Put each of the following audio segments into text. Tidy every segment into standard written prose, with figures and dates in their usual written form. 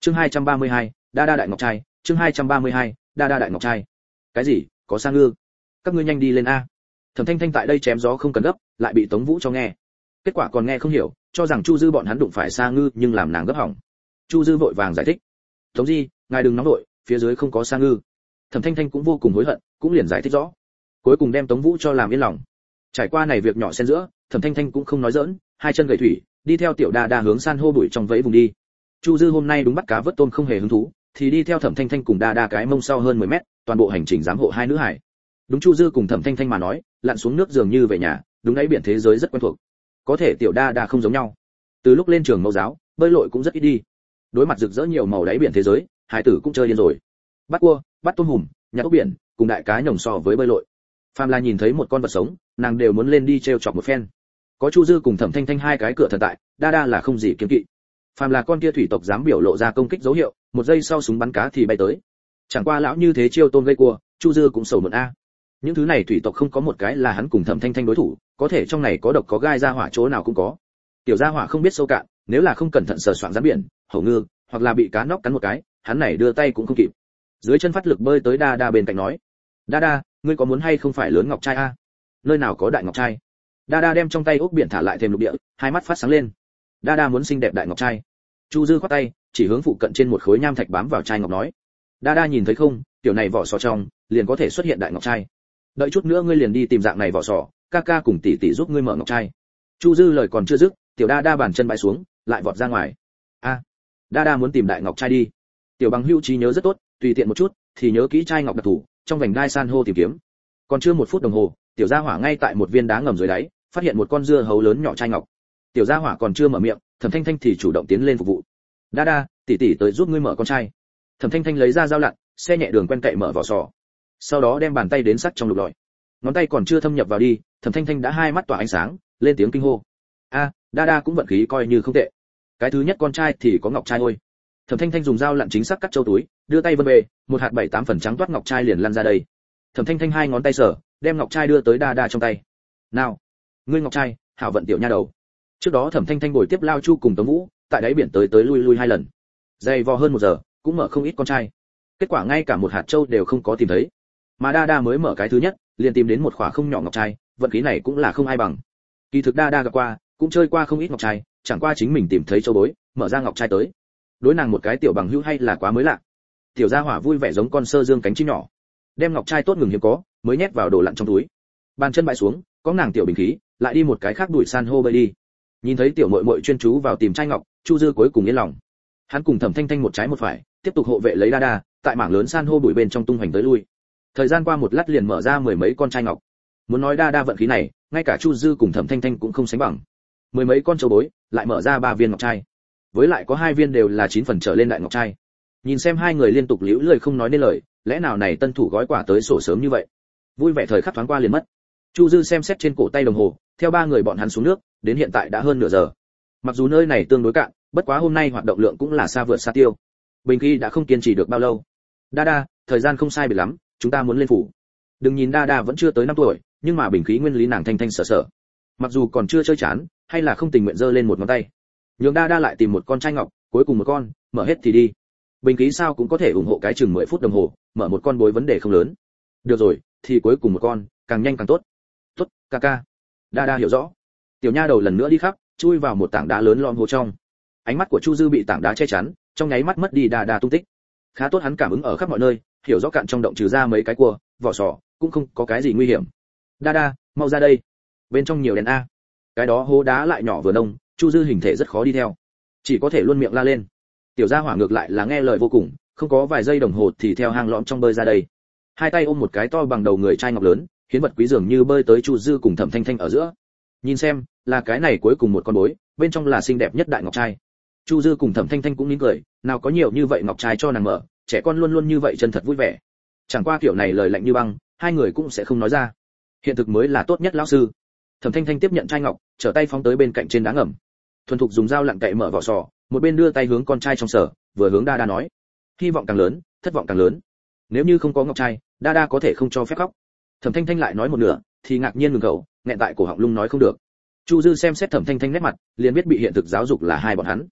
Chương 232, Đa Đa đại ngọc trai, chương 232, Đa Đa đại ngọc trai. Cái gì? Có sa ngư? Các ngươi nhanh đi lên a. Thẩm Thanh Thanh tại đây chém gió không cần gấp, lại bị Tống Vũ cho nghe. Kết quả còn nghe không hiểu, cho rằng Chu Dư bọn hắn đụng phải sa ngư, nhưng làm nàng gấp hỏng. Chu Dư vội vàng giải thích. Tống Di, ngài đừng nóng nội, phía dưới không có sa ngư. Thẩm Thanh Thanh cũng vô cùng hối hận, cũng liền giải thích rõ. Cuối cùng đem Tống Vũ cho làm yên lòng. Trải qua này việc nhỏ xen giữa, Thẩm Thanh Thanh cũng không nói giỡn, hai chân gầy thủy, đi theo tiểu Đa Đa hướng san hô bụi trong vẫy vùng đi. Chu Dư hôm nay đúng bắt cá vớt tôm không hề hứng thú, thì đi theo Thẩm Thanh Thanh cùng Đa Đa cái mông sau hơn 10 mét, toàn bộ hành trình giám hộ hai nữ hải. Đúng Chu Dư cùng Thẩm Thanh Thanh mà nói, lặn xuống nước dường như về nhà, đúng đáy biển thế giới rất quen thuộc. Có thể tiểu Đa Đa không giống nhau. Từ lúc lên trường mẫu giáo, bơi lội cũng rất ít đi. Đối mặt rực rỡ nhiều màu đáy biển thế giới, hải tử cũng chơi điên rồi. Bắt cua, bắt tôm hùm, nhặt ốc biển, cùng đại cá nhồng so với bơi lội. Phàm là nhìn thấy một con vật sống, nàng đều muốn lên đi trêu chọc một phen. Có Chu Dư cùng Thẩm Thanh Thanh hai cái cửa thần tại, Đa Đa là không gì kiêng kỵ. Phàm là con kia thủy tộc dám biểu lộ ra công kích dấu hiệu, một giây sau súng bắn cá thì bay tới. Chẳng qua lão như thế chiêu tôm gây cua, Chu Dư cũng sầu muộn a. Những thứ này thủy tộc không có một cái là hắn cùng Thẩm Thanh Thanh đối thủ, có thể trong này có độc có gai ra hỏa chỗ nào cũng có. Tiểu gia hỏa không biết sâu cạn, nếu là không cẩn thận sờ soạng rắn biển, hổ ngư, hoặc là bị cá nóc cắn một cái, hắn này đưa tay cũng không kịp. Dưới chân phát lực bơi tới Đa Đa bên cạnh nói: "Đa Đa, ngươi có muốn hay không phải lớn ngọc trai a?" "Nơi nào có đại ngọc trai?" Đa Đa đem trong tay ốc biển thả lại thêm lục địa, hai mắt phát sáng lên. "Đa Đa muốn xinh đẹp đại ngọc trai." Chu Dư khoát tay, chỉ hướng phụ cận trên một khối nham thạch bám vào chai ngọc nói: "Đa Đa nhìn thấy không, tiểu này vỏ sò trong, liền có thể xuất hiện đại ngọc trai. Đợi chút nữa ngươi liền đi tìm dạng này vỏ sò, ca ca cùng tỷ tỷ giúp ngươi mở ngọc trai." Chu Dư lời còn chưa dứt, tiểu Đa Đa bàn chân bãi xuống, lại vọt ra ngoài. "A, Đa Đa muốn tìm đại ngọc trai đi." Tiểu Bằng Hữu trí nhớ rất tốt, tùy tiện một chút thì nhớ kỹ chai ngọc đặc thủ, trong vành đai san hô tìm kiếm. Còn chưa một phút đồng hồ, tiểu gia hỏa ngay tại một viên đá ngầm dưới đáy, phát hiện một con dưa hấu lớn nhỏ chai ngọc. Tiểu gia hỏa còn chưa mở miệng, Thẩm Thanh Thanh thì chủ động tiến lên phục vụ. "Đa Đa, tỷ tỷ tới giúp ngươi mở con trai." Thẩm Thanh Thanh lấy ra dao lặn, xe nhẹ đường quen cậy mở vỏ sò. Sau đó đem bàn tay đến sắt trong lục lọi. Ngón tay còn chưa thâm nhập vào đi, Thẩm Thanh Thanh đã hai mắt tỏa ánh sáng, lên tiếng kinh hô. "A, Đa Đa cũng vận khí coi như không tệ. Cái thứ nhất con trai thì có ngọc trai ôi." Thẩm Thanh Thanh dùng dao lặn chính xác cắt châu túi, đưa tay vân về, một hạt 7-8 phần trắng toát ngọc trai liền lăn ra đây. Thẩm Thanh Thanh hai ngón tay sở, đem ngọc trai đưa tới Đa Đa trong tay. "Nào, ngươi ngọc trai, hảo vận tiểu nha đầu." Trước đó Thẩm Thanh Thanh bồi tiếp Lao Chu cùng Tống Vũ, tại đáy biển tới lui hai lần. Dày vò hơn 1 giờ, cũng mở không ít con trai. Kết quả ngay cả một hạt châu đều không có tìm thấy. Mà Đa Đa mới mở cái thứ nhất, liền tìm đến một khỏa không nhỏ ngọc trai, vận khí này cũng là không ai bằng. Kỳ thực Đa Đa gặp qua, cũng chơi qua không ít ngọc trai, chẳng qua chính mình tìm thấy châu bối, mở ra ngọc trai tới. Đối nàng một cái tiểu bằng hữu hay là quá mới lạ. Tiểu gia hỏa vui vẻ giống con sơ dương cánh chim nhỏ, đem ngọc trai tốt ngừng hiếm có, mới nhét vào đồ lặn trong túi. Bàn chân bãi xuống, có nàng tiểu bình khí, lại đi một cái khác đuổi san hô bơi đi. Nhìn thấy tiểu muội muội chuyên chú vào tìm trai ngọc, Chu Dư cuối cùng yên lòng. Hắn cùng Thẩm Thanh Thanh một trái một phải, tiếp tục hộ vệ lấy Đa Đa, tại mảng lớn san hô bụi bên trong tung hoành tới lui. Thời gian qua một lát liền mở ra 10 mấy con trai ngọc. Muốn nói Đa Đa vận khí này, ngay cả Chu Dư cùng Thẩm Thanh Thanh cũng không sánh bằng. 10 mấy con châu bối, lại mở ra 3 viên ngọc trai. Với lại có 2 viên đều là 9 phần trở lên đại ngọc trai. Nhìn xem hai người liên tục liễu lười không nói nên lời, lẽ nào này tân thủ gói quả tới sổ sớm như vậy. Vui vẻ thời khắc thoáng qua liền mất. Chu Dư xem xét trên cổ tay đồng hồ, theo 3 người bọn hắn xuống nước, đến hiện tại đã hơn nửa giờ. Mặc dù nơi này tương đối cạn, bất quá hôm nay hoạt động lượng cũng là xa vượt xa tiêu. Bình Khí đã không kiên trì được bao lâu. "Đa Đa, thời gian không sai biệt lắm, chúng ta muốn lên phủ." Đừng nhìn Đa Đa vẫn chưa tới 5 tuổi, nhưng mà Bình Khí nguyên lý nàng thanh thanh sở sở. Mặc dù còn chưa chơi chán, hay là không tình nguyện giơ lên một ngón tay. Nhường Đa Đa lại tìm một con trai ngọc, cuối cùng một con, mở hết thì đi. Bình Khí sao cũng có thể ủng hộ cái chừng 10 phút đồng hồ, mở một con bối vấn đề không lớn. Được rồi, thì cuối cùng một con, càng nhanh càng tốt. "Tốt, ca ca." Đa Đa hiểu rõ. Tiểu nha đầu lần nữa đi khắp, chui vào một tảng đá lớn lõm hố trong. Ánh mắt của Chu Dư bị tảng đá che chắn, trong nháy mắt mất đi Đa Đa tung tích. Khá tốt hắn cảm ứng ở khắp mọi nơi, hiểu rõ cạn trong động trừ ra mấy cái cua, vỏ sò, cũng không có cái gì nguy hiểm. "Đa Đa, mau ra đây. Bên trong nhiều đèn a." Cái đó hố đá lại nhỏ vừa nông, Chu Dư hình thể rất khó đi theo, chỉ có thể luôn miệng la lên. Tiểu gia hỏa ngược lại là nghe lời vô cùng, không có vài giây đồng hồ thì theo hang lõm trong bơi ra đây. Hai tay ôm một cái to bằng đầu người trai ngọc lớn, hiến vật quý dường như bơi tới Chu Dư cùng Thẩm Thanh Thanh ở giữa. Nhìn xem, là cái này cuối cùng một con bối, bên trong là xinh đẹp nhất đại ngọc trai. Chu Dư cùng Thẩm Thanh Thanh cũng nín cười, nào có nhiều như vậy ngọc trai cho nàng mở, trẻ con luôn luôn như vậy chân thật vui vẻ. Chẳng qua kiểu này lời lạnh như băng, hai người cũng sẽ không nói ra. Hiện thực mới là tốt nhất lão sư. Thẩm Thanh Thanh tiếp nhận trai ngọc, trở tay phóng tới bên cạnh trên đá ngầm. Thuần thục dùng dao lặn cậy mở vỏ sò, một bên đưa tay hướng con trai trong sở, vừa hướng Đa Đa nói: "Hy vọng càng lớn, thất vọng càng lớn. Nếu như không có ngọc trai, Đa Đa có thể không cho phép khóc." Thẩm Thanh Thanh lại nói một nửa, thì ngạc nhiên ngừng khẩu, nghẹn tại cổ họng lung nói không được. Chu Dư xem xét Thẩm Thanh Thanh nét mặt, liền biết bị hiện thực giáo dục là hai bọn hắn.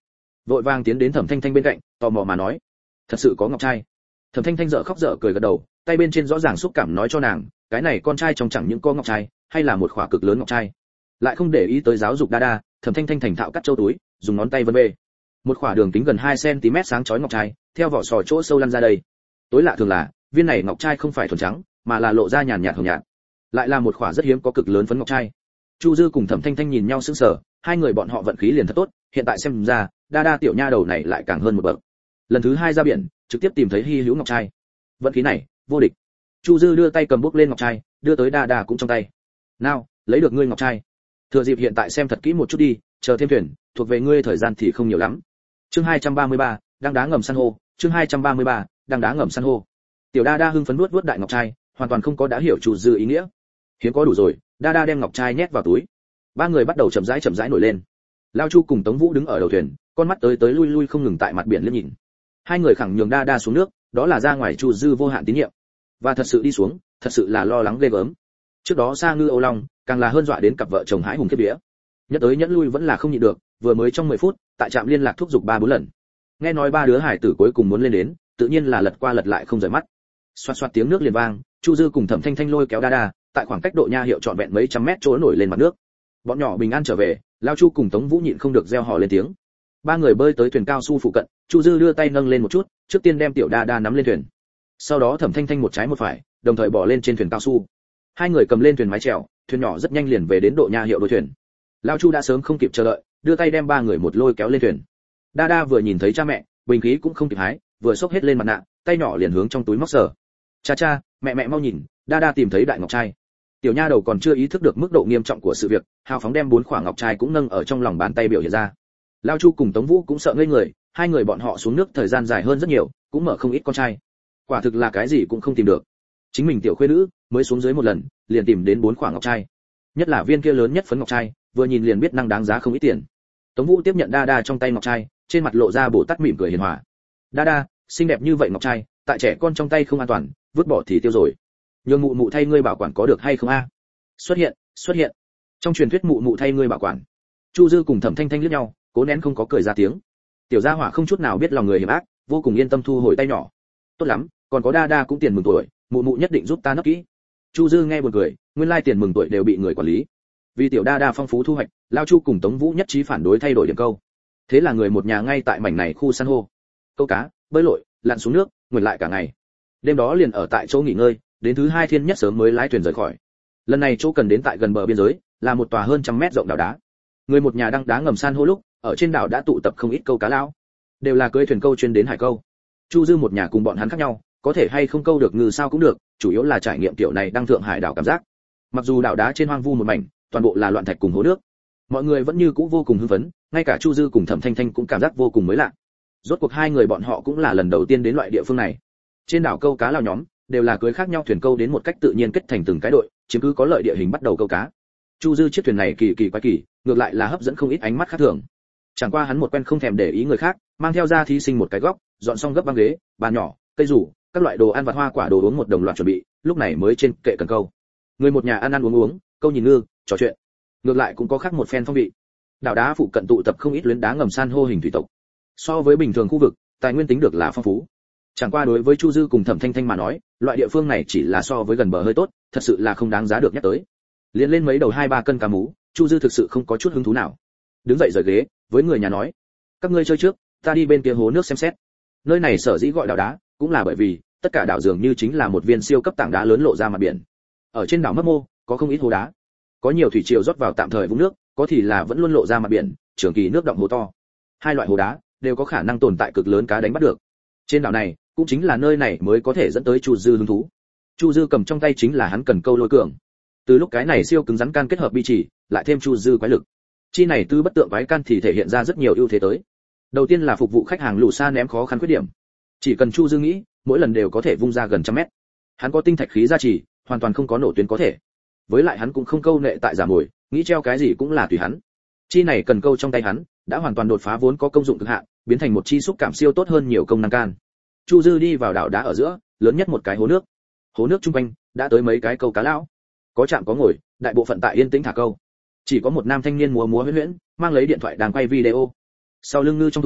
vội vàng tiến đến Thẩm Thanh Thanh bên cạnh, tò mò mà nói, thật sự có ngọc trai. Thẩm Thanh Thanh dở khóc dở cười gật đầu, tay bên trên rõ ràng xúc cảm nói cho nàng, cái này con trai trong chẳng những có ngọc trai, hay là một khỏa cực lớn ngọc trai. Lại không để ý tới giáo dục Đa, Thẩm Thanh Thanh thành thạo cắt châu túi, dùng ngón tay vân bê. Một khỏa đường kính gần 2 cm sáng chói ngọc trai, theo vỏ sò chỗ sâu lăn ra đây. Tối lạ thường là, viên này ngọc trai không phải thuần trắng, mà là lộ ra nhàn nhạt hồng nhạt. Lại là một khỏa rất hiếm có cực lớn phấn ngọc trai. Chu Dư cùng Thẩm Thanh Thanh nhìn nhau sững sờ, hai người bọn họ vận khí liền thật tốt, hiện tại xem ra, Đa tiểu nha đầu này lại càng hơn một bậc. Lần thứ 2 ra biển, trực tiếp tìm thấy hy hữu ngọc trai. Vận khí này, vô địch. Chu Dư đưa tay cầm bốc lên ngọc trai, đưa tới Đa cũng trong tay. "Nào, lấy được ngươi ngọc trai. Thừa dịp hiện tại xem thật kỹ một chút đi, chờ thêm thuyền, thuộc về ngươi thời gian thì không nhiều lắm." Chương 233, đang đá ngầm san hô, chương 233, đang đá ngầm san hô. Tiểu Đa hưng phấn vuốt đại ngọc trai, hoàn toàn không có đã hiểu Chu Dư ý nghĩa. Hiếm có đủ rồi, Đa đem ngọc trai nhét vào túi. Ba người bắt đầu chậm rãi nổi lên. Lao Chu cùng Tống Vũ đứng ở đầu thuyền, con mắt tới lui không ngừng tại mặt biển liếc nhìn. Hai người khẳng nhường Đa xuống nước, đó là ra ngoài Chu Dư vô hạn tín nhiệm. Và thật sự đi xuống, thật sự là lo lắng ghê gớm. Trước đó Sa Ngư Âu Long, càng là hơn dọa đến cặp vợ chồng hãi hùng khiếp vía. Nhất tới nhẫn lui vẫn là không nhịn được, vừa mới trong 10 phút, tại trạm liên lạc thúc giục 3-4 lần. Nghe nói ba đứa hải tử cuối cùng muốn lên đến, tự nhiên là lật qua lật lại không rời mắt. Xoạt xoạt tiếng nước liền vang, Chu Dư cùng Thẩm Thanh Thanh lôi kéo Đa, tại khoảng cách độ nha hiệu trọn vẹn mấy trăm mét chỗ nổi lên mặt nước. Bọn nhỏ bình an trở về, Lao Chu cùng Tống Vũ nhịn không được reo hò lên tiếng. Ba người bơi tới thuyền cao su phụ cận, Chu Dư đưa tay nâng lên một chút, trước tiên đem tiểu Đa nắm lên thuyền. Sau đó Thẩm Thanh Thanh một trái một phải, đồng thời bỏ lên trên thuyền cao su. Hai người cầm lên thuyền mái chèo, thuyền nhỏ rất nhanh liền về đến độ nha hiệu đuôi thuyền. Lao Chu đã sớm không kịp chờ đợi, đưa tay đem ba người một lôi kéo lên thuyền. Đa vừa nhìn thấy cha mẹ, bình khí cũng không kịp hái, vừa xốc hết lên mặt nạ, tay nhỏ liền hướng trong túi móc sờ. Cha, mẹ mau nhìn, Đa tìm thấy đại ngọc trai. Tiểu nha đầu còn chưa ý thức được mức độ nghiêm trọng của sự việc, hào phóng đem 4 quả ngọc trai cũng nâng ở trong lòng bàn tay biểu hiện ra. Lao Chu cùng Tống Vũ cũng sợ ngây người, hai người bọn họ xuống nước thời gian dài hơn rất nhiều, cũng mở không ít con trai. Quả thực là cái gì cũng không tìm được. Chính mình tiểu khuê nữ mới xuống dưới một lần, liền tìm đến 4 quả ngọc trai. Nhất là viên kia lớn nhất phấn ngọc trai, vừa nhìn liền biết năng đáng giá không ít tiền. Tống Vũ tiếp nhận Đa trong tay ngọc trai, trên mặt lộ ra Bồ Tát mỉm cười hiền hòa. Đa, xinh đẹp như vậy ngọc trai, tại trẻ con trong tay không an toàn, vứt bỏ thì tiêu rồi. Nhường mụ thay ngươi bảo quản có được hay không a? Xuất hiện. Trong truyền thuyết mụ thay ngươi bảo quản. Chu Dư cùng Thẩm Thanh Thanh liếc nhau, cố nén không có cười ra tiếng. Tiểu gia hỏa không chút nào biết lòng người hiểm ác, vô cùng yên tâm thu hồi tay nhỏ. Tốt lắm, còn có Đa cũng tiền mừng tuổi, mụ nhất định giúp ta nấp kỹ. Chu Dư nghe buồn cười, nguyên lai tiền mừng tuổi đều bị người quản lý. Vì tiểu Đa phong phú thu hoạch, Lao Chu cùng Tống Vũ nhất trí phản đối thay đổi điểm câu. Thế là người một nhà ngay tại mảnh này khu san hô, câu cá, bơi lội, lặn xuống nước, ngồi lại cả ngày. Đêm đó liền ở tại chỗ nghỉ ngơi, đến thứ 2 thiên nhất sớm mới lái thuyền rời khỏi. Lần này chỗ cần đến tại gần bờ biên giới, là một tòa hơn 100 mét rộng đảo đá. Người một nhà đang đá ngầm san hô lúc, ở trên đảo đã tụ tập không ít câu cá lão, đều là cưỡi thuyền câu chuyên đến hải câu. Chu Dư một nhà cùng bọn hắn khác nhau, có thể hay không câu được ngư sao cũng được, chủ yếu là trải nghiệm tiểu này đang thượng hải đảo cảm giác. Mặc dù đảo đá trên hoang vu một mảnh, toàn bộ là loạn thạch cùng hố nước, mọi người vẫn như cũ vô cùng hưng phấn, ngay cả Chu Dư cùng Thẩm Thanh Thanh cũng cảm giác vô cùng mới lạ. Rốt cuộc hai người bọn họ cũng là lần đầu tiên đến loại địa phương này. Trên đảo câu cá lão nhóm đều là cưới khác nhau thuyền câu đến một cách tự nhiên kết thành từng cái đội, chiếm cứ có lợi địa hình bắt đầu câu cá. Chu Dư chiếc thuyền này kỳ quái kỳ, ngược lại là hấp dẫn không ít ánh mắt khác thường. Chẳng qua hắn một quen không thèm để ý người khác, mang theo ra thí sinh một cái góc, dọn xong gấp băng ghế, bàn nhỏ, cây rủ, các loại đồ ăn vặt hoa quả đồ uống một đồng loạt chuẩn bị, lúc này mới trên kệ cần câu. Người một nhà ăn uống, câu nhìn ngư, trò chuyện. Ngược lại cũng có khác một phen phong vị. Đảo đá phụ cận tụ tập không ít luyến đá ngầm san hô hình thủy tộc. So với bình thường khu vực, tài nguyên tính được là phong phú. Chẳng qua đối với Chu Dư cùng Thẩm Thanh Thanh mà nói, loại địa phương này chỉ là so với gần bờ hơi tốt, thật sự là không đáng giá được nhắc tới. Liên lên mấy đầu 2-3 cân cá mú, Chu Dư thực sự không có chút hứng thú nào. Đứng dậy rời ghế, với người nhà nói: "Các ngươi chơi trước, ta đi bên kia hố nước xem xét." Nơi này sở dĩ gọi đảo đá, cũng là bởi vì tất cả đảo dường như chính là một viên siêu cấp tảng đá lớn lộ ra mặt biển. Ở trên đảo Mấp Mô, có không ít hố đá. Có nhiều thủy triều rót vào tạm thời vũng nước, có thì là vẫn luôn lộ ra mặt biển, trường kỳ nước động hố to. Hai loại hố đá đều có khả năng tồn tại cực lớn cá đánh bắt được. Trên đảo này, cũng chính là nơi này mới có thể dẫn tới Chu Dư hứng thú. Chu Dư cầm trong tay chính là hắn cần câu lôi cường. Từ lúc cái này siêu cứng rắn can kết hợp bi chỉ, lại thêm Chu Dư quái lực. Chi này tư bất tượng quái can thì thể hiện ra rất nhiều ưu thế tới. Đầu tiên là phục vụ khách hàng lù xa ném khó khăn khuyết điểm. Chỉ cần Chu Dư nghĩ, mỗi lần đều có thể vung ra gần 100 mét. Hắn có tinh thạch khí gia trì, hoàn toàn không có nổ tuyến có thể. Với lại hắn cũng không câu nệ tại giả mồi, nghĩ treo cái gì cũng là tùy hắn. Chi này cần câu trong tay hắn, đã hoàn toàn đột phá vốn có công dụng cực hạn, biến thành một chi xúc cảm siêu tốt hơn nhiều công năng can. Chu Dư đi vào đảo đá ở giữa, lớn nhất một cái hố nước. Hố nước trung quanh đã tới mấy cái câu cá lão, có chạm có ngồi, đại bộ phận tại yên tĩnh thả câu. Chỉ có một nam thanh niên múa huyễn, mang lấy điện thoại đang quay video. Sau lưng ngư trong thùng,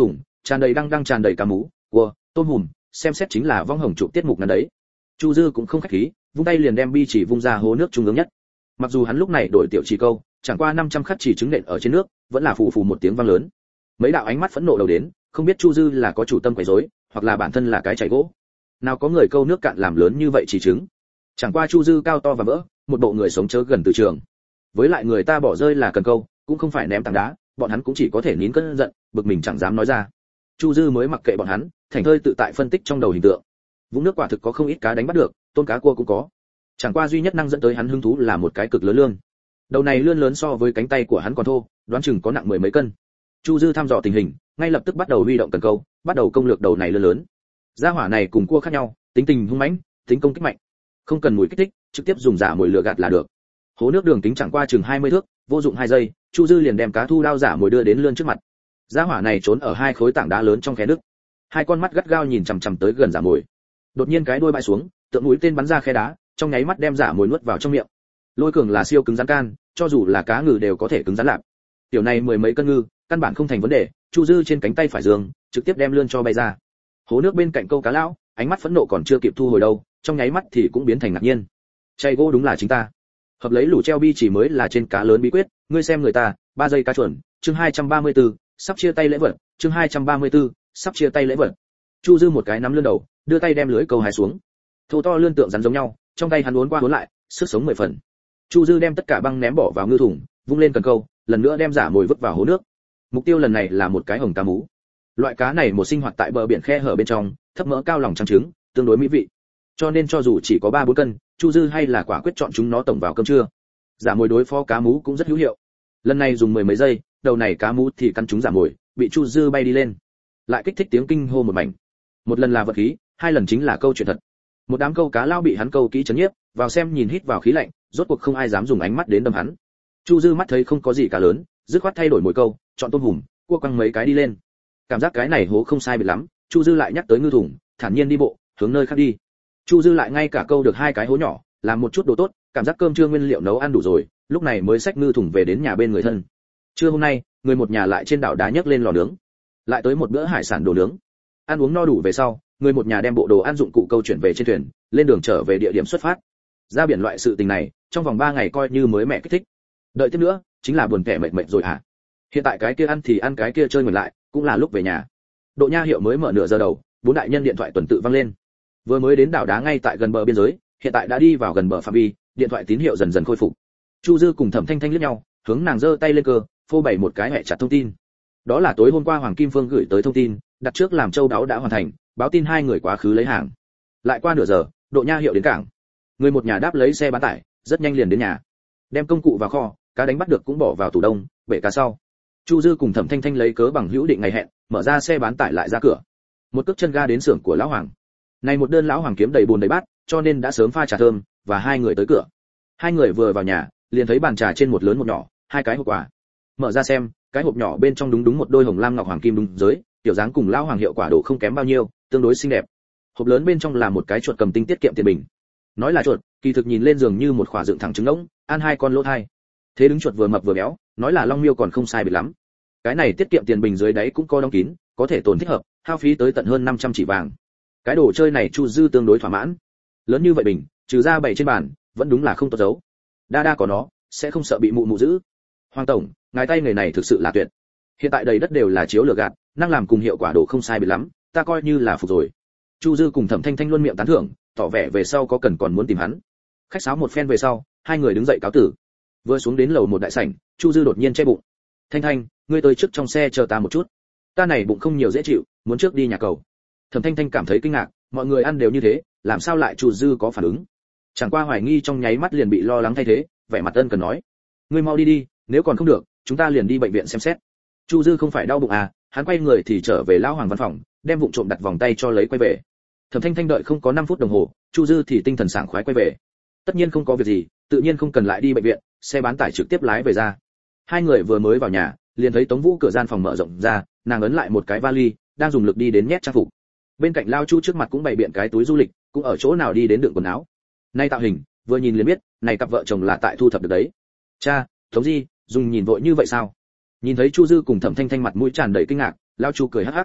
tràn đầy đăng tràn đầy cá mú, cua, tôm hùm, xem xét chính là vong hồng trụ tiết mục ngắn đấy. Chu Dư cũng không khách khí, vung tay liền đem bi chỉ vung ra hố nước trung ương nhất. Mặc dù hắn lúc này đổi tiểu chỉ câu, chẳng qua 500 khắc chỉ trứng nện ở trên nước, vẫn là phù phù một tiếng vang lớn. Mấy đạo ánh mắt phẫn nộ đầu đến, không biết Chu Dư là có chủ tâm quấy rối, hoặc là bản thân là cái chảy gỗ. Nào có người câu nước cạn làm lớn như vậy chỉ trứng. Chẳng qua Chu Dư cao to và vỡ, một bộ người sống chớ gần từ trường. Với lại người ta bỏ rơi là cần câu, cũng không phải ném tảng đá, bọn hắn cũng chỉ có thể nín cơn giận, bực mình chẳng dám nói ra. Chu Dư mới mặc kệ bọn hắn, thành thơi tự tại phân tích trong đầu hình tượng. Vũng nước quả thực có không ít cá đánh bắt được, tôm cá cua cũng có. Chẳng qua duy nhất năng dẫn tới hắn hứng thú là một cái cực lớn lươn. Đầu này lươn lớn so với cánh tay của hắn còn thô, đoán chừng có nặng 10 mấy cân. Chu Dư thăm dò tình hình, ngay lập tức bắt đầu huy động cần câu, bắt đầu công lược đầu này lươn lớn. Gia hỏa này cùng cua khác nhau, tính tình hung mãnh, tính công kích mạnh. Không cần mùi kích thích, trực tiếp dùng giả mồi lừa gạt là được. Hố nước đường kính chẳng qua chừng 20 thước, vô dụng 2 giây, Chu Dư liền đem cá thu đao giả mồi đưa đến lươn trước mặt. Gia hỏa này trốn ở hai khối tảng đá lớn trong khe nước, hai con mắt gắt gao nhìn chằm chằm tới gần giả mồi. Đột nhiên cái đuôi bãi xuống, tượng mũi tên bắn ra khe đá, trong nháy mắt đem giả mồi nuốt vào trong miệng. Lôi cường là siêu cứng rắn can, cho dù là cá ngừ đều có thể cứng rắn lạp. Tiểu này 10 mấy cân ngư, căn bản không thành vấn đề. Chu Dư trên cánh tay phải giường, trực tiếp đem lươn cho bay ra. Hố nước bên cạnh câu cá lão, ánh mắt phẫn nộ còn chưa kịp thu hồi đâu, trong nháy mắt thì cũng biến thành ngạc nhiên. Chay gỗ đúng là chính ta. Hợp lấy lũ treo bi chỉ mới là trên cá lớn bí quyết, ngươi xem người ta, 3 giây cá chuẩn, chương 234, sắp chia tay lễ vật, chương 234, sắp chia tay lễ vật. Chu Dư một cái nắm lươn đầu, đưa tay đem lưới câu hái xuống. Thô to lươn tượng rắn giống nhau, trong tay hắn uốn qua uốn lại, sức sống 10 phần. Chu Dư đem tất cả băng ném bỏ vào ngư thùng, vung lên cần câu, lần nữa đem giả mồi vứt vào hố nước. Mục tiêu lần này là một cái hồng cá mú. Loại cá này một sinh hoạt tại bờ biển khe hở bên trong, thấp mỡ cao lòng trắng trứng, tương đối mỹ vị. Cho nên cho dù chỉ có 3-4 cân, Chu Dư hay là quả quyết chọn chúng nó tổng vào cơm trưa. Giả mồi đối phó cá mú cũng rất hữu hiệu. Lần này dùng 10 mấy giây, đầu này cá mú thì căn trúng giả mồi, bị Chu Dư bay đi lên. Lại kích thích tiếng kinh hô một mảnh. Một lần là vật khí, hai lần chính là câu chuyện thật. Một đám câu cá lao bị hắn câu kỹ chấn nhiếp, vào xem nhìn hít vào khí lạnh, rốt cuộc không ai dám dùng ánh mắt đến đâm hắn. Chu Dư mắt thấy không có gì cá lớn, dứt khoát thay đổi mồi câu, chọn tôm hùm, cua quăng mấy cái đi lên. Cảm giác cái này hố không sai biệt lắm, Chu Dư lại nhắc tới ngư thùng, thản nhiên đi bộ, hướng nơi khác đi. Chu Dư lại ngay cả câu được 2 cái hố nhỏ, làm một chút đồ tốt, cảm giác cơm trưa nguyên liệu nấu ăn đủ rồi, lúc này mới xách ngư thùng về đến nhà bên người thân. Trưa hôm nay, người một nhà lại trên đảo đá nhấc lên lò nướng, lại tới một bữa hải sản đồ nướng. Ăn uống no đủ về sau, người một nhà đem bộ đồ ăn dụng cụ câu chuyển về trên thuyền, lên đường trở về địa điểm xuất phát. Ra biển loại sự tình này, trong vòng 3 ngày coi như mới mẹ kích thích. Đợi tiếp nữa, chính là buồn kẻ mệt rồi hả? Hiện tại cái kia ăn thì ăn cái kia chơi ngược lại, cũng là lúc về nhà. Độ Nha hiệu mới mở nửa giờ đầu, 4 đại nhân điện thoại tuần tự vang lên. Vừa mới đến đảo đá ngay tại gần bờ biên giới, hiện tại đã đi vào gần bờ phạm vi, điện thoại tín hiệu dần dần khôi phục. Chu Dư cùng Thẩm Thanh Thanh liếc nhau, hướng nàng giơ tay lên cơ, phô bày một cái hệ chặt thông tin. Đó là tối hôm qua Hoàng Kim Phương gửi tới thông tin, đặt trước làm châu đáo đã hoàn thành, báo tin 2 người quá khứ lấy hàng. Lại qua nửa giờ, Độ Nha hiệu đến cảng. Người một nhà đáp lấy xe bán tải, rất nhanh liền đến nhà. Đem công cụ vào kho, cá đánh bắt được cũng bỏ vào tủ đông, bể cá sau. Chu Dư cùng Thẩm Thanh Thanh lấy cớ bằng hữu định ngày hẹn, mở ra xe bán tải lại ra cửa. Một cước chân ga đến xưởng của lão Hoàng. Này một đơn lão Hoàng kiếm đầy bồn đầy bát, cho nên đã sớm pha trà thơm, và 2 người tới cửa. 2 người vừa vào nhà, liền thấy bàn trà trên một lớn một nhỏ, 2 cái hộp quà. Mở ra xem, cái hộp nhỏ bên trong đúng một đôi hồng lam ngọc hoàng kim đúng giới, tiểu dáng cùng lão Hoàng hiệu quả độ không kém bao nhiêu, tương đối xinh đẹp. Hộp lớn bên trong là một cái chuột cầm tinh tiết kiệm tiền bình. Nói là chuột, kỳ thực nhìn lên giường như một khỏa dựng thẳng trứng ngỗng, ăn 2 con lỗ thai. Thế đứng chuột vừa mập vừa béo, nói là long miêu còn không sai biệt lắm. Cái này tiết kiệm tiền bình dưới đáy cũng có đóng kín, có thể tồn thích hợp, hao phí tới tận hơn 500 chỉ vàng. Cái đồ chơi này Chu Dư tương đối thỏa mãn. Lớn như vậy bình, trừ ra bày trên bàn, vẫn đúng là không tốt giấu. Đa đa có nó, sẽ không sợ bị mụ mụ giữ. Hoàng tổng, ngài tay nghề này thực sự là tuyệt. Hiện tại đầy đất đều là chiếu lửa gạt, năng làm cùng hiệu quả đồ không sai biệt lắm, ta coi như là phục rồi. Chu Dư cùng Thẩm Thanh Thanh luôn miệng tán thưởng, tỏ vẻ về sau có cần còn muốn tìm hắn. Khách sáo một phen về sau, 2 người đứng dậy cáo tử. Vừa xuống đến lầu một đại sảnh, Chu Dư đột nhiên che bụng. Thanh Thanh, ngươi tới trước trong xe chờ ta một chút. Ta này bụng không nhiều dễ chịu, muốn trước đi nhà cầu. Thẩm Thanh Thanh cảm thấy kinh ngạc, mọi người ăn đều như thế, làm sao lại Chu Dư có phản ứng? Chẳng qua hoài nghi trong nháy mắt liền bị lo lắng thay thế, vẻ mặt ân cần nói: ngươi mau đi đi, nếu còn không được, chúng ta liền đi bệnh viện xem xét. Chu Dư không phải đau bụng à? Hắn quay người thì trở về lão Hoàng văn phòng, đem vụng trộm đặt vòng tay cho lấy quay về. Thẩm Thanh Thanh đợi không có 5 phút đồng hồ, Chu Dư thì tinh thần sảng khoái quay về. Tất nhiên không có việc gì, tự nhiên không cần lại đi bệnh viện, xe bán tải trực tiếp lái về ra. 2 người vừa mới vào nhà, liền thấy Tống Vũ cửa gian phòng mở rộng ra, nàng ấn lại một cái vali, đang dùng lực đi đến nhét trang phục. Bên cạnh Lao Chu trước mặt cũng bày biện cái túi du lịch, cũng ở chỗ nào đi đến đựng quần áo. Nay tạo hình, vừa nhìn liền biết, này cặp vợ chồng là tại thu thập được đấy. Cha, Tống Di, dùng nhìn vội như vậy sao? Nhìn thấy Chu Dư cùng Thẩm Thanh Thanh mặt mũi tràn đầy kinh ngạc, Lao Chu cười hắc hắc.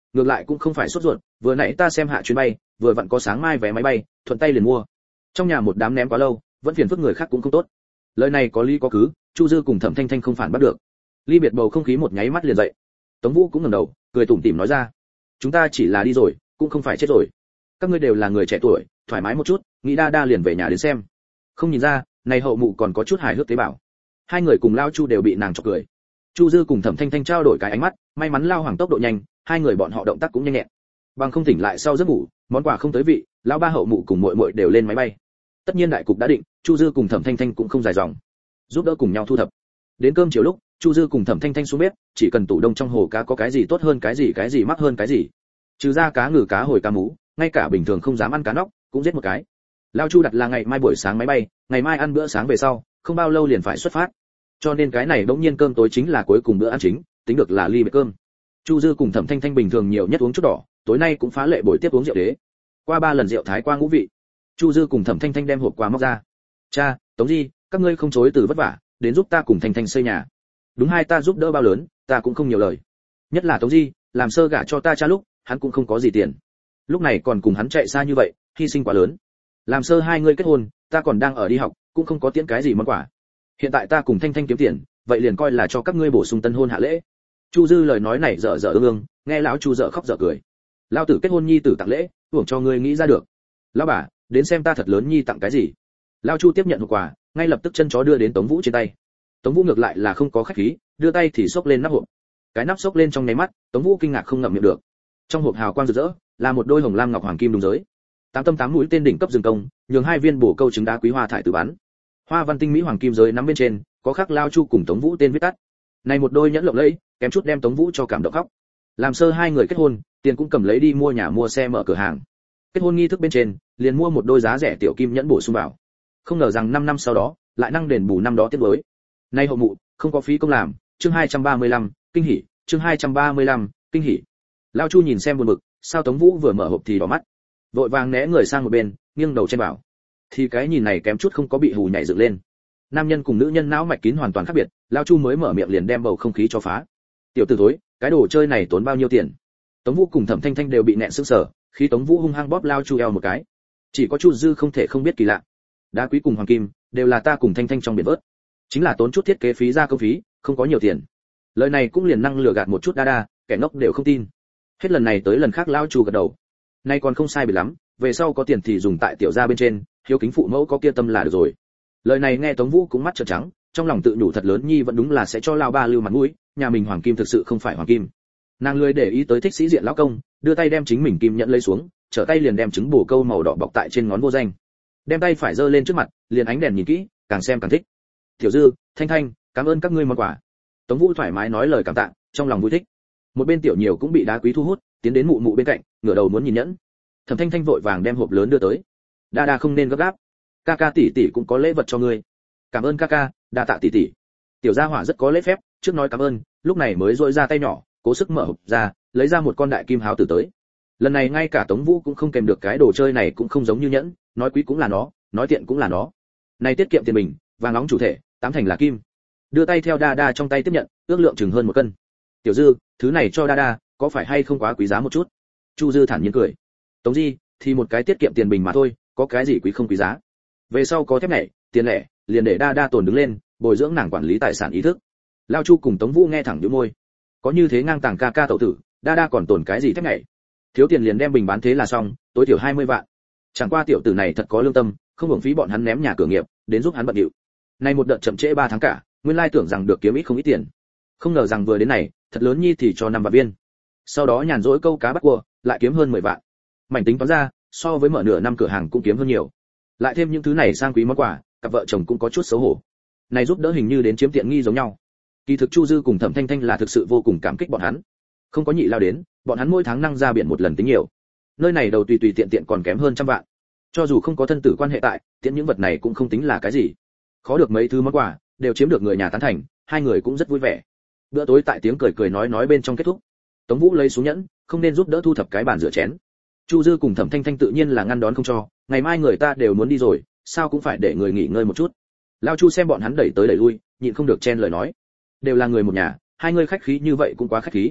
ngược lại cũng không phải sốt ruột, vừa nãy ta xem hạ chuyến bay, vừa vặn có sáng mai vé máy bay, thuận tay liền mua. Trong nhà một đám ném quá lâu, vẫn phiền phức người khác cũng không tốt. Lời này có lý có cứ, Chu Dư cùng Thẩm Thanh Thanh không phản bắt được. Ly biệt bầu không khí một nháy mắt liền dậy. Tống Vũ cũng ngẩng đầu, cười tủm tỉm nói ra, chúng ta chỉ là đi rồi, cũng không phải chết rồi. Các ngươi đều là người trẻ tuổi, thoải mái một chút, nghĩ đa đa liền về nhà đến xem. Không nhìn ra, này hậu mụ còn có chút hài hước tế bảo. Hai người cùng Lao Chu đều bị nàng chọc cười. Chu Dư cùng Thẩm Thanh Thanh trao đổi cái ánh mắt, may mắn Lao Hoàng tốc độ nhanh, hai người bọn họ động tác cũng nhanh nhẹn. Bằng không tỉnh lại sau giấc ngủ, món quà không tới vị, lão ba hậu mụ cùng muội muội đều lên máy bay. Tất nhiên đại cục đã định, Chu Dư cùng Thẩm Thanh Thanh cũng không dài dòng, giúp đỡ cùng nhau thu thập. Đến cơm chiều lúc, Chu Dư cùng Thẩm Thanh Thanh xuống bếp, chỉ cần tủ đông trong hồ cá có cái gì tốt hơn cái gì mắc hơn cái gì. Trừ ra cá ngừ cá hồi cá mú, ngay cả bình thường không dám ăn cá nóc, cũng giết một cái. Lao Chu đặt là ngày mai buổi sáng máy bay, ngày mai ăn bữa sáng về sau, không bao lâu liền phải xuất phát. Cho nên cái này bỗng nhiên cơm tối chính là cuối cùng bữa ăn chính, tính được là ly bữa cơm. Chu Dư cùng Thẩm Thanh Thanh bình thường nhiều nhất uống chút đỏ, tối nay cũng phá lệ buổi tiếp uống rượu đế. Qua 3 lần rượu thái qua ngũ vị. Chu Dư cùng Thẩm Thanh Thanh đem hộp quà móc ra. "Cha, Tống Di, các ngươi không chối từ vất vả, đến giúp ta cùng Thanh Thanh xây nhà. Đúng hai ta giúp đỡ bao lớn, ta cũng không nhiều lời. Nhất là Tống Di, làm sơ gả cho ta cha lúc, hắn cũng không có gì tiền. Lúc này còn cùng hắn chạy xa như vậy, hy sinh quá lớn. Làm sơ hai ngươi kết hôn, ta còn đang ở đi học, cũng không có tiễn cái gì món quà. Hiện tại ta cùng Thanh Thanh kiếm tiền, vậy liền coi là cho các ngươi bổ sung tân hôn hạ lễ." Chu Dư lời nói này dở dở ương, nghe lão Chu dở khóc dở cười. "Lão tử kết hôn nhi tử tặng lễ, hưởng cho ngươi nghĩ ra được. Lão bà, đến xem ta thật lớn nhi tặng cái gì." Lão Chu tiếp nhận hộp quà, ngay lập tức chân chó đưa đến Tống Vũ trên tay. Tống Vũ ngược lại là không có khách khí, đưa tay thì xốc lên nắp hộp. Cái nắp xốc lên trong nháy mắt, Tống Vũ kinh ngạc không ngậm miệng được. Trong hộp hào quang rực rỡ, là một đôi hồng lam ngọc hoàng kim đúng giới. 8 mũi tên đỉnh cấp rừng công, nhường hai viên bổ câu trứng đá quý hoa thải từ bắn. Hoa văn tinh mỹ hoàng kim giới nắm bên trên, có khắc Lao Chu cùng Tống Vũ tên viết tắt. Này một đôi nhẫn lộng lẫy, kém chút đem Tống Vũ cho cảm động khóc. Làm sơ hai người kết hôn, tiền cũng cầm lấy đi mua nhà mua xe mở cửa hàng. Kết hôn nghi thức bên trên, liền mua một đôi giá rẻ tiểu kim nhẫn bổ sung vào. Không ngờ rằng 5 năm sau đó, lại năng đền bù năm đó tiếc nuối. Nay hậu mụ, không có phí công làm, chương 235, kinh hỉ, chương 235, kinh hỉ. Lao Chu nhìn xem buồn bực, sao Tống Vũ vừa mở hộp thì đỏ mắt. Vội vàng né người sang một bên, nghiêng đầu trên bảo. Thì cái nhìn này kém chút không có bị hù nhảy dựng lên. Nam nhân cùng nữ nhân não mạch kín hoàn toàn khác biệt, Lao Chu mới mở miệng liền đem bầu không khí cho phá. "Tiểu tử thối, cái đồ chơi này tốn bao nhiêu tiền?" Tống Vũ cùng Thẩm Thanh Thanh đều bị nẹn sững sờ, khi Tống Vũ hung hăng bóp Lao Chu eo một cái. Chỉ có Chu Dư không thể không biết kỳ lạ. Đá quý cùng hoàng kim đều là ta cùng Thanh Thanh trong biển vớt, chính là tốn chút thiết kế phí ra công phí, không có nhiều tiền. Lời này cũng liền năng lừa gạt một chút đa đa, kẻ ngốc đều không tin. Hết lần này tới lần khác Lao Chu gật đầu. Nay còn không sai biệt lắm, về sau có tiền thì dùng tại tiểu gia bên trên, hiếu kính phụ mẫu có kia tâm là được rồi. Lời này nghe Tống Vũ cũng mắt trợn trắng, trong lòng tự nhủ thật lớn nhi vẫn đúng là sẽ cho Lao ba lưu mặt mũi, nhà mình hoàng kim thực sự không phải hoàng kim. Nàng lười để ý tới thích sĩ diện lão công, đưa tay đem chính mình kim nhẫn lấy xuống, trở tay liền đem trứng bổ câu màu đỏ bọc tại trên ngón vô danh. Đem tay phải giơ lên trước mặt, liền ánh đèn nhìn kỹ, càng xem càng thích. "Tiểu Dư, Thanh Thanh, cảm ơn các ngươi món quà." Tống Vũ thoải mái nói lời cảm tạ, trong lòng vui thích. Một bên tiểu nhiều cũng bị đá quý thu hút, tiến đến mụ mụ bên cạnh, ngửa đầu muốn nhìn nhẫn. Thẩm Thanh Thanh vội vàng đem hộp lớn đưa tới. "Đa đa không nên gấp gáp, ca ca tỷ tỷ cũng có lễ vật cho ngươi." "Cảm ơn ca ca, đa tạ tỷ tỷ." Tiểu gia hỏa rất có lễ phép, trước nói cảm ơn, lúc này mới duỗi ra tay nhỏ, cố sức mở hộp ra, lấy ra một con đại kim háo tử tới. Lần này ngay cả Tống Vũ cũng không kèm được, cái đồ chơi này cũng không giống như nhẫn, nói quý cũng là nó, nói tiện cũng là nó. Này tiết kiệm tiền mình, vàng nóng chủ thể, 8 thành là kim. Đưa tay theo đa đa trong tay tiếp nhận, ước lượng chừng hơn 1 cân. "Tiểu Dư, thứ này cho đa đa, có phải hay không quá quý giá một chút?" Chu Dư thản nhiên cười. "Tống Di, thì một cái tiết kiệm tiền bình mà thôi, có cái gì quý không quý giá. Về sau có thép nhảy, tiền lẻ, liền để đa đa tồn đứng lên, bồi dưỡng nàng quản lý tài sản ý thức." Lao Chu cùng Tống Vũ nghe thẳng nhíu môi. Có như thế ngang tàng ca ca tẩu tử, đa đa còn tồn cái gì thép nhảy. Thiếu tiền liền đem bình bán thế là xong, tối thiểu 20 vạn. Chẳng qua tiểu tử này thật có lương tâm, không hưởng phí bọn hắn ném nhà cửa nghiệp, đến giúp hắn bận điệu. Nay một đợt chậm trễ 3 tháng cả, nguyên lai tưởng rằng được kiếm ít không ít tiền. Không ngờ rằng vừa đến này, thật lớn nhi thì cho 5 vạn viên. Sau đó nhàn rỗi câu cá bắt cua, lại kiếm hơn 10 vạn. Mảnh tính toán ra, so với mở nửa năm cửa hàng cũng kiếm hơn nhiều. Lại thêm những thứ này sang quý món quà, cặp vợ chồng cũng có chút xấu hổ. Này giúp đỡ hình như đến chiếm tiện nghi giống nhau. Kỳ thực Chu Dư cùng Thẩm Thanh Thanh là thực sự vô cùng cảm kích bọn hắn. Không có nhị lao đến, bọn hắn mỗi tháng năng ra biển một lần tính nhiều. Nơi này đầu tùy tùy tiện tiện còn kém hơn 100 vạn. Cho dù không có thân tử quan hệ tại, tiện những vật này cũng không tính là cái gì. Khó được mấy thứ món quà, đều chiếm được người nhà tán thành, hai người cũng rất vui vẻ. Bữa tối tại tiếng cười cười nói bên trong kết thúc. Tống Vũ lấy xuống nhẫn, không nên giúp đỡ thu thập cái bàn rửa chén. Chu Dư cùng Thẩm Thanh Thanh tự nhiên là ngăn đón không cho, ngày mai người ta đều muốn đi rồi, sao cũng phải để người nghỉ ngơi một chút. Lao Chu xem bọn hắn đẩy tới đẩy lui, nhịn không được chen lời nói. Đều là người một nhà, hai người khách khí như vậy cũng quá khách khí.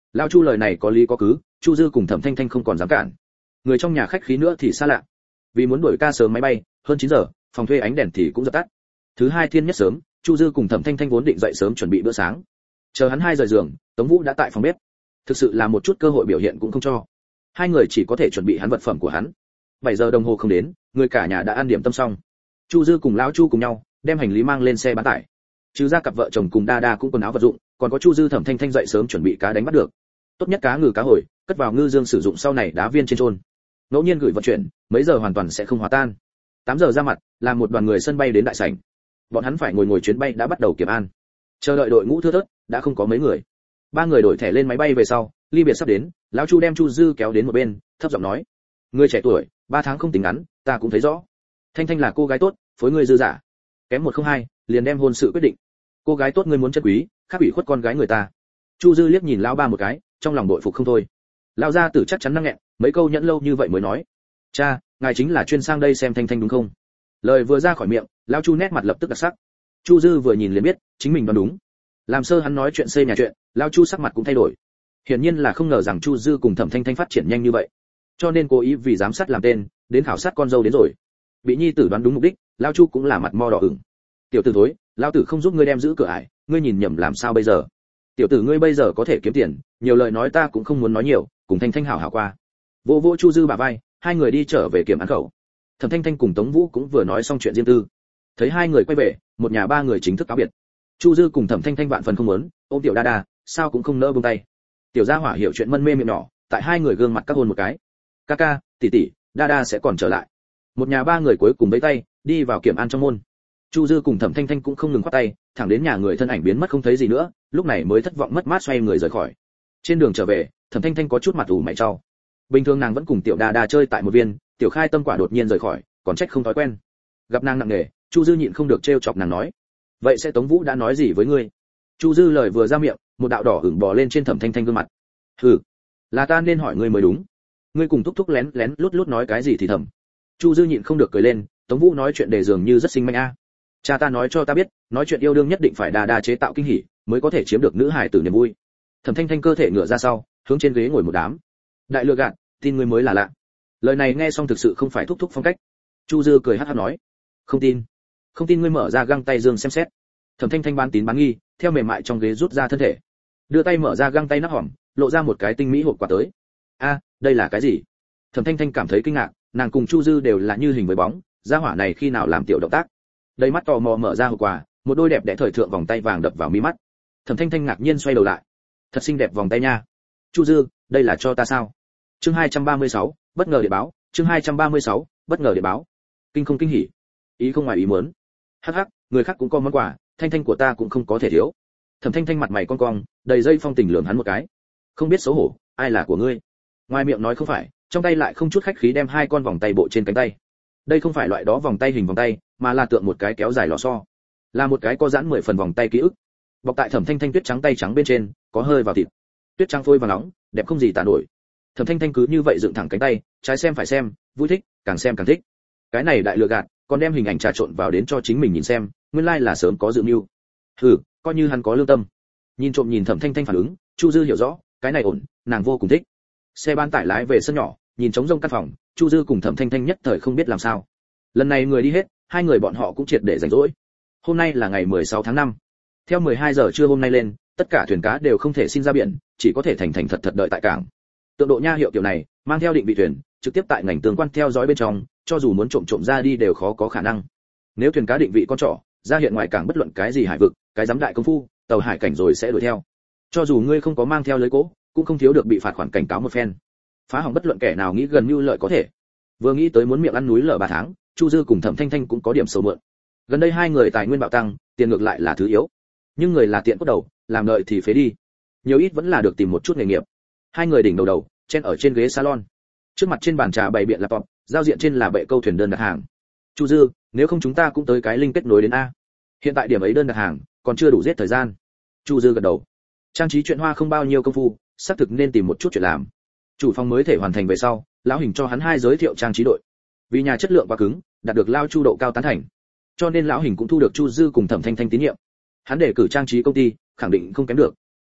Lão Chu lời này có lý có cứ, Chu Dư cùng Thẩm Thanh Thanh không còn dám cản. Người trong nhà khách khí nữa thì xa lạ. Vì muốn đuổi ca sớm máy bay, hơn 9 giờ, phòng thuê ánh đèn thì cũng dập tắt. Thứ hai thiên nhất sớm, Chu Dư cùng Thẩm Thanh Thanh vốn định dậy sớm chuẩn bị bữa sáng. Chờ hắn 2 giờ giường, Tống Vũ đã tại phòng bếp. Thực sự là một chút cơ hội biểu hiện cũng không cho. Hai người chỉ có thể chuẩn bị hắn vật phẩm của hắn. 7 giờ đồng hồ không đến, người cả nhà đã ăn điểm tâm xong. Chu Dư cùng lão Chu cùng nhau đem hành lý mang lên xe bán tải. Trừ ra cặp vợ chồng cùng Đa Đa cũng quần áo vật dụng, còn có Chu Dư Thẩm Thanh Thanh dậy sớm chuẩn bị cá đánh bắt được. Tốt nhất cá ngừ cá hồi, cất vào ngư dương sử dụng sau này đá viên trên trôn. Ngẫu nhiên gửi vận chuyển, mấy giờ hoàn toàn sẽ không hòa tan. 8 giờ ra mặt, làm một đoàn người sân bay đến đại sảnh. Bọn hắn phải ngồi chuyến bay đã bắt đầu kiểm an. Chờ đợi đội ngũ thưa thớt, đã không có mấy người. Ba người đổi thẻ lên máy bay về sau, ly biệt sắp đến, lão Chu đem Chu Dư kéo đến một bên, thấp giọng nói: "Ngươi trẻ tuổi, 3 tháng không tính ngắn, ta cũng thấy rõ. Thanh Thanh là cô gái tốt, phối ngươi dư giả. Kém 102, liền đem hôn sự quyết định. Cô gái tốt ngươi muốn chân quý, khác ủy khuất con gái người ta." Chu Dư liếc nhìn lão ba một cái, trong lòng bội phục không thôi. Lão gia tử chắc chắn năng nghẹn, mấy câu nhẫn lâu như vậy mới nói: "Cha, ngài chính là chuyên sang đây xem Thanh Thanh đúng không?" Lời vừa ra khỏi miệng, lão Chu nét mặt lập tức đặc sắc. Chu Dư vừa nhìn liền biết, chính mình đoán đúng. Làm sơ hắn nói chuyện xây nhà chuyện, lão Chu sắc mặt cũng thay đổi. Hiển nhiên là không ngờ rằng Chu Dư cùng Thẩm Thanh Thanh phát triển nhanh như vậy, cho nên cố ý vì giám sát làm tên, đến khảo sát con dâu đến rồi. Bị nhi tử đoán đúng mục đích, lão Chu cũng là mặt mo đỏ ửng. "Tiểu tử thối, lão tử không giúp ngươi đem giữ cửa ải, ngươi nhìn nhầm làm sao bây giờ? Tiểu tử ngươi bây giờ có thể kiếm tiền, nhiều lời nói ta cũng không muốn nói nhiều, cùng Thanh Thanh hảo hảo qua." Vô vô Chu Dư bả vai, hai người đi trở về kiểm án khẩu. Thẩm Thanh Thanh cùng Tống Vũ cũng vừa nói xong chuyện riêng tư. Thấy hai người quay về, một nhà ba người chính thức cáo biệt. Chu Dư cùng Thẩm Thanh Thanh vạn phần không muốn, ôm tiểu Đa Đa, sao cũng không nỡ buông tay. Tiểu Gia Hỏa hiểu chuyện mân mê miệng nhỏ, tại hai người gương mặt các hôn một cái. "Ca ca, tỷ tỷ, Đa Đa sẽ còn trở lại." Một nhà ba người cuối cùng vẫy tay, đi vào kiểm an trong môn. Chu Dư cùng Thẩm Thanh Thanh cũng không ngừng khoát tay, thẳng đến nhà người thân ảnh biến mất không thấy gì nữa, lúc này mới thất vọng mất mát xoay người rời khỏi. Trên đường trở về, Thẩm Thanh Thanh có chút mặt ủ mày trao. Bình thường nàng vẫn cùng tiểu Đa Đa chơi tại một viên, tiểu Khai Tâm quả đột nhiên rời khỏi, còn trách không thói quen. Gặp nàng nặng nề, Chu Dư nhịn không được trêu chọc nàng nói: "Vậy sẽ Tống Vũ đã nói gì với ngươi?" Chu Dư lời vừa ra miệng, một đạo đỏ ửng bò lên trên Thẩm Thanh Thanh gương mặt. "Hừ, là ta nên hỏi ngươi mới đúng. Ngươi cùng Thúc Thúc lén lén lút lút nói cái gì thì thầm." Chu Dư nhịn không được cười lên, Tống Vũ nói chuyện đề dường như rất sinh manh a. Cha ta nói cho ta biết, nói chuyện yêu đương nhất định phải Đa Đa chế tạo kinh hỉ, mới có thể chiếm được nữ hài tử niềm vui. Thẩm Thanh Thanh cơ thể ngửa ra sau, hướng trên ghế ngồi một đám. Đại lừa gạt, tin ngươi mới là lạ. Lời này nghe xong thực sự không phải Thúc Thúc phong cách. Chu Dư cười hắt hắt nói: "Không tin. Không tin ngươi mở ra găng tay dương xem xét." Thẩm Thanh Thanh bán tín bán nghi, theo mềm mại trong ghế rút ra thân thể, đưa tay mở ra găng tay nắp hòm, lộ ra một cái tinh mỹ hộp quà tới. "A, đây là cái gì?" Thẩm Thanh Thanh cảm thấy kinh ngạc, nàng cùng Chu Dư đều là như hình với bóng, gia hỏa này khi nào làm tiểu động tác. Đầy mắt tò mò mở ra hộp quà, một đôi đẹp đẽ thời thượng vòng tay vàng đập vào mi mắt. Thẩm Thanh Thanh ngạc nhiên xoay đầu lại. "Thật xinh đẹp vòng tay nha. Chu Dư, đây là cho ta sao?" Chương 236, bất ngờ điện báo, chương 236, bất ngờ điện báo. Kinh không kinh hỉ, ý không ngoài ý muốn. Hắc hắc, người khác cũng có món quà, Thanh Thanh của ta cũng không có thể thiếu. Thẩm Thanh Thanh mặt mày cong cong, đầy dây phong tình lườm hắn một cái. "Không biết xấu hổ, ai là của ngươi?" Ngoài miệng nói không phải, trong tay lại không chút khách khí đem hai con vòng tay bộ trên cánh tay. Đây không phải loại đó vòng tay hình vòng tay, mà là tượng một cái kéo dài lò xo, là một cái có giãn 10 phần vòng tay ký ức. Bọc tại Thẩm Thanh Thanh tuyết trắng tay trắng bên trên, có hơi vào thịt. Tuyết trắng phôi và nóng, đẹp không gì tả nổi. Thẩm Thanh Thanh cứ như vậy dựng thẳng cánh tay, trái xem phải xem, vui thích, càng xem càng thích. Cái này đại lừa gạt, còn đem hình ảnh trà trộn vào đến cho chính mình nhìn xem, nguyên lai là sớm có dự mưu. Hừ, coi như hắn có lương tâm. Nhìn trộm nhìn Thẩm Thanh Thanh phản ứng, Chu Dư hiểu rõ, cái này ổn, nàng vô cùng thích. Xe bán tải lái về sân nhỏ, nhìn trống rông căn phòng, Chu Dư cùng Thẩm Thanh Thanh nhất thời không biết làm sao. Lần này người đi hết, hai người bọn họ cũng triệt để rảnh rỗi. Hôm nay là ngày 16 tháng 5. Theo 12 giờ trưa hôm nay lên, tất cả thuyền cá đều không thể xin ra biển, chỉ có thể thành thành thật thật đợi tại cảng. Tượng độ nha hiệu kiểu này, mang theo định vị thuyền, trực tiếp tại ngành tương quan theo dõi bên trong, cho dù muốn trộm ra đi đều khó có khả năng. Nếu thuyền cá định vị con trỏ, ra hiện ngoài cảng bất luận cái gì hải vực, cái giám đại công phu, tàu hải cảnh rồi sẽ đuổi theo. Cho dù ngươi không có mang theo lưới cố, cũng không thiếu được bị phạt khoản cảnh cáo một phen. Phá hỏng bất luận kẻ nào nghĩ gần mưu lợi có thể. Vừa nghĩ tới muốn miệng ăn núi lở 3 tháng, Chu Dư cùng Thẩm Thanh Thanh cũng có điểm sầu mượn. Gần đây hai người tài nguyên bạo tăng, tiền ngược lại là thứ yếu. Nhưng người là tiện cốt đầu, làm lợi thì phế đi. Nhiều ít vẫn là được tìm một chút nghề nghiệp. Hai người đỉnh đầu, chen ở trên ghế salon. Trước mặt trên bàn trà bày biện laptop, giao diện trên là bệ câu thuyền đơn đặt hàng. Chu Dư, nếu không chúng ta cũng tới cái link kết nối đến a. Hiện tại điểm ấy đơn đặt hàng, còn chưa đủ giết thời gian. Chu Dư gật đầu. Trang trí chuyện hoa không bao nhiêu công phu, xác thực nên tìm một chút chuyện làm. Chủ phòng mới thể hoàn thành về sau, lão Hình cho hắn hai giới thiệu trang trí đội. Vì nhà chất lượng quá cứng, đạt được lao Chu độ cao tán thành, cho nên lão Hình cũng thu được Chu Dư cùng Thẩm Thanh Thanh tín nhiệm. Hắn đề cử trang trí công ty, khẳng định không kém được.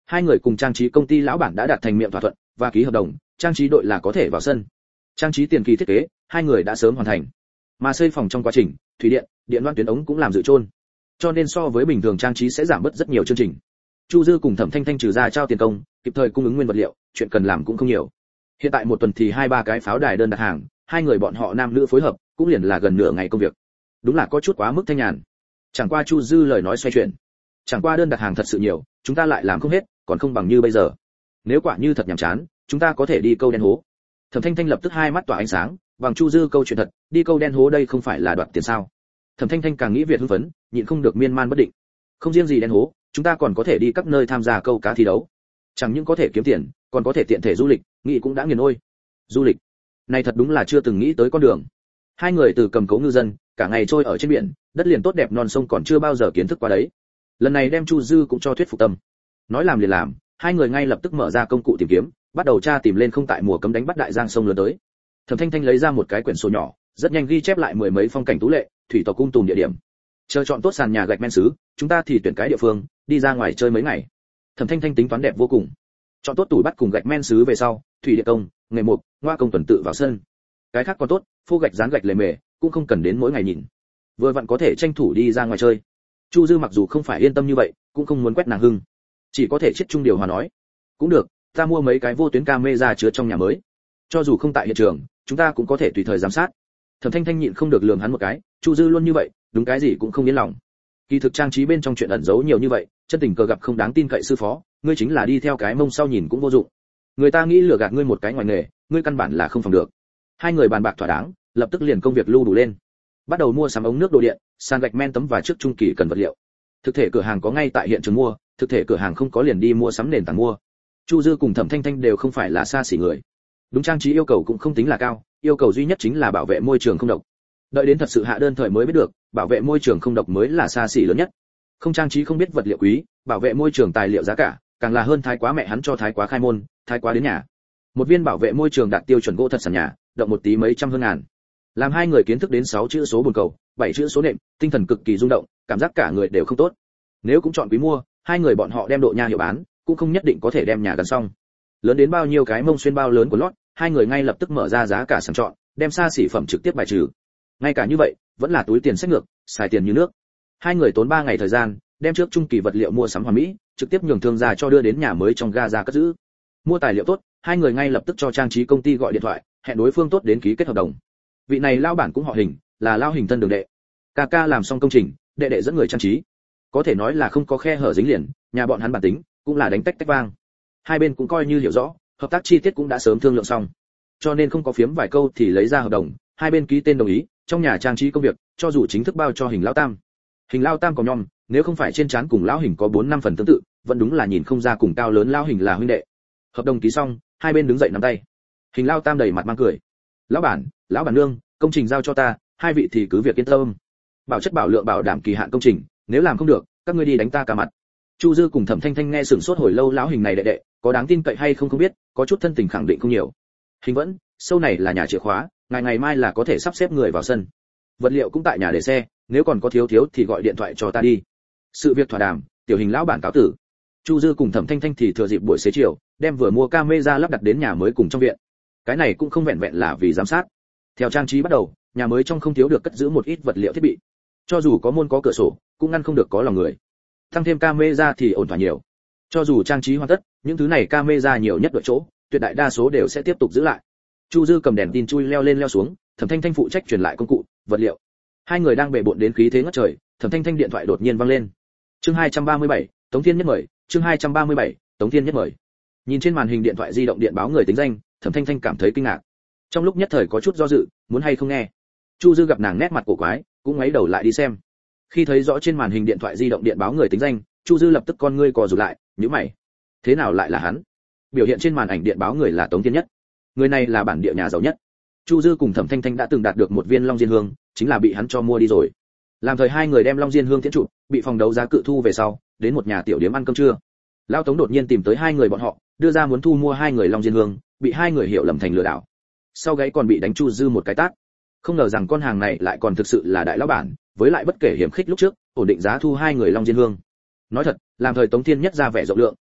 Hai người cùng trang trí công ty lão bản đã đạt thành miệng thỏa thuận và ký hợp đồng, trang trí đội là có thể vào sân. Trang trí tiền kỳ thiết kế, hai người đã sớm hoàn thành. Mà xây phòng trong quá trình, thủy điện, điện loan tuyến ống cũng làm dự trôn. Cho nên so với bình thường trang trí sẽ giảm bớt rất nhiều chương trình. Chu Dư cùng Thẩm Thanh Thanh trừ ra trao tiền công, kịp thời cung ứng nguyên vật liệu, chuyện cần làm cũng không nhiều. Hiện tại một tuần thì 2-3 cái pháo đài đơn đặt hàng, hai người bọn họ nam nữ phối hợp, cũng liền là gần nửa ngày công việc. Đúng là có chút quá mức thanh nhàn. Chẳng qua Chu Dư lời nói xoay chuyển. Chẳng qua đơn đặt hàng thật sự nhiều, chúng ta lại làm không hết, còn không bằng như bây giờ. Nếu quả như thật nhàm chán, chúng ta có thể đi câu đen hố. Thẩm Thanh Thanh lập tức hai mắt tỏa ánh sáng, bằng Chu Dư câu chuyện thật, đi câu đen hố đây không phải là đoạt tiền sao? Thẩm Thanh Thanh càng nghĩ Việt hưng phấn, nhịn không được miên man bất định. Không riêng gì đen hố, chúng ta còn có thể đi các nơi tham gia câu cá thi đấu. Chẳng những có thể kiếm tiền, còn có thể tiện thể du lịch, nghĩ cũng đã nghiền ôi. Du lịch, này thật đúng là chưa từng nghĩ tới con đường. Hai người từ cầm cố ngư dân, cả ngày trôi ở trên biển, đất liền tốt đẹp non sông còn chưa bao giờ kiến thức qua đấy. Lần này đem Chu Dư cũng cho thuyết phục tâm. Nói làm liền làm, hai người ngay lập tức mở ra công cụ tìm kiếm, bắt đầu tra tìm lên không tại mùa cấm đánh bắt đại giang sông lớn tới. Thẩm Thanh Thanh lấy ra một cái quyển sổ nhỏ, rất nhanh ghi chép lại mười mấy phong cảnh tú lệ, thủy tộc cung tùm địa điểm. Chờ chọn tốt sàn nhà gạch men sứ, chúng ta thì tuyển cái địa phương, đi ra ngoài chơi mấy ngày. Thẩm Thanh Thanh tính toán đẹp vô cùng. Chọn tốt tủi bắt cùng gạch men sứ về sau, thủy điện công, nghề mục, ngoa công tuần tự vào sân. Cái khác còn tốt, phô gạch dán gạch lề mề, cũng không cần đến mỗi ngày nhìn. Vừa vặn có thể tranh thủ đi ra ngoài chơi. Chu Dư mặc dù không phải yên tâm như vậy, cũng không muốn quét nàng hưng, chỉ có thể chết chung điều hòa nói. Cũng được, ta mua mấy cái vô tuyến camera chứa trong nhà mới. Cho dù không tại hiện trường, chúng ta cũng có thể tùy thời giám sát. Thẩm Thanh Thanh nhịn không được lườm hắn một cái, Chu Dư luôn như vậy, đúng cái gì cũng không yên lòng. Kỳ thực trang trí bên trong chuyện ẩn giấu nhiều như vậy, chân tình cờ gặp không đáng tin cậy sư phó, ngươi chính là đi theo cái mông sau nhìn cũng vô dụng. Người ta nghĩ lừa gạt ngươi một cái ngoài nghề, ngươi căn bản là không phòng được. Hai người bàn bạc thỏa đáng, lập tức liền công việc lưu đủ lên. Bắt đầu mua sắm ống nước đồ điện, sàn gạch men tấm và trước trung kỳ cần vật liệu. Thực thể cửa hàng có ngay tại hiện trường mua, thực thể cửa hàng không có liền đi mua sắm nền tảng mua. Chu Dư cùng Thẩm Thanh Thanh đều không phải là xa xỉ người. Đúng trang trí yêu cầu cũng không tính là cao, yêu cầu duy nhất chính là bảo vệ môi trường không độc. Đợi đến thật sự hạ đơn thời mới biết được, bảo vệ môi trường không độc mới là xa xỉ lớn nhất. Không trang trí không biết vật liệu quý, bảo vệ môi trường tài liệu giá cả, càng là hơn thái quá mẹ hắn cho thái quá khai môn, thái quá đến nhà. Một viên bảo vệ môi trường đạt tiêu chuẩn gỗ thật sàn nhà, động một tí mấy trăm hơn ngàn. Làm hai người kiến thức đến 6 chữ số bồn cầu, 7 chữ số nệm, tinh thần cực kỳ rung động, cảm giác cả người đều không tốt. Nếu cũng chọn quý mua, hai người bọn họ đem độ nha hiệu bán, cũng không nhất định có thể đem nhà gần xong. Lớn đến bao nhiêu cái mông xuyên bao lớn của lót, hai người ngay lập tức mở ra giá cả sàng chọn, đem xa xỉ phẩm trực tiếp bài trừ. Ngay cả như vậy, vẫn là túi tiền sách ngược, xài tiền như nước. Hai người tốn 3 ngày thời gian, đem trước trung kỳ vật liệu mua sắm hoàn mỹ, trực tiếp nhường thương gia cho đưa đến nhà mới trong ga ra cất giữ. Mua tài liệu tốt, hai người ngay lập tức cho trang trí công ty gọi điện thoại, hẹn đối phương tốt đến ký kết hợp đồng. Vị này lao bản cũng họ Hình, là lao Hình thân đường đệ. Ca ca làm xong công trình, đệ đệ dẫn người trang trí. Có thể nói là không có khe hở dính liền, nhà bọn hắn bản tính cũng là đánh tách tách vang. Hai bên cũng coi như hiểu rõ, hợp tác chi tiết cũng đã sớm thương lượng xong. Cho nên không có phiếm vài câu thì lấy ra hợp đồng, hai bên ký tên đồng ý, trong nhà trang trí công việc, cho dù chính thức bao cho Hình lão tam. Hình lão tam có nhom, nếu không phải trên trán cùng lão Hình có 4-5 phần tương tự, vẫn đúng là nhìn không ra cùng cao lớn lão Hình là huynh đệ. Hợp đồng ký xong, hai bên đứng dậy nắm tay. Hình lão tam đầy mặt mang cười. Lão bản nương, công trình giao cho ta, hai vị thì cứ việc yên tâm. Bảo chất bảo lượng bảo đảm kỳ hạn công trình, nếu làm không được, các ngươi đi đánh ta cả mặt. Chu Dư cùng Thẩm Thanh Thanh nghe sửng sốt hồi lâu, lão Hình này đệ đệ, có đáng tin cậy hay không không biết, có chút thân tình khẳng định không nhiều. Hình vẫn, sâu này là nhà chìa khóa, ngày mai là có thể sắp xếp người vào sân. Vật liệu cũng tại nhà để xe, nếu còn có thiếu thì gọi điện thoại cho ta đi. Sự việc thỏa đàm, tiểu Hình lão bản cáo tử. Chu Dư cùng Thẩm Thanh Thanh thì thừa dịp buổi xế chiều, đem vừa mua camera lắp đặt đến nhà mới cùng trong viện. Cái này cũng không vẹn vẹn là vì giám sát. Theo trang trí bắt đầu, nhà mới trong không thiếu được cất giữ một ít vật liệu thiết bị. Cho dù có môn có cửa sổ, cũng ngăn không được có lòng người. Tăng thêm camera thì ổn thỏa nhiều. Cho dù trang trí hoàn tất, những thứ này camera nhiều nhất đội chỗ, tuyệt đại đa số đều sẽ tiếp tục giữ lại. Chu Dư cầm đèn tin chui leo lên leo xuống, Thẩm Thanh Thanh phụ trách truyền lại công cụ, vật liệu. Hai người đang bề bộn đến khí thế ngất trời, Thẩm Thanh Thanh điện thoại đột nhiên vang lên. Chương 237, Tống Thiên Nhất mời, chương 237, Tống Thiên Nhất mời. Nhìn trên màn hình điện thoại di động điện báo người tính danh, Thẩm Thanh Thanh cảm thấy kinh ngạc. Trong lúc nhất thời có chút do dự, muốn hay không nghe. Chu Dư gặp nàng nét mặt cổ quái, cũng ngoáy đầu lại đi xem. Khi thấy rõ trên màn hình điện thoại di động điện báo người tính danh, Chu Dư lập tức con ngươi co rụt lại, nhíu mày. Thế nào lại là hắn? Biểu hiện trên màn ảnh điện báo người là Tống Thiên Nhất. Người này là bản địa nhà giàu nhất. Chu Dư cùng Thẩm Thanh Thanh đã từng đạt được một viên Long Diên Hương, chính là bị hắn cho mua đi rồi. Làm thời hai người đem Long Diên Hương tiễn trụ, bị phòng đấu giá cự thu về sau, đến một nhà tiểu điếm ăn cơm trưa. Lão Tống đột nhiên tìm tới hai người bọn họ, đưa ra muốn thu mua hai người Long Diên Hương, bị hai người hiểu lầm thành lừa đảo. Sau gáy còn bị đánh Chu Dư một cái tát. Không ngờ rằng con hàng này lại còn thực sự là đại lão bản, với lại bất kể hiểm khích lúc trước, ổn định giá thu hai người Long Diên Hương. Nói thật, làm thời Tống Thiên Nhất ra vẻ rộng lượng,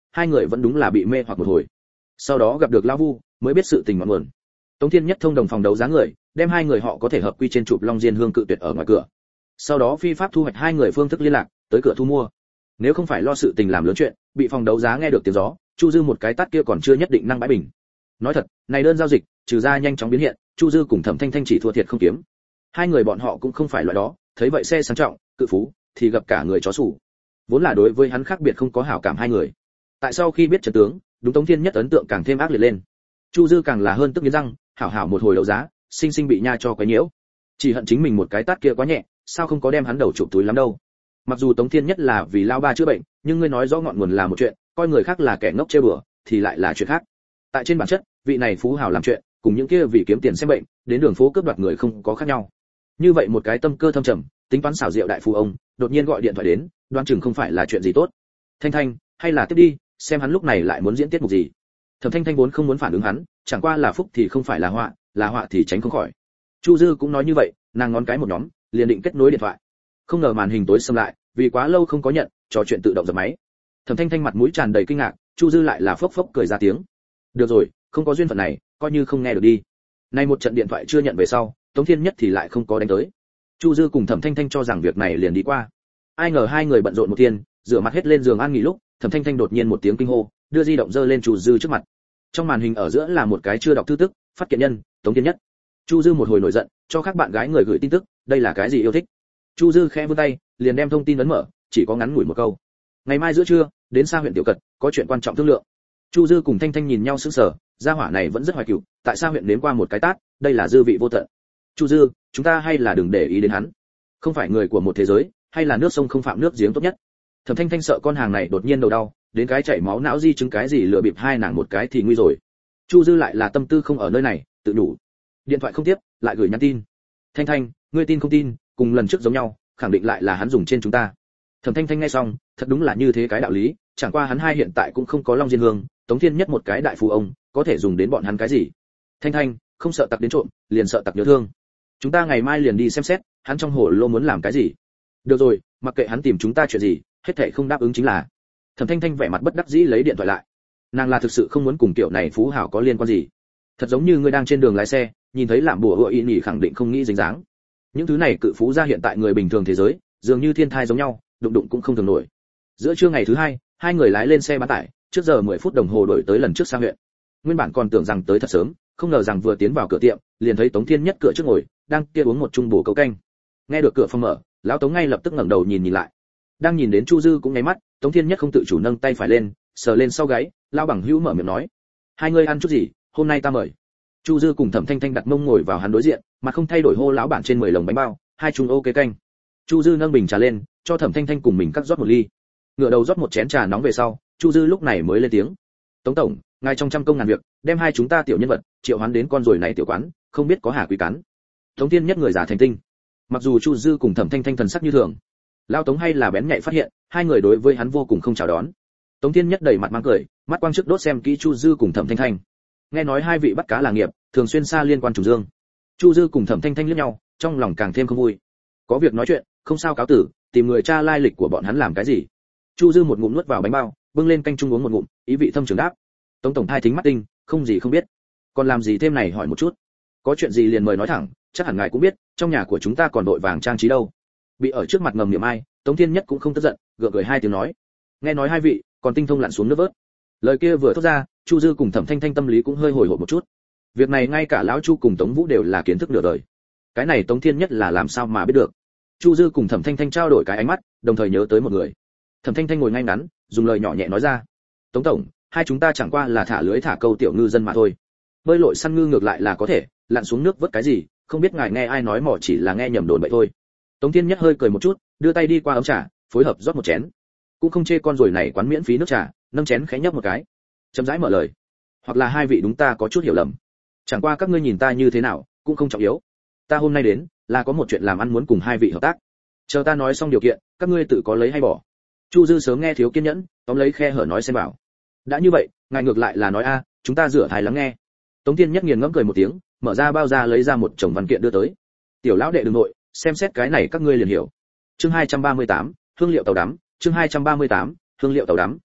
hai người vẫn đúng là bị mê hoặc một hồi. Sau đó gặp được lão Vu, mới biết sự tình ngọn nguồn. Tống Thiên Nhất thông đồng phòng đấu giá người, đem hai người họ có thể hợp quy trên chụp Long Diên Hương cự tuyệt ở ngoài cửa. Sau đó phi pháp thu hoạch hai người phương thức liên lạc, tới cửa thu mua. Nếu không phải lo sự tình làm lớn chuyện, bị phòng đấu giá nghe được tiếng gió, Chu Dư một cái tát kia còn chưa nhất định năng bãi bình. Nói thật, này đơn giao dịch, trừ ra nhanh chóng biến hiện, Chu Dư cùng Thẩm Thanh Thanh chỉ thua thiệt không kiếm. Hai người bọn họ cũng không phải loại đó, thấy vậy xe sang trọng, cự phú, thì gặp cả người chó sủ. Vốn là đối với hắn khác biệt không có hảo cảm hai người. Tại sau khi biết trận tướng, đúng Tống Thiên Nhất ấn tượng càng thêm ác liệt lên. Chu Dư càng là hơn tức nghiến răng, hảo một hồi đấu giá, sinh sinh bị nha cho quấy nhiễu. Chỉ hận chính mình một cái tát kia quá nhẹ, sao không có đem hắn đầu chụp túi lắm đâu. Mặc dù Tống Thiên Nhất là vì lao ba chữa bệnh, nhưng ngươi nói rõ ngọn nguồn là một chuyện, coi người khác là kẻ ngốc chơi bừa, thì lại là chuyện khác. Tại trên bản chất, vị này phú hào làm chuyện, cùng những kia vì kiếm tiền xem bệnh, đến đường phố cướp đoạt người không có khác nhau. Như vậy một cái tâm cơ thâm trầm, tính toán xảo diệu đại phú ông, đột nhiên gọi điện thoại đến, đoán chừng không phải là chuyện gì tốt. Thanh Thanh, hay là tiếp đi, xem hắn lúc này lại muốn diễn tiết mục gì. Thẩm Thanh Thanh vốn không muốn phản ứng hắn, chẳng qua là phúc thì không phải là họa thì tránh không khỏi. Chu Dư cũng nói như vậy, nàng ngón cái một nhóm, liền định kết nối điện thoại. Không ngờ màn hình tối sầm lại, vì quá lâu không có nhận, trò chuyện tự động dập máy. Thẩm Thanh Thanh mặt mũi tràn đầy kinh ngạc, Chu Dư lại là phốc phốc cười ra tiếng. Được rồi, không có duyên phận này, coi như không nghe được đi. Nay một trận điện thoại chưa nhận về sau, Tống Thiên Nhất thì lại không có đánh tới. Chu Dư cùng Thẩm Thanh Thanh cho rằng việc này liền đi qua. Ai ngờ hai người bận rộn một thiên, rửa mặt hết lên giường ăn nghỉ lúc, Thẩm Thanh Thanh đột nhiên một tiếng kinh hô, đưa di động giơ lên Chu Dư trước mặt. Trong màn hình ở giữa là một cái chưa đọc thư tức, phát kiện nhân, Tống Thiên Nhất. Chu Dư một hồi nổi giận, cho các bạn gái người gửi tin tức, đây là cái gì yêu thích. Chu Dư khẽ vươn tay, liền đem thông tin ấn mở, chỉ có ngắn ngủi một câu. Ngày mai giữa trưa, đến xa huyện Tiểu Cật, có chuyện quan trọng thương lượng. Chu Dư cùng Thanh Thanh nhìn nhau sững sờ, gia hỏa này vẫn rất hoài cửu, tại sao huyện nếm qua một cái tát, đây là dư vị vô tận. Chu Dư, chúng ta hay là đừng để ý đến hắn. Không phải người của một thế giới, hay là nước sông không phạm nước giếng tốt nhất. Thẩm Thanh Thanh sợ con hàng này đột nhiên đầu đau, đến cái chảy máu não di chứng cái gì lừa bịp hai nàng một cái thì nguy rồi. Chu Dư lại là tâm tư không ở nơi này, tự đủ. Điện thoại không tiếp, lại gửi nhắn tin. Thanh Thanh, ngươi tin không tin, cùng lần trước giống nhau, khẳng định lại là hắn dùng trên chúng ta. Thẩm Thanh Thanh nghe xong, thật đúng là như thế cái đạo lý, chẳng qua hắn hai hiện tại cũng không có Long Diên Hương, Tống Thiên Nhất một cái đại phú ông, có thể dùng đến bọn hắn cái gì? Thanh Thanh, không sợ tặc đến trộm, liền sợ tặc nhớ thương. Chúng ta ngày mai liền đi xem xét, hắn trong hồ lô muốn làm cái gì. Được rồi, mặc kệ hắn tìm chúng ta chuyện gì, hết thảy không đáp ứng chính là. Thẩm Thanh Thanh vẻ mặt bất đắc dĩ lấy điện thoại lại. Nàng là thực sự không muốn cùng kiểu này phú hảo có liên quan gì. Thật giống như người đang trên đường lái xe, nhìn thấy lạm bùa hựa y nhỉ khẳng định không nghĩ dính dáng. Những thứ này cự phú gia hiện tại người bình thường thế giới, dường như thiên thai giống nhau, đụng đụng cũng không thường nổi. Giữa trưa ngày thứ hai, hai người lái lên xe bán tải, trước giờ 10 phút đồng hồ đổi tới lần trước xa huyện. Nguyên bản còn tưởng rằng tới thật sớm, không ngờ rằng vừa tiến vào cửa tiệm, liền thấy Tống Thiên Nhất cửa trước ngồi, đang kia uống một chung bổ cấu canh. Nghe được cửa phòng mở, lão Tống ngay lập tức ngẩng đầu nhìn lại. Đang nhìn đến Chu Dư cũng nháy mắt, Tống Thiên Nhất không tự chủ nâng tay phải lên, sờ lên sau gáy, lão bằng hữu mở miệng nói: "Hai người ăn chút gì, hôm nay ta mời." Chu Dư cùng Thẩm Thanh Thanh đặt mông ngồi vào hắn đối diện, mà không thay đổi hô lão bản trên 10 lồng bánh bao, hai chung ok canh. Chu Dư nâng bình trà lên, cho Thẩm Thanh Thanh cùng mình cắt rót một ly. Ngửa đầu rót một chén trà nóng về sau, Chu Dư lúc này mới lên tiếng: "Tống tổng, ngài trong trăm công ngàn việc, đem hai chúng ta tiểu nhân vật triệu hoán đến con rồi này tiểu quán, không biết có hà quý cắn." Tống Thiên Nhất người giả thành tinh. Mặc dù Chu Dư cùng Thẩm Thanh Thanh thần sắc như thường, lão Tống hay là bén nhạy phát hiện, hai người đối với hắn vô cùng không chào đón. Tống Thiên Nhất đầy mặt mang cười, mắt quang trước đốt xem kỹ Chu Dư cùng Thẩm Thanh Thanh. Nghe nói hai vị bắt cá là nghiệp, thường xuyên xa liên quan trùng dương. Chu Dư cùng Thẩm Thanh Thanh liếc nhau, trong lòng càng thêm không vui. Có việc nói chuyện, không sao cáo tử, tìm người tra lai lịch của bọn hắn làm cái gì. Chu Dư một ngụm nuốt vào bánh bao, bưng lên canh chung uống một ngụm, ý vị thâm trường đáp: "Tống tổng hai thính mắt tinh, không gì không biết. Còn làm gì thêm này hỏi một chút. Có chuyện gì liền mời nói thẳng, chắc hẳn ngài cũng biết, trong nhà của chúng ta còn đội vàng trang trí đâu." Bị ở trước mặt ngầm niệm ai, Tống Thiên Nhất cũng không tức giận, gượng cười hai tiếng nói: "Nghe nói hai vị còn tinh thông lặn xuống nước vớt." Lời kia vừa thốt ra, Chu Dư cùng Thẩm Thanh Thanh tâm lý cũng hơi hồi hộp một chút. Việc này ngay cả lão Chu cùng Tống Vũ đều là kiến thức nửa đời. Cái này Tống Thiên Nhất là làm sao mà biết được? Chu Dư cùng Thẩm Thanh Thanh trao đổi cái ánh mắt, đồng thời nhớ tới một người. Thẩm Thanh Thanh ngồi ngay ngắn, dùng lời nhỏ nhẹ nói ra: "Tống tổng, hai chúng ta chẳng qua là thả lưới thả câu tiểu ngư dân mà thôi. Bơi lội săn ngư ngược lại là có thể, lặn xuống nước vớt cái gì, không biết ngài nghe ai nói mỏ chỉ là nghe nhầm đồn vậy thôi." Tống Thiên Nhất hơi cười một chút, đưa tay đi qua ấm trà, phối hợp rót một chén. Cũng không chê con rồi này quán miễn phí nước trà, nâng chén khẽ nhấp một cái, chậm rãi mở lời: "Hoặc là hai vị đúng ta có chút hiểu lầm. Chẳng qua các ngươi nhìn ta như thế nào, cũng không trọng yếu. Ta hôm nay đến, là có một chuyện làm ăn muốn cùng hai vị hợp tác. Chờ ta nói xong điều kiện, các ngươi tự có lấy hay bỏ." Chu Dư sớm nghe thiếu kiên nhẫn, tóm lấy khe hở nói xem bảo: "Đã như vậy, ngài ngược lại là nói a, chúng ta rửa thai lắng nghe." Tống Thiên Nhất nghiền ngẫm cười một tiếng, mở ra bao da lấy ra một chồng văn kiện đưa tới: "Tiểu lão đệ đừng nội, xem xét cái này các ngươi liền hiểu." Chương 238, hương liệu tàu đắm, chương 238, hương liệu tàu đắm.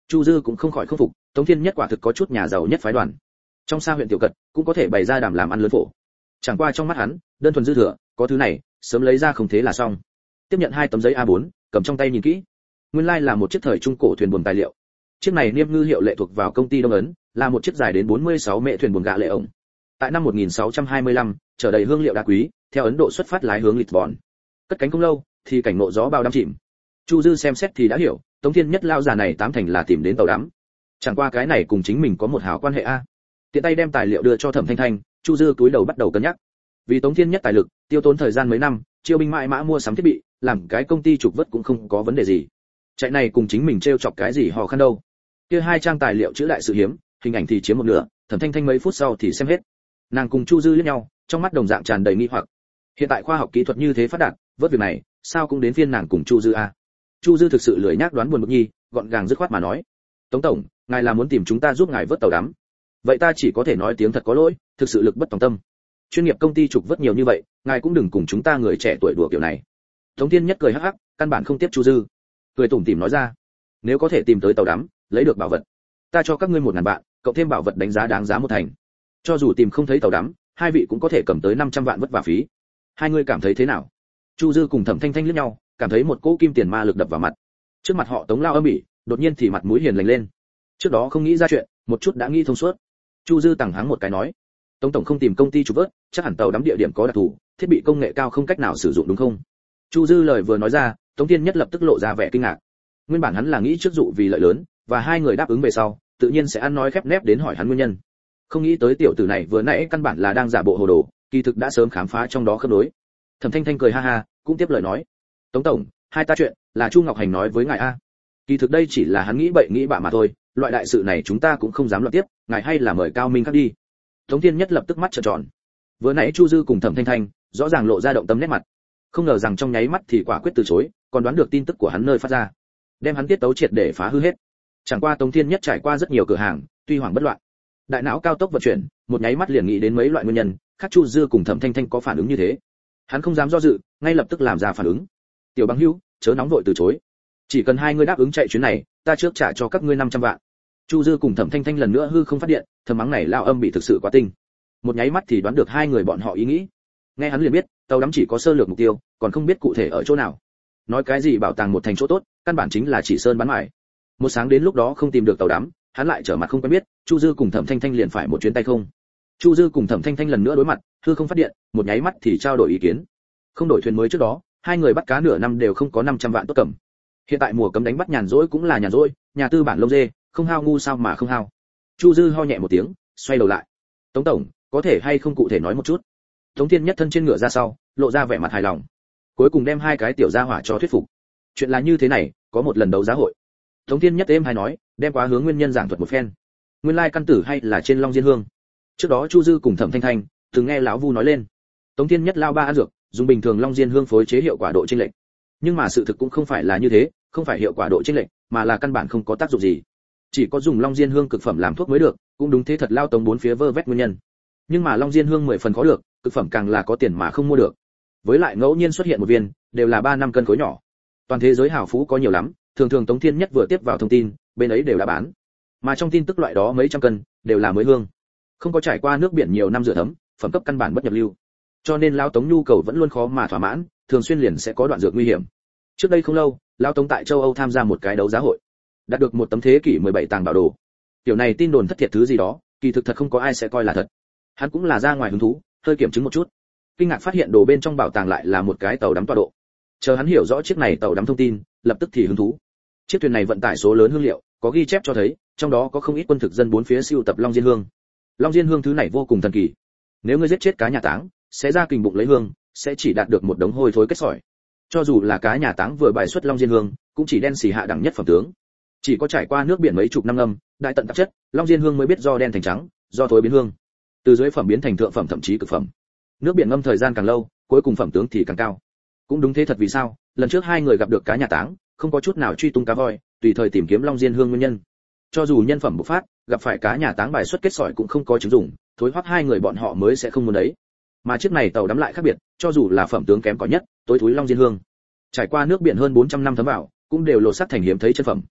Chu Dư cũng không khỏi không phục, Tống Thiên Nhất quả thực có chút nhà giàu nhất phái đoàn. Trong xa huyện tiểu cật, cũng có thể bày ra đàm làm ăn lớn phổ. Chẳng qua trong mắt hắn, đơn thuần dư thừa, có thứ này, sớm lấy ra không thế là xong. Tiếp nhận 2 tấm giấy A4, cầm trong tay nhìn kỹ. Nguyên lai là một chiếc thời trung cổ thuyền buồm tài liệu. Chiếc này niêm ngư hiệu lệ thuộc vào công ty Đông Ấn, là một chiếc dài đến 46 mệ thuyền buồm gạ lệ ổng. Tại năm 1625, chở đầy hương liệu đá quý, theo Ấn Độ xuất phát lái hướng Lisbon. Cất cánh không lâu, thì cảnh ngộ gió bao đắm chìm. Chu Dư xem xét thì đã hiểu, Tống Thiên Nhất lao già này tám thành là tìm đến tàu đắm. Chẳng qua cái này cùng chính mình có một hảo quan hệ a. Tiện tay đem tài liệu đưa cho Thẩm Thanh Thanh, Chu Dư cúi đầu bắt đầu cân nhắc. Vì Tống Thiên Nhất tài lực, tiêu tốn thời gian mấy năm, chiêu binh mãi mã mua sắm thiết bị, làm cái công ty trục vớt cũng không có vấn đề gì. Chạy này cùng chính mình trêu chọc cái gì hò khăn đâu. Kia 2 trang tài liệu chữ đại sự hiếm, hình ảnh thì chiếm một nửa, Thẩm Thanh Thanh mấy phút sau thì xem hết. Nàng cùng Chu Dư liếc nhau, trong mắt đồng dạng tràn đầy nghi hoặc. Hiện tại khoa học kỹ thuật như thế phát đạt, vớt việc này, sao cũng đến phiên nàng cùng Chu Dư a. Chu Dư thực sự lười nhác đoán buồn bực nhi, gọn gàng dứt khoát mà nói: "Tống tổng, ngài là muốn tìm chúng ta giúp ngài vớt tàu đắm. Vậy ta chỉ có thể nói tiếng thật có lỗi, thực sự lực bất tòng tâm. Chuyên nghiệp công ty trục vớt nhiều như vậy, ngài cũng đừng cùng chúng ta người trẻ tuổi đùa kiểu này." Tống Thiên Nhất cười hắc hắc, căn bản không tiếp Chu Dư. Cười tủm tỉm nói ra: "Nếu có thể tìm tới tàu đắm, lấy được bảo vật, ta cho các ngươi 1000 vạn, cộng thêm bảo vật đánh giá đáng giá 1 thành. Cho dù tìm không thấy tàu đắm, hai vị cũng có thể cầm tới 500 vạn vất vả phí. Hai người cảm thấy thế nào?" Chu Dư cùng Thẩm Thanh Thanh liếc nhau, cảm thấy một cỗ kim tiền ma lực đập vào mặt. Trước mặt họ Tống lao âm ỉ, đột nhiên thì mặt mũi hiền lành lên. Trước đó không nghĩ ra chuyện, một chút đã nghĩ thông suốt. Chu Dư tằng hắng một cái nói: "Tống tổng không tìm công ty trục vớt, chắc hẳn tàu đắm địa điểm có đặc thù, thiết bị công nghệ cao không cách nào sử dụng đúng không?" Chu Dư lời vừa nói ra, Tống Thiên Nhất lập tức lộ ra vẻ kinh ngạc. Nguyên bản hắn là nghĩ trước dụ vì lợi lớn, và hai người đáp ứng về sau, tự nhiên sẽ ăn nói khép nép đến hỏi hắn nguyên nhân. Không nghĩ tới tiểu tử này vừa nãy căn bản là đang giả bộ hồ đồ, kỳ thực đã sớm khám phá trong đó khớp nối. Thẩm Thanh Thanh cười ha ha, cũng tiếp lời nói: "Tống tổng, hai ta chuyện là Chu Ngọc Hành nói với ngài a. Kỳ thực đây chỉ là hắn nghĩ bậy nghĩ bạ mà thôi, loại đại sự này chúng ta cũng không dám loạn tiếp, ngài hay là mời Cao Minh khác đi." Tống Thiên Nhất lập tức mắt trợn tròn. Vừa nãy Chu Dư cùng Thẩm Thanh Thanh rõ ràng lộ ra động tâm nét mặt, không ngờ rằng trong nháy mắt thì quả quyết từ chối, còn đoán được tin tức của hắn nơi phát ra, đem hắn tiết tấu triệt để phá hư hết. Chẳng qua Tống Thiên Nhất trải qua rất nhiều cửa hàng, tuy hoảng bất loạn, đại não cao tốc vận chuyển, một nháy mắt liền nghĩ đến mấy loại nguyên nhân, khác Chu Dư cùng Thẩm Thanh Thanh có phản ứng như thế. Hắn không dám do dự, ngay lập tức làm ra phản ứng. "Tiểu Bằng Hữu, chớ nóng vội từ chối. Chỉ cần hai người đáp ứng chạy chuyến này, ta trước trả cho các ngươi 500 vạn." Chu Dư cùng Thẩm Thanh Thanh lần nữa hư không phát điện, thầm mắng này lao âm bị thực sự quá tinh. Một nháy mắt thì đoán được hai người bọn họ ý nghĩ. Nghe hắn liền biết, tàu đắm chỉ có sơ lược mục tiêu, còn không biết cụ thể ở chỗ nào. Nói cái gì bảo tàng một thành chỗ tốt, căn bản chính là chỉ sơn bán mải. Một sáng đến lúc đó không tìm được tàu đắm, hắn lại trở mặt không quen biết, Chu Dư cùng Thẩm Thanh Thanh liền phải một chuyến tay không. Chu Dư cùng Thẩm Thanh Thanh lần nữa đối mặt, hư không phát điện, một nháy mắt thì trao đổi ý kiến. Không đổi thuyền mới trước đó, hai người bắt cá nửa năm đều không có 500 vạn tốt cầm. Hiện tại mùa cấm đánh bắt nhàn rỗi cũng là nhàn rỗi, nhà tư bản lông dê, không hao ngu sao mà không hao. Chu Dư ho nhẹ một tiếng, xoay đầu lại. "Tống tổng, có thể hay không cụ thể nói một chút?" Tống Thiên Nhất thân trên ngựa ra sau, lộ ra vẻ mặt hài lòng. Cuối cùng đem hai cái tiểu gia hỏa cho thuyết phục. Chuyện là như thế này, có một lần đấu giá hội. Tống Thiên Nhất êm hay nói, đem quá hướng nguyên nhân giảng thuật một phen. Nguyên lai căn tử hay là trên Long Diên Hương. Trước đó Chu Dư cùng Thẩm Thanh Thanh từng nghe lão Vu nói lên, Tống Thiên Nhất lao ba ăn dược, dùng bình thường Long Diên Hương phối chế hiệu quả độ chênh lệch. Nhưng mà sự thực cũng không phải là như thế, không phải hiệu quả độ chênh lệch, mà là căn bản không có tác dụng gì. Chỉ có dùng Long Diên Hương cực phẩm làm thuốc mới được, cũng đúng thế thật lao Tống bốn phía vơ vét nguyên nhân. Nhưng mà Long Diên Hương 10 phần khó được, cực phẩm càng là có tiền mà không mua được. Với lại ngẫu nhiên xuất hiện một viên, đều là 3 năm cân khối nhỏ. Toàn thế giới hào phú có nhiều lắm, thường thường Tống Thiên Nhất vừa tiếp vào thông tin, bên ấy đều đã bán. Mà trong tin tức loại đó mấy trăm cân, đều là mới hương. Không có trải qua nước biển nhiều năm rửa thấm, phẩm cấp căn bản bất nhập lưu. Cho nên lão Tống nhu cầu vẫn luôn khó mà thỏa mãn, thường xuyên liền sẽ có đoạn dược nguy hiểm. Trước đây không lâu, lão Tống tại châu Âu tham gia một cái đấu giá hội, đạt được một tấm thế kỷ 17 tàng bảo đồ. Tiểu này tin đồn thất thiệt thứ gì đó, kỳ thực thật không có ai sẽ coi là thật. Hắn cũng là ra ngoài hứng thú, hơi kiểm chứng một chút. Kinh ngạc phát hiện đồ bên trong bảo tàng lại là một cái tàu đắm tọa độ. Chờ hắn hiểu rõ chiếc này tàu đắm thông tin, lập tức thì hứng thú. Chiếc thuyền này vận tải số lớn hương liệu, có ghi chép cho thấy, trong đó có không ít quân thực dân bốn phía siêu tập Long Diên Hương. Long Diên Hương thứ này vô cùng thần kỳ. Nếu ngươi giết chết cá nhà táng, sẽ ra kình bụng lấy hương, sẽ chỉ đạt được một đống hôi thối kết sỏi. Cho dù là cá nhà táng vừa bài xuất Long Diên Hương, cũng chỉ đen xì hạ đẳng nhất phẩm tướng. Chỉ có trải qua nước biển mấy chục năm ngâm, đại tận tạp chất, Long Diên Hương mới biết do đen thành trắng, do thối biến hương. Từ dưới phẩm biến thành thượng phẩm thậm chí cực phẩm. Nước biển ngâm thời gian càng lâu, cuối cùng phẩm tướng thì càng cao. Cũng đúng thế thật vì sao, lần trước hai người gặp được cá nhà táng, không có chút nào truy tung cá voi, tùy thời tìm kiếm Long Diên Hương nguyên nhân. Cho dù nhân phẩm bộc phát, gặp phải cá nhà táng bài xuất kết sỏi cũng không có chứng dụng, thối hoắc hai người bọn họ mới sẽ không muốn đấy. Mà chiếc này tàu đắm lại khác biệt, cho dù là phẩm tướng kém cỏi nhất, tối thúi Long Diên Hương, trải qua nước biển hơn 400 năm thấm vào, cũng đều lộ sắc thành hiếm thấy chân phẩm.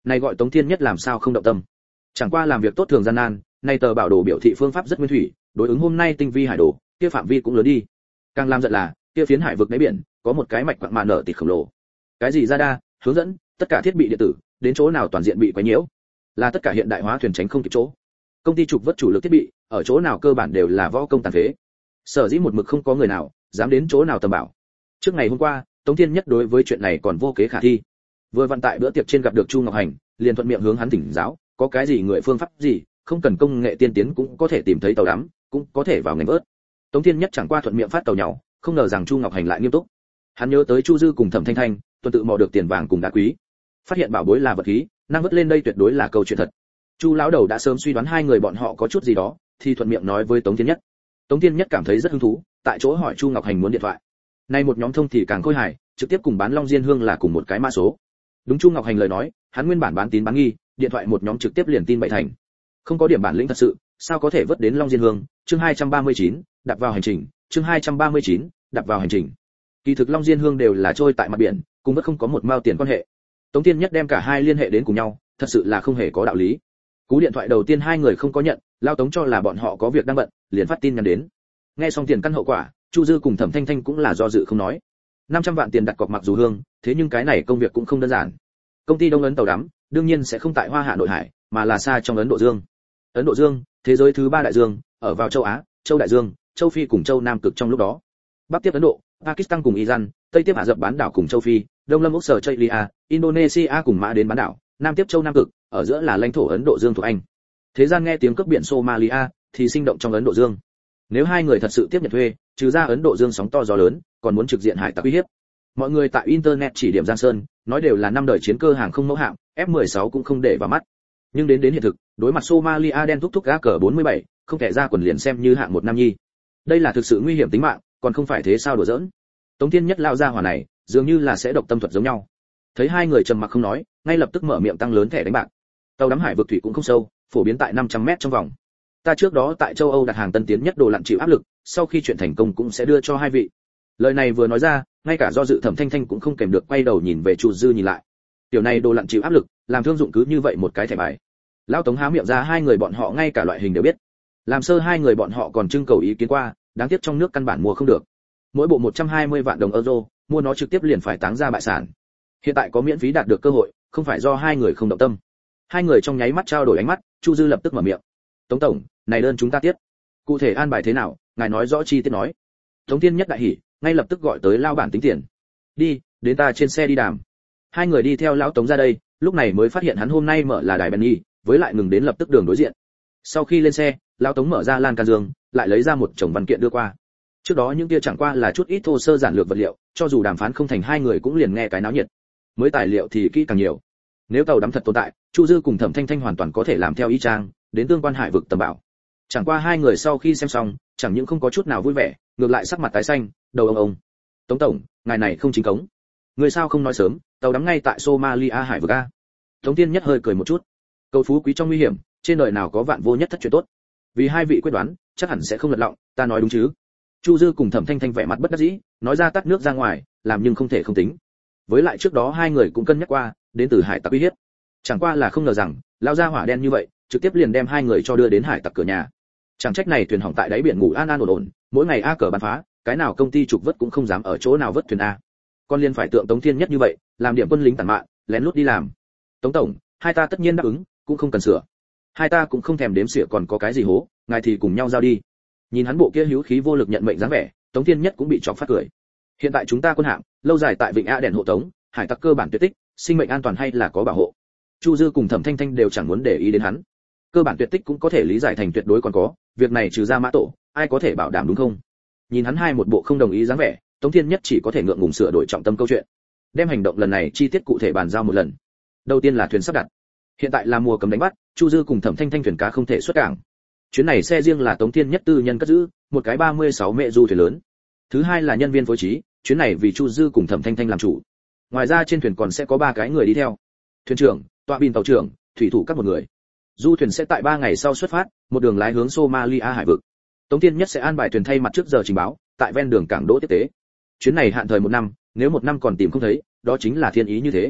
Này gọi Tống Thiên Nhất làm sao không động tâm. Chẳng qua làm việc tốt thường gian nan, nay tờ bảo đồ biểu thị phương pháp rất nguyên thủy, đối ứng hôm nay tinh vi hải đồ, kia phạm vi cũng lớn đi. Càng làm giận là, kia phiến hải vực đáy biển, có một cái mạch quặng mạ nở tịt khổng lồ. Cái gì radar, hướng dẫn, tất cả thiết bị điện tử, đến chỗ nào toàn diện bị quấy nhiễu. Là tất cả hiện đại hóa thuyền tránh không kịp chỗ. Công ty trục vớt chủ lực thiết bị, ở chỗ nào cơ bản đều là võ công tàn phế. Sở dĩ một mực không có người nào dám đến chỗ nào tầm bảo. Trước ngày hôm qua, Tống Thiên Nhất đối với chuyện này còn vô kế khả thi. Vừa vận tại bữa tiệc trên gặp được Chu Ngọc Hành, liền thuận miệng hướng hắn thỉnh giáo, có cái gì người phương pháp gì, không cần công nghệ tiên tiến cũng có thể tìm thấy tàu đắm, cũng có thể vào ngành vớt. Tống Thiên Nhất chẳng qua thuận miệng phát tàu nhau, không ngờ rằng Chu Ngọc Hành lại nghiêm túc. Hắn nhớ tới Chu Dư cùng Thẩm Thanh Thanh, tuần tự mò được tiền vàng cùng đá quý, phát hiện bảo bối là vật khí, năng vớt lên đây tuyệt đối là câu chuyện thật. Chu lão đầu đã sớm suy đoán hai người bọn họ có chút gì đó, thì thuận miệng nói với Tống Thiên Nhất. Tống Thiên Nhất cảm thấy rất hứng thú, tại chỗ hỏi Chu Ngọc Hành muốn điện thoại. Nay một nhóm thông thì càng khôi hài, trực tiếp cùng bán Long Diên Hương là cùng một cái mã số. Đúng Chu Ngọc Hành lời nói, hắn nguyên bản bán tín bán nghi, điện thoại một nhóm trực tiếp liền tin bậy thành. Không có điểm bản lĩnh thật sự, sao có thể vớt đến Long Diên Hương? Chương 239, đặt vào hành trình, chương 239, đặt vào hành trình. Kỳ thực Long Diên Hương đều là trôi tại mặt biển, cùng vẫn không có một mao tiền quan hệ. Tống Thiên Nhất đem cả hai liên hệ đến cùng nhau, thật sự là không hề có đạo lý. Cú điện thoại đầu tiên hai người không có nhận, lao Tống cho là bọn họ có việc đang bận, liền phát tin nhắn đến. Nghe xong tiền căn hậu quả, Chu Dư cùng Thẩm Thanh Thanh cũng là do dự không nói. 500 vạn tiền đặt cọc mặc dù hương, thế nhưng cái này công việc cũng không đơn giản. Công ty Đông Ấn tàu đắm, đương nhiên sẽ không tại Hoa Hạ nội hải, mà là xa trong Ấn Độ Dương. Ấn Độ Dương, thế giới thứ 3 đại dương, ở vào châu Á, châu Đại Dương, châu Phi cùng châu Nam cực trong lúc đó. Bắc tiếp Ấn Độ, Pakistan cùng Iran, Tây tiếp Ả Rập bán đảo cùng châu Phi, Đông lâm Úc sở Chailia, Indonesia cùng Mã đến bán đảo, Nam tiếp châu Nam cực, ở giữa là lãnh thổ Ấn Độ Dương thuộc Anh. Thế gian nghe tiếng cướp biển Somalia thì sinh động trong Ấn Độ Dương. Nếu hai người thật sự tiếp nhận thuê, trừ ra Ấn Độ Dương sóng to gió lớn, còn muốn trực diện hải tặc uy hiếp. Mọi người tại internet chỉ điểm Giang Sơn, nói đều là năm đời chiến cơ hàng không mẫu hạm, F16 cũng không để vào mắt. Nhưng đến hiện thực, đối mặt Somalia đen thúc thúc AK-47, không thể ra quần liền xem như hạng một nam nhi. Đây là thực sự nguy hiểm tính mạng, còn không phải thế sao đùa giỡn. Tống Thiên Nhất lao ra hỏa này, dường như là sẽ độc tâm thuật giống nhau. Thấy hai người trầm mặc không nói, ngay lập tức mở miệng tăng lớn thẻ đánh bạc. Tàu đắm hải vực thủy cũng không sâu, phổ biến tại 500 mét trong vòng. Ta trước đó tại châu Âu đặt hàng tân tiến nhất đồ lặn chịu áp lực, sau khi chuyện thành công cũng sẽ đưa cho hai vị. Lời này vừa nói ra, ngay cả do dự Thẩm Thanh Thanh cũng không kèm được quay đầu nhìn về Chu Dư nhìn lại. Tiểu này đồ lặn chịu áp lực, làm thương dụng cứ như vậy một cái thẻ bài. Lão Tống há miệng ra hai người bọn họ ngay cả loại hình đều biết. Làm sơ hai người bọn họ còn trưng cầu ý kiến qua, đáng tiếc trong nước căn bản mua không được. Mỗi bộ 120 vạn đồng euro, mua nó trực tiếp liền phải táng ra bại sản. Hiện tại có miễn phí đạt được cơ hội, không phải do hai người không động tâm. Hai người trong nháy mắt trao đổi ánh mắt, Chu Dư lập tức mở miệng. Tống tổng, này đơn chúng ta tiếp. Cụ thể an bài thế nào, ngài nói rõ chi tiết nói. Tống Thiên Nhất đại hỉ, ngay lập tức gọi tới lao bản tính tiền. Đi, đến ta trên xe đi đàm. Hai người đi theo lão Tống ra đây, lúc này mới phát hiện hắn hôm nay mở là đài Benny, với lại ngừng đến lập tức đường đối diện. Sau khi lên xe, lão Tống mở ra lan can giường, lại lấy ra một chồng văn kiện đưa qua. Trước đó những kia chẳng qua là chút ít thô sơ giản lược vật liệu, cho dù đàm phán không thành hai người cũng liền nghe cái náo nhiệt. Mới tài liệu thì kỹ càng nhiều. Nếu tàu đắm thật tồn tại, Chu Dư cùng Thẩm Thanh Thanh hoàn toàn có thể làm theo ý trang, đến tương quan hải vực tầm bảo. Chẳng qua hai người sau khi xem xong, chẳng những không có chút nào vui vẻ, ngược lại sắc mặt tái xanh, đầu ông. Tống tổng, ngài này không chính cống. Người sao không nói sớm, tàu đắm ngay tại Somalia hải vực a. Tống Thiên Nhất hơi cười một chút. Cầu phú quý trong nguy hiểm, trên đời nào có vạn vô nhất thất chuyện tốt. Vì hai vị quyết đoán, chắc hẳn sẽ không lật lọng, ta nói đúng chứ? Chu Dư cùng Thẩm Thanh Thanh vẻ mặt bất đắc dĩ, nói ra tắt nước ra ngoài, làm nhưng không thể không tính. Với lại trước đó hai người cũng cân nhắc qua, đến từ hải tặc uy hiếp. Chẳng qua là không ngờ rằng, lao ra hỏa đen như vậy, trực tiếp liền đem hai người cho đưa đến hải tặc cửa nhà. Chẳng trách này thuyền hỏng tại đáy biển ngủ an an ổn ổn, mỗi ngày a cờ bắn phá, cái nào công ty trục vớt cũng không dám ở chỗ nào vớt thuyền a. Con liên phải tượng Tống Thiên Nhất như vậy, làm điểm quân lính tàn mạn, lén lút đi làm. Tống tổng, hai ta tất nhiên đáp ứng, cũng không cần sửa. Hai ta cũng không thèm đếm xỉa còn có cái gì hố, ngài thì cùng nhau giao đi. Nhìn hắn bộ kia hữu khí vô lực nhận mệnh dáng vẻ, Tống Thiên Nhất cũng bị chọc phát cười. Hiện tại chúng ta quân hạm, lâu dài tại Vịnh A đèn hộ tống, hải tặc cơ bản tuyệt tích, sinh mệnh an toàn hay là có bảo hộ. Chu Dư cùng Thẩm Thanh Thanh đều chẳng muốn để ý đến hắn. Cơ bản tuyệt tích cũng có thể lý giải thành tuyệt đối còn có, việc này trừ ra Mã Tổ, ai có thể bảo đảm đúng không? Nhìn hắn hai một bộ không đồng ý dáng vẻ, Tống Thiên Nhất chỉ có thể ngượng ngùng sửa đổi trọng tâm câu chuyện. Đem hành động lần này chi tiết cụ thể bàn giao một lần. Đầu tiên là thuyền sắp đặt. Hiện tại là mùa cấm đánh bắt, Chu Dư cùng Thẩm Thanh Thanh thuyền cá không thể xuất cảng. Chuyến này xe riêng là Tống Thiên Nhất tư nhân cất giữ, một cái 36 mệ du thuyền lớn. Thứ hai là nhân viên phối trí, chuyến này vì Chu Dư cùng Thẩm Thanh Thanh làm chủ. Ngoài ra trên thuyền còn sẽ có 3 cái người đi theo. Thuyền trưởng, tọa bin tàu trưởng, thủy thủ các một người. Du thuyền sẽ tại 3 ngày sau xuất phát, một đường lái hướng Somalia hải vực. Tống Thiên Nhất sẽ an bài thuyền thay mặt trước giờ trình báo, tại ven đường cảng đỗ tiếp tế. Chuyến này hạn thời 1 năm, nếu 1 năm còn tìm không thấy, đó chính là thiên ý như thế.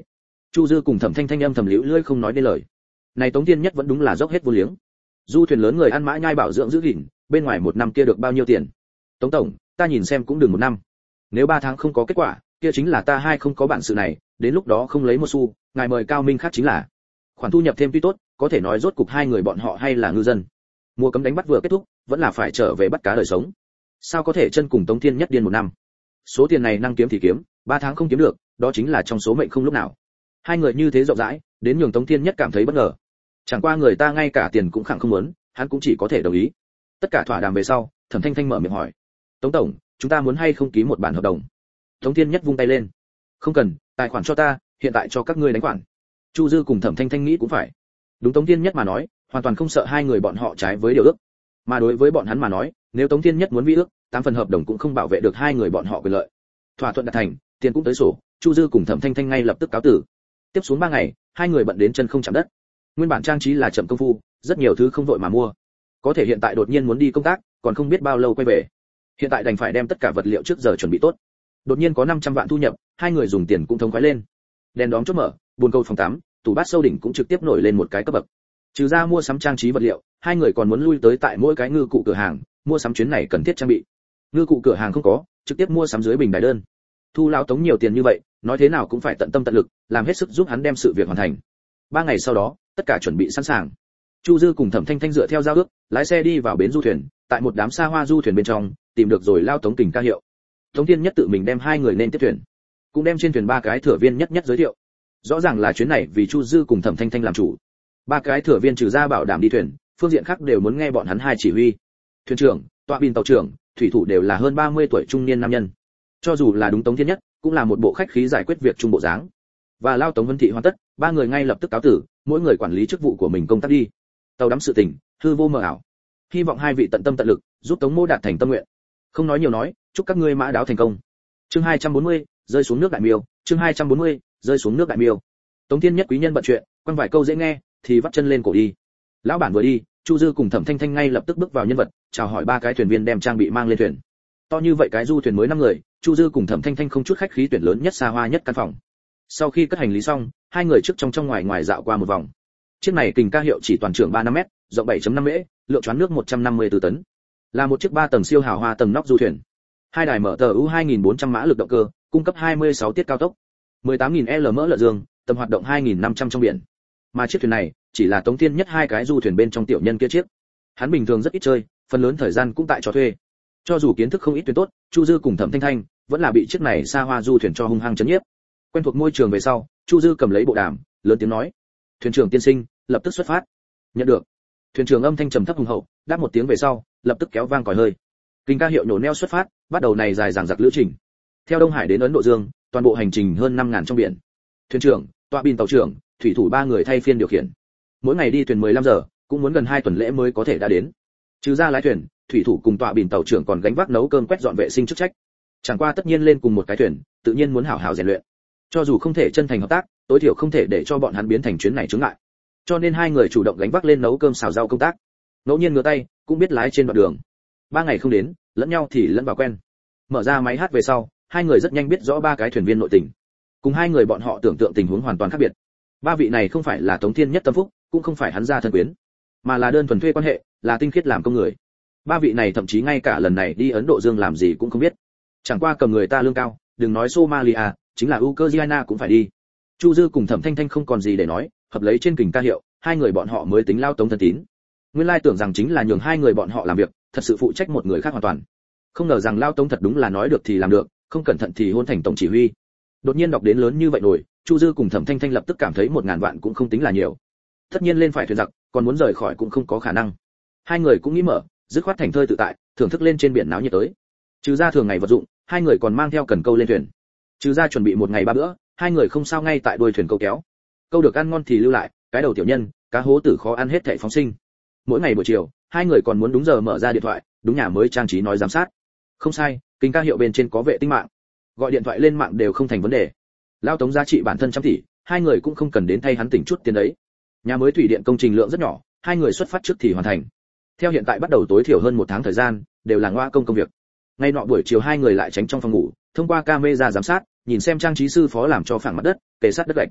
Chu Dư cùng Thẩm Thanh Thanh âm thầm liễu lưỡi không nói nên lời. Này Tống Thiên Nhất vẫn đúng là dốc hết vô liếng. Du thuyền lớn người ăn mã nhai bảo dưỡng giữ gìn, bên ngoài một năm kia được bao nhiêu tiền? Tống tổng, ta nhìn xem cũng đừng một năm. Nếu 3 tháng không có kết quả, kia chính là ta hai không có bản sự này, đến lúc đó không lấy một xu, ngài mời Cao Minh khác chính là. Khoản thu nhập thêm tuy tốt, có thể nói rốt cục hai người bọn họ hay là ngư dân. Mùa cấm đánh bắt vừa kết thúc, vẫn là phải trở về bắt cá đời sống. Sao có thể chân cùng Tống Thiên Nhất điên một năm? Số tiền này năng kiếm thì kiếm, 3 tháng không kiếm được, đó chính là trong số mệnh không lúc nào. Hai người như thế rộng rãi, đến nhường Tống Thiên Nhất cảm thấy bất ngờ. Chẳng qua người ta ngay cả tiền cũng khẳng không muốn, hắn cũng chỉ có thể đồng ý. Tất cả thỏa đàm về sau, Thẩm Thanh Thanh mở miệng hỏi: "Tống tổng, chúng ta muốn hay không ký một bản hợp đồng?" Tống Thiên Nhất vung tay lên: "Không cần, tài khoản cho ta, hiện tại cho các ngươi đánh khoản." Chu Dư cùng Thẩm Thanh Thanh nghĩ cũng phải. Đúng Tống Thiên Nhất mà nói, hoàn toàn không sợ hai người bọn họ trái với điều ước. Mà đối với bọn hắn mà nói, nếu Tống Thiên Nhất muốn vi ước, 8 phần hợp đồng cũng không bảo vệ được hai người bọn họ quyền lợi. Thỏa thuận đạt thành, tiền cũng tới sổ, Chu Dư cùng Thẩm Thanh Thanh ngay lập tức cáo tử. Tiếp xuống 3 ngày, hai người bận đến chân không chạm đất. Nguyên bản trang trí là chậm công phu, rất nhiều thứ không vội mà mua. Có thể hiện tại đột nhiên muốn đi công tác, còn không biết bao lâu quay về. Hiện tại đành phải đem tất cả vật liệu trước giờ chuẩn bị tốt. Đột nhiên có 500 vạn thu nhập, hai người dùng tiền cũng thống khoái lên. Đèn đóm chốt mở, bồn cầu phòng tắm, tủ bát sâu đỉnh cũng trực tiếp nổi lên một cái cấp bậc. Trừ ra mua sắm trang trí vật liệu, hai người còn muốn lui tới tại mỗi cái ngư cụ cửa hàng, mua sắm chuyến này cần thiết trang bị. Ngư cụ cửa hàng không có, trực tiếp mua sắm dưới bình đài đơn. Thu lão Tống nhiều tiền như vậy, nói thế nào cũng phải tận tâm tận lực, làm hết sức giúp hắn đem sự việc hoàn thành. 3 ngày sau đó, tất cả chuẩn bị sẵn sàng. Chu Dư cùng Thẩm Thanh Thanh dựa theo giao ước, lái xe đi vào bến du thuyền, tại một đám xa hoa du thuyền bên trong, tìm được rồi lao Tống Kình ca hiệu. Tống Thiên Nhất tự mình đem hai người lên tiếp thuyền, cũng đem trên thuyền 3 cái thừa viên nhất nhất giới thiệu. Rõ ràng là chuyến này vì Chu Dư cùng Thẩm Thanh Thanh làm chủ. 3 cái thừa viên trừ ra bảo đảm đi thuyền, phương diện khác đều muốn nghe bọn hắn hai chỉ huy. Thuyền trưởng, tọa bin tàu trưởng, thủy thủ đều là hơn 30 tuổi trung niên nam nhân. Cho dù là đúng Tống Thiên Nhất, cũng là một bộ khách khí giải quyết việc trung bộ dáng. Và lao Tống Vân Thị hoàn tất, 3 người ngay lập tức cáo tử, mỗi người quản lý chức vụ của mình công tác đi. Tàu đắm sự tình, hư vô mờ ảo. Hy vọng hai vị tận tâm tận lực, giúp Tống Mô đạt thành tâm nguyện. Không nói nhiều nói, chúc các ngươi mã đáo thành công. Chương 240, rơi xuống nước đại miêu, chương 240, rơi xuống nước đại miêu. Tống Thiên Nhất quý nhân bận chuyện, quan vài câu dễ nghe, thì vắt chân lên cổ đi. Lão bản vừa đi, Chu Dư cùng Thẩm Thanh Thanh ngay lập tức bước vào nhân vật, chào hỏi 3 cái thuyền viên đem trang bị mang lên thuyền. To như vậy cái du thuyền mới 5 người, Chu Dư cùng Thẩm Thanh Thanh không chút khách khí tuyển lớn nhất xa hoa nhất căn phòng. Sau khi cất hành lý xong, hai người trước trong ngoài ngoài dạo qua một vòng. Chiếc này Kình ca hiệu chỉ toàn trưởng 3-5m, rộng 7.5 m, lượng choán nước 154 tấn. Là một chiếc 3 tầng siêu hào hoa tầng nóc du thuyền. 2 đài MTU 2400 mã lực động cơ, cung cấp 26 tiết cao tốc. 18.000 L mỡ lợn dương, tầm hoạt động 2.500 trong biển. Mà chiếc thuyền này chỉ là Tống Thiên Nhất 2 cái du thuyền bên trong tiểu nhân kia chiếc. Hắn bình thường rất ít chơi, phần lớn thời gian cũng tại cho thuê. Cho dù kiến thức không ít tuyến tốt, Chu Dư cùng Thẩm Thanh Thanh vẫn là bị chiếc này xa hoa du thuyền cho hung hăng chấn nhiếp. Quen thuộc môi trường về sau, Chu Dư cầm lấy bộ đàm, lớn tiếng nói: "Thuyền trưởng tiên sinh, lập tức xuất phát." Nhận được. Thuyền trưởng âm thanh trầm thấp hùng hậu, đáp một tiếng về sau, lập tức kéo vang còi hơi. Kình ca hiệu nhổ neo xuất phát, bắt đầu này dài dằng dặc lữ trình. Theo Đông Hải đến Ấn Độ Dương, toàn bộ hành trình hơn 5.000 trong biển. Thuyền trưởng, tọa bin tàu trưởng, thủy thủ 3 người thay phiên điều khiển. Mỗi ngày đi thuyền 15 giờ, cũng muốn gần 2 tuần lễ mới có thể đã đến. Trừ ra lái thuyền, thủy thủ cùng tọa bin tàu trưởng còn gánh vác nấu cơm quét dọn vệ sinh chức trách. Chẳng qua tất nhiên lên cùng một cái thuyền, tự nhiên muốn hảo hảo rèn luyện. Cho dù không thể chân thành hợp tác, tối thiểu không thể để cho bọn hắn biến thành chuyến này chướng ngại. Cho nên hai người chủ động gánh vác lên nấu cơm xào rau công tác. Ngẫu nhiên ngửa tay, cũng biết lái trên đoạn đường. 3 ngày không đến, lẫn nhau thì lẫn vào quen. Mở ra máy hát về sau, hai người rất nhanh biết rõ 3 cái thuyền viên nội tình. Cùng hai người bọn họ tưởng tượng tình huống hoàn toàn khác biệt. 3 vị này không phải là Tống Thiên Nhất tâm phúc, cũng không phải hắn gia thân quyến, mà là đơn thuần thuê quan hệ, là tinh khiết làm công người. 3 vị này thậm chí ngay cả lần này đi Ấn Độ Dương làm gì cũng không biết. Chẳng qua cầm người ta lương cao, đừng nói Somalia, chính là Ukraine cũng phải đi. Chu Dư cùng Thẩm Thanh Thanh không còn gì để nói, hợp lấy trên Kình ca hiệu, hai người bọn họ mới tính lao Tống thân tín. Nguyên lai tưởng rằng chính là nhường hai người bọn họ làm việc, thật sự phụ trách một người khác hoàn toàn. Không ngờ rằng lao Tống thật đúng là nói được thì làm được, không cẩn thận thì hôn thành tổng chỉ huy. Đột nhiên đọc đến lớn như vậy rồi, Chu Dư cùng Thẩm Thanh Thanh lập tức cảm thấy 1000 vạn cũng không tính là nhiều. Tất nhiên lên phải thuyền giặc, còn muốn rời khỏi cũng không có khả năng. Hai người cũng nghĩ mở, dứt khoát thành thơi tự tại, thưởng thức lên trên biển náo nhiệt tới. Trừ ra thường ngày vật dụng, hai người còn mang theo cần câu lên thuyền. Trừ ra chuẩn bị một ngày 3 bữa, hai người không sao ngay tại đuôi thuyền câu kéo. Câu được ăn ngon thì lưu lại, cái đầu tiểu nhân, cá hố tử khó ăn hết thảy phóng sinh. Mỗi ngày buổi chiều, hai người còn muốn đúng giờ mở ra điện thoại, đúng nhà mới trang trí nói giám sát. Không sai, Kình ca hiệu bên trên có vệ tinh mạng. Gọi điện thoại lên mạng đều không thành vấn đề. Lao Tống giá trị bản thân trăm tỷ, hai người cũng không cần đến thay hắn tỉnh chút tiền đấy. Nhà mới thủy điện công trình lượng rất nhỏ, hai người xuất phát trước thì hoàn thành. Theo hiện tại bắt đầu tối thiểu hơn 1 tháng thời gian, đều là ngoa công việc. Ngay nọ buổi chiều hai người lại tránh trong phòng ngủ, thông qua camera giám sát, nhìn xem trang trí sư phó làm cho phẳng mặt đất, kề sát đất gạch.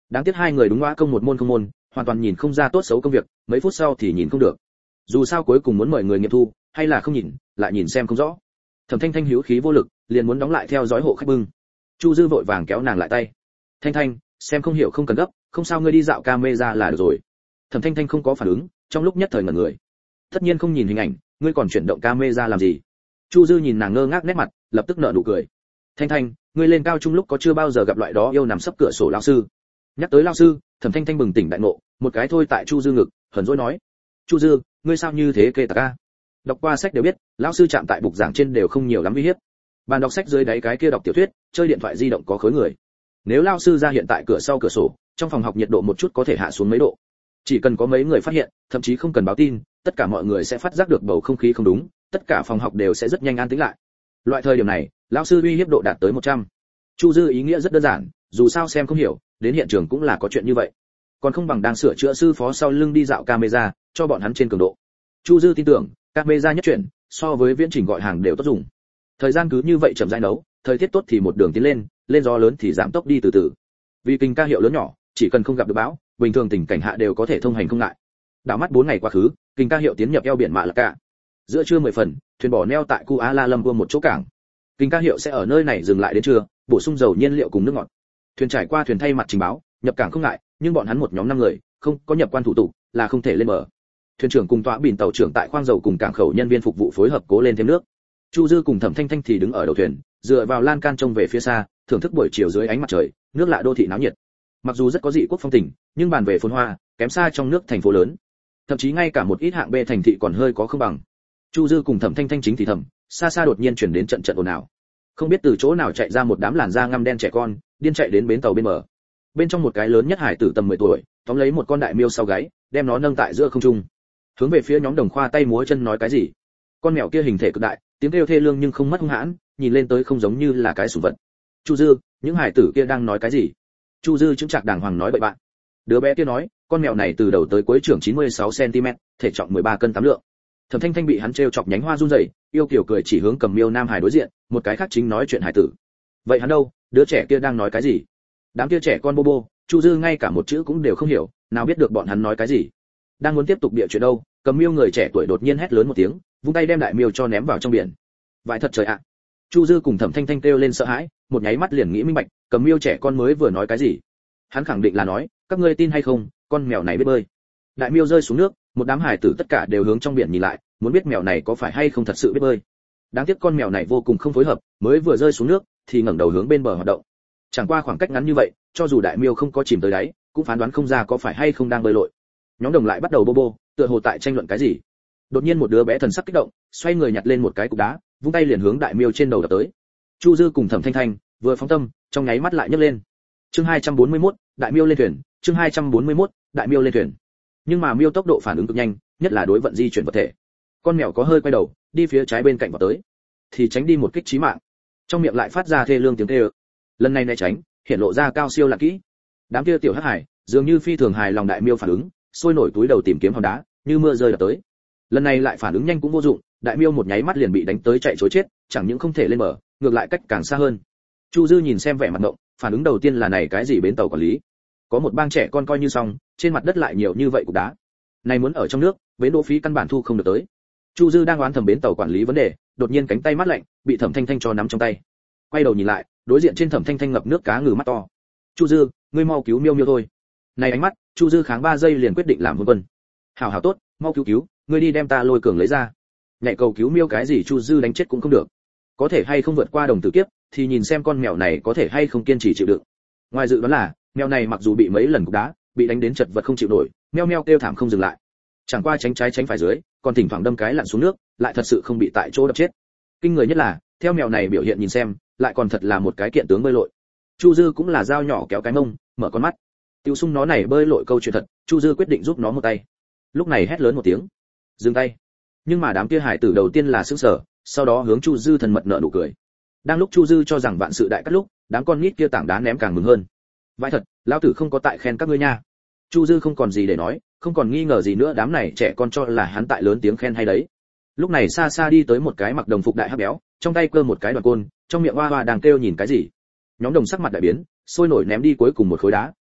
Đáng tiếc hai người đúng ngã công một môn không môn, hoàn toàn nhìn không ra tốt xấu công việc, mấy phút sau thì nhìn không được. Dù sao cuối cùng muốn mời người nghiệm thu, hay là không nhìn, lại nhìn xem không rõ. Thẩm Thanh Thanh hữu khí vô lực, liền muốn đóng lại theo dõi hộ khách bưng. Chu Dư vội vàng kéo nàng lại tay. Thanh Thanh, xem không hiểu không cần gấp, không sao ngươi đi dạo camera là được rồi. Thẩm Thanh Thanh không có phản ứng, trong lúc nhất thời ngẩn người. Tất nhiên không nhìn hình ảnh, ngươi còn chuyển động camera làm gì? Chu Dư nhìn nàng ngơ ngác nét mặt, lập tức nở nụ cười. Thanh Thanh, ngươi lên cao trung lúc có chưa bao giờ gặp loại đó yêu nằm sấp cửa sổ lão sư? Nhắc tới lão sư, Thẩm Thanh Thanh bừng tỉnh đại ngộ, một cái thôi tại Chu Dư ngực, hờn dỗi nói: Chu Dư, ngươi sao như thế kê tạc a? Đọc qua sách đều biết, lão sư chạm tại bục giảng trên đều không nhiều lắm uy hiếp. Bàn đọc sách dưới đáy cái kia đọc tiểu thuyết, chơi điện thoại di động có khối người. Nếu lão sư ra hiện tại cửa sau cửa sổ, trong phòng học nhiệt độ một chút có thể hạ xuống mấy độ. Chỉ cần có mấy người phát hiện, thậm chí không cần báo tin, tất cả mọi người sẽ phát giác được bầu không khí không đúng, tất cả phòng học đều sẽ rất nhanh an tĩnh lại. Loại thời điểm này, lão sư uy hiếp độ đạt tới 100. Chu Dư ý nghĩa rất đơn giản, dù sao xem không hiểu, đến hiện trường cũng là có chuyện như vậy. Còn không bằng đang sửa chữa sư phó sau lưng đi dạo camera, cho bọn hắn trên cường độ. Chu Dư tin tưởng, camera nhất chuyển, so với viễn trình gọi hàng đều tốt dùng. Thời gian cứ như vậy chậm rãi nấu, thời tiết tốt thì một đường tiến lên, lên gió lớn thì giảm tốc đi từ từ. Vì kinh ca hiệu lớn nhỏ, chỉ cần không gặp được bão, bình thường tình cảnh hạ đều có thể thông hành không ngại. Đảo mắt 4 ngày quá khứ, kinh ca hiệu tiến nhập eo biển Mạ Lạc Cả. Giữa trưa 10 phần, thuyền bỏ neo tại Kuala Lumpur một chỗ cảng. Kinh ca hiệu sẽ ở nơi này dừng lại đến trưa, bổ sung dầu nhiên liệu cùng nước ngọt. Thuyền trải qua thuyền thay mặt trình báo, nhập cảng không ngại, nhưng bọn hắn một nhóm 5 người, không có nhập quan thủ tục, là không thể lên bờ. Thuyền trưởng cùng tọa bỉn tàu trưởng tại khoang dầu cùng cảng khẩu nhân viên phục vụ phối hợp cố lên thêm nước. Chu Dư cùng Thẩm Thanh Thanh thì đứng ở đầu thuyền, dựa vào lan can trông về phía xa, thưởng thức buổi chiều dưới ánh mặt trời, nước lạ đô thị náo nhiệt. Mặc dù rất có dị quốc phong tình, nhưng bàn về phồn hoa, kém xa trong nước thành phố lớn. Thậm chí ngay cả một ít hạng B thành thị còn hơi có không bằng. Chu Dư cùng Thẩm Thanh Thanh chính thì thầm, xa xa đột nhiên chuyển đến trận trận ồn ào. Không biết từ chỗ nào chạy ra một đám làn da ngăm đen trẻ con, điên chạy đến bến tàu bên bờ. Bên trong một cái lớn nhất hải tử tầm 10 tuổi, tóm lấy một con đại miêu sau gáy, đem nó nâng tại giữa không trung. Hướng về phía nhóm đồng khoa tay múa chân nói cái gì. Con mèo kia hình thể cực đại, tiếng kêu thê lương nhưng không mất hung hãn, nhìn lên tới không giống như là cái sủng vật. Chu Dư, những hải tử kia đang nói cái gì? Chu Dư chứng trạc đàng hoàng nói bậy bạn. Đứa bé kia nói, con mèo này từ đầu tới cuối trưởng 96 cm, thể trọng 13 cân 8 lượng. Thẩm Thanh Thanh bị hắn trêu chọc nhánh hoa run rẩy, yêu kiều cười chỉ hướng cầm miêu nam hải đối diện, một cái khác chính nói chuyện hải tử. Vậy hắn đâu, đứa trẻ kia đang nói cái gì? Đám kia trẻ con bô bô, Chu Dư ngay cả một chữ cũng đều không hiểu, nào biết được bọn hắn nói cái gì. Đang muốn tiếp tục bịa chuyện đâu, cầm miêu người trẻ tuổi đột nhiên hét lớn một tiếng, vung tay đem đại miêu cho ném vào trong biển. Vãi thật trời ạ. Chu Dư cùng Thẩm Thanh Thanh kêu lên sợ hãi, một nháy mắt liền nghĩ minh bạch, cầm miêu trẻ con mới vừa nói cái gì. Hắn khẳng định là nói, các ngươi tin hay không, con mèo này biết bơi. Đại miêu rơi xuống nước, một đám hải tử tất cả đều hướng trong biển nhìn lại, muốn biết mèo này có phải hay không thật sự biết bơi. Đáng tiếc con mèo này vô cùng không phối hợp, mới vừa rơi xuống nước thì ngẩng đầu hướng bên bờ hoạt động. Chẳng qua khoảng cách ngắn như vậy, cho dù đại miêu không có chìm tới đáy, cũng phán đoán không ra có phải hay không đang bơi lội. Nhóm đồng lại bắt đầu bô bô, tựa hồ tại tranh luận cái gì. Đột nhiên một đứa bé thần sắc kích động, xoay người nhặt lên một cái cục đá, vung tay liền hướng đại miêu trên đầu đập tới. Chu Dư cùng Thẩm Thanh Thanh vừa phóng tâm, trong nháy mắt lại nhấc lên. Chương 241, đại miêu lên thuyền, chương 241, đại miêu lên thuyền. Nhưng mà miêu tốc độ phản ứng cực nhanh, nhất là đối vận di chuyển vật thể. Con mèo có hơi quay đầu, đi phía trái bên cạnh vào tới, thì tránh đi một kích chí mạng. Trong miệng lại phát ra thê lương tiếng kêu. Lần này né tránh, hiện lộ ra cao siêu là kỹ. Đám kia tiểu hắc hải, dường như phi thường hài lòng đại miêu phản ứng, sôi nổi túi đầu tìm kiếm hòn đá, như mưa rơi đập tới. Lần này lại phản ứng nhanh cũng vô dụng, đại miêu một nháy mắt liền bị đánh tới chạy trối chết, chẳng những không thể lên bờ, ngược lại cách càng xa hơn. Chu Dư nhìn xem vẻ mặt ngộng, phản ứng đầu tiên là này cái gì bến tàu quản lý. Có một bang trẻ con coi như xong, trên mặt đất lại nhiều như vậy cục đá. Này muốn ở trong nước, bến đỗ phí căn bản thu không được tới. Chu Dư đang oán thầm bến tàu quản lý vấn đề, đột nhiên cánh tay mát lạnh, bị Thẩm Thanh Thanh cho nắm trong tay. Quay đầu nhìn lại, đối diện trên Thẩm Thanh Thanh ngập nước cá ngừ mắt to. Chu Dư, ngươi mau cứu miêu miêu thôi. Này ánh mắt, Chu Dư kháng 3 giây liền quyết định làm hôn quân. Hảo hảo tốt, mau cứu, ngươi đi đem ta lôi cường lấy ra. Nhảy cầu cứu miêu cái gì Chu Dư đánh chết cũng không được. Có thể hay không vượt qua đồng tử kiếp, thì nhìn xem con mèo này có thể hay không kiên trì chịu đựng. Ngoài dự đoán là, mèo này mặc dù bị mấy lần cục đá, bị đánh đến chật vật không chịu nổi, meo meo kêu thảm không dừng lại. Chẳng qua tránh trái tránh phải dưới, còn thỉnh thoảng đâm cái lặn xuống nước, lại thật sự không bị tại chỗ đập chết. Kinh người nhất là, theo mèo này biểu hiện nhìn xem, lại còn thật là một cái kiện tướng bơi lội. Chu Dư cũng là dao nhỏ kéo cái mông, mở con mắt. Tiêu Sung nó này bơi lội câu chuyện thật, Chu Dư quyết định giúp nó một tay. Lúc này hét lớn một tiếng, dừng tay. Nhưng mà đám kia hải tử đầu tiên là sững sờ, sau đó hướng Chu Dư thần mật nở nụ cười. Đang lúc Chu Dư cho rằng vạn sự đại cắt lúc, đám con nít kia tảng đá ném càng mừng hơn. Vãi thật, lão tử không có tại khen các ngươi nha. Chu Dư không còn gì để nói, không còn nghi ngờ gì nữa, đám này trẻ con cho là hắn tại lớn tiếng khen hay đấy. Lúc này xa xa đi tới một cái mặc đồng phục đại hắc béo, trong tay cơ một cái đoàn côn, trong miệng hoa hoa đang kêu nhìn cái gì. Nhóm đồng sắc mặt đại biến, sôi nổi ném đi cuối cùng một khối đá,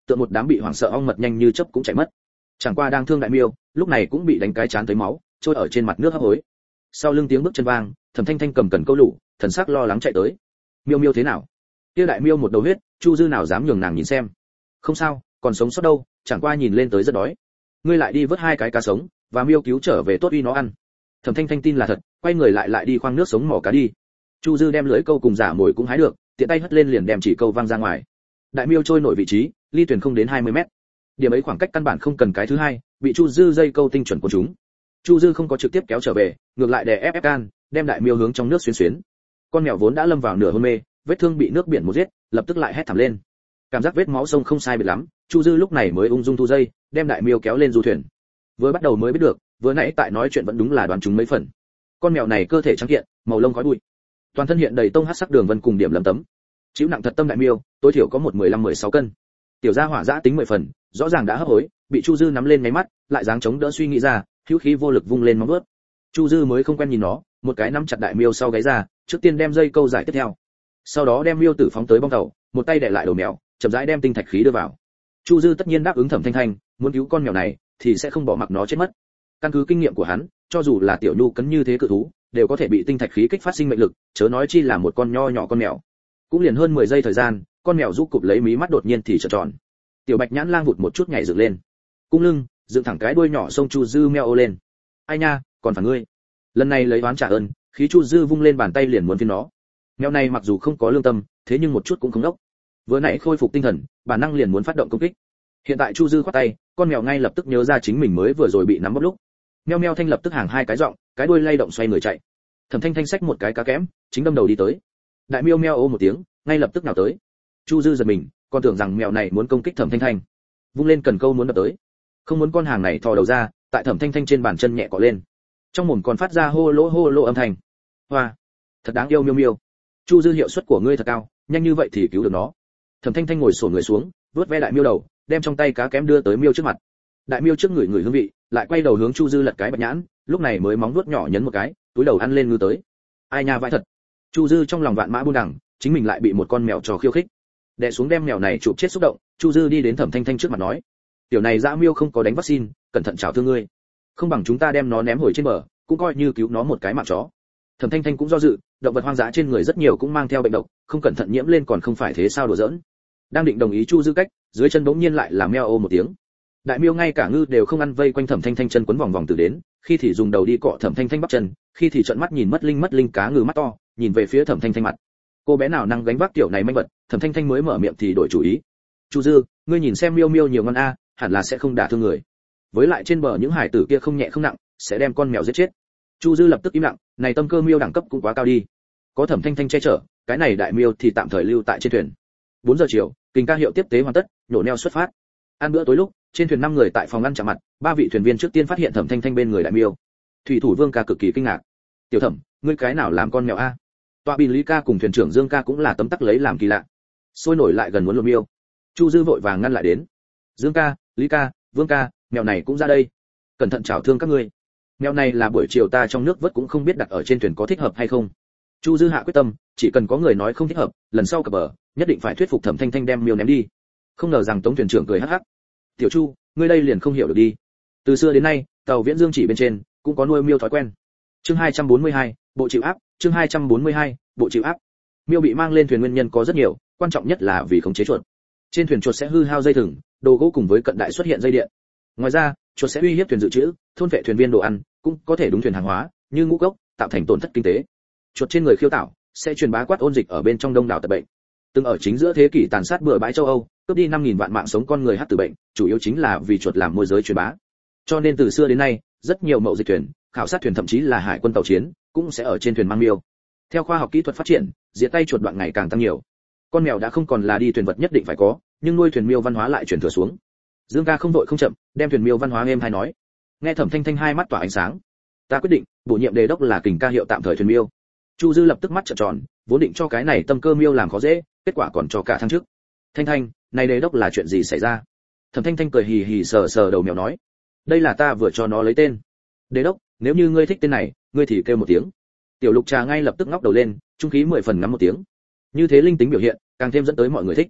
tượng một đám bị hoảng sợ ong mật nhanh như chớp cũng chạy mất. Chẳng qua đang thương đại miêu, lúc này cũng bị đánh cái chán tới máu, trôi ở trên mặt nước hấp hối. Sau lưng tiếng bước chân vang, Thẩm Thanh Thanh cầm cần câu lũ, thần sắc lo lắng chạy tới. Miêu miêu thế nào? Kia đại miêu một đầu huyết, Chu Dư nào dám nhường nàng nhìn xem. Không sao, còn sống sót đâu, chẳng qua nhìn lên tới rất đói. Ngươi lại đi vớt 2 cái cá sống, và miêu cứu trở về tốt uy nó ăn. Thẩm Thanh Thanh tin là thật, quay người lại đi khoang nước sống mò cá đi. Chu Dư đem lưới câu cùng giả mồi cũng hái được, tiện tay hất lên liền đem chỉ câu văng ra ngoài. Đại miêu trôi nổi vị trí, ly thuyền không đến 20 mét. Điểm ấy khoảng cách căn bản không cần cái thứ hai, bị Chu Dư dây câu tinh chuẩn của chúng. Chu Dư không có trực tiếp kéo trở về, ngược lại đè ép can, đem đại miêu hướng trong nước xuyến xuyến. Con mèo vốn đã lâm vào nửa hôn mê, vết thương bị nước biển một giết, lập tức lại hét thảm lên. Cảm giác vết máu sông không sai biệt lắm, Chu Dư lúc này mới ung dung thu dây, đem đại miêu kéo lên du thuyền. Vừa bắt đầu mới biết được, vừa nãy tại nói chuyện vẫn đúng là đoán chúng mấy phần. Con mèo này cơ thể trắng kiện, màu lông khói bụi, toàn thân hiện đầy tông hắc sắc đường vân cùng điểm lấm tấm. Chịu nặng thật tâm đại miêu, tối thiểu có một 15-16 cân. Tiểu gia hỏa dã tính 10 phần, rõ ràng đã hấp hối, bị Chu Dư nắm lên máy mắt, lại dáng chống đỡ suy nghĩ ra, hữu khí vô lực vung lên móng vuốt. Chu Dư mới không quen nhìn nó, một cái nắm chặt đại miêu sau gáy ra, trước tiên đem dây câu giải tiếp theo. Sau đó đem miêu tử phóng tới bong tàu, một tay đè lại đầu mèo, chậm rãi đem tinh thạch khí đưa vào. Chu Dư tất nhiên đáp ứng Thẩm Thanh Thanh, muốn cứu con mèo này thì sẽ không bỏ mặc nó chết mất. Căn cứ kinh nghiệm của hắn, cho dù là tiểu nhu cấn như thế cự thú, đều có thể bị tinh thạch khí kích phát sinh mệnh lực, chớ nói chi là một con nho nhỏ con mèo. Cũng liền hơn 10 giây thời gian, con mèo rũ cụp lấy mí mắt đột nhiên thì trợn tròn. Tiểu Bạch Nhãn lang vụt một chút nhảy dựng lên, cung lưng dựng thẳng cái đuôi nhỏ xông Chu Dư meo ô lên. Ai nha, còn phải ngươi. Lần này lấy oán trả ơn, khí Chu Dư vung lên bàn tay liền muốn phiến nó. Mèo này mặc dù không có lương tâm, thế nhưng một chút cũng không đốc. Vừa nãy khôi phục tinh thần, bản năng liền muốn phát động công kích. Hiện tại Chu Dư khoát tay, con mèo ngay lập tức nhớ ra chính mình mới vừa rồi bị nắm bóp lúc. Meo meo thanh lập tức hàng 2 cái giọng, cái đuôi lay động xoay người chạy. Thẩm Thanh Thanh xách một cái cá kém, chính đâm đầu đi tới. Đại miêu meo ô một tiếng, ngay lập tức nào tới. Chu Dư giật mình, còn tưởng rằng mèo này muốn công kích Thẩm Thanh Thanh, vung lên cần câu muốn đập tới. Không muốn con hàng này thò đầu ra, tại Thẩm Thanh Thanh trên bàn chân nhẹ cọ lên, trong mồm còn phát ra hô lỗ âm thanh. Hoa, thật đáng yêu miêu miêu. Chu Dư hiệu suất của ngươi thật cao, nhanh như vậy thì cứu được nó. Thẩm Thanh Thanh ngồi xổm người xuống, vuốt ve đại miêu đầu, đem trong tay cá kém đưa tới miêu trước mặt. Đại miêu trước người hương vị, lại quay đầu hướng Chu Dư lật cái bạch nhãn, lúc này mới móng vuốt nhỏ nhấn một cái, túi đầu ăn lên ngư tới. Ai nha vãi thật. Chu Dư trong lòng vạn mã buôn đằng, chính mình lại bị một con mèo trò khiêu khích. Đè xuống đem mèo này chụp chết xúc động, Chu Dư đi đến Thẩm Thanh Thanh trước mặt nói: "Tiểu này dã miêu không có đánh vaccine, cẩn thận chảo thương ngươi. Không bằng chúng ta đem nó ném hồi trên bờ, cũng coi như cứu nó một cái mạng chó." Thẩm Thanh Thanh cũng do dự, động vật hoang dã trên người rất nhiều cũng mang theo bệnh độc, không cẩn thận nhiễm lên còn không phải thế sao đùa giỡn. Đang định đồng ý Chu Dư cách, dưới chân bỗng nhiên lại là meo ô một tiếng. Đại miêu ngay cả ngư đều không ăn vây quanh Thẩm Thanh Thanh chân quấn vòng vòng từ đến, khi thì dùng đầu đi cọ Thẩm Thanh Thanh bắp chân, khi thì trợn mắt nhìn mất linh cá ngừ mắt to, nhìn về phía Thẩm Thanh Thanh mặt. Cô bé nào năng gánh vác tiểu này manh vật, Thẩm Thanh Thanh mới mở miệng thì đổi chủ ý. "Chu Dư, ngươi nhìn xem miêu miêu nhiều ngon a, hẳn là sẽ không đả thương người. Với lại trên bờ những hải tử kia không nhẹ không nặng, sẽ đem con mèo giết chết." Chu Dư lập tức im lặng, này tâm cơ miêu đẳng cấp cũng quá cao đi. Có Thẩm Thanh Thanh che chở, cái này đại miêu thì tạm thời lưu tại trên thuyền. 4 giờ chiều, kình ca hiệu tiếp tế hoàn tất, nhổ neo xuất phát. Ăn bữa tối lúc, trên thuyền 5 người tại phòng ăn chạm mặt, 3 vị thuyền viên trước tiên phát hiện Thẩm Thanh Thanh bên người đại miêu. Thủy thủ Vương ca cực kỳ kinh ngạc. "Tiểu Thẩm, ngươi cái nào làm con mèo a?" Tọa Bình Lý ca cùng thuyền trưởng Dương ca cũng là tấm tắc lấy làm kỳ lạ. Sôi nổi lại gần muốn lột miêu. Chu Dư vội vàng ngăn lại đến. "Dương ca, Lý ca, Vương ca, mèo này cũng ra đây. Cẩn thận chảo thương các ngươi. Mèo này là buổi chiều ta trong nước vớt cũng không biết đặt ở trên thuyền có thích hợp hay không." Chu Dư hạ quyết tâm, chỉ cần có người nói không thích hợp, lần sau cập bờ, nhất định phải thuyết phục Thẩm Thanh Thanh đem miêu ném đi. Không ngờ rằng Tống thuyền trưởng cười hắc hắc. "Tiểu Chu, ngươi đây liền không hiểu được đi. Từ xưa đến nay, tàu Viễn Dương chỉ bên trên cũng có nuôi miêu thói quen." Chương 242, bộ chịu áp, chương 242, bộ chịu áp. Miêu bị mang lên thuyền nguyên nhân có rất nhiều, quan trọng nhất là vì khống chế chuột. Trên thuyền chuột sẽ hư hao dây thừng, đồ gỗ cùng với cận đại xuất hiện dây điện. Ngoài ra, chuột sẽ uy hiếp thuyền dự trữ, thôn vệ thuyền viên đồ ăn, cũng có thể đúng thuyền hàng hóa, như ngũ cốc, tạo thành tổn thất kinh tế. Chuột trên người khiêu tạo sẽ truyền bá quát ôn dịch ở bên trong đông đảo tật bệnh. Từng ở chính giữa thế kỷ tàn sát bừa bãi châu Âu, cướp đi 5000 vạn mạng sống con người hắc tử bệnh, chủ yếu chính là vì chuột làm môi giới truyền bá. Cho nên từ xưa đến nay, rất nhiều mậu dịch thuyền, khảo sát thuyền thậm chí là hải quân tàu chiến, cũng sẽ ở trên thuyền mang miêu. Theo khoa học kỹ thuật phát triển, diệt tay chuột đoạn ngày càng tăng nhiều. Con mèo đã không còn là đi thuyền vật nhất định phải có, nhưng nuôi thuyền miêu văn hóa lại truyền thừa xuống. Dương ca không vội không chậm, đem thuyền miêu văn hóa êm hay nói. Nghe Thẩm Thanh Thanh hai mắt tỏa ánh sáng. "Ta quyết định, bổ nhiệm đề đốc là kình ca hiệu tạm thời thuyền miêu." Chu Dư lập tức mắt trợn tròn, vốn định cho cái này tâm cơ miêu làm khó dễ, kết quả còn cho cả thăng chức. "Thanh Thanh, này đề đốc là chuyện gì xảy ra?" Thẩm Thanh Thanh cười hì hì sờ sờ đầu mèo nói. "Đây là ta vừa cho nó lấy tên. Đề đốc, nếu như ngươi thích tên này, ngươi thì kêu một tiếng." Tiểu Lục Trà ngay lập tức ngóc đầu lên, trung khí 10 phần ngắm một tiếng. Như thế linh tính biểu hiện, càng thêm dẫn tới mọi người thích.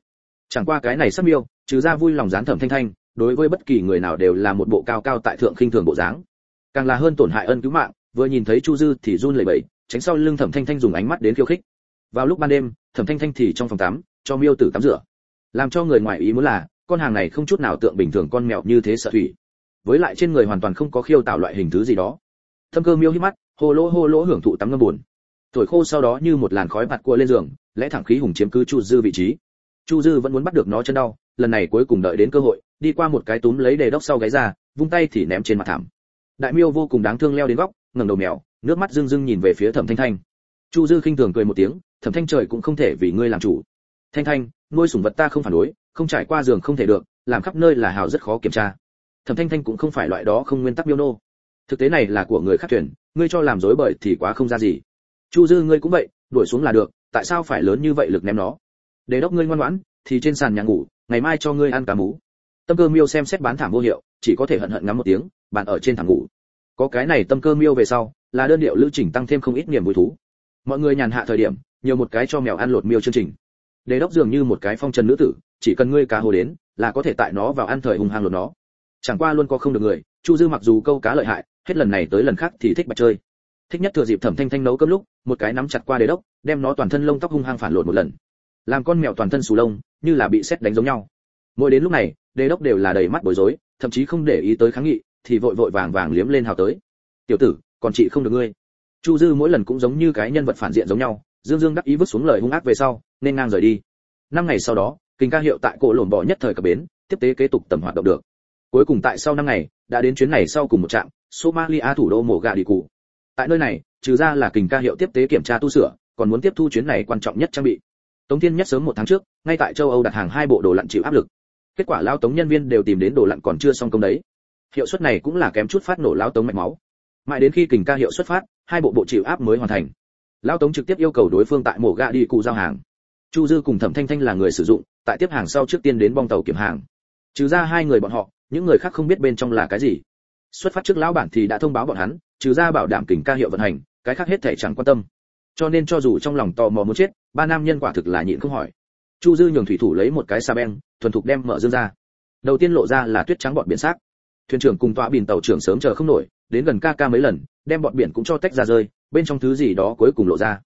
Chẳng qua cái này sắc miêu, trừ ra vui lòng dán Thẩm Thanh Thanh, đối với bất kỳ người nào đều là một bộ cao cao tại thượng khinh thường bộ dáng. Càng là hơn tổn hại ân cứu mạng, vừa nhìn thấy Chu Dư thì run lẩy bẩy, tránh sau lưng Thẩm Thanh Thanh dùng ánh mắt đến khiêu khích. Vào lúc ban đêm, Thẩm Thanh Thanh thì trong phòng tắm, cho miêu tử tắm rửa. Làm cho người ngoài ý muốn là, con hàng này không chút nào tượng bình thường con mèo như thế sợ thủy. Với lại trên người hoàn toàn không có khiêu tạo loại hình thứ gì đó. Thâm Cơ miêu hít mắt, hô lỗ hưởng thụ tắm ngâm buồn. Thổi khô sau đó như một làn khói bạt cua lên giường, lẽ thẳng khí hùng chiếm cứ Chu Dư vị trí. Chu Dư vẫn muốn bắt được nó chân đau, lần này cuối cùng đợi đến cơ hội, đi qua một cái túm lấy đề đốc sau gáy ra, vung tay thì ném trên mặt thảm. Đại miêu vô cùng đáng thương leo đến góc, ngẩng đầu mèo, nước mắt rưng rưng nhìn về phía Thẩm Thanh Thanh. Chu Dư khinh thường cười một tiếng, Thẩm Thanh trời cũng không thể vì ngươi làm chủ. Thanh Thanh, nuôi sủng vật ta không phản đối, không trải qua giường không thể được, làm khắp nơi là hào rất khó kiểm tra. Thẩm Thanh Thanh cũng không phải loại đó không nguyên tắc miêu nô. Thực tế này là của người khác tuyển, ngươi cho làm dối bời thì quá không ra gì. Chu Dư ngươi cũng vậy, đuổi xuống là được, tại sao phải lớn như vậy lực ném nó? Để đốc ngươi ngoan ngoãn, thì trên sàn nhà ngủ, ngày mai cho ngươi ăn cá mú. Tâm Cơ miêu xem xét bán thảm vô hiệu, chỉ có thể hận hận ngắm một tiếng, bàn ở trên thảm ngủ. Có cái này Tâm Cơ miêu về sau, là đơn điệu lữ trình tăng thêm không ít niềm vui thú. Mọi người nhàn hạ thời điểm, nhiều một cái cho mèo ăn lột miêu chương trình. Đề đốc dường như một cái phong trần nữ tử, chỉ cần ngươi cá hồ đến, là có thể tại nó vào ăn thời hùng hăng lột nó. Chẳng qua luôn có không được người, Chu Dư mặc dù câu cá lợi hại, hết lần này tới lần khác thì thích bạch chơi. Thích nhất thừa dịp Thẩm Thanh Thanh nấu cơm lúc, một cái nắm chặt qua đề đốc, đem nó toàn thân lông tóc hung hăng phản lột một lần. Làm con mèo toàn thân xù lông, như là bị sét đánh giống nhau. Mỗi đến lúc này, đề đốc đều là đầy mắt bối rối, thậm chí không để ý tới kháng nghị, thì vội vội vàng vàng liếm lên hào tới. Tiểu tử, còn chị không được ngươi. Chu Dư mỗi lần cũng giống như cái nhân vật phản diện giống nhau, dương dương đắc ý vứt xuống lời hung ác về sau, nên ngang rời đi. 5 ngày sau đó, Kình Ca Hiệu tại cổ lổn bò nhất thời cập bến, tiếp tế kế tục tầm hoạt động được. Cuối cùng tại sau 5 ngày, đã đến chuyến này sau cùng một trạm, Somalia thủ đô Mogadishu. Tại nơi này, trừ ra là Kình Ca Hiệu tiếp tế kiểm tra tu sửa, còn muốn tiếp thu chuyến này quan trọng nhất trang bị. Tống Thiên Nhất sớm 1 tháng trước, ngay tại châu Âu đặt hàng 2 bộ đồ lặn chịu áp lực. Kết quả lao Tống nhân viên đều tìm đến đồ lặn còn chưa xong công đấy. Hiệu suất này cũng là kém chút phát nổ lao Tống mạch máu. Mãi đến khi Kình Ca Hiệu xuất phát, 2 bộ chịu áp mới hoàn thành. Lao Tống trực tiếp yêu cầu đối phương tại Mogadishu giao hàng. Chu Dư cùng Thẩm Thanh Thanh là người sử dụng, tại tiếp hàng sau trước tiên đến bong tàu kiểm hàng. Trừ ra 2 người bọn họ, những người khác không biết bên trong là cái gì. Xuất phát trước lão bản thì đã thông báo bọn hắn, trừ ra bảo đảm Kình Ca Hiệu vận hành, cái khác hết thảy chẳng quan tâm. Cho nên cho dù trong lòng tò mò muốn chết, 3 nam nhân quả thực là nhịn không hỏi. Chu Dư nhường thủy thủ lấy một cái xà beng, thuần thục đem mở dương ra. Đầu tiên lộ ra là tuyết trắng bọt biển xác. Thuyền trưởng cùng tọa biển tàu trưởng sớm chờ không nổi, đến gần ca mấy lần, đem bọt biển cũng cho tách ra rơi, bên trong thứ gì đó cuối cùng lộ ra.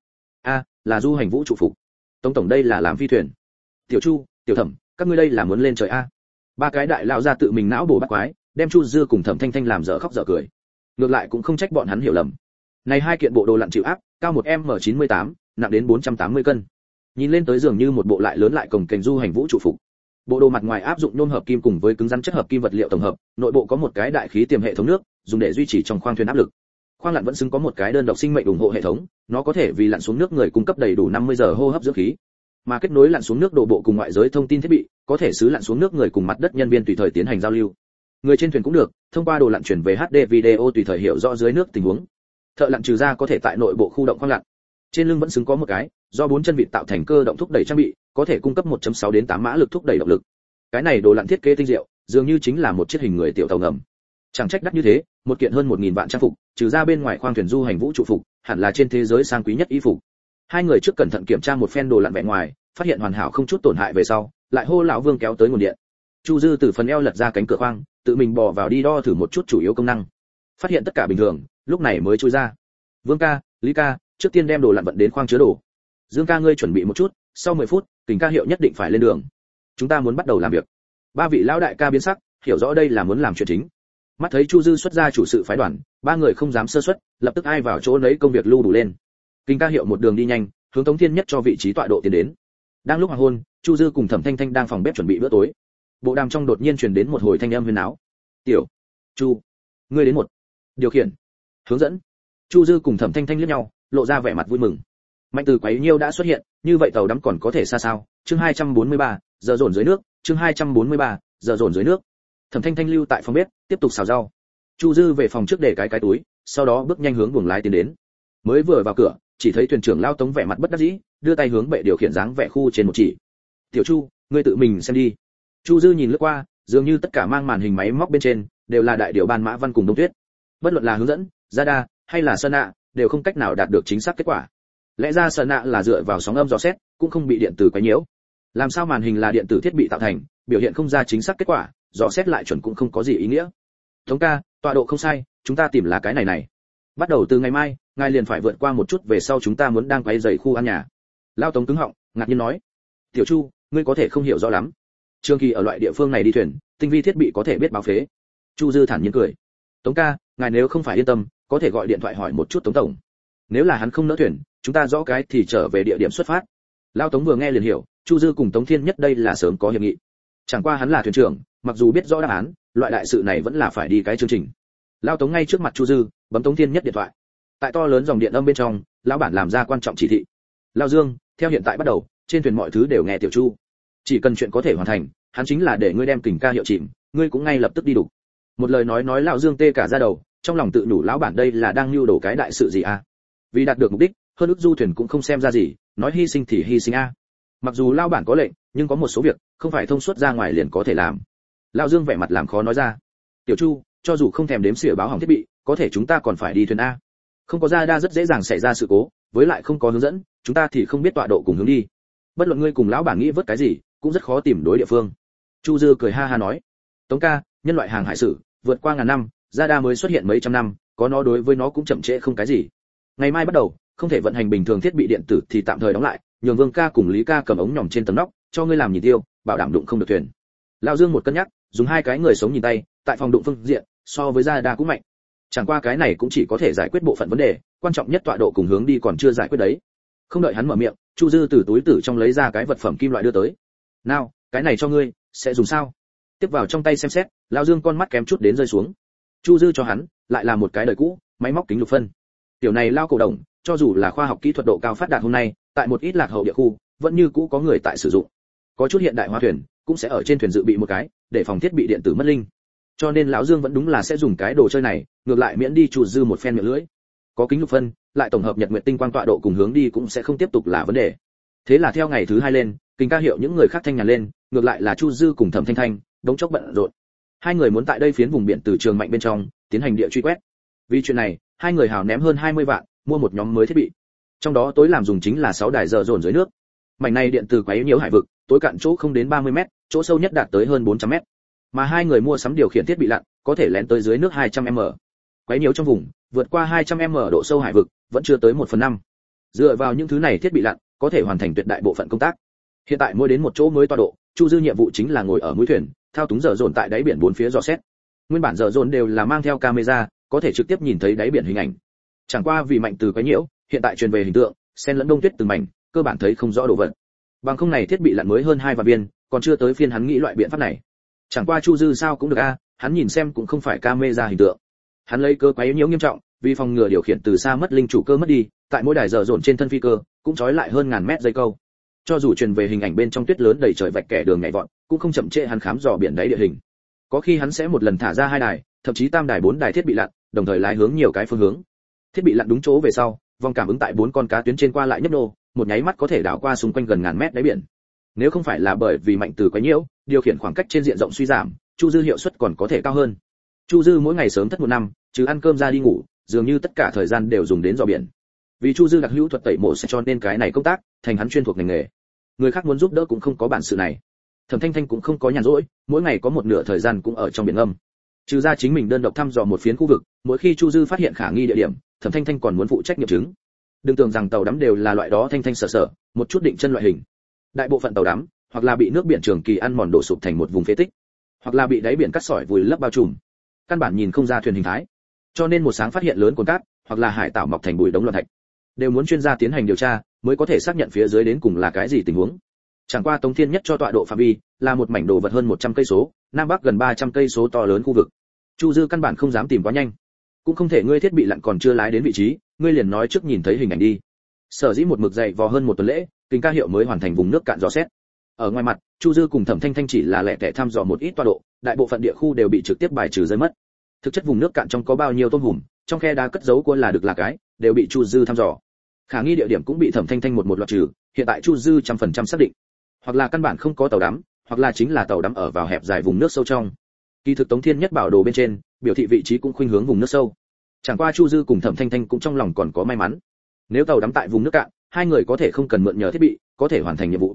Là du hành vũ trụ phục. Tống tổng đây là làm phi thuyền. Tiểu Chu, Tiểu Thẩm, các ngươi đây là muốn lên trời a? 3 cái đại lão ra tự mình não bổ bắt quái, đem Chu Dư cùng Thẩm Thanh Thanh làm dở khóc dở cười. Ngược lại cũng không trách bọn hắn hiểu lầm. Này 2 kiện bộ đồ lặn chịu áp, cao 1m98, nặng đến 480 cân. Nhìn lên tới dường như một bộ lại lớn lại cồng kềnh du hành vũ trụ phục. Bộ đồ mặt ngoài áp dụng nhôm hợp kim cùng với cứng rắn chất hợp kim vật liệu tổng hợp, nội bộ có một cái đại khí tiềm hệ thống nước, dùng để duy trì trong khoang thuyền áp lực. Khoang lặn vẫn xứng có một cái đơn độc sinh mệnh ủng hộ hệ thống, nó có thể vì lặn xuống nước người cung cấp đầy đủ 50 giờ hô hấp dưỡng khí. Mà kết nối lặn xuống nước đổ bộ cùng ngoại giới thông tin thiết bị, có thể xứ lặn xuống nước người cùng mặt đất nhân viên tùy thời tiến hành giao lưu. Người trên thuyền cũng được, thông qua đồ lặn chuyển về HD video tùy thời hiểu rõ dưới nước tình huống. Thợ lặn trừ ra có thể tại nội bộ khu động khoang lặn. Trên lưng vẫn xứng có một cái, do 4 chân vịt tạo thành cơ động thúc đẩy trang bị, có thể cung cấp 1.6 đến 8 mã lực thúc đẩy động lực. Cái này đồ lặn thiết kế tinh diệu, dường như chính là một chiếc hình người tiểu tàu ngầm. Chẳng trách đắt như thế, một kiện hơn 1000 vạn trang phục, trừ ra bên ngoài khoang thuyền du hành vũ trụ phục, hẳn là trên thế giới sang quý nhất y phục. 2 người trước cẩn thận kiểm tra một phen đồ lặn vẻ ngoài, phát hiện hoàn hảo không chút tổn hại về sau, lại hô lão Vương kéo tới nguồn điện. Chu Dư từ phần eo lật ra cánh cửa khoang, tự mình bò vào đi đo thử một chút chủ yếu công năng. Phát hiện tất cả bình thường, lúc này mới chui ra. Vương ca, Lý ca, trước tiên đem đồ lặn vận đến khoang chứa đồ. Dương ca ngươi chuẩn bị một chút, sau 10 phút, Kình Ca Hiệu nhất định phải lên đường. Chúng ta muốn bắt đầu làm việc. 3 vị lão đại ca biến sắc, hiểu rõ đây là muốn làm chuyện chính. Mắt thấy Chu Dư xuất ra chủ sự phái đoàn, 3 người không dám sơ suất, lập tức ai vào chỗ lấy công việc lưu đủ lên. Kình Ca Hiệu một đường đi nhanh, hướng Tống Thiên Nhất cho vị trí tọa độ tiến đến. Đang lúc hoàng hôn, Chu Dư cùng Thẩm Thanh Thanh đang phòng bếp chuẩn bị bữa tối. Bộ đàm trong đột nhiên truyền đến một hồi thanh âm huyên náo. "Tiểu Chu, ngươi đến một điều khiển, hướng dẫn." Chu Dư cùng Thẩm Thanh Thanh liếc nhau, lộ ra vẻ mặt vui mừng. Mạnh Từ quấy nhiêu đã xuất hiện, như vậy tàu đắm còn có thể xa sao? Chương 243, giờ dồn dưới nước, chương 243, giờ dồn dưới nước. Thẩm Thanh Thanh lưu tại phòng bếp, tiếp tục xào rau. Chu Dư về phòng trước để cái túi, sau đó bước nhanh hướng buồng lái tiến đến. Mới vừa vào cửa, chỉ thấy thuyền trưởng Lao Tống vẻ mặt bất đắc dĩ, đưa tay hướng bệ điều khiển dáng vẻ khu trên một chỉ. "Tiểu Chu, ngươi tự mình xem đi." Chu Dư nhìn lướt qua, dường như tất cả mang màn hình máy móc bên trên đều là đại điều ban mã văn cùng Đông Tuyết. Bất luận là hướng dẫn, radar hay là sơn nạ, đều không cách nào đạt được chính xác kết quả. Lẽ ra sơn nạ là dựa vào sóng âm dò xét, cũng không bị điện từ quấy nhiễu. Làm sao màn hình là điện tử thiết bị tạo thành, biểu hiện không ra chính xác kết quả, dò xét lại chuẩn cũng không có gì ý nghĩa. Tống ca, tọa độ không sai, chúng ta tìm là cái này này. Bắt đầu từ ngày mai, ngài liền phải vượt qua một chút về sau chúng ta muốn đang quay dày khu ăn nhà. Lao Tống cứng họng, ngạc nhiên nói. Tiểu Chu, ngươi có thể không hiểu rõ lắm. Trường Kỳ ở loại địa phương này đi thuyền, tinh vi thiết bị có thể biết báo phế. Chu Dư thản nhiên cười. Tống ca, ngài nếu không phải yên tâm, có thể gọi điện thoại hỏi một chút Tống tổng. Nếu là hắn không nỡ thuyền, chúng ta rõ cái thì trở về địa điểm xuất phát. Lao Tống vừa nghe liền hiểu, Chu Dư cùng Tống Thiên Nhất đây là sớm có hiệp nghị. Chẳng qua hắn là thuyền trưởng, mặc dù biết rõ đáp án, loại đại sự này vẫn là phải đi cái chương trình. Lao Tống ngay trước mặt Chu Dư, bấm Tống Thiên Nhất điện thoại. Tại to lớn dòng điện âm bên trong, lão bản làm ra quan trọng chỉ thị. Lao Dương, theo hiện tại bắt đầu, trên thuyền mọi thứ đều nghe Tiểu Chu. Chỉ cần chuyện có thể hoàn thành, hắn chính là để ngươi đem kình ca hiệu chìm, ngươi cũng ngay lập tức đi đủ. Một lời nói lão Dương tê cả da đầu, trong lòng tự nhủ lão bản đây là đang lưu đổ cái đại sự gì à? Vì đạt được mục đích, hơn ước du thuyền cũng không xem ra gì, nói hy sinh thì hy sinh a. Mặc dù lão bản có lệnh, nhưng có một số việc không phải thông suốt ra ngoài liền có thể làm. Lão Dương vẻ mặt làm khó nói ra. Tiểu Chu, cho dù không thèm đếm xỉa báo hỏng thiết bị, có thể chúng ta còn phải đi thuyền a. Không có radar rất dễ dàng xảy ra sự cố, với lại không có hướng dẫn, chúng ta thì không biết tọa độ cùng hướng đi. Bất luận ngươi cùng lão bản nghĩ vớt cái gì, cũng rất khó tìm đối địa phương. Chu Dư cười ha ha nói. Tống ca, nhân loại hàng hải sử, vượt qua ngàn năm, radar mới xuất hiện mấy trăm năm, có nó đối với nó cũng chậm trễ không cái gì. Ngày mai bắt đầu, không thể vận hành bình thường thiết bị điện tử thì tạm thời đóng lại, nhường Vương ca cùng Lý ca cầm ống nhòm trên tấm nóc, cho ngươi làm nhìn tiêu, bảo đảm đụng không được thuyền. Lão Dương một cân nhắc, dùng hai cái người sống nhìn tay, tại phòng đụng phương diện, so với radar cũng mạnh. Chẳng qua cái này cũng chỉ có thể giải quyết bộ phận vấn đề, quan trọng nhất tọa độ cùng hướng đi còn chưa giải quyết đấy. Không đợi hắn mở miệng, Chu Dư từ túi tử trong lấy ra cái vật phẩm kim loại đưa tới. "Nào, cái này cho ngươi, sẽ dùng sao?" Tiếp vào trong tay xem xét, Lão Dương con mắt kém chút đến rơi xuống. Chu Dư cho hắn, lại là một cái đời cũ, máy móc kính lục phân. Tiểu này lao cổ đồng, cho dù là khoa học kỹ thuật độ cao phát đạt hôm nay, tại một ít lạc hậu địa khu, vẫn như cũ có người tại sử dụng. Có chút hiện đại hóa thuyền, cũng sẽ ở trên thuyền dự bị một cái, để phòng thiết bị điện tử mất linh. Cho nên lão Dương vẫn đúng là sẽ dùng cái đồ chơi này, ngược lại miễn đi Chu Dư một phen miệng lưỡi. Có kính lục phân, lại tổng hợp nhật nguyệt tinh quang tọa độ cùng hướng đi cũng sẽ không tiếp tục là vấn đề. Thế là theo ngày thứ hai lên, kình ca hiệu những người khác thanh nhàn lên, ngược lại là Chu Dư cùng Thẩm Thanh Thanh, đống chốc bận rộn. Hai người muốn tại đây phiến vùng biển từ trường mạnh bên trong tiến hành địa truy quét. Vì chuyện này, hai người hào ném hơn 20 vạn, mua một nhóm mới thiết bị. Trong đó tối làm dùng chính là 6 đài giờ dồn dưới nước. Mảnh này điện từ quấy nhiễu hải vực, tối cạn chỗ không đến 30 mét, chỗ sâu nhất đạt tới hơn 400 mét. Mà hai người mua sắm điều khiển thiết bị lặn, có thể lén tới dưới nước 200m. Quấy nhiễu trong vùng, vượt qua 200m độ sâu hải vực, vẫn chưa tới 1/5. Dựa vào những thứ này thiết bị lặn, có thể hoàn thành tuyệt đại bộ phận công tác. Hiện tại mỗi đến một chỗ mới tọa độ, Chu Dư nhiệm vụ chính là ngồi ở mũi thuyền, thao túng giờ dồn tại đáy biển bốn phía dò xét. Nguyên bản giờ dồn đều là mang theo camera, có thể trực tiếp nhìn thấy đáy biển hình ảnh. Chẳng qua vì mạnh từ quấy nhiễu, hiện tại truyền về hình tượng, xen lẫn đông tuyết từng mảnh, cơ bản thấy không rõ đồ vật. Bằng không này thiết bị lặn mới hơn 2 vạn viên, còn chưa tới phiên hắn nghĩ loại biện pháp này. Chẳng qua Chu Dư sao cũng được a, hắn nhìn xem cũng không phải camera hình tượng. Hắn lấy cơ quấy nhiễu nghiêm trọng, vì phòng ngừa điều khiển từ xa mất linh chủ cơ mất đi, tại mỗi đài giờ dồn trên thân phi cơ, cũng trói lại hơn ngàn mét dây câu. Cho dù truyền về hình ảnh bên trong tuyết lớn đầy trời vạch kẻ đường nhảy vọt, cũng không chậm trễ hắn khám dò biển đáy địa hình. Có khi hắn sẽ một lần thả ra 2 đài, thậm chí 3 đài 4 đài thiết bị lặn, đồng thời lái hướng nhiều cái phương hướng. Thiết bị lặn đúng chỗ về sau, vòng cảm ứng tại 4 con cá tuyến trên qua lại nhấp nô, một nháy mắt có thể đảo qua xung quanh gần ngàn mét đáy biển. Nếu không phải là bởi vì mạnh từ quấy nhiễu, điều khiển khoảng cách trên diện rộng suy giảm, Chu Dư hiệu suất còn có thể cao hơn. Chu Dư mỗi ngày sớm thất một năm, trừ ăn cơm ra đi ngủ, dường như tất cả thời gian đều dùng đến dò biển. Vì Chu Dư đặc hữu thuật tẩy mổ sẽ cho nên cái này công tác thành hắn chuyên thuộc ngành nghề. Người khác muốn giúp đỡ cũng không có bản sự này. Thẩm Thanh Thanh cũng không có nhàn rỗi, mỗi ngày có một nửa thời gian cũng ở trong biển ngâm. Trừ ra chính mình đơn độc thăm dò một phiến khu vực, mỗi khi Chu Dư phát hiện khả nghi địa điểm, Thẩm Thanh Thanh còn muốn phụ trách nghiệm chứng. Đừng tưởng rằng tàu đắm đều là loại đó thanh thanh sở sở, một chút định chân loại hình. Đại bộ phận tàu đắm, hoặc là bị nước biển trường kỳ ăn mòn đổ sụp thành một vùng phế tích, hoặc là bị đáy biển cắt sỏi vùi lấp bao trùm. Căn bản nhìn không ra thuyền hình thái. Cho nên một sáng phát hiện lớn cồn cát, hoặc là hải tảo mọc thành bụi đống loạn thạch, đều muốn chuyên gia tiến hành điều tra, mới có thể xác nhận phía dưới đến cùng là cái gì tình huống. Chẳng qua Tống Thiên Nhất cho tọa độ phạm vi là một mảnh đồ vật hơn 100 cây số, nam bắc gần 300 cây số to lớn khu vực. Chu Dư căn bản không dám tìm quá nhanh, cũng không thể ngươi thiết bị lặn còn chưa lái đến vị trí, ngươi liền nói trước nhìn thấy hình ảnh đi. Sở dĩ một mực dậy vò hơn một tuần lễ, kình ca hiệu mới hoàn thành vùng nước cạn dò xét. Ở ngoài mặt, Chu Dư cùng Thẩm Thanh Thanh chỉ là lẻ tẻ thăm dò một ít tọa độ, đại bộ phận địa khu đều bị trực tiếp bài trừ rơi mất. Thực chất vùng nước cạn trong có bao nhiêu tôm hùm, trong khe đá cất giấu cua là được là cái, đều bị Chu Dư thăm dò. Khả nghi địa điểm cũng bị Thẩm Thanh Thanh một loạt trừ, hiện tại Chu Dư 100% xác định, hoặc là căn bản không có tàu đắm, hoặc là chính là tàu đắm ở vào hẹp dài vùng nước sâu trong. Kỳ thực Tống Thiên Nhất bảo đồ bên trên, biểu thị vị trí cũng khuynh hướng vùng nước sâu. Chẳng qua Chu Dư cùng Thẩm Thanh Thanh cũng trong lòng còn có may mắn. Nếu tàu đắm tại vùng nước cạn, hai người có thể không cần mượn nhờ thiết bị, có thể hoàn thành nhiệm vụ.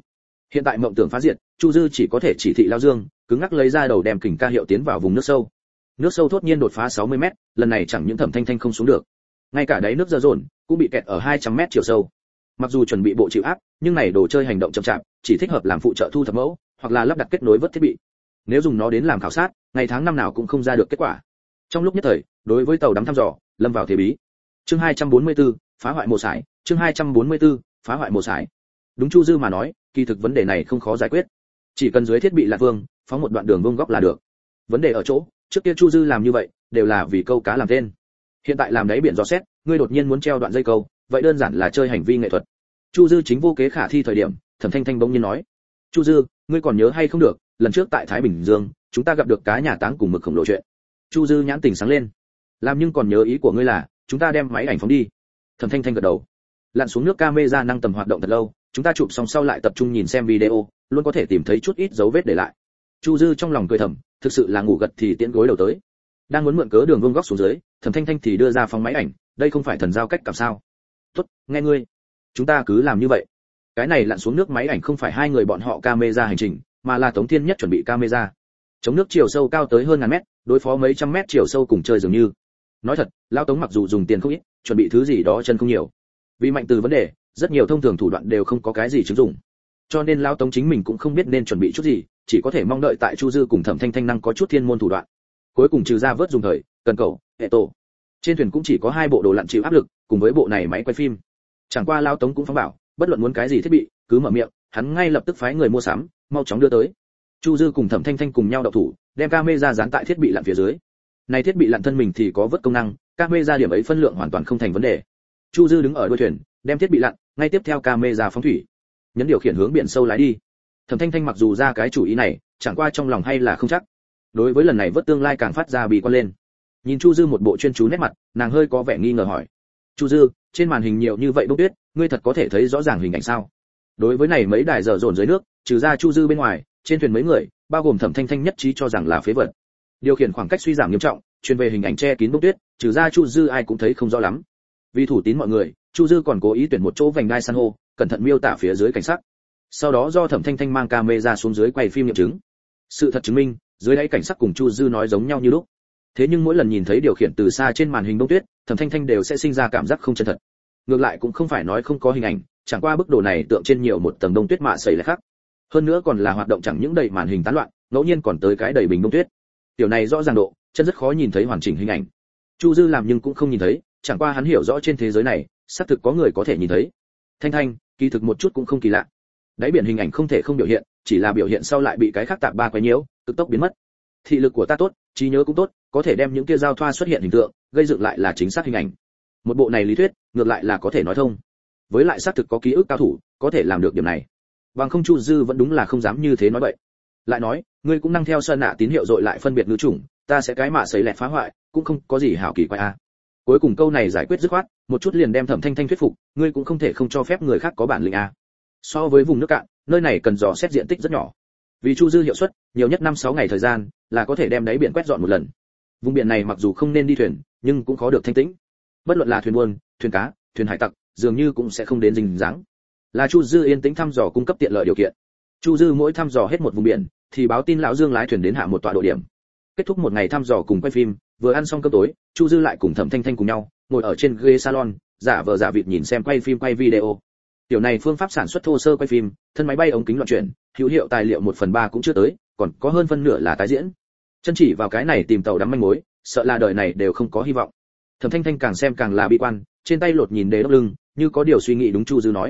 Hiện tại mộng tưởng phá diệt, Chu Dư chỉ có thể chỉ thị Lao Dương, cứng ngắc lấy ra đầu đem kình ca hiệu tiến vào vùng nước sâu. Nước sâu thốt nhiên đột phá 60 mét, lần này chẳng những Thẩm Thanh Thanh không xuống được, ngay cả đáy nước dơ dồn cũng bị kẹt ở 200 mét chiều sâu. Mặc dù chuẩn bị bộ chịu áp, nhưng này đồ chơi hành động chậm chạp, chỉ thích hợp làm phụ trợ thu thập mẫu, hoặc là lắp đặt kết nối vớt thiết bị. Nếu dùng nó đến làm khảo sát, ngày tháng năm nào cũng không ra được kết quả. Trong lúc nhất thời, đối với tàu đắm thăm dò, lâm vào thế bí. Chương 244, phá hoại mồ sải, chương 244, phá hoại mồ sải. Đúng Chu Dư mà nói, kỳ thực vấn đề này không khó giải quyết. Chỉ cần dưới thiết bị lạ vương, phóng một đoạn đường vuông góc là được. Vấn đề ở chỗ, trước kia Chu Dư làm như vậy, đều là vì câu cá làm tên. Hiện tại làm đáy biển dò xét, ngươi đột nhiên muốn treo đoạn dây câu, vậy đơn giản là chơi hành vi nghệ thuật. Chu Dư chính vô kế khả thi thời điểm, Thẩm Thanh Thanh bỗng nhiên nói: "Chu Dư, ngươi còn nhớ hay không được, lần trước tại Thái Bình Dương, chúng ta gặp được cá nhà táng cùng mực khổng lồ chuyện." Chu Dư nhãn tình sáng lên. "Làm nhưng còn nhớ ý của ngươi là, chúng ta đem máy ảnh phóng đi." Thẩm Thanh Thanh gật đầu. Lặn xuống nước camera năng tầm hoạt động thật lâu, chúng ta chụp xong sau lại tập trung nhìn xem video, luôn có thể tìm thấy chút ít dấu vết để lại. Chu Dư trong lòng cười thầm, thực sự là ngủ gật thì tiễn gối đầu tới. Đang muốn mượn cớ đường vuông góc xuống dưới, Thẩm Thanh Thanh thì đưa ra phóng máy ảnh, đây không phải thần giao cách cảm sao? "Tốt, nghe ngươi. Chúng ta cứ làm như vậy." Cái này lặn xuống nước máy ảnh không phải hai người bọn họ camera hành trình, mà là Tống Thiên Nhất chuẩn bị camera. Chống nước chiều sâu cao tới hơn ngàn mét, đối phó mấy trăm mét chiều sâu cùng chơi dường như. Nói thật, Lão Tống mặc dù dùng tiền không ít, chuẩn bị thứ gì đó chân không nhiều. Vì mạnh từ vấn đề, rất nhiều thông thường thủ đoạn đều không có cái gì chứng dụng. Cho nên Lão Tống chính mình cũng không biết nên chuẩn bị chút gì, chỉ có thể mong đợi tại Chu Dư cùng Thẩm Thanh Thanh năng có chút thiên môn thủ đoạn. Cuối cùng trừ ra vớt dùng thời, cần cầu, hệ tổ. Trên thuyền cũng chỉ có hai bộ đồ lặn chịu áp lực, cùng với bộ này máy quay phim. Chẳng qua Lão Tống cũng phóng bảo, bất luận muốn cái gì thiết bị, cứ mở miệng, hắn ngay lập tức phái người mua sắm, mau chóng đưa tới. Chu Dư cùng Thẩm Thanh Thanh cùng nhau động thủ, đem camera dán tại thiết bị lặn phía dưới. Này thiết bị lặn thân mình thì có vớt công năng, camera điểm ấy phân lượng hoàn toàn không thành vấn đề. Chu Dư đứng ở đuôi thuyền, đem thiết bị lặn, ngay tiếp theo camera phóng thủy, nhấn điều khiển hướng biển sâu lái đi. Thẩm Thanh Thanh mặc dù ra cái chủ ý này, chẳng qua trong lòng hay là không chắc. Đối với lần này vớt tương lai càng phát ra bị quan lên. Nhìn Chu Dư một bộ chuyên chú nét mặt, nàng hơi có vẻ nghi ngờ hỏi: "Chu Dư, trên màn hình nhiều như vậy bông tuyết, ngươi thật có thể thấy rõ ràng hình ảnh sao?" Đối với này mấy đài dở dồn dưới nước, trừ ra Chu Dư bên ngoài, trên thuyền mấy người, bao gồm Thẩm Thanh Thanh nhất trí cho rằng là phế vật. Điều khiển khoảng cách suy giảm nghiêm trọng, chuyên về hình ảnh che kín bông tuyết, trừ ra Chu Dư ai cũng thấy không rõ lắm. Vì thủ tín mọi người, Chu Dư còn cố ý tuyển một chỗ vành đai san hô, cẩn thận miêu tả phía dưới cảnh sắc. Sau đó do Thẩm Thanh Thanh mang camera xuống dưới quay phim nghiệm chứng. Sự thật chứng minh, dưới đáy cảnh sắc cùng Chu Dư nói giống nhau như lúc. Thế nhưng mỗi lần nhìn thấy điều khiển từ xa trên màn hình bông tuyết, Thẩm Thanh Thanh đều sẽ sinh ra cảm giác không chân thật. Ngược lại cũng không phải nói không có hình ảnh, chẳng qua bức đồ này tượng trên nhiều một tầng đông tuyết mạ sẩy lại khác. Hơn nữa còn là hoạt động chẳng những đầy màn hình tán loạn, ngẫu nhiên còn tới cái đầy bình đông tuyết. Điều này rõ ràng độ, chân rất khó nhìn thấy hoàn chỉnh hình ảnh. Chu Dư làm nhưng cũng không nhìn thấy, chẳng qua hắn hiểu rõ trên thế giới này, xác thực có người có thể nhìn thấy. Thanh Thanh, kỳ thực một chút cũng không kỳ lạ. Đáy biển hình ảnh không thể không biểu hiện, chỉ là biểu hiện sau lại bị cái khác tạp ba quấy nhiễu, cực tốc biến mất. Thị lực của ta tốt, trí nhớ cũng tốt, có thể đem những kia giao thoa xuất hiện hình tượng, gây dựng lại là chính xác hình ảnh. Một bộ này lý thuyết, ngược lại là có thể nói thông. Với lại xác thực có ký ức cao thủ, có thể làm được điểm này. Bằng không Chu Dư vẫn đúng là không dám như thế nói vậy. Lại nói, ngươi cũng năng theo sơn nạ tín hiệu rồi lại phân biệt ngữ chủng, ta sẽ cái mạ sấy lẹt phá hoại, cũng không có gì hảo kỳ quái a. Cuối cùng câu này giải quyết dứt khoát, một chút liền đem Thẩm Thanh Thanh thuyết phục, ngươi cũng không thể không cho phép người khác có bản lĩnh a. So với vùng nước cạn, nơi này cần dò xét diện tích rất nhỏ. Vì Chu Dư hiệu suất, nhiều nhất 5-6 ngày thời gian, là có thể đem đáy biển quét dọn một lần. Vùng biển này mặc dù không nên đi thuyền, nhưng cũng khó được thanh tĩnh. Bất luận là thuyền buôn, thuyền cá, thuyền hải tặc, dường như cũng sẽ không đến rình dáng. Là Chu Dư yên tĩnh thăm dò cung cấp tiện lợi điều kiện. Chu Dư mỗi thăm dò hết một vùng biển, thì báo tin lão Dương lái thuyền đến hạ một tọa độ điểm. Kết thúc một ngày thăm dò cùng quay phim, vừa ăn xong cơm tối, Chu Dư lại cùng Thẩm Thanh Thanh cùng nhau, ngồi ở trên ghế salon, giả vờ giả vịt nhìn xem quay phim quay video. Tiểu này phương pháp sản xuất thô sơ quay phim, thân máy bay ống kính loạn chuyển, hữu hiệu tài liệu 1/3 cũng chưa tới, còn có hơn phân nửa là tái diễn. Chân chỉ vào cái này tìm tàu đắm manh mối, sợ là đời này đều không có hy vọng. Thẩm Thanh Thanh càng xem càng là bi quan, trên tay lột nhìn đế đốc lưng, như có điều suy nghĩ. Đúng Chu Dư nói,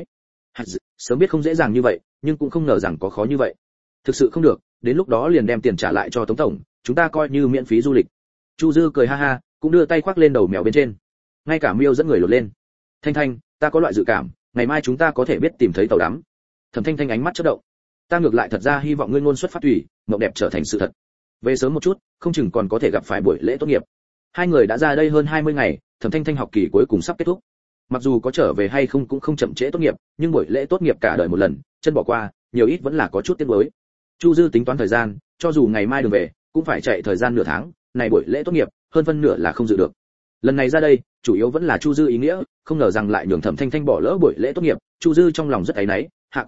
sớm biết không dễ dàng như vậy, nhưng cũng không ngờ rằng có khó như vậy. Thực sự không được, đến lúc đó liền đem tiền trả lại cho Tống tổng, chúng ta coi như miễn phí du lịch. Chu Dư cười ha ha, cũng đưa tay khoác lên đầu mèo bên trên. Ngay cả Miêu dẫn người lột lên. Thanh Thanh, ta có loại dự cảm, ngày mai chúng ta có thể biết tìm thấy tàu đắm. Thẩm Thanh Thanh ánh mắt chớp động. Ta ngược lại thật ra hy vọng ngươi ngôn xuất phát thủy, mộng đẹp trở thành sự thật. Về sớm một chút, không chừng còn có thể gặp phải buổi lễ tốt nghiệp. Hai người đã ra đây hơn 20 ngày, Thẩm Thanh Thanh học kỳ cuối cùng sắp kết thúc. Mặc dù có trở về hay không cũng không chậm trễ tốt nghiệp, nhưng buổi lễ tốt nghiệp cả đời một lần, chân bỏ qua, nhiều ít vẫn là có chút tiếc nuối. Chu Dư tính toán thời gian, cho dù ngày mai đường về, cũng phải chạy thời gian nửa tháng, này buổi lễ tốt nghiệp, hơn phân nửa là không dự được. Lần này ra đây, chủ yếu vẫn là Chu Dư ý nghĩa, không ngờ rằng lại nhường Thẩm Thanh Thanh bỏ lỡ buổi lễ tốt nghiệp, Chu Dư trong lòng rất áy náy, hạ quyết tâm,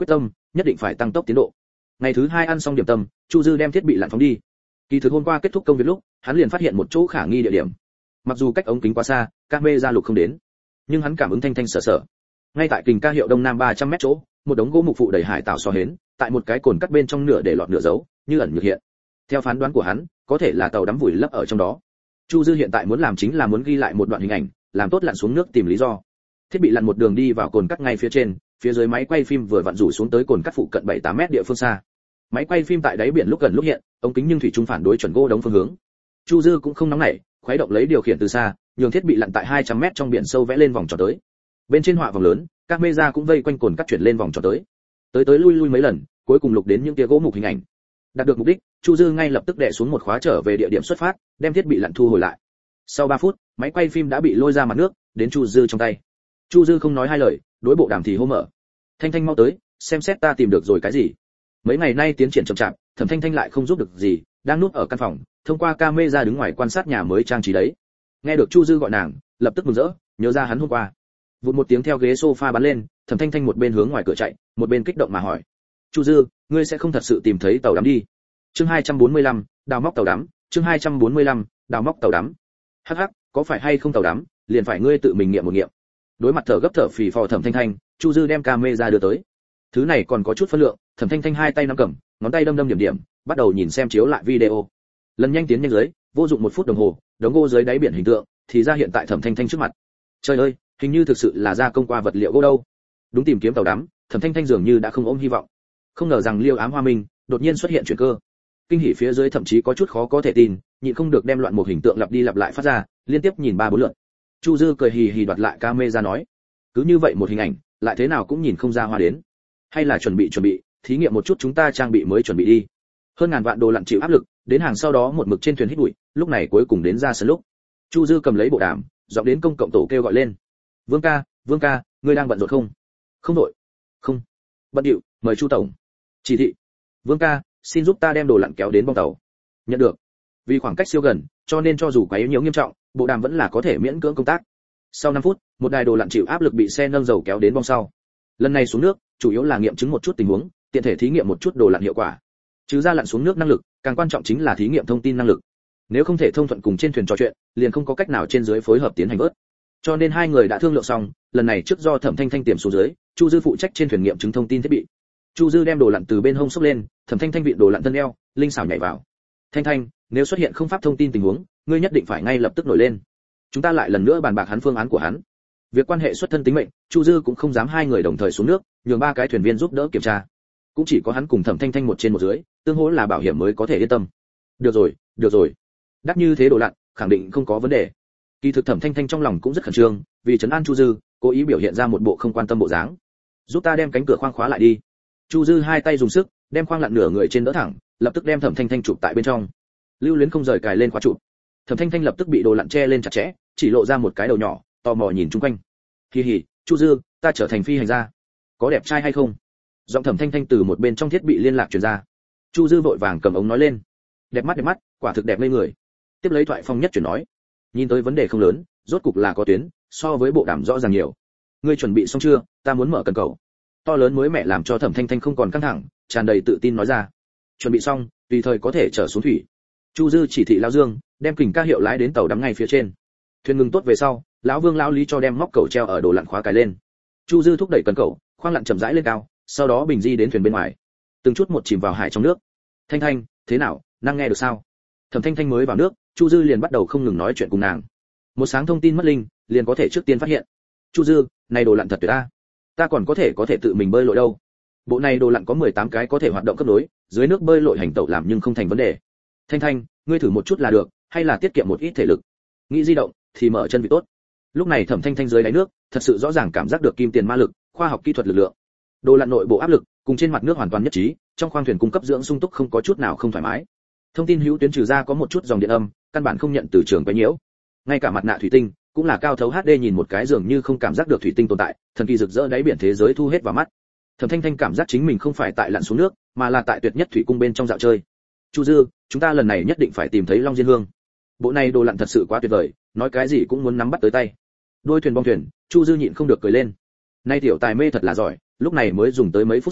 nhất định phải tăng tốc tiến độ. Ngày thứ 2 ăn xong điểm tâm, Chu Dư đem thiết bị lặn phóng đi. Kỳ thực hôm qua kết thúc công việc lúc, hắn liền phát hiện một chỗ khả nghi địa điểm. Mặc dù cách ống kính quá xa, camera lục không đến, nhưng hắn cảm ứng thanh thanh sở sở. Ngay tại kình ca hiệu đông nam 300 mét chỗ, một đống gỗ mục phụ đầy hải tảo xò hến, tại một cái cồn cắt bên trong nửa để lọt nửa giấu, như ẩn như hiện. Theo phán đoán của hắn, có thể là tàu đắm vùi lấp ở trong đó. Chu Dư hiện tại muốn làm chính là muốn ghi lại một đoạn hình ảnh, làm tốt lặn xuống nước tìm lý do. Thiết bị lặn một đường đi vào cồn cắt ngay phía trên, phía dưới máy quay phim vừa vặn rủ xuống tới cồn cắt phụ cận 7-8 mét địa phương xa. Máy quay phim tại đáy biển lúc gần lúc hiện, ống kính nhưng thủy chung phản đối chuẩn gỗ đống phương hướng. Chu Dư cũng không nóng nảy, khuấy động lấy điều khiển từ xa, nhường thiết bị lặn tại 200 mét trong biển sâu vẽ lên vòng tròn tới. Bên trên họa vòng lớn, camera cũng vây quanh cồn cắt chuyển lên vòng tròn tới. Tới lui mấy lần, cuối cùng lục đến những tia gỗ mục hình ảnh. Đạt được mục đích, Chu Dư ngay lập tức đè xuống một khóa trở về địa điểm xuất phát, đem thiết bị lặn thu hồi lại. Sau 3 phút, máy quay phim đã bị lôi ra mặt nước, đến Chu Dư trong tay. Chu Dư không nói hai lời, đối bộ đàm thì hô mở. Thanh Thanh mau tới, xem xét ta tìm được rồi cái gì. Mấy ngày nay tiến triển chậm chạp, Thẩm Thanh Thanh lại không giúp được gì, đang núp ở căn phòng, thông qua camera đứng ngoài quan sát nhà mới trang trí đấy. Nghe được Chu Dư gọi nàng, lập tức mừng rỡ, nhớ ra hắn hôm qua. Vụt một tiếng theo ghế sofa bắn lên, Thẩm Thanh Thanh một bên hướng ngoài cửa chạy, một bên kích động mà hỏi: "Chu Dư, ngươi sẽ không thật sự tìm thấy tàu đắm đi?" Chương 245, đào móc tàu đắm, chương 245, đào móc tàu đắm. Hắc hắc, có phải hay không tàu đắm, liền phải ngươi tự mình nghiệm một nghiệm. Đối mặt thở gấp thở phì phò Thẩm Thanh Thanh, Chu Dư đem camera đưa tới. Thứ này còn có chút phân lượng, Thẩm Thanh Thanh hai tay nắm cầm, ngón tay đâm điểm, bắt đầu nhìn xem chiếu lại video. Lần nhanh tiến nhanh dưới, vô dụng 1 phút đồng hồ, đống gỗ dưới đáy biển hình tượng thì ra hiện tại Thẩm Thanh Thanh trước mặt. Trời ơi, hình như thực sự là gia công qua vật liệu gỗ đâu. Đúng tìm kiếm tàu đắm, Thẩm Thanh Thanh dường như đã không ôm hy vọng. Không ngờ rằng Liêu Ám Hoa Minh đột nhiên xuất hiện chuyển cơ. Kinh hỉ phía dưới thậm chí có chút khó có thể tin, nhịn không được đem loạn một hình tượng lặp đi lặp lại phát ra, liên tiếp nhìn 3-4 lượt. Chu Dư cười hì hì đoạt lại camera nói: "Cứ như vậy một hình ảnh, lại thế nào cũng nhìn không ra hoa đến. Hay là chuẩn bị, thí nghiệm một chút chúng ta trang bị mới chuẩn bị đi." Hơn ngàn vạn đồ lặn chịu áp lực, đến hàng sau đó một mực trên thuyền hít bụi, lúc này cuối cùng đến ra sân lúc. Chu Dư cầm lấy bộ đàm, giọng đến công cộng tổ kêu gọi lên: Vương ca, ngươi đang bận rộn không?" "Không đội." "Không." "Bận điệu, mời Chu tổng." "Chỉ thị." "Vương ca, xin giúp ta đem đồ lặn kéo đến bong tàu." "Nhận được." Vì khoảng cách siêu gần, cho nên cho dù quá yếu nhiều nghiêm trọng, bộ đàm vẫn là có thể miễn cưỡng công tác. Sau 5 phút, một đài đồ lặn chịu áp lực bị xe nâng dầu kéo đến bong sau. Lần này xuống nước, chủ yếu là nghiệm chứng một chút tình huống, tiện thể thí nghiệm một chút đồ lặn hiệu quả. Trừ ra lặn xuống nước năng lực, càng quan trọng chính là thí nghiệm thông tin năng lực. Nếu không thể thông thuận cùng trên thuyền trò chuyện, liền không có cách nào trên dưới phối hợp tiến hành vớt. Cho nên hai người đã thương lượng xong, lần này trước do Thẩm Thanh Thanh tiềm xuống dưới, Chu Dư phụ trách trên thuyền nghiệm chứng thông tin thiết bị. Chu Dư đem đồ lặn từ bên hông xốc lên, Thẩm Thanh Thanh vịn đồ lặn thân eo, linh xảo nhảy vào. "Thanh Thanh, nếu xuất hiện không pháp thông tin tình huống, ngươi nhất định phải ngay lập tức nổi lên. Chúng ta lại lần nữa bàn bạc hắn phương án của hắn." Việc quan hệ xuất thân tính mệnh, Chu Dư cũng không dám hai người đồng thời xuống nước, nhường 3 cái thuyền viên giúp đỡ kiểm tra. Cũng chỉ có hắn cùng Thẩm Thanh Thanh một trên một dưới, tương hỗ là bảo hiểm mới có thể yên tâm. Được rồi. Đắc như thế đồ lặn, khẳng định không có vấn đề. Kỳ thực Thẩm Thanh Thanh trong lòng cũng rất khẩn trương, vì trấn an Chu Dư, cố ý biểu hiện ra một bộ không quan tâm bộ dáng. "Giúp ta đem cánh cửa khoang khóa lại đi." Chu Dư hai tay dùng sức, đem khoang lặn nửa người trên đỡ thẳng, lập tức đem Thẩm Thanh Thanh chụp tại bên trong. Lưu Luyến không rời cài lên khóa chụp. Thẩm Thanh Thanh lập tức bị đồ lặn che lên chặt chẽ, chỉ lộ ra một cái đầu nhỏ, tò mò nhìn chung quanh. "Hì hì, Chu Dư, ta trở thành phi hành gia, có đẹp trai hay không?" Giọng Thẩm Thanh Thanh từ một bên trong thiết bị liên lạc truyền ra. Chu Dư vội vàng cầm ống nói lên: đẹp mắt, quả thực đẹp ngây người." Tiếp lấy thoại phong nhất chuyển nói: "Nhìn tới vấn đề không lớn, rốt cục là có tuyến, so với bộ đàm rõ ràng nhiều. Ngươi chuẩn bị xong chưa, ta muốn mở cần cầu." To lớn mới mẹ làm cho Thẩm Thanh Thanh không còn căng thẳng, tràn đầy tự tin nói ra: "Chuẩn bị xong, tùy thời có thể trở xuống thủy." Chu Dư chỉ thị lão Dương, đem kình ca hiệu lái đến tàu đắm ngay phía trên. Thuyền ngừng tốt về sau, lão Vương lão Lý cho đem móc cầu treo ở đồ lặn khóa cài lên. Chu Dư thúc đẩy cần cầu, khoang lặn chậm rãi lên cao, sau đó bình di đến thuyền bên ngoài. Từng chút một chìm vào hải trong nước. "Thanh Thanh, thế nào, năng nghe được sao?" Thẩm Thanh Thanh mới vào nước, Chu Dư liền bắt đầu không ngừng nói chuyện cùng nàng. Một sáng thông tin mất linh, liền có thể trước tiên phát hiện. "Chu Dư, này đồ lặn thật tuyệt ta. Ta còn có thể tự mình bơi lội đâu. Bộ này đồ lặn có 18 cái có thể hoạt động cấp nối, dưới nước bơi lội hành tẩu làm nhưng không thành vấn đề. Thanh Thanh, ngươi thử một chút là được, hay là tiết kiệm một ít thể lực. Nghĩ di động thì mở chân vị tốt." Lúc này Thẩm Thanh Thanh dưới đáy nước, thật sự rõ ràng cảm giác được kim tiền ma lực, khoa học kỹ thuật lực lượng. Đồ lặn nội bộ áp lực cùng trên mặt nước hoàn toàn nhất trí, trong khoang thuyền cung cấp dưỡng sung túc không có chút nào không thoải mái. Thông tin hữu tuyến trừ ra có một chút dòng điện âm, căn bản không nhận từ trường quấy nhiễu. Ngay cả mặt nạ thủy tinh cũng là cao thấu HD, nhìn một cái dường như không cảm giác được thủy tinh tồn tại, thần kỳ rực rỡ đáy biển thế giới thu hết vào mắt. Thẩm Thanh Thanh cảm giác chính mình không phải tại lặn xuống nước, mà là tại tuyệt nhất thủy cung bên trong dạo chơi. "Chu Dư, chúng ta lần này nhất định phải tìm thấy Long Diên Hương. Bộ này đồ lặn thật sự quá tuyệt vời, nói cái gì cũng muốn nắm bắt tới tay." Đôi thuyền bong thuyền, Chu Dư nhịn không được cười lên. Nay tiểu tài mê thật là giỏi, lúc này mới dùng tới mấy phút sau,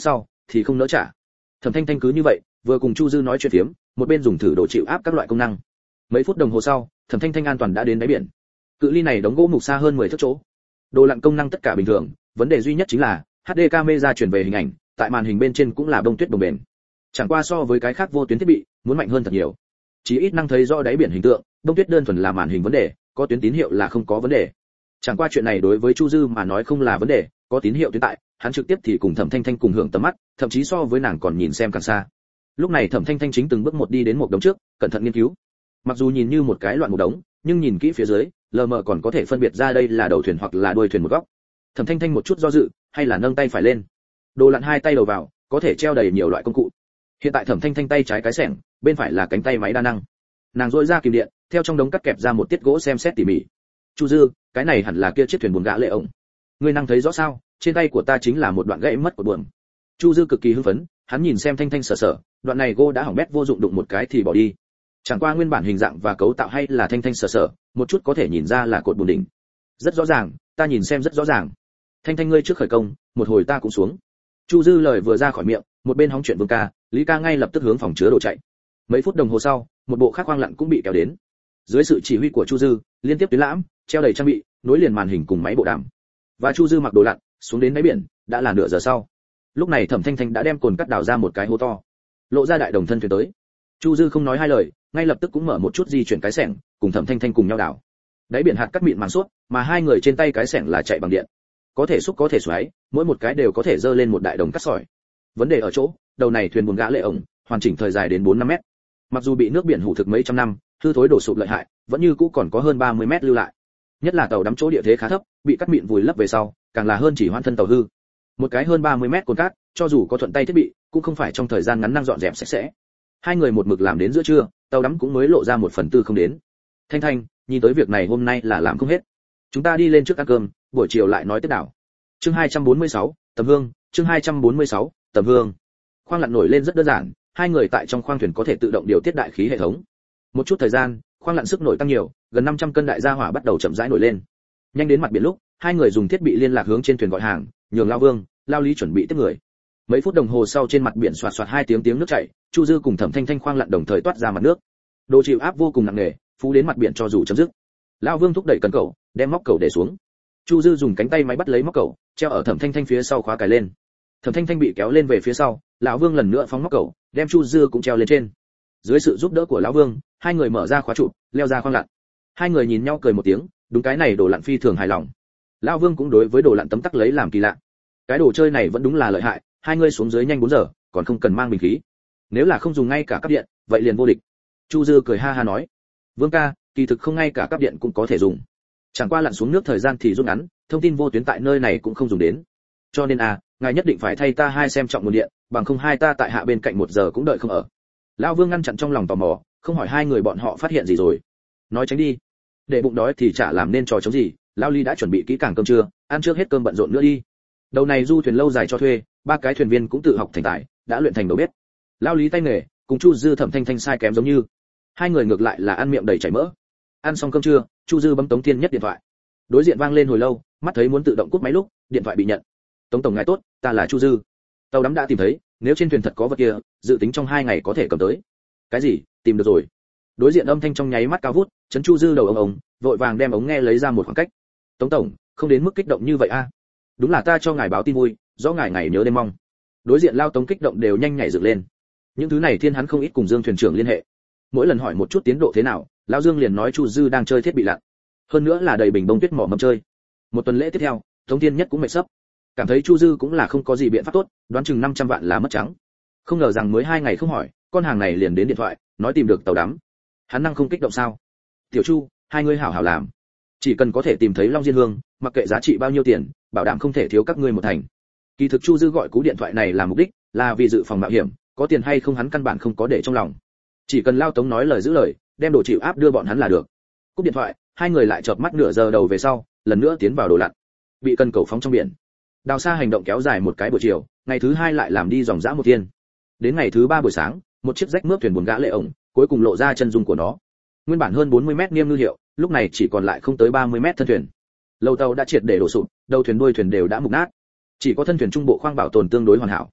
thì không nỡ trả. Thẩm Thanh Thanh cứ như vậy, vừa cùng Chu Dư nói chuyện phiếm, một bên dùng thử đồ chịu áp các loại công năng. Mấy phút đồng hồ sau, Thẩm Thanh Thanh an toàn đã đến đáy biển. Cự ly này đóng gỗ mục xa hơn 10 thước chỗ. Đồ lặn công năng tất cả bình thường, vấn đề duy nhất chính là HD camera truyền về hình ảnh, tại màn hình bên trên cũng là bông tuyết đồng bền. Chẳng qua so với cái khác vô tuyến thiết bị, muốn mạnh hơn thật nhiều. Chỉ ít năng thấy rõ đáy biển hình tượng, bông tuyết đơn thuần là màn hình vấn đề, có tuyến tín hiệu là không có vấn đề. Chẳng qua chuyện này đối với Chu Dư mà nói không là vấn đề, có tín hiệu tuyến tại, hắn trực tiếp thì cùng Thẩm Thanh Thanh cùng hưởng tầm mắt, thậm chí so với nàng còn nhìn xem càng xa. Lúc này Thẩm Thanh Thanh chính từng bước một đi đến một đống trước, cẩn thận nghiên cứu. Mặc dù nhìn như một cái loạn một đống, nhưng nhìn kỹ phía dưới, lờ mờ còn có thể phân biệt ra đây là đầu thuyền hoặc là đuôi thuyền một góc. Thẩm Thanh Thanh một chút do dự, hay là nâng tay phải lên. Đồ lặn hai tay đầu vào, có thể treo đầy nhiều loại công cụ. Hiện tại Thẩm Thanh Thanh tay trái cái xẻng, bên phải là cánh tay máy đa năng. Nàng duỗi ra kìm điện, theo trong đống cắt kẹp ra một tiết gỗ xem xét tỉ mỉ. Chu Dư, cái này hẳn là kia chiếc thuyền buồm gã lệ ổng. Ngươi năng thấy rõ sao? Trên tay của ta chính là một đoạn gãy mất của buồm. Chu Dư cực kỳ hưng phấn, hắn nhìn xem Thanh Thanh sờ sờ, đoạn này gỗ đã hỏng bét vô dụng đụng một cái thì bỏ đi. Chẳng qua nguyên bản hình dạng và cấu tạo hay là Thanh Thanh sờ sờ, một chút có thể nhìn ra là cột buồm đỉnh. Rất rõ ràng, ta nhìn xem rất rõ ràng. Thanh Thanh ngươi trước khởi công, một hồi ta cũng xuống. Chu Dư lời vừa ra khỏi miệng, một bên hóng chuyện Vương ca, Lý ca ngay lập tức hướng phòng chứa đồ chạy. Mấy phút đồng hồ sau, một bộ khác khoang lặn cũng bị kéo đến. Dưới sự chỉ huy của Chu Dư, liên tiếp tuyến lãm, treo đầy trang bị, nối liền màn hình cùng máy bộ đàm. Và Chu Dư mặc đồ lặn, xuống đến đáy biển, đã là nửa giờ sau. Lúc này Thẩm Thanh Thanh đã đem cồn cắt đào ra một cái hố to, lộ ra đại đồng thân thuyền tới. Chu Dư không nói hai lời, ngay lập tức cũng mở một chút di chuyển cái xẻng, cùng Thẩm Thanh Thanh cùng nhau đào. Đáy biển hạt cắt mịn màng suốt, mà hai người trên tay cái xẻng là chạy bằng điện. Có thể xúc có thể xoáy, mỗi một cái đều có thể dơ lên một đại đồng cắt sỏi. Vấn đề ở chỗ, đầu này thuyền buồm gã lệ ổng, hoàn chỉnh thời dài đến 4-5 mét. Mặc dù bị nước biển hủ thực mấy trăm năm, hư thối đổ sụp lợi hại, vẫn như cũ còn có hơn 30 mét lưu lại. Nhất là tàu đắm chỗ địa thế khá thấp, bị cắt mịn vùi lấp về sau, càng là hơn chỉ hoãn thân tàu hư. Một cái hơn 30 mét cồn cát, cho dù có thuận tay thiết bị, cũng không phải trong thời gian ngắn năng dọn dẹp sạch sẽ. Hai người một mực làm đến giữa trưa, tàu đắm cũng mới lộ ra 1/4 không đến. Thanh Thanh, nhìn tới việc này hôm nay là làm không hết. Chúng ta đi lên trước ăn cơm, buổi chiều lại nói tiếp đảo. Chương 246, Tầm Hương, chương 246, Tầm Hương. Khoang lặn nổi lên rất đơn giản, hai người tại trong khoang thuyền có thể tự động điều tiết đại khí hệ thống. Một chút thời gian, khoang lặn sức nổi tăng nhiều, gần 500 cân đại gia hỏa bắt đầu chậm rãi nổi lên. Nhanh đến mặt biển lúc, hai người dùng thiết bị liên lạc hướng trên thuyền gọi hàng, nhường Lao Vương, Lao Lý chuẩn bị tiếp người. Mấy phút đồng hồ sau trên mặt biển xoạt xoạt hai tiếng nước chảy, Chu Dư cùng Thẩm Thanh Thanh khoang lặn đồng thời toát ra mặt nước. Độ chịu áp vô cùng nặng nề, phú đến mặt biển cho dù chấm dứt. Lao Vương thúc đẩy cần cầu, đem móc cầu để xuống. Chu Dư dùng cánh tay máy bắt lấy móc cầu, treo ở Thẩm Thanh Thanh phía sau khóa cài lên. Thẩm Thanh Thanh bị kéo lên về phía sau, lão Vương lần nữa phóng móc cầu, đem Chu Dư cũng treo lên trên. Dưới sự giúp đỡ của lão Vương, hai người mở ra khóa trụ, leo ra khoang lặn. Hai người nhìn nhau cười một tiếng, đúng cái này đồ lặn phi thường hài lòng. Lão Vương cũng đối với đồ lặn tấm tắc lấy làm kỳ lạ. Cái đồ chơi này vẫn đúng là lợi hại, hai người xuống dưới nhanh 4 giờ, còn không cần mang bình khí. Nếu là không dùng ngay cả cáp điện, vậy liền vô địch. Chu Dư cười ha ha nói, Vương ca, kỳ thực không ngay cả cáp điện cũng có thể dùng. Chẳng qua lặn xuống nước thời gian thì rút ngắn, thông tin vô tuyến tại nơi này cũng không dùng đến. Cho nên ngài nhất định phải thay ta hai xem trọng nguồn điện, bằng không hai ta tại hạ bên cạnh 1 giờ cũng đợi không ở. Lão Vương ngăn chặn trong lòng tò mò, không hỏi hai người bọn họ phát hiện gì rồi. Nói tránh đi. Để bụng đói thì chả làm nên trò chống gì, Lão Lý đã chuẩn bị kỹ càng cơm trưa, ăn trước hết cơm bận rộn nữa đi. Đầu này du thuyền lâu dài cho thuê, 3 cái thuyền viên cũng tự học thành tài, đã luyện thành đầu bếp. Lão Lý tay nghề, cùng Chu Dư Thẩm Thanh Thanh sai kém giống như. Hai người ngược lại là ăn miệng đầy chảy mỡ. Ăn xong cơm trưa, Chu Dư bấm Tống Thiên Nhất điện thoại. Đối diện vang lên hồi lâu, mắt thấy muốn tự động cúp máy lúc, điện thoại bị nhận. Tống tổng ngài tốt, ta là Chu Dư. Tàu đắm đã tìm thấy, nếu trên thuyền thật có vật kia, dự tính trong 2 ngày có thể cầm tới. Cái gì? Tìm được rồi. Đối diện âm thanh trong nháy mắt cao vút, chấn Chu Dư đầu ông, vội vàng đem ống nghe lấy ra một khoảng cách. Tống tổng, không đến mức kích động như vậy a. Đúng là ta cho ngài báo tin vui, rõ ngài ngày nhớ đêm mong. Đối diện Lao Tống kích động đều nhanh nhảy dựng lên. Những thứ này thiên hắn không ít cùng Dương thuyền trưởng liên hệ. Mỗi lần hỏi một chút tiến độ thế nào, Lão Dương liền nói Chu Dư đang chơi thiết bị lặn. Hơn nữa là đầy bình bông tuyết mỏ mâm chơi. Một tuần lễ tiếp theo, Tống Thiên Nhất cũng mệt sấp. Cảm thấy Chu Dư cũng là không có gì biện pháp tốt, đoán chừng 500 vạn là mất trắng. Không ngờ rằng mới 2 ngày không hỏi, con hàng này liền đến điện thoại, nói tìm được tàu đắm. Hắn năng không kích động sao? Tiểu Chu, hai ngươi hảo hảo làm. Chỉ cần có thể tìm thấy Long Diên Hương, mặc kệ giá trị bao nhiêu tiền, bảo đảm không thể thiếu các ngươi một thành. Kỳ thực Chu Dư gọi cú điện thoại này là mục đích, là vì dự phòng mạo hiểm, có tiền hay không hắn căn bản không có để trong lòng. Chỉ cần Lao Tống nói lời giữ lời, đem đồ chịu áp đưa bọn hắn là được. Cúp điện thoại, hai người lại chợp mắt nửa giờ đầu về sau, lần nữa tiến vào đồ lặn. Bị cần cầu phóng trong biển. Đào xa hành động kéo dài một cái buổi chiều, ngày thứ 2 lại làm đi dòng dã một thiên. Đến ngày thứ 3 buổi sáng, một chiếc rách mướp thuyền buồn gã lệ ổng, cuối cùng lộ ra chân dung của nó. Nguyên bản hơn 40 mét nghiêm ngư hiệu, lúc này chỉ còn lại không tới 30 mét thân thuyền. Lầu tàu đã triệt để đổ sụp, đầu thuyền đuôi thuyền đều đã mục nát. Chỉ có thân thuyền trung bộ khoang bảo tồn tương đối hoàn hảo.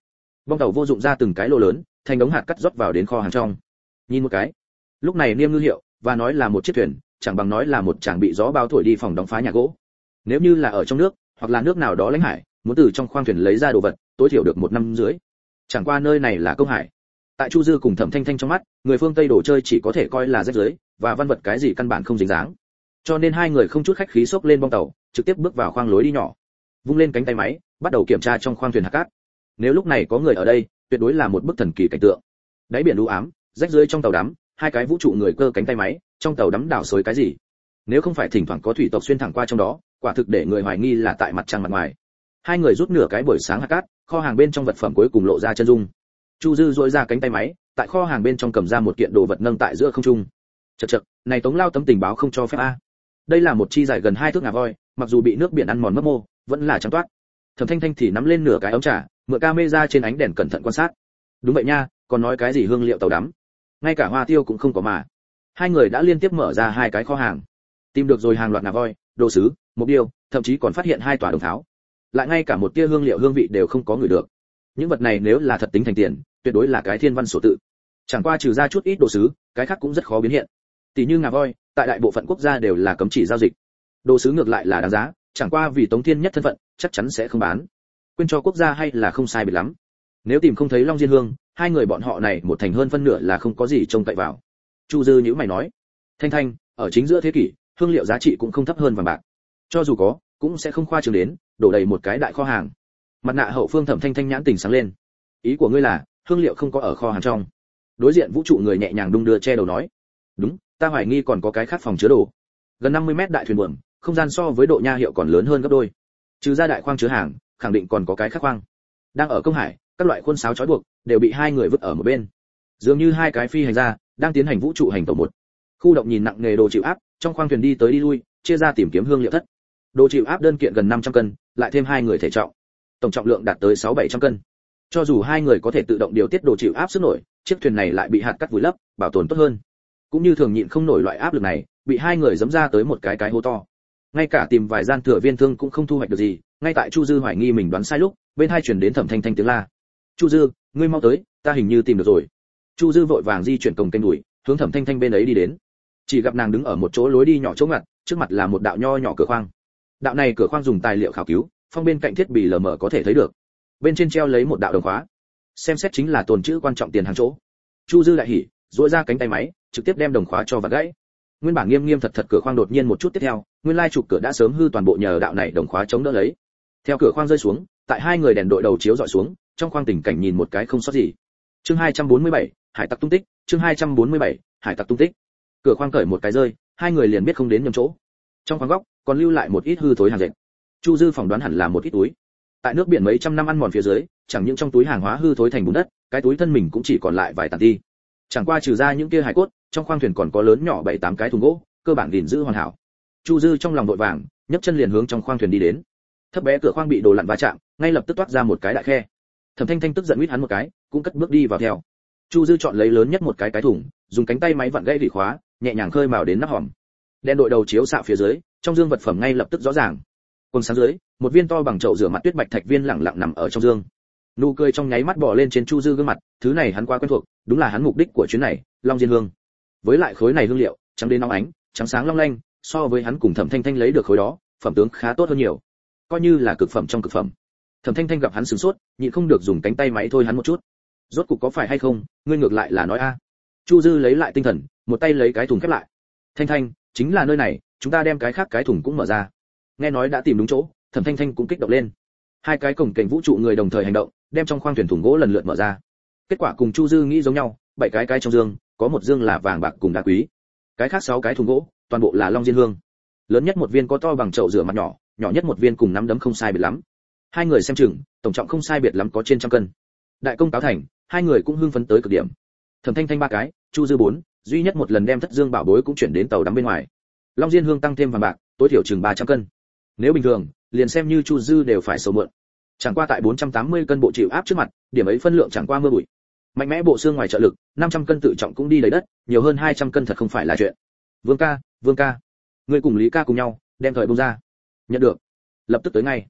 Bong tàu vô dụng ra từng cái lô lớn, thành đống hạt cắt rót vào đến kho hàng trong. Nhìn một cái, lúc này niêm ngư hiệu và nói là một chiếc thuyền, chẳng bằng nói là một chàng bị gió bao thổi đi phòng đóng phá nhà gỗ. Nếu như là ở trong nước hoặc là nước nào đó lãnh hải, muốn từ trong khoang thuyền lấy ra đồ vật, tối thiểu được 1 năm rưỡi. Chẳng qua nơi này là công hải. Tại Chu Dư cùng Thẩm Thanh Thanh trong mắt, người phương Tây đồ chơi chỉ có thể coi là rách rưới, và văn vật cái gì căn bản không dính dáng. Cho nên hai người không chút khách khí xốc lên bong tàu, trực tiếp bước vào khoang lối đi nhỏ. Vung lên cánh tay máy, bắt đầu kiểm tra trong khoang thuyền hạt cát. Nếu lúc này có người ở đây, tuyệt đối là một bức thần kỳ cảnh tượng. Đáy biển u ám, rách rưới trong tàu đắm, hai cái vũ trụ người cơ cánh tay máy, trong tàu đắm đảo xối cái gì? Nếu không phải thỉnh thoảng có thủy tộc xuyên thẳng qua trong đó, quả thực để người hoài nghi là tại mặt trăng mặt ngoài. Hai người rút nửa cái buổi sáng hạt cát, kho hàng bên trong vật phẩm cuối cùng lộ ra chân dung. Chu Dư duỗi ra cánh tay máy, tại kho hàng bên trong cầm ra một kiện đồ vật nâng tại giữa không trung. Chậc chậc, này Tống Lao tấm tình báo không cho phép a. Đây là một chi dài gần 2 thước ngà voi, mặc dù bị nước biển ăn mòn mấp mô, vẫn là trắng toát. Thẩm Thanh Thanh thì nắm lên nửa cái ống trà, mượn camera trên ánh đèn cẩn thận quan sát. Đúng vậy nha, còn nói cái gì hương liệu tàu đắm, ngay cả hoa tiêu cũng không có mà. Hai người đã liên tiếp mở ra 2 cái kho hàng, tìm được rồi hàng loạt ngà voi, đồ sứ, mộc điêu, thậm chí còn phát hiện 2 tòa đồng tháo. Lại ngay cả một tia hương liệu hương vị đều không có ngửi được. Những vật này nếu là thật tính thành tiền, tuyệt đối là cái thiên văn sổ tự. Chẳng qua trừ ra chút ít đồ sứ, cái khác cũng rất khó biến hiện. Tỷ như ngà voi, tại đại bộ phận quốc gia đều là cấm chỉ giao dịch. Đồ sứ ngược lại là đáng giá, chẳng qua vì Tống Thiên Nhất thân phận, chắc chắn sẽ không bán. Quên cho quốc gia hay là không sai biệt lắm. Nếu tìm không thấy Long Diên Hương, hai người bọn họ này một thành hơn phân nửa là không có gì trông cậy vào. Chu Dư nhíu mày nói, Thanh Thanh, ở chính giữa thế kỷ, hương liệu giá trị cũng không thấp hơn vàng bạc. Cho dù có, cũng sẽ không khoa trương đến, đổ đầy một cái đại kho hàng. Mặt nạ hậu phương Thẩm Thanh Thanh nhãn tình sáng lên. Ý của ngươi là, hương liệu không có ở kho hàng trong? Đối diện vũ trụ người nhẹ nhàng đung đưa che đầu nói, đúng, ta hoài nghi còn có cái khác phòng chứa đồ. Gần 50 mét đại thuyền buồm, không gian so với độ nha hiệu còn lớn hơn gấp đôi. Trừ ra đại khoang chứa hàng, khẳng định còn có cái khác khoang. Đang ở công hải, các loại khuôn sáo trói buộc đều bị hai người vứt ở một bên. Dường như hai cái phi hành gia đang tiến hành vũ trụ hành tẩu một. Khu động nhìn nặng nghề đồ chịu áp, trong khoang thuyền đi tới đi lui, chia ra tìm kiếm hương liệu thất. Đồ chịu áp đơn kiện gần 500 cân, lại thêm hai người thể trọng, tổng trọng lượng đạt tới 600-700 cân. Cho dù hai người có thể tự động điều tiết đồ chịu áp sức nổi, chiếc thuyền này lại bị hạt cát vùi lấp, bảo tồn tốt hơn. Cũng như thường nhịn không nổi loại áp lực này, bị hai người giẫm ra tới một cái hố to. Ngay cả tìm vài gian thừa viên thương cũng không thu hoạch được gì, ngay tại Chu Dư hoài nghi mình đoán sai lúc, bên hai truyền đến Thẩm Thanh Thanh tiếng la. "Chu Dư, ngươi mau tới, ta hình như tìm được rồi." Chu Dư vội vàng di chuyển cồng kênh đuổi, hướng Thẩm Thanh Thanh bên ấy đi đến. Chỉ gặp nàng đứng ở một chỗ lối đi nhỏ chỗ ngặt, trước mặt là một đạo nho nhỏ cửa khoang. Đạo này cửa khoang dùng tài liệu khảo cứu, phong bên cạnh thiết bị lờ mờ có thể thấy được. Bên trên treo lấy một đạo đồng khóa, xem xét chính là tồn trữ quan trọng tiền hàng chỗ. Chu Dư đại hỉ, duỗi ra cánh tay máy, trực tiếp đem đồng khóa cho vặt gãy. Nguyên bản nghiêm nghiêm thật thật cửa khoang đột nhiên một chút tiếp theo, nguyên lai trục cửa đã sớm hư toàn bộ nhờ đạo này đồng khóa chống đỡ lấy. Theo cửa khoang rơi xuống, tại hai người đèn đội đầu chiếu dọi xuống, trong khoang tình cảnh nhìn một cái không sót gì. Chương 247, hải tặc tung tích, chương 247, hải tặc tung tích. Cửa khoang cởi một cái rơi, hai người liền biết không đến nhầm chỗ. Trong khoang góc còn lưu lại một ít hư thối hàng dệt. Chu Dư phỏng đoán hẳn là một ít túi. Tại nước biển mấy trăm năm ăn mòn phía dưới, chẳng những trong túi hàng hóa hư thối thành bùn đất, cái túi thân mình cũng chỉ còn lại vài tàn ti. Chẳng qua trừ ra những kia hải cốt, trong khoang thuyền còn có lớn nhỏ 7-8 cái thùng gỗ, cơ bản gìn giữ hoàn hảo. Chu Dư trong lòng vội vàng, nhấc chân liền hướng trong khoang thuyền đi đến. Thấp bé cửa khoang bị đồ lặn va chạm, ngay lập tức toát ra một cái đại khe. Thẩm Thanh Thanh tức giận huýt hắn một cái, cũng cất bước đi vào theo. Chu Dư chọn lấy lớn nhất một cái thùng, dùng cánh tay máy vặn gãy vỉ khóa, nhẹ nhàng khơi mào đến nắp hòm. Đèn đội đầu chiếu xạ phía dưới, trong dương vật phẩm ngay lập tức rõ ràng. Quần sáng dưới, một viên to bằng chậu rửa mặt tuyết bạch thạch viên lẳng lặng nằm ở trong dương. Nụ cười trong nháy mắt bò lên trên Chu Dư gương mặt, thứ này hắn quá quen thuộc, đúng là hắn mục đích của chuyến này, Long Diên Hương. Với lại khối này hương liệu, trắng đến nóng ánh, trắng sáng long lanh, so với hắn cùng Thẩm Thanh Thanh lấy được khối đó, phẩm tướng khá tốt hơn nhiều. Coi như là cực phẩm trong cực phẩm. Thẩm Thanh Thanh gặp hắn sửng sốt, nhịn không được dùng cánh tay máy thôi hắn một chút. Rốt cục có phải hay không, ngươi ngược lại là nói a. Chu Dư lấy lại tinh thần, một tay lấy cái thùng khép lại. Thanh Thanh, chính là nơi này, chúng ta đem cái khác cái thùng cũng mở ra. Nghe nói đã tìm đúng chỗ, Thẩm Thanh Thanh cũng kích động lên. Hai cái cổng cảnh vũ trụ người đồng thời hành động, đem trong khoang thuyền thùng gỗ lần lượt mở ra. Kết quả cùng Chu Dư nghĩ giống nhau, 7 cái trong dương, có một dương là vàng bạc cùng đá quý. Cái khác 6 cái thùng gỗ, toàn bộ là Long Diên Hương. Lớn nhất một viên có to bằng chậu rửa mặt nhỏ, nhỏ nhất một viên cùng nắm đấm không sai biệt lắm. Hai người xem chừng, tổng trọng không sai biệt lắm có trên trăm cân. Đại công cáo thành, hai người cũng hưng phấn tới cực điểm. Thẩm Thanh Thanh 3 cái, Chu Dư 4, duy nhất một lần đem thất dương bảo bối cũng chuyển đến tàu đắm bên ngoài. Long Diên Hương tăng thêm vàng bạc, tối thiểu chừng 300 cân. Nếu bình thường, liền xem như Chu Dư đều phải sầu mượn. Chẳng qua tại 480 cân bộ chịu áp trước mặt, điểm ấy phân lượng chẳng qua mưa bụi. Mạnh mẽ bộ xương ngoài trợ lực, 500 cân tự trọng cũng đi đầy đất, nhiều hơn 200 cân thật không phải là chuyện. Vương ca, ngươi cùng Lý ca cùng nhau, đem thời bung ra. Nhận được. Lập tức tới ngay.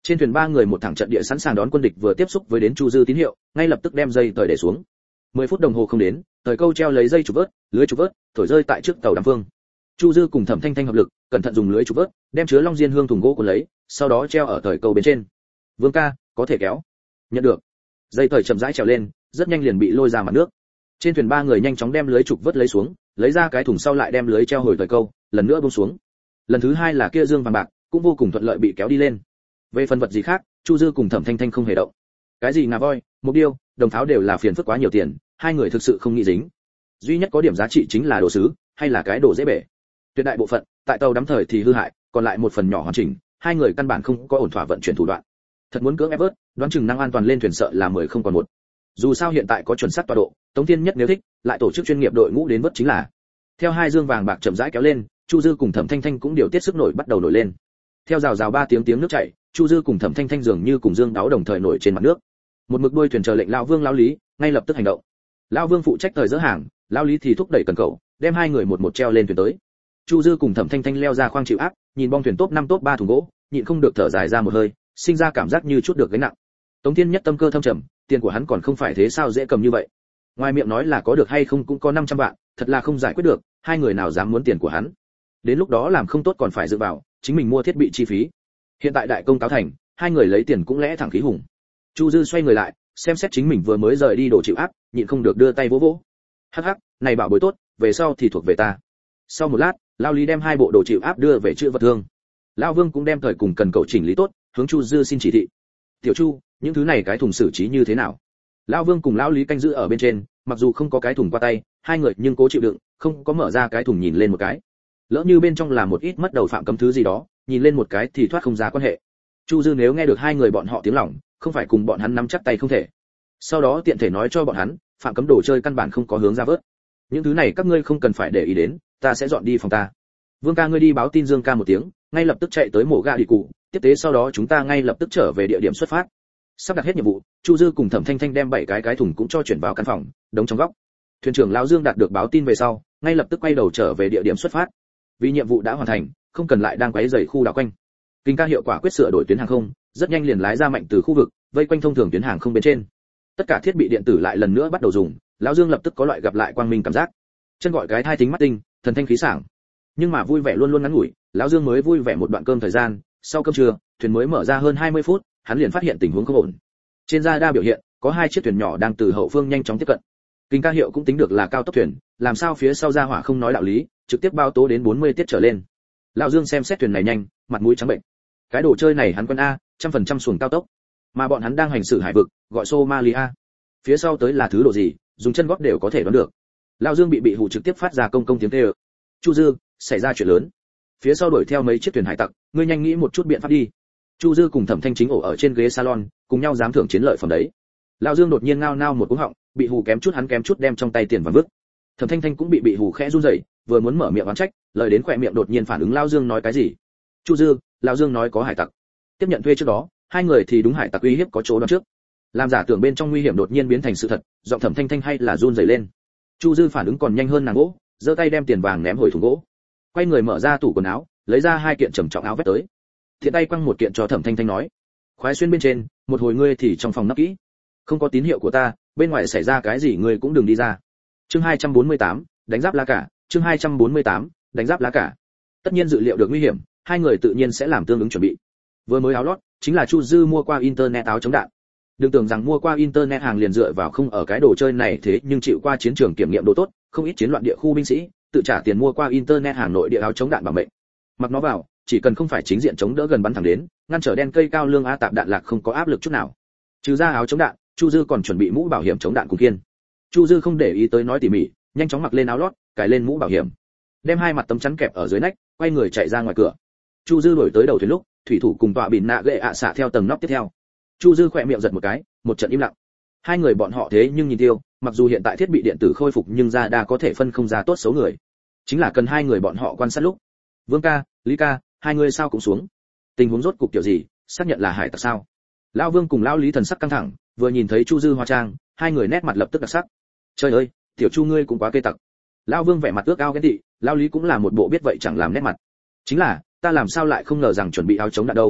Trên thuyền ba người một thẳng trận địa sẵn sàng đón quân địch vừa tiếp xúc với đến Chu Dư tín hiệu, ngay lập tức đem dây tời để xuống. 10 phút đồng hồ không đến, thời câu treo lấy dây trục vớt, lưới trục vớt, thổi rơi tại trước tàu đám phương. Chu Dư cùng Thẩm Thanh Thanh hợp lực, cẩn thận dùng lưới trục vớt, đem chứa long diên hương thùng gỗ cuốn lấy, sau đó treo ở thời câu bên trên. Vương ca, có thể kéo. Nhận được. Dây tời chậm rãi trèo lên, rất nhanh liền bị lôi ra mặt nước. Trên thuyền ba người nhanh chóng đem lưới trục vớt lấy xuống, lấy ra cái thùng sau lại đem lưới treo hồi thời câu, lần nữa buông xuống. Lần thứ hai là kia dương vàng bạc, cũng vô cùng thuận lợi bị kéo đi lên. Về phần vật gì khác, Chu Dư cùng Thẩm Thanh Thanh không hề động. Cái gì ngà voi, mục điêu, đồng tháo đều là phiền phức quá nhiều tiền, hai người thực sự không nghĩ dính. Duy nhất có điểm giá trị chính là đồ sứ, hay là cái đồ dễ bể. Tuyệt đại bộ phận, tại tàu đắm thời thì hư hại, còn lại một phần nhỏ hoàn chỉnh, hai người căn bản không có ổn thỏa vận chuyển thủ đoạn. Thật muốn cưỡng ép vớt, đoán chừng năng an toàn lên thuyền sợ là 10 không còn một. Dù sao hiện tại có chuẩn xác tọa độ, Tống Thiên Nhất nếu thích, lại tổ chức chuyên nghiệp đội ngũ đến vớt chính là. Theo hai dương vàng bạc chậm rãi kéo lên, Chu Dư cùng Thẩm Thanh Thanh cũng điều tiết sức nổi bắt đầu nổi lên. Theo rào rào 3 tiếng nước chảy, Chu Dư cùng Thẩm Thanh Thanh dường như cùng Dương Đáo đồng thời nổi trên mặt nước. Một mực đuôi thuyền chờ lệnh lão Vương lão Lý, ngay lập tức hành động. Lão Vương phụ trách thời dỡ hàng, lão Lý thì thúc đẩy cần cẩu, đem hai người một treo lên thuyền tới. Chu Dư cùng Thẩm Thanh Thanh leo ra khoang chịu áp, nhìn bong thuyền top 5 top 3 thùng gỗ, nhịn không được thở dài ra một hơi, sinh ra cảm giác như chút được gánh nặng. Tống Thiên Nhất tâm cơ thâm trầm, tiền của hắn còn không phải thế sao dễ cầm như vậy. Ngoài miệng nói là có được hay không cũng có 500 vạn, thật là không giải quyết được, hai người nào dám muốn tiền của hắn. Đến lúc đó làm không tốt còn phải dựa vào chính mình mua thiết bị chi phí. Hiện tại đại công cáo thành, hai người lấy tiền cũng lẽ thẳng khí hùng. Chu Dư xoay người lại, xem xét chính mình vừa mới rời đi đồ chịu áp, nhịn không được đưa tay vỗ vỗ. Hắc hắc, này bảo bối tốt, về sau thì thuộc về ta. Sau một lát, Lão Lý đem hai bộ đồ chịu áp đưa về chữ vật thương. Lão Vương cũng đem thời cùng cần cậu chỉnh lý tốt, hướng Chu Dư xin chỉ thị. Tiểu Chu, những thứ này cái thùng xử trí như thế nào? Lão Vương cùng Lão Lý canh giữ ở bên trên, mặc dù không có cái thùng qua tay, hai người nhưng cố chịu đựng, không có mở ra cái thùng nhìn lên một cái. Lỡ như bên trong là một ít mất đầu phạm cấm thứ gì đó, nhìn lên một cái thì thoát không ra quan hệ. Chu Dư nếu nghe được hai người bọn họ tiếng lòng, không phải cùng bọn hắn nắm chắc tay không thể. Sau đó tiện thể nói cho bọn hắn, phạm cấm đồ chơi căn bản không có hướng ra vớt. Những thứ này các ngươi không cần phải để ý đến, ta sẽ dọn đi phòng ta. Vương ca ngươi đi báo tin Dương ca một tiếng, ngay lập tức chạy tới mổ gà đi cụ, tiếp tế sau đó chúng ta ngay lập tức trở về địa điểm xuất phát. Sắp đặt hết nhiệm vụ, Chu Dư cùng Thẩm Thanh Thanh đem 7 cái thùng cũng cho chuyển vào căn phòng, đống trong góc. Thuyền trưởng lão Dương đạt được báo tin về sau, ngay lập tức quay đầu trở về địa điểm xuất phát. Vì nhiệm vụ đã hoàn thành, không cần lại đang quấy rầy khu đảo quanh. Kinh ca hiệu quả quyết sửa đổi tuyến hàng không, rất nhanh liền lái ra mạnh từ khu vực, vây quanh thông thường tuyến hàng không bên trên. Tất cả thiết bị điện tử lại lần nữa bắt đầu dùng, lão Dương lập tức có loại gặp lại quang minh cảm giác. Chân gọi cái thai tính mắt tinh, thần thanh khí sảng. Nhưng mà vui vẻ luôn luôn ngắn ngủi, lão Dương mới vui vẻ một đoạn cơm thời gian, sau cơm trưa, thuyền mới mở ra hơn 20 phút, hắn liền phát hiện tình huống không ổn. Trên radar biểu hiện, có 2 chiếc thuyền nhỏ đang từ hậu phương nhanh chóng tiếp cận. Kinh ca hiệu cũng tính được là cao tốc thuyền, làm sao phía sau ra hỏa không nói đạo lý, trực tiếp bao tố đến 40 tiết trở lên. Lão Dương xem xét thuyền này nhanh, mặt mũi trắng bệnh. Cái đồ chơi này hắn quen a, 100% xuồng cao tốc. Mà bọn hắn đang hành xử hải vực, gọi Somalia. Phía sau tới là thứ đồ gì, dùng chân góp đều có thể đoán được. Lão Dương bị hù trực tiếp phát ra công tiếng kêu. Chu Dư, xảy ra chuyện lớn. Phía sau đuổi theo mấy chiếc thuyền hải tặc, ngươi nhanh nghĩ một chút biện pháp đi. Chu Dư cùng Thẩm Thanh chính ổ ở trên ghế salon, cùng nhau dám thưởng chiến lợi phẩm đấy. Lão Dương đột nhiên ngao nao một cú họng, bị hù kém chút hắn kém chút đem trong tay tiền vàng vứt. Thẩm Thanh Thanh cũng bị hù khẽ run rẩy, vừa muốn mở miệng oán trách, lời đến khỏe miệng đột nhiên phản ứng Lão Dương nói cái gì. Chu Dư, Lão Dương nói có hải tặc. Tiếp nhận thuê trước đó, hai người thì đúng hải tặc uy hiếp có chỗ đoán trước. Làm giả tưởng bên trong nguy hiểm đột nhiên biến thành sự thật, giọng Thẩm Thanh Thanh hay là run rẩy lên. Chu Dư phản ứng còn nhanh hơn nàng gỗ, giơ tay đem tiền vàng ném hồi thùng gỗ. Quay người mở ra tủ quần áo, lấy ra 2 kiện trầm trọng áo vest tới. Thiện tay quăng một kiện cho Thẩm Thanh Thanh nói, khoái xuyên bên trên, một hồi ngươi thì trong phòng nấp kỹ. Không có tín hiệu của ta, bên ngoài xảy ra cái gì ngươi cũng đừng đi ra. Chương 248, đánh giáp lá cả, chương 248, đánh giáp lá cả. Tất nhiên dự liệu được nguy hiểm, hai người tự nhiên sẽ làm tương ứng chuẩn bị. Vừa mới áo lót, chính là Chu Dư mua qua internet áo chống đạn. Đừng tưởng rằng mua qua internet hàng liền dựa vào không ở cái đồ chơi này thế nhưng chịu qua chiến trường kiểm nghiệm độ tốt, không ít chiến loạn địa khu binh sĩ tự trả tiền mua qua internet hàng nội địa áo chống đạn bảo mệnh. Mặc nó vào, chỉ cần không phải chính diện chống đỡ gần bắn thẳng đến, ngăn trở đen cây cao lương a tạp đạn lạc không có áp lực chút nào. Trừ ra áo chống đạn, Chu Dư còn chuẩn bị mũ bảo hiểm chống đạn cùng kiên. Chu Dư không để ý tới nói tỉ mỉ, nhanh chóng mặc lên áo lót, cài lên mũ bảo hiểm, đem 2 mặt tấm chắn kẹp ở dưới nách, quay người chạy ra ngoài cửa. Chu Dư đổi tới đầu thuyền lúc, thủy thủ cùng tọa bỉn nạ gệ ạ xạ theo tầng nóc tiếp theo. Chu Dư khỏe miệng giật một cái, một trận im lặng. Hai người bọn họ thế nhưng nhìn tiêu, mặc dù hiện tại thiết bị điện tử khôi phục nhưng radar có thể phân không ra tốt xấu người. Chính là cần hai người bọn họ quan sát lúc. Vương ca, Lý ca, hai người sao cũng xuống. Tình huống rốt cục kiểu gì, xác nhận là hải tặc sao? Lão Vương cùng lão Lý thần sắc căng thẳng, vừa nhìn thấy Chu Dư hóa trang, hai người nét mặt lập tức đặc sắc. Trời ơi, tiểu Chu ngươi cũng quá cây tặc. Lão Vương vẻ mặt ước ao ghen tị, lão Lý cũng là một bộ biết vậy chẳng làm nét mặt. Chính là, ta làm sao lại không ngờ rằng chuẩn bị áo chống đạn đâu.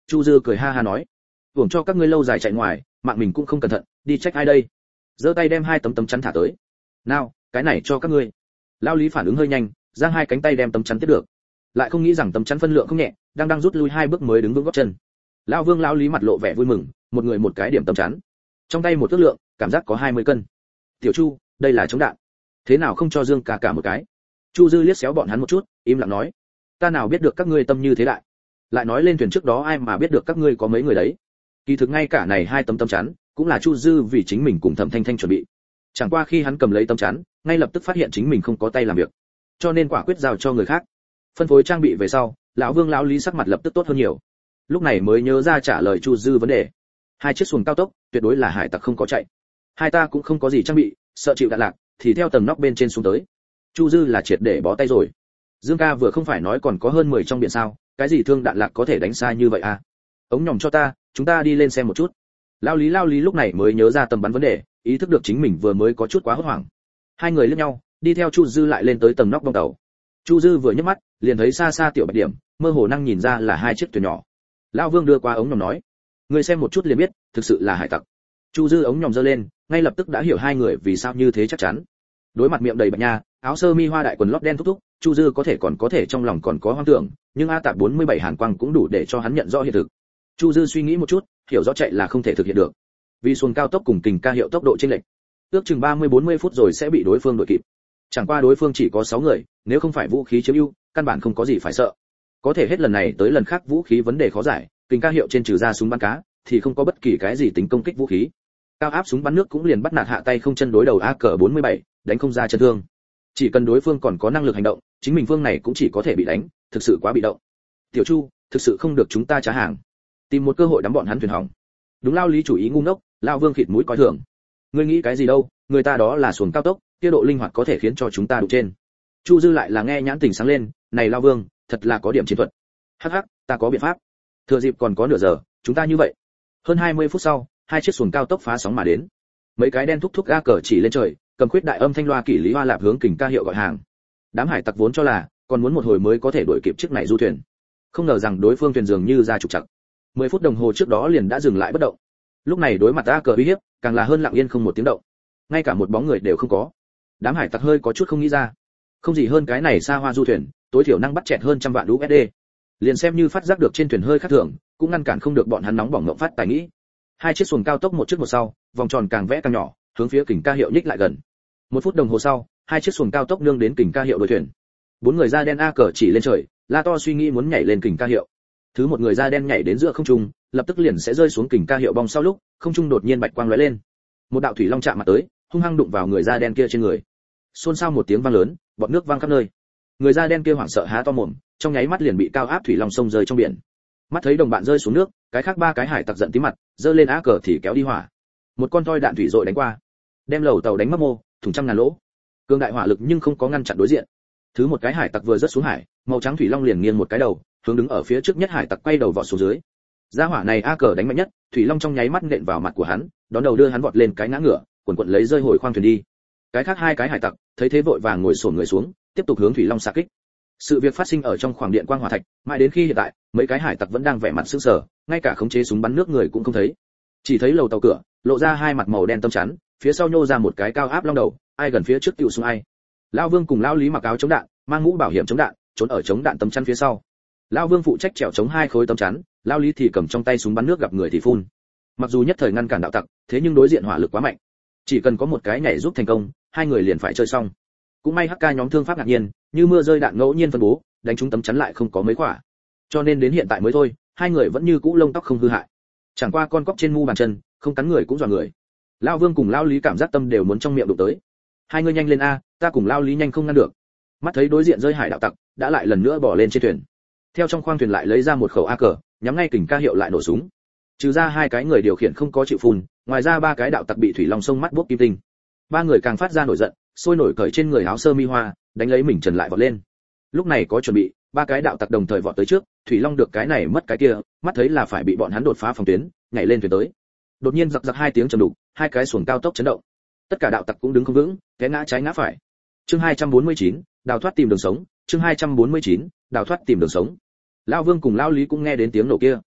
Chu Dư cười ha ha nói, hưởng cho các ngươi lâu dài chạy ngoài, mạng mình cũng không cẩn thận, đi trách ai đây. Giơ tay đem hai tấm tấm chắn thả tới. Nào, cái này cho các ngươi. Lao Lý phản ứng hơi nhanh, giang hai cánh tay đem tấm chắn tiếp được. Lại không nghĩ rằng tấm chắn phân lượng không nhẹ, đang rút lui hai bước mới đứng vững gót chân. Lão Vương lão Lý mặt lộ vẻ vui mừng, một người một cái điểm tấm chắn. Trong tay một thước lượng, cảm giác có 20 cân. Tiểu Chu, đây là chống đạn. Thế nào không cho Dương ca cả một cái? Chu Dư liếc xéo bọn hắn một chút, im lặng nói, ta nào biết được các ngươi tâm như thế đại. Lại nói lên thuyền trước đó ai mà biết được các ngươi có mấy người đấy. Kỳ thực ngay cả này hai tấm tấm chắn, cũng là Chu Dư vì chính mình cùng Thẩm Thanh Thanh chuẩn bị. Chẳng qua khi hắn cầm lấy tấm chắn, ngay lập tức phát hiện chính mình không có tay làm việc, cho nên quả quyết giao cho người khác. Phân phối trang bị về sau, lão Vương lão Lý sắc mặt lập tức tốt hơn nhiều. Lúc này mới nhớ ra trả lời Chu Dư vấn đề. Hai chiếc xuồng cao tốc, tuyệt đối là hải tặc không có chạy. Hai ta cũng không có gì trang bị, sợ chịu đạn lạc, thì theo tầng nóc bên trên xuống tới. Chu Dư là triệt để bó tay rồi. Dương ca vừa không phải nói còn có hơn 10 trong biển sao, cái gì thương đạn lạc có thể đánh xa như vậy à? Ống nhòm cho ta, chúng ta đi lên xem một chút. Lão Lý lúc này mới nhớ ra tầm bắn vấn đề, ý thức được chính mình vừa mới có chút quá hốt hoảng. Hai người liếc nhau, đi theo Chu Dư lại lên tới tầng nóc bong tàu. Chu Dư vừa nhấc mắt, liền thấy xa xa tiểu bạch điểm, mơ hồ năng nhìn ra là hai chiếc thuyền nhỏ. Lão Vương đưa qua ống nhòm nói, người xem một chút liền biết, thực sự là hải tặc. Chu Dư ống nhòm giơ lên, ngay lập tức đã hiểu hai người vì sao như thế chắc chắn. Đối mặt miệng đầy bạch nha, áo sơ mi hoa đại quần lót đen thúc thúc, Chu Dư có thể trong lòng còn có hoang tưởng, nhưng A Tạp 47 hàn quang cũng đủ để cho hắn nhận rõ hiện thực. Chu Dư suy nghĩ một chút, hiểu rõ chạy là không thể thực hiện được. Vì xuồng cao tốc cùng kình ca hiệu tốc độ chênh lệch, ước chừng 30-40 phút rồi sẽ bị đối phương đuổi kịp. Chẳng qua đối phương chỉ có 6 người, nếu không phải vũ khí chiếm ưu, căn bản không có gì phải sợ. Có thể hết lần này tới lần khác vũ khí vấn đề khó giải, kình ca hiệu trên trừ ra súng bắn cá, thì không có bất kỳ cái gì tính công kích vũ khí. Cao áp súng bắn nước cũng liền bắt nạt hạ tay không chân đối đầu AK-47, đánh không ra chân thương. Chỉ cần đối phương còn có năng lực hành động, chính mình phương này cũng chỉ có thể bị đánh, thực sự quá bị động. Tiểu Chu, thực sự không được chúng ta trả hàng. Tìm một cơ hội đắm bọn hắn thuyền hỏng. Đúng lao Lý chủ ý ngu ngốc, lao Vương khịt mũi coi thường. Ngươi nghĩ cái gì đâu, người ta đó là xuồng cao tốc, kia độ linh hoạt có thể khiến cho chúng ta đụng trên. Chu Dư lại là nghe nhãn tình sáng lên, này lao Vương, thật là có điểm chiến thuật. Hắc hắc, ta có biện pháp. Thừa dịp còn có nửa giờ, chúng ta như vậy. Hơn 20 phút sau, hai chiếc xuồng cao tốc phá sóng mà đến. Mấy cái đen thúc thúc ga cờ chỉ lên trời, cầm khuyết đại âm thanh loa kỷ lý hoa lạp hướng kình ca hiệu gọi hàng. Đám hải tặc vốn cho là còn muốn một hồi mới có thể đuổi kịp chiếc này du thuyền, không ngờ rằng đối phương thuyền dường như ra trục trặc. 10 phút đồng hồ trước đó liền đã dừng lại bất động. Lúc này đối mặt A cờ uy hiếp, càng là hơn lặng yên không một tiếng động. Ngay cả một bóng người đều không có. Đám hải tặc hơi có chút không nghĩ ra. Không gì hơn cái này xa hoa du thuyền, tối thiểu năng bắt chẹt hơn 100 vạn USD. Liền xem như phát giác được trên thuyền hơi khác thường, cũng ngăn cản không được bọn hắn nóng bỏng ngậm phát tài nghĩ. Hai chiếc xuồng cao tốc một trước một sau, vòng tròn càng vẽ càng nhỏ, hướng phía kình ca hiệu nhích lại gần. 1 phút đồng hồ sau, hai chiếc xuồng cao tốc nương đến kình ca hiệu đuôi thuyền. 4 người da đen A cờ chỉ lên trời, la to suy nghĩ muốn nhảy lên kình ca hiệu. Thứ một người da đen nhảy đến giữa không trung, lập tức liền sẽ rơi xuống kình ca hiệu bong sau lúc, không trung đột nhiên bạch quang lóe lên. Một đạo thủy long chạm mặt tới, hung hăng đụng vào người da đen kia trên người. Xôn xao một tiếng vang lớn, bọt nước văng khắp nơi. Người da đen kia hoảng sợ há to mồm, trong nháy mắt liền bị cao áp thủy long sông rơi trong biển. Mắt thấy đồng bạn rơi xuống nước, cái khác 3 cái hải tặc giận tí mặt, giơ lên á cờ thì kéo đi hỏa. Một con toi đạn thủy dội đánh qua, đem lầu tàu đánh mất mô, thủng trăm ngàn lỗ. Cường đại hỏa lực nhưng không có ngăn chặn đối diện. Thứ một cái hải tặc vừa rớt xuống hải, màu trắng thủy long liền nghiêng một cái đầu, hướng đứng ở phía trước nhất hải tặc quay đầu vọt xuống dưới. Gia hỏa này a cờ đánh mạnh nhất, thủy long trong nháy mắt nện vào mặt của hắn, đón đầu đưa hắn vọt lên cái ngã ngựa, quần quần lấy rơi hồi khoang thuyền đi. Cái khác 2 cái hải tặc thấy thế vội vàng ngồi xổm người xuống, tiếp tục hướng thủy long xạ kích. Sự việc phát sinh ở trong khoảng điện quang hỏa thạch, mãi đến khi hiện tại, mấy cái hải tặc vẫn đang vẻ mặt sững sờ, ngay cả khống chế súng bắn nước người cũng không thấy. Chỉ thấy lầu tàu cửa, lộ ra 2 mặt màu đen tấm chắn, phía sau nhô ra một cái cao áp long đầu, ai gần phía trước tiêu xuống ai. Lão Vương cùng lão Lý mặc áo chống đạn, mang mũ bảo hiểm chống đạn, trốn ở chống đạn tấm chắn phía sau. Lão Vương phụ trách trèo chống 2 khối tấm chắn, lão Lý thì cầm trong tay súng bắn nước gặp người thì phun. Mặc dù nhất thời ngăn cản đạo tặc, thế nhưng đối diện hỏa lực quá mạnh, chỉ cần có một cái nhảy giúp thành công, 2 người liền phải chơi xong. Cũng may HK nhóm thương pháp ngạc nhiên, như mưa rơi đạn ngẫu nhiên phân bố, đánh trúng tấm chắn lại không có mấy quả. Cho nên đến hiện tại mới thôi, 2 người vẫn như cũ lông tóc không hư hại. Chẳng qua con cóc trên mu bàn chân, không cắn người cũng dọa người. Lão Vương cùng lão Lý cảm giác tâm đều muốn trong miệng đụng tới. 2 người nhanh lên a, ta cùng lão Lý nhanh không ngăn được. Mắt thấy đối diện rơi hải đạo tặc, đã lại lần nữa bỏ lên trên thuyền. Theo trong khoang thuyền lại lấy ra một khẩu AK, nhắm ngay kình ca hiệu lại nổ súng. Trừ ra 2 cái người điều khiển không có chịu phun, ngoài ra 3 cái đạo tặc bị thủy long sông mắt bốc kim tinh. 3 người càng phát ra nổi giận, sôi nổi cởi trên người áo sơ mi hoa, đánh lấy mình trần lại vọt lên. Lúc này có chuẩn bị, 3 cái đạo tặc đồng thời vọt tới trước, thủy long được cái này mất cái kia, mắt thấy là phải bị bọn hắn đột phá phòng tuyến, nhảy lên thuyền tới. Đột nhiên giặc giặc 2 tiếng trầm đục, 2 cái xuồng cao tốc chấn động. Tất cả đạo tặc cũng đứng không vững, té ngã trái ngã phải. Chương 249, đào thoát tìm đường sống, chương 249, đào thoát tìm đường sống. Lão Vương cùng lão Lý cũng nghe đến tiếng nổ kia.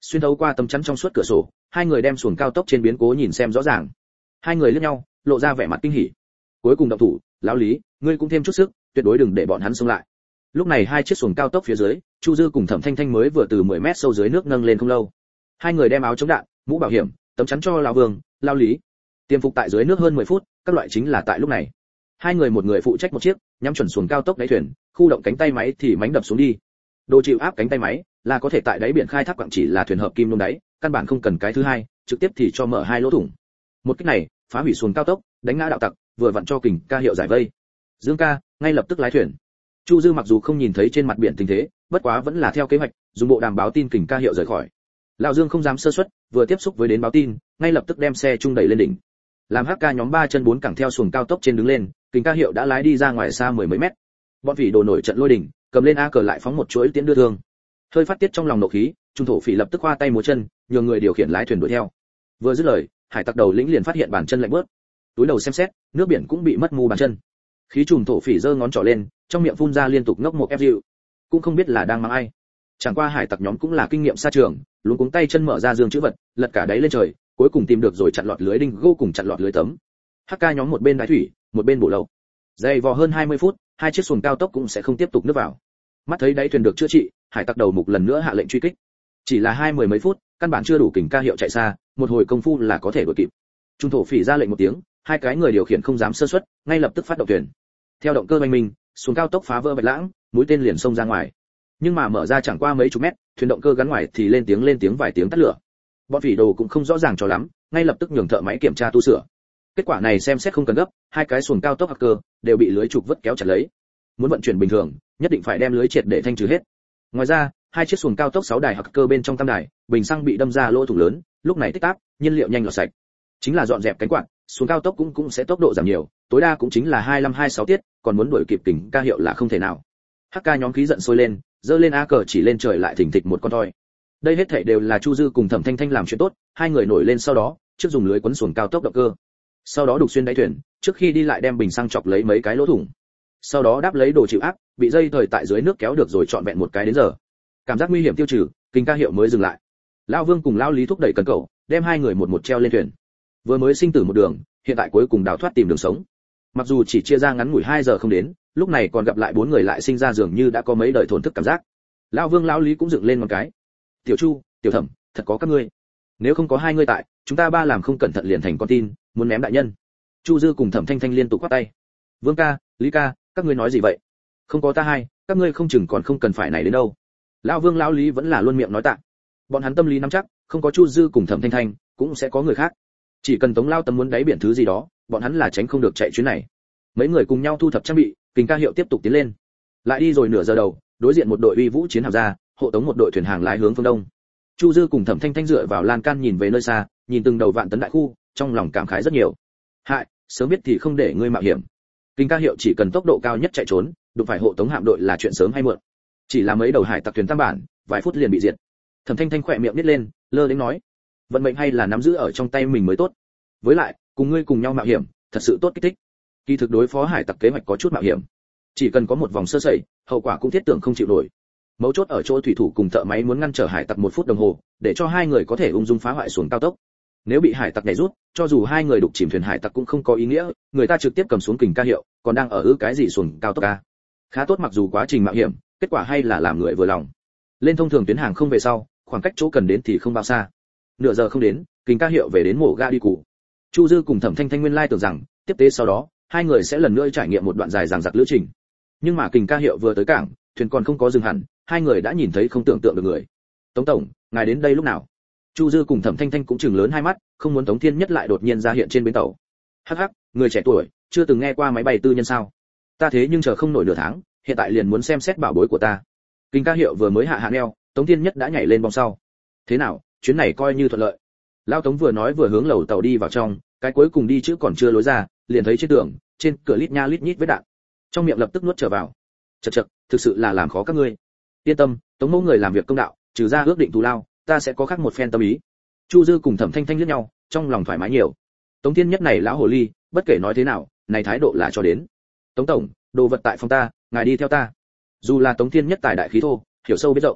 Xuyên thấu qua tấm chắn trong suốt cửa sổ, hai người đem xuồng cao tốc trên biến cố nhìn xem rõ ràng. Hai người liếc nhau, lộ ra vẻ mặt kinh hỉ. Cuối cùng động thủ, lão Lý, ngươi cũng thêm chút sức, tuyệt đối đừng để bọn hắn xông lại. Lúc này hai chiếc xuồng cao tốc phía dưới, Chu Dư cùng Thẩm Thanh Thanh mới vừa từ 10 mét sâu dưới nước nâng lên không lâu. Hai người đem áo chống đạn, mũ bảo hiểm, tấm chắn cho lão Vương, lão Lý. Tiêm phục tại dưới nước hơn 10 phút, các loại chính là tại lúc này. Hai người một người phụ trách một chiếc, nhắm chuẩn xuồng cao tốc đáy thuyền, khu động cánh tay máy thì mánh đập xuống đi. Đồ chịu áp cánh tay máy là có thể tại đáy biển khai thác quặng, chỉ là thuyền hợp kim nung đáy, căn bản không cần cái thứ hai, trực tiếp thì cho mở hai lỗ thủng. Một kích này, phá hủy xuồng cao tốc, đánh ngã đạo tặc, vừa vặn cho Kình ca hiệu giải vây. Dương ca, ngay lập tức lái thuyền. Chu Dư mặc dù không nhìn thấy trên mặt biển tình thế, bất quá vẫn là theo kế hoạch, dùng bộ đàm báo tin Kình ca hiệu rời khỏi. Lão Dương không dám sơ suất, vừa tiếp xúc với đến báo tin, ngay lập tức đem xe trung đẩy lên đỉnh. Làm HK nhóm 3 chân 4 cẳng theo xuồng cao tốc trên đứng lên, Kình ca hiệu đã lái đi ra ngoài xa mười mấy mét. Bọn phỉ đồ nổi trận lôi đỉnh, cầm lên A cờ lại phóng một chuỗi tiễn đưa thương. Hơi phát tiết trong lòng nộ khí, trung thổ phỉ lập tức khoa tay múa chân, nhường người điều khiển lái thuyền đuổi theo. Vừa dứt lời, hải tặc đầu lĩnh liền phát hiện bàn chân lạnh bớt. Túi đầu xem xét, nước biển cũng bị mất mu bàn chân. Khí trùm thổ phỉ giơ ngón trỏ lên, trong miệng phun ra liên tục ngốc một ép dịu. Cũng không biết là đang mang ai. Chẳng qua hải tặc nhóm cũng là kinh nghiệm xa trường, luống cuống tay chân mở ra giường chữ vật, lật cả đáy lên trời, cuối cùng tìm được rồi chặn lọt lưới đinh gô cùng chặn lọt lưới tấm. HK nhóm một bên đái thủy, một bên bổ lậu. Dày vò hơn 20 phút, hai chiếc xuồng cao tốc cũng sẽ không tiếp tục nước vào. Mắt thấy đáy thuyền được chữa trị, hải tặc đầu mục lần nữa hạ lệnh truy kích. Chỉ là 20 mấy phút, căn bản chưa đủ Kình ca hiệu chạy xa, một hồi công phu là có thể đuổi kịp. Trung thổ phỉ ra lệnh một tiếng, hai cái người điều khiển không dám sơ suất, ngay lập tức phát động thuyền. Theo động cơ oanh minh, xuồng cao tốc phá vỡ bạch lãng, mũi tên liền xông ra ngoài. Nhưng mà mở ra chẳng qua mấy chục mét, thuyền động cơ gắn ngoài thì lên tiếng vài tiếng tắt lửa. Bọn phỉ đồ cũng không rõ ràng cho lắm, ngay lập tức nhường thợ máy kiểm tra tu sửa. Kết quả này xem xét không cần gấp, hai cái xuồng cao tốc hacker đều bị lưới trục vớt kéo chặt lấy. Muốn vận chuyển bình thường, nhất định phải đem lưới triệt để thanh trừ hết. Ngoài ra, hai chiếc xuồng cao tốc 6 đài hacker bên trong tam đài, bình xăng bị đâm ra lỗ thủng lớn, lúc này tích táp, nhiên liệu nhanh lọt sạch. Chính là dọn dẹp cánh quạt, xuồng cao tốc cũng sẽ tốc độ giảm nhiều, tối đa cũng chính là 25-26 tiết, còn muốn đuổi kịp Kình ca hiệu là không thể nào. HK nhóm khí giận sôi lên, giơ lên A cờ chỉ lên trời lại thình thịch một con toi. Đây hết thảy đều là Chu Dư cùng Thẩm Thanh Thanh làm chuyện tốt, hai người nổi lên sau đó, trước dùng lưới quấn xuồng cao tốc động cơ. Sau đó đục xuyên đáy thuyền, trước khi đi lại đem bình xăng chọc lấy mấy cái lỗ thủng. Sau đó đáp lấy đồ chịu áp, bị dây thời tại dưới nước kéo được rồi trọn vẹn một cái đến giờ. Cảm giác nguy hiểm tiêu trừ, Kình ca hiệu mới dừng lại. Lão Vương cùng lão Lý thúc đẩy cần cẩu, đem hai người một một treo lên thuyền. Vừa mới sinh tử một đường, hiện tại cuối cùng đào thoát tìm đường sống. Mặc dù chỉ chia ra ngắn ngủi 2 giờ không đến, lúc này còn gặp lại 4 người lại sinh ra dường như đã có mấy đời thổn thức cảm giác. Lão Vương lão Lý cũng dựng lên một cái. Tiểu Chu, Tiểu Thẩm, thật có các ngươi. Nếu không có hai ngươi tại, chúng ta ba làm không cẩn thận liền thành con tin, muốn ném đại nhân. Chu Dư cùng Thẩm Thanh Thanh liên tục quát tay. Vương ca, Lý ca, các ngươi nói gì vậy? Không có ta hai, các ngươi không chừng còn không cần phải này đến đâu. Lão Vương lão Lý vẫn là luôn miệng nói tạ. Bọn hắn tâm lý nắm chắc, không có Chu Dư cùng Thẩm Thanh Thanh, cũng sẽ có người khác. Chỉ cần Tống Lao Tâm muốn đáy biển thứ gì đó, bọn hắn là tránh không được chạy chuyến này. Mấy người cùng nhau thu thập trang bị, Kình ca hiệu tiếp tục tiến lên. Lại đi rồi nửa giờ đầu, đối diện một đội uy vũ chiến hào ra, hộ tống một đội thuyền hàng lái hướng phương đông. Chu Dư cùng Thẩm Thanh Thanh dựa vào lan can nhìn về nơi xa, nhìn từng đầu vạn tấn đại khu, trong lòng cảm khái rất nhiều. Hại, sớm biết thì không để ngươi mạo hiểm. Kình ca hiệu chỉ cần tốc độ cao nhất chạy trốn, đụng phải hộ tống hạm đội là chuyện sớm hay muộn. Chỉ là mấy đầu hải tặc thuyền tam bản, vài phút liền bị diệt. Thẩm Thanh Thanh khỏe miệng nít lên, lơ đến nói, vận mệnh hay là nắm giữ ở trong tay mình mới tốt. Với lại, cùng ngươi cùng nhau mạo hiểm, thật sự tốt kích thích. Kỳ thực đối phó hải tặc kế hoạch có chút mạo hiểm, chỉ cần có một vòng sơ sẩy, hậu quả cũng thiết tưởng không chịu nổi. Mấu chốt ở chỗ thủy thủ cùng thợ máy muốn ngăn trở hải tặc 1 phút đồng hồ, để cho hai người có thể ung dung phá hoại xuồng cao tốc. Nếu bị hải tặc này rút, cho dù hai người đục chìm thuyền hải tặc cũng không có ý nghĩa, người ta trực tiếp cầm xuống Kình ca hiệu, còn đang ở cái gì xuồng cao tốc ca. Khá tốt, mặc dù quá trình mạo hiểm, kết quả hay là làm người vừa lòng. Lên thông thường tuyến hàng không về sau, khoảng cách chỗ cần đến thì không bao xa. Nửa giờ không đến, Kình ca hiệu về đến mổ ga đi cụ. Chu Dư cùng Thẩm Thanh Thanh nguyên lai tưởng rằng, tiếp tế sau đó, hai người sẽ lần nữa trải nghiệm một đoạn dài dằng dặc lữ trình. Nhưng mà Kình ca hiệu vừa tới cảng, thuyền còn không có dừng hẳn, hai người đã nhìn thấy không tưởng tượng được người. Tống tổng, ngài đến đây lúc nào? Chu Dư cùng Thẩm Thanh Thanh cũng chừng lớn hai mắt, không muốn Tống Thiên Nhất lại đột nhiên ra hiện trên bến tàu. Hắc hắc, người trẻ tuổi, chưa từng nghe qua máy bay tư nhân sao? Ta thế nhưng chờ không nổi nửa tháng, hiện tại liền muốn xem xét bảo bối của ta. Kình ca hiệu vừa mới hạ neo, Tống Thiên Nhất đã nhảy lên bong sau. Thế nào, chuyến này coi như thuận lợi. Lão Tống vừa nói vừa hướng lầu tàu đi vào trong, cái cuối cùng đi chữ còn chưa lối ra, liền thấy trên tường, trên cửa lít nha lít nhít vết đạn. Trong miệng lập tức nuốt trở vào. Chậc chậc, thực sự là làm khó các ngươi. Yên tâm, Tống mẫu người làm việc công đạo, trừ ra ước định thù lao, ta sẽ có khác một phen tâm ý. Chu Dư cùng Thẩm Thanh Thanh liếc nhau, trong lòng thoải mái nhiều. Tống Thiên Nhất này lão hồ ly, bất kể nói thế nào, này thái độ là cho đến. Tống tổng, đồ vật tại phòng ta, ngài đi theo ta. Dù là Tống Thiên Nhất tài đại khí thô, hiểu sâu biết rộng,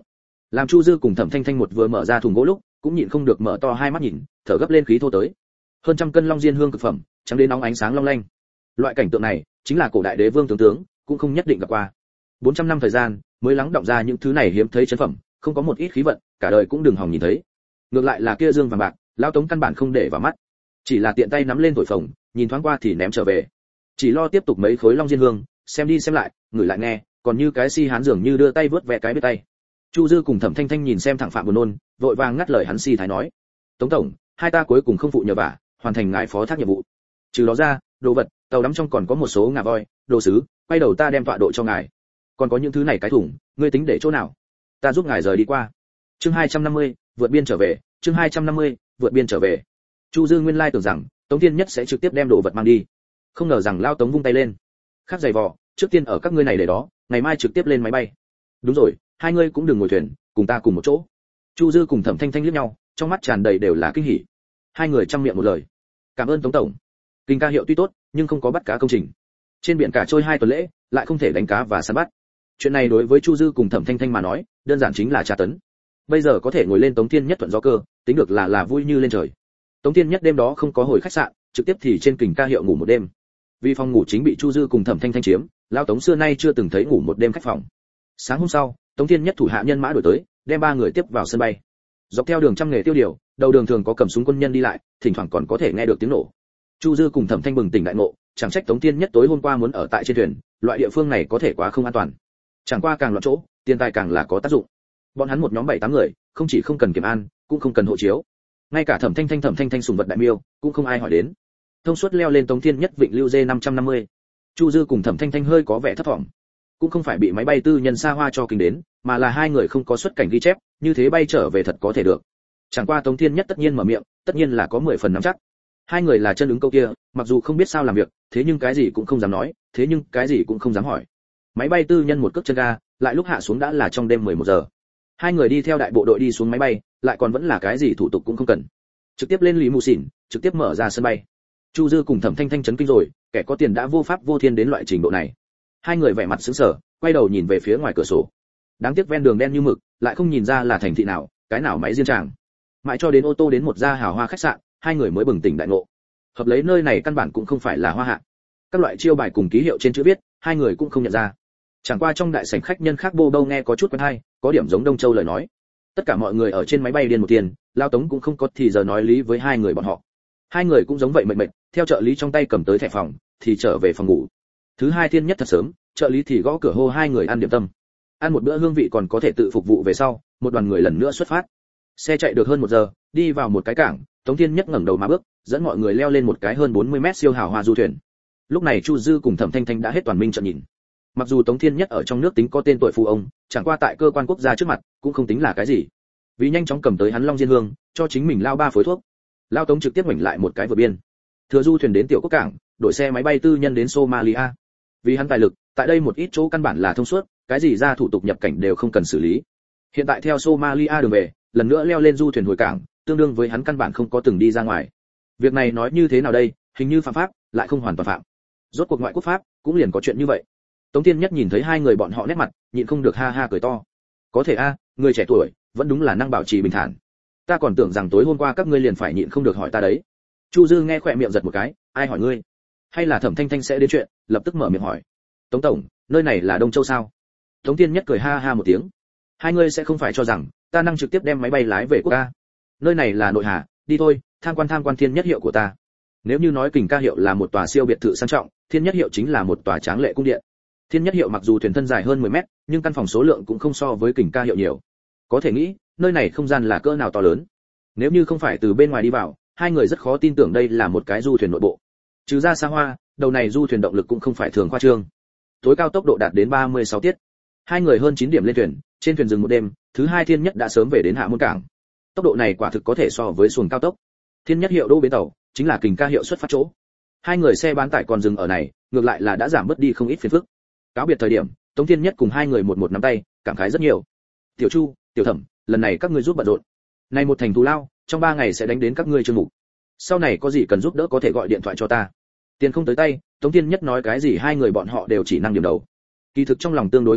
Làm Chu Dư cùng Thẩm Thanh Thanh một vừa mở ra thùng gỗ lúc, cũng nhịn không được mở to hai mắt nhìn, thở gấp lên khí thô tới. Hơn trăm cân long diên hương cực phẩm, trắng đến nóng ánh sáng long lanh. Loại cảnh tượng này, chính là cổ đại đế vương tướng cũng không nhất định gặp qua. 400 năm thời gian, mới lắng đọng ra những thứ này hiếm thấy chân phẩm, không có một ít khí vận, cả đời cũng đừng hòng nhìn thấy. Ngược lại là kia dương vàng bạc, lão Tống căn bản không để vào mắt, chỉ là tiện tay nắm lên thổi phồng, nhìn thoáng qua thì ném trở về. Chỉ lo tiếp tục mấy khối long diên hương, xem đi xem lại, ngửi lại nghe, còn như cái si hán dường như đưa tay vớt vẹ cái biết tay. Chu Dư cùng Thẩm Thanh Thanh nhìn xem thẳng Phạm buồn nôn, vội vàng ngắt lời hắn si thái nói: "Tống tổng, hai ta cuối cùng không phụ nhờ vả, hoàn thành ngài phó thác nhiệm vụ. Trừ đó ra, đồ vật, tàu đắm trong còn có một số ngà voi, đồ sứ, quay đầu ta đem tọa độ cho ngài. Còn có những thứ này cái thủng, ngươi tính để chỗ nào? Ta giúp ngài rời đi qua." Chương 250, vượt biên trở về, chương 250, vượt biên trở về. Chu Dư nguyên lai tưởng rằng Tống Thiên Nhất sẽ trực tiếp đem đồ vật mang đi, không ngờ rằng lao Tống vung tay lên: "Khác giày vò, trước tiên ở các ngươi này để đó, ngày mai trực tiếp lên máy bay." "Đúng rồi, hai ngươi cũng đừng ngồi thuyền, cùng ta cùng một chỗ." Chu Dư cùng Thẩm Thanh Thanh liếc nhau, trong mắt tràn đầy đều là kinh hỉ. Hai người trăm miệng một lời: "Cảm ơn Tống tổng." Kinh ca hiệu tuy tốt, nhưng không có bắt cá công trình. Trên biển cả trôi 2 tuần lễ, lại không thể đánh cá và săn bắt. Chuyện này đối với Chu Dư cùng Thẩm Thanh Thanh mà nói, đơn giản chính là tra tấn. Bây giờ có thể ngồi lên Tống Thiên Nhất thuận gió cơ, tính được là vui như lên trời. Tống Thiên Nhất đêm đó không có hồi khách sạn, trực tiếp thì trên kình ca hiệu ngủ một đêm. Vì phòng ngủ chính bị Chu Dư cùng Thẩm Thanh Thanh chiếm, lao Tống xưa nay chưa từng thấy ngủ một đêm khách phòng. Sáng hôm sau, Tống Thiên Nhất thủ hạ nhân mã đuổi tới, đem 3 người tiếp vào sân bay. Dọc theo đường trăm nghề tiêu điều, đầu đường thường có cầm súng quân nhân đi lại, thỉnh thoảng còn có thể nghe được tiếng nổ. Chu Dư cùng Thẩm Thanh bừng tỉnh đại ngộ, chẳng trách Tống Thiên Nhất tối hôm qua muốn ở tại trên thuyền, loại địa phương này có thể quá không an toàn. Chẳng qua càng loạn chỗ, tiền tài càng là có tác dụng. Bọn hắn một nhóm 7-8 người, không chỉ không cần kiểm an, cũng không cần hộ chiếu. Ngay cả Thẩm Thanh Thanh sùng vật đại miêu, cũng không ai hỏi đến. Thông suốt leo lên Tống Thiên Nhất Vịnh Lưu D550. Chu Dư cùng Thẩm Thanh Thanh hơi có vẻ thất vọng. Cũng không phải bị máy bay tư nhân xa hoa cho kinh đến, mà là hai người không có xuất cảnh ghi chép, như thế bay trở về thật có thể được. Chẳng qua Tống Thiên Nhất tất nhiên mở miệng, tất nhiên là có 10 phần nắm chắc. Hai người là chân ứng câu kia, mặc dù không biết sao làm việc, thế nhưng cái gì cũng không dám nói, thế nhưng cái gì cũng không dám hỏi. Máy bay tư nhân một cước chân ga, lại lúc hạ xuống đã là trong đêm 11 giờ. Hai người đi theo đại bộ đội đi xuống máy bay, lại còn vẫn là cái gì thủ tục cũng không cần. Trực tiếp lên limousine, trực tiếp mở ra sân bay. Chu Dư cùng Thẩm Thanh Thanh chấn kinh rồi, kẻ có tiền đã vô pháp vô thiên đến loại trình độ này. Hai người vẻ mặt sững sờ, quay đầu nhìn về phía ngoài cửa sổ. Đáng tiếc ven đường đen như mực, lại không nhìn ra là thành thị nào, cái nào máy riêng tràng. Mãi cho đến ô tô đến một gia hào hoa khách sạn, hai người mới bừng tỉnh đại ngộ. Hợp lấy nơi này căn bản cũng không phải là hoa hạ. Các loại chiêu bài cùng ký hiệu trên chữ viết, hai người cũng không nhận ra. Chẳng qua trong đại sảnh khách nhân khác bô đâu nghe có chút quen hay, có điểm giống Đông Châu lời nói. Tất cả mọi người ở trên máy bay điên một tiền, lao Tống cũng không có thì giờ nói lý với hai người bọn họ. Hai người cũng giống vậy mệt, theo trợ lý trong tay cầm tới thẻ phòng, thì trở về phòng ngủ. Thứ hai Thiên Nhất thật sớm, trợ lý thì gõ cửa hô hai người ăn điểm tâm. Ăn một bữa hương vị còn có thể tự phục vụ về sau, một đoàn người lần nữa xuất phát. Xe chạy được hơn 1 giờ, đi vào một cái cảng, Tống Thiên Nhất ngẩng đầu mà bước, dẫn mọi người leo lên một cái hơn 40 mét siêu hào hoa du thuyền. Lúc này Chu Dư cùng Thẩm Thanh Thanh đã hết toàn minh trợn nhìn. Mặc dù Tống Thiên Nhất ở trong nước tính có tên tuổi phú ông, chẳng qua tại cơ quan quốc gia trước mặt, cũng không tính là cái gì. Vì nhanh chóng cầm tới hắn Long Diên Hương, cho chính mình lao 3 phối thuốc. Lao Tống trực tiếp ngoảnh lại một cái vượt biên. Thừa du thuyền đến tiểu quốc cảng, đổi xe máy bay tư nhân đến Somalia. Vì hắn tài lực, tại đây một ít chỗ căn bản là thông suốt, cái gì ra thủ tục nhập cảnh đều không cần xử lý. Hiện tại theo Somalia đường về, lần nữa leo lên du thuyền hồi cảng, tương đương với hắn căn bản không có từng đi ra ngoài. Việc này nói như thế nào đây, hình như phạm pháp, lại không hoàn toàn phạm. Rốt cuộc ngoại quốc pháp, cũng liền có chuyện như vậy. Tống Thiên Nhất nhìn thấy hai người bọn họ nét mặt, nhịn không được ha ha cười to. Có thể a, người trẻ tuổi, vẫn đúng là năng bảo trì bình thản. Ta còn tưởng rằng tối hôm qua các ngươi liền phải nhịn không được hỏi ta đấy. Chu Dư nghe khỏe miệng giật một cái, ai hỏi ngươi? Hay là Thẩm Thanh Thanh sẽ đến chuyện, lập tức mở miệng hỏi. Tống tổng, nơi này là Đông Châu sao? Tống Thiên Nhất cười ha ha một tiếng. Hai ngươi sẽ không phải cho rằng ta năng trực tiếp đem máy bay lái về quốc ca? Nơi này là nội hà, đi thôi, tham quan Thiên Nhất hiệu của ta. Nếu như nói Kình ca hiệu là một tòa siêu biệt thự sang trọng, Thiên Nhất hiệu chính là một tòa tráng lệ cung điện. Thiên Nhất hiệu mặc dù thuyền thân dài hơn 10 mét, nhưng căn phòng số lượng cũng không so với Kình ca hiệu nhiều. Có thể nghĩ, nơi này không gian là cỡ nào to lớn. Nếu như không phải từ bên ngoài đi vào, hai người rất khó tin tưởng đây là một cái du thuyền nội bộ. Trừ ra xa hoa, đầu này du thuyền động lực cũng không phải thường khoa trương. Tối cao tốc độ đạt đến 36 tiết. Hai người hơn 9 điểm lên thuyền, trên thuyền dừng một đêm, thứ hai Thiên Nhất đã sớm về đến Hạ Môn cảng. Tốc độ này quả thực có thể so với xuồng cao tốc. Thiên Nhất hiệu đỗ bến tàu, chính là Kình ca hiệu xuất phát chỗ. Hai người xe bán tải còn dừng ở này, ngược lại là đã giảm bớt đi không ít phiền phức. Cáo biệt thời điểm, Tống Thiên Nhất cùng hai người một nắm tay, cảm khái rất nhiều. Tiểu Chu, Tiểu Thẩm, lần này các ngươi giúp bận rộn. Này một thành thù lao, trong 3 ngày sẽ đánh đến các ngươi chương mục. Sau này có gì cần giúp đỡ có thể gọi điện thoại cho ta. Tiền không tới tay, Tống Thiên Nhất nói cái gì hai người bọn họ đều chỉ năng điểm đầu. Kỳ thực trong lòng tương đối khinh bỉ,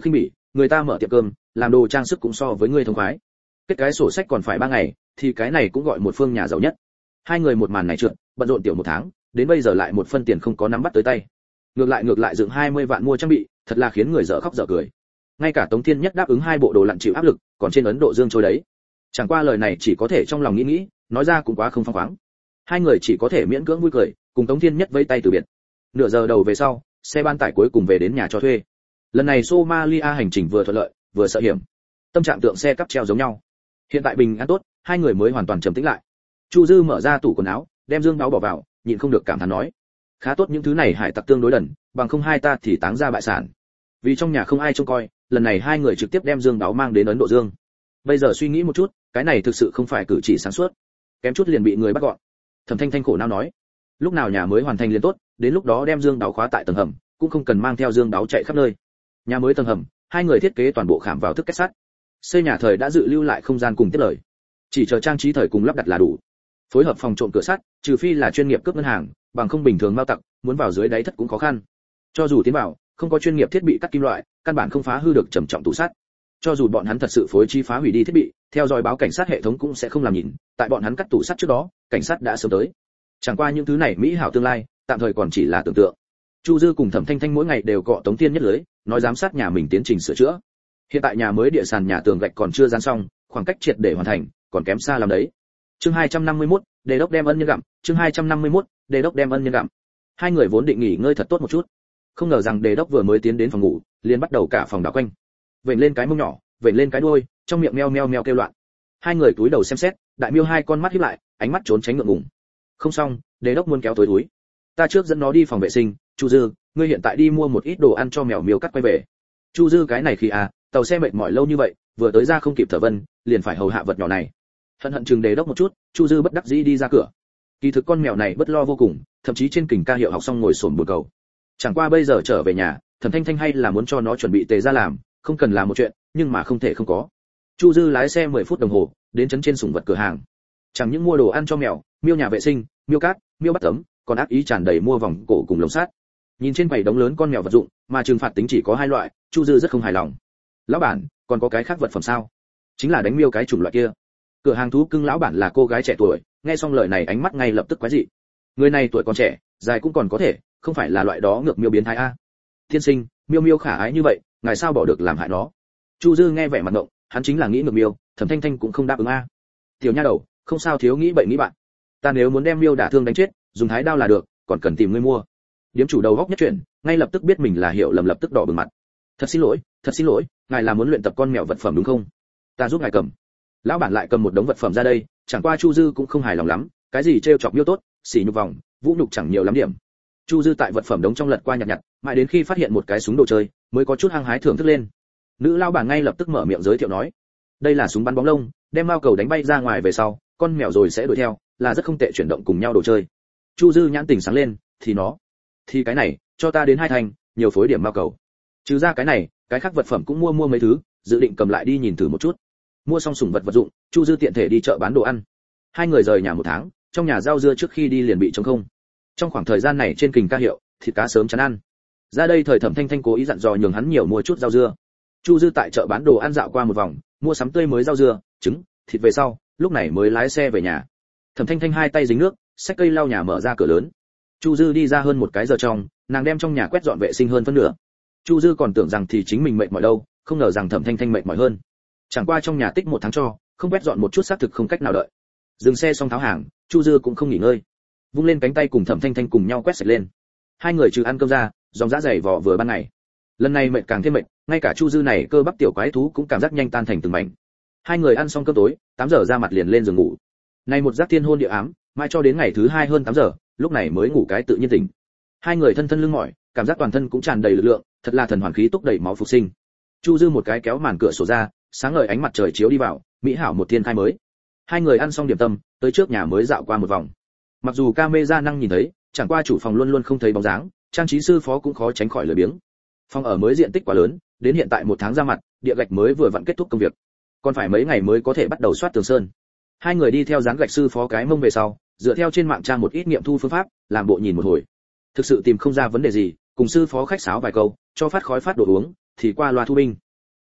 người ta mở tiệm cơm làm đồ trang sức cũng so với ngươi thông khoái, kết cái sổ sách còn phải 3 ngày, thì cái này cũng gọi một phương nhà giàu nhất. Hai người một màn này trượt bận rộn tiểu 1 tháng, đến bây giờ lại một phân tiền không có nắm bắt tới tay. Ngược lại dựng 20 vạn mua trang bị, thật là khiến người dở khóc dở cười. Ngay cả Tống Thiên Nhất đáp ứng 2 bộ đồ lặn chịu áp lực, còn trên Ấn Độ Dương trôi đấy. Chẳng qua lời này chỉ có thể trong lòng nghĩ, nói ra cũng quá không phóng khoáng. Hai người chỉ có thể miễn cưỡng vui cười, cùng Tống Thiên Nhất vẫy tay từ biệt. Nửa giờ đầu về sau, xe ban tải cuối cùng về đến nhà cho thuê. Lần này Somalia hành trình vừa thuận lợi, vừa sợ hiểm. Tâm trạng tượng xe cắp treo giống nhau. Hiện tại bình an tốt, hai người mới hoàn toàn trầm tĩnh lại. Chu Dư mở ra tủ quần áo, đem dương báu bỏ vào, nhịn không được cảm thán nói: khá tốt những thứ này hải tặc tương đối đần, bằng không hai ta thì táng ra bại sản. Vì trong nhà không ai trông coi, lần này hai người trực tiếp đem dương báu mang đến Ấn Độ Dương. Bây giờ suy nghĩ một chút, cái này thực sự không phải cử chỉ sáng suốt, kém chút liền bị người bắt gọn. Thẩm Thanh Thanh khổ não nói: lúc nào nhà mới hoàn thành liền tốt, đến lúc đó đem dương báu khóa tại tầng hầm, cũng không cần mang theo dương báu chạy khắp nơi. Nhà mới tầng hầm, hai người thiết kế toàn bộ khảm vào thức kết sắt. Xây nhà thời đã dự lưu lại không gian cùng tiết lời, chỉ chờ trang trí thời cùng lắp đặt là đủ. Phối hợp phòng trộm cửa sắt, trừ phi là chuyên nghiệp cướp ngân hàng, bằng không bình thường mao tặc muốn vào dưới đáy thất cũng khó khăn. Cho dù tiến vào, không có chuyên nghiệp thiết bị cắt kim loại, căn bản không phá hư được trầm trọng tủ sắt. Cho dù bọn hắn thật sự phối trí phá hủy đi thiết bị, theo dõi báo cảnh sát hệ thống cũng sẽ không làm nhìn, tại bọn hắn cắt tủ sắt trước đó, cảnh sát đã sớm tới. Chẳng qua những thứ này mỹ hảo tương lai, tạm thời còn chỉ là tưởng tượng. Chu Dư cùng Thẩm Thanh Thanh mỗi ngày đều cọ Tống Thiên Nhất lưới, nói giám sát nhà mình tiến trình sửa chữa. Hiện tại nhà mới địa sàn nhà tường gạch còn chưa dán xong, khoảng cách triệt để hoàn thành, còn kém xa lắm đấy. Chương 251, Đề đốc đem ân nhân gặm, chương 251, Đề đốc đem ân nhân gặm. Hai người vốn định nghỉ ngơi thật tốt một chút, không ngờ rằng Đề đốc vừa mới tiến đến phòng ngủ, liền bắt đầu cả phòng đảo quanh. Vểnh lên cái mông nhỏ, vểnh lên cái đuôi, trong miệng meo meo meo kêu loạn. Hai người cúi đầu xem xét, đại miêu hai con mắt híp lại, ánh mắt trốn tránh ngượng ngùng. Không xong, Đề đốc muốn kéo tối túi. Ta trước dẫn nó đi phòng vệ sinh, Chu Dư, ngươi hiện tại đi mua một ít đồ ăn cho mèo miêu cắt quay về. Chu Dư cái này khi tàu xe mệt mỏi lâu như vậy, vừa tới ra không kịp thở vân, liền phải hầu hạ vật nhỏ này. Hận chừng Đề đốc một chút, Chu Dư bất đắc dĩ đi ra cửa. Kỳ thực con mèo này bất lo vô cùng, thậm chí trên kình ca hiệu học xong ngồi xổm bồn cầu. Chẳng qua bây giờ trở về nhà, Thẩm Thanh Thanh hay là muốn cho nó chuẩn bị tề ra làm, không cần làm một chuyện, nhưng mà không thể không có. Chu Dư lái xe 10 phút đồng hồ, đến trấn trên sủng vật cửa hàng. Chẳng những mua đồ ăn cho mèo, miêu nhà vệ sinh, miêu cát, miêu bắt tấm, còn ác ý tràn đầy mua vòng cổ cùng lồng sắt. Nhìn trên quầy đống lớn con mèo vật dụng, mà trừng phạt tính chỉ có 2 loại, Chu Dư rất không hài lòng. Lão bản, còn có cái khác vật phẩm sao? Chính là đánh miêu cái chủng loại kia. Cửa hàng thú cưng lão bản là cô gái trẻ tuổi, nghe xong lời này ánh mắt ngay lập tức quái dị. Người này tuổi còn trẻ, dài cũng còn có thể, không phải là loại đó ngược miêu biến thái a. Tiên sinh, miêu miêu khả ái như vậy, ngài sao bỏ được làm hại nó? Chu Dư nghe vẻ mặt ngộng, hắn chính là nghĩ ngược miêu, Thẩm Thanh Thanh cũng không đáp ứng a. Tiểu nha đầu, không sao thiếu nghĩ bậy nghĩ bạn. Ta nếu muốn đem miêu đả thương đánh chết, dùng thái đao là được, còn cần tìm người mua. Điếm chủ đầu góc nhất chuyển, ngay lập tức biết mình là hiểu lầm, lập tức đỏ bừng mặt. Thật xin lỗi, ngài là muốn luyện tập con mèo vật phẩm đúng không? Ta giúp ngài cầm. Lão bản lại cầm một đống vật phẩm ra đây, chẳng qua Chu Dư cũng không hài lòng lắm, cái gì trêu chọc miêu tốt, xỉ nhục vòng, vũ nhục chẳng nhiều lắm điểm. Chu Dư tại vật phẩm đống trong lật qua nhặt nhặt, mãi đến khi phát hiện một cái súng đồ chơi, mới có chút hăng hái thưởng thức lên. Nữ lão bản ngay lập tức mở miệng giới thiệu nói, đây là súng bắn bóng lông, đem mao cầu đánh bay ra ngoài về sau, con mèo rồi sẽ đuổi theo, là rất không tệ chuyển động cùng nhau đồ chơi. Chu Dư nhãn tình sáng lên, thì cái này, cho ta đến 2 thành, nhiều phối điểm mao cầu. Trừ ra cái này, cái khác vật phẩm cũng mua mấy thứ, dự định cầm lại đi nhìn thử một chút. Mua xong sủng vật vật dụng, Chu Dư tiện thể đi chợ bán đồ ăn. Hai người rời nhà 1 tháng, trong nhà rau dưa trước khi đi liền bị trống không. Trong khoảng thời gian này trên kình ca hiệu, thịt cá sớm chán ăn. Ra đây thời Thẩm Thanh Thanh cố ý dặn dò nhường hắn nhiều mua chút rau dưa. Chu Dư tại chợ bán đồ ăn dạo qua một vòng, mua sắm tươi mới rau dưa, trứng, thịt về sau, lúc này mới lái xe về nhà. Thẩm Thanh Thanh 2 tay dính nước, xách cây lau nhà mở ra cửa lớn. Chu Dư đi ra hơn 1 cái giờ trong, nàng đem trong nhà quét dọn vệ sinh hơn phân nửa. Chu Dư còn tưởng rằng thì chính mình mệt mỏi đâu, không ngờ rằng Thẩm Thanh Thanh mệt mỏi hơn. Chẳng qua trong nhà tích 1 tháng cho, không quét dọn một chút xác thực không cách nào đợi. Dừng xe xong tháo hàng, Chu Dư cũng không nghỉ ngơi, vung lên cánh tay cùng Thẩm Thanh Thanh cùng nhau quét sạch lên. Hai người trừ ăn cơm ra, dòng dã dày vò vừa ban ngày. Lần này mệt càng thêm mệt, ngay cả Chu Dư này cơ bắp tiểu quái thú cũng cảm giác nhanh tan thành từng mảnh. Hai người ăn xong cơm tối, 8 giờ ra mặt liền lên giường ngủ. Nay một giấc thiên hôn địa ám, mai cho đến ngày thứ 2 hơn 8 giờ, lúc này mới ngủ cái tự nhiên tỉnh. Hai người thân lưng mỏi, cảm giác toàn thân cũng tràn đầy lực lượng, thật là thần hoàn khí túc đầy máu phục sinh. Chu Dư một cái kéo màn cửa sổ ra, sáng ngời ánh mặt trời chiếu đi vào, mỹ hảo một thiên khai mới. Hai người ăn xong điểm tâm, tới trước nhà mới dạo qua một vòng. Mặc dù camera năng nhìn thấy, chẳng qua chủ phòng luôn luôn không thấy bóng dáng, trang trí sư phó cũng khó tránh khỏi lười biếng. Phòng ở mới diện tích quá lớn, đến hiện tại 1 tháng ra mặt, địa gạch mới vừa vặn kết thúc công việc, còn phải mấy ngày mới có thể bắt đầu soát tường sơn. Hai người đi theo dán gạch sư phó cái mông về sau, dựa theo trên mạng tra một ít nghiệm thu phương pháp, làm bộ nhìn một hồi. Thực sự tìm không ra vấn đề gì, cùng sư phó khách sáo vài câu, cho phát khói phát đồ uống, thì qua loa thu binh.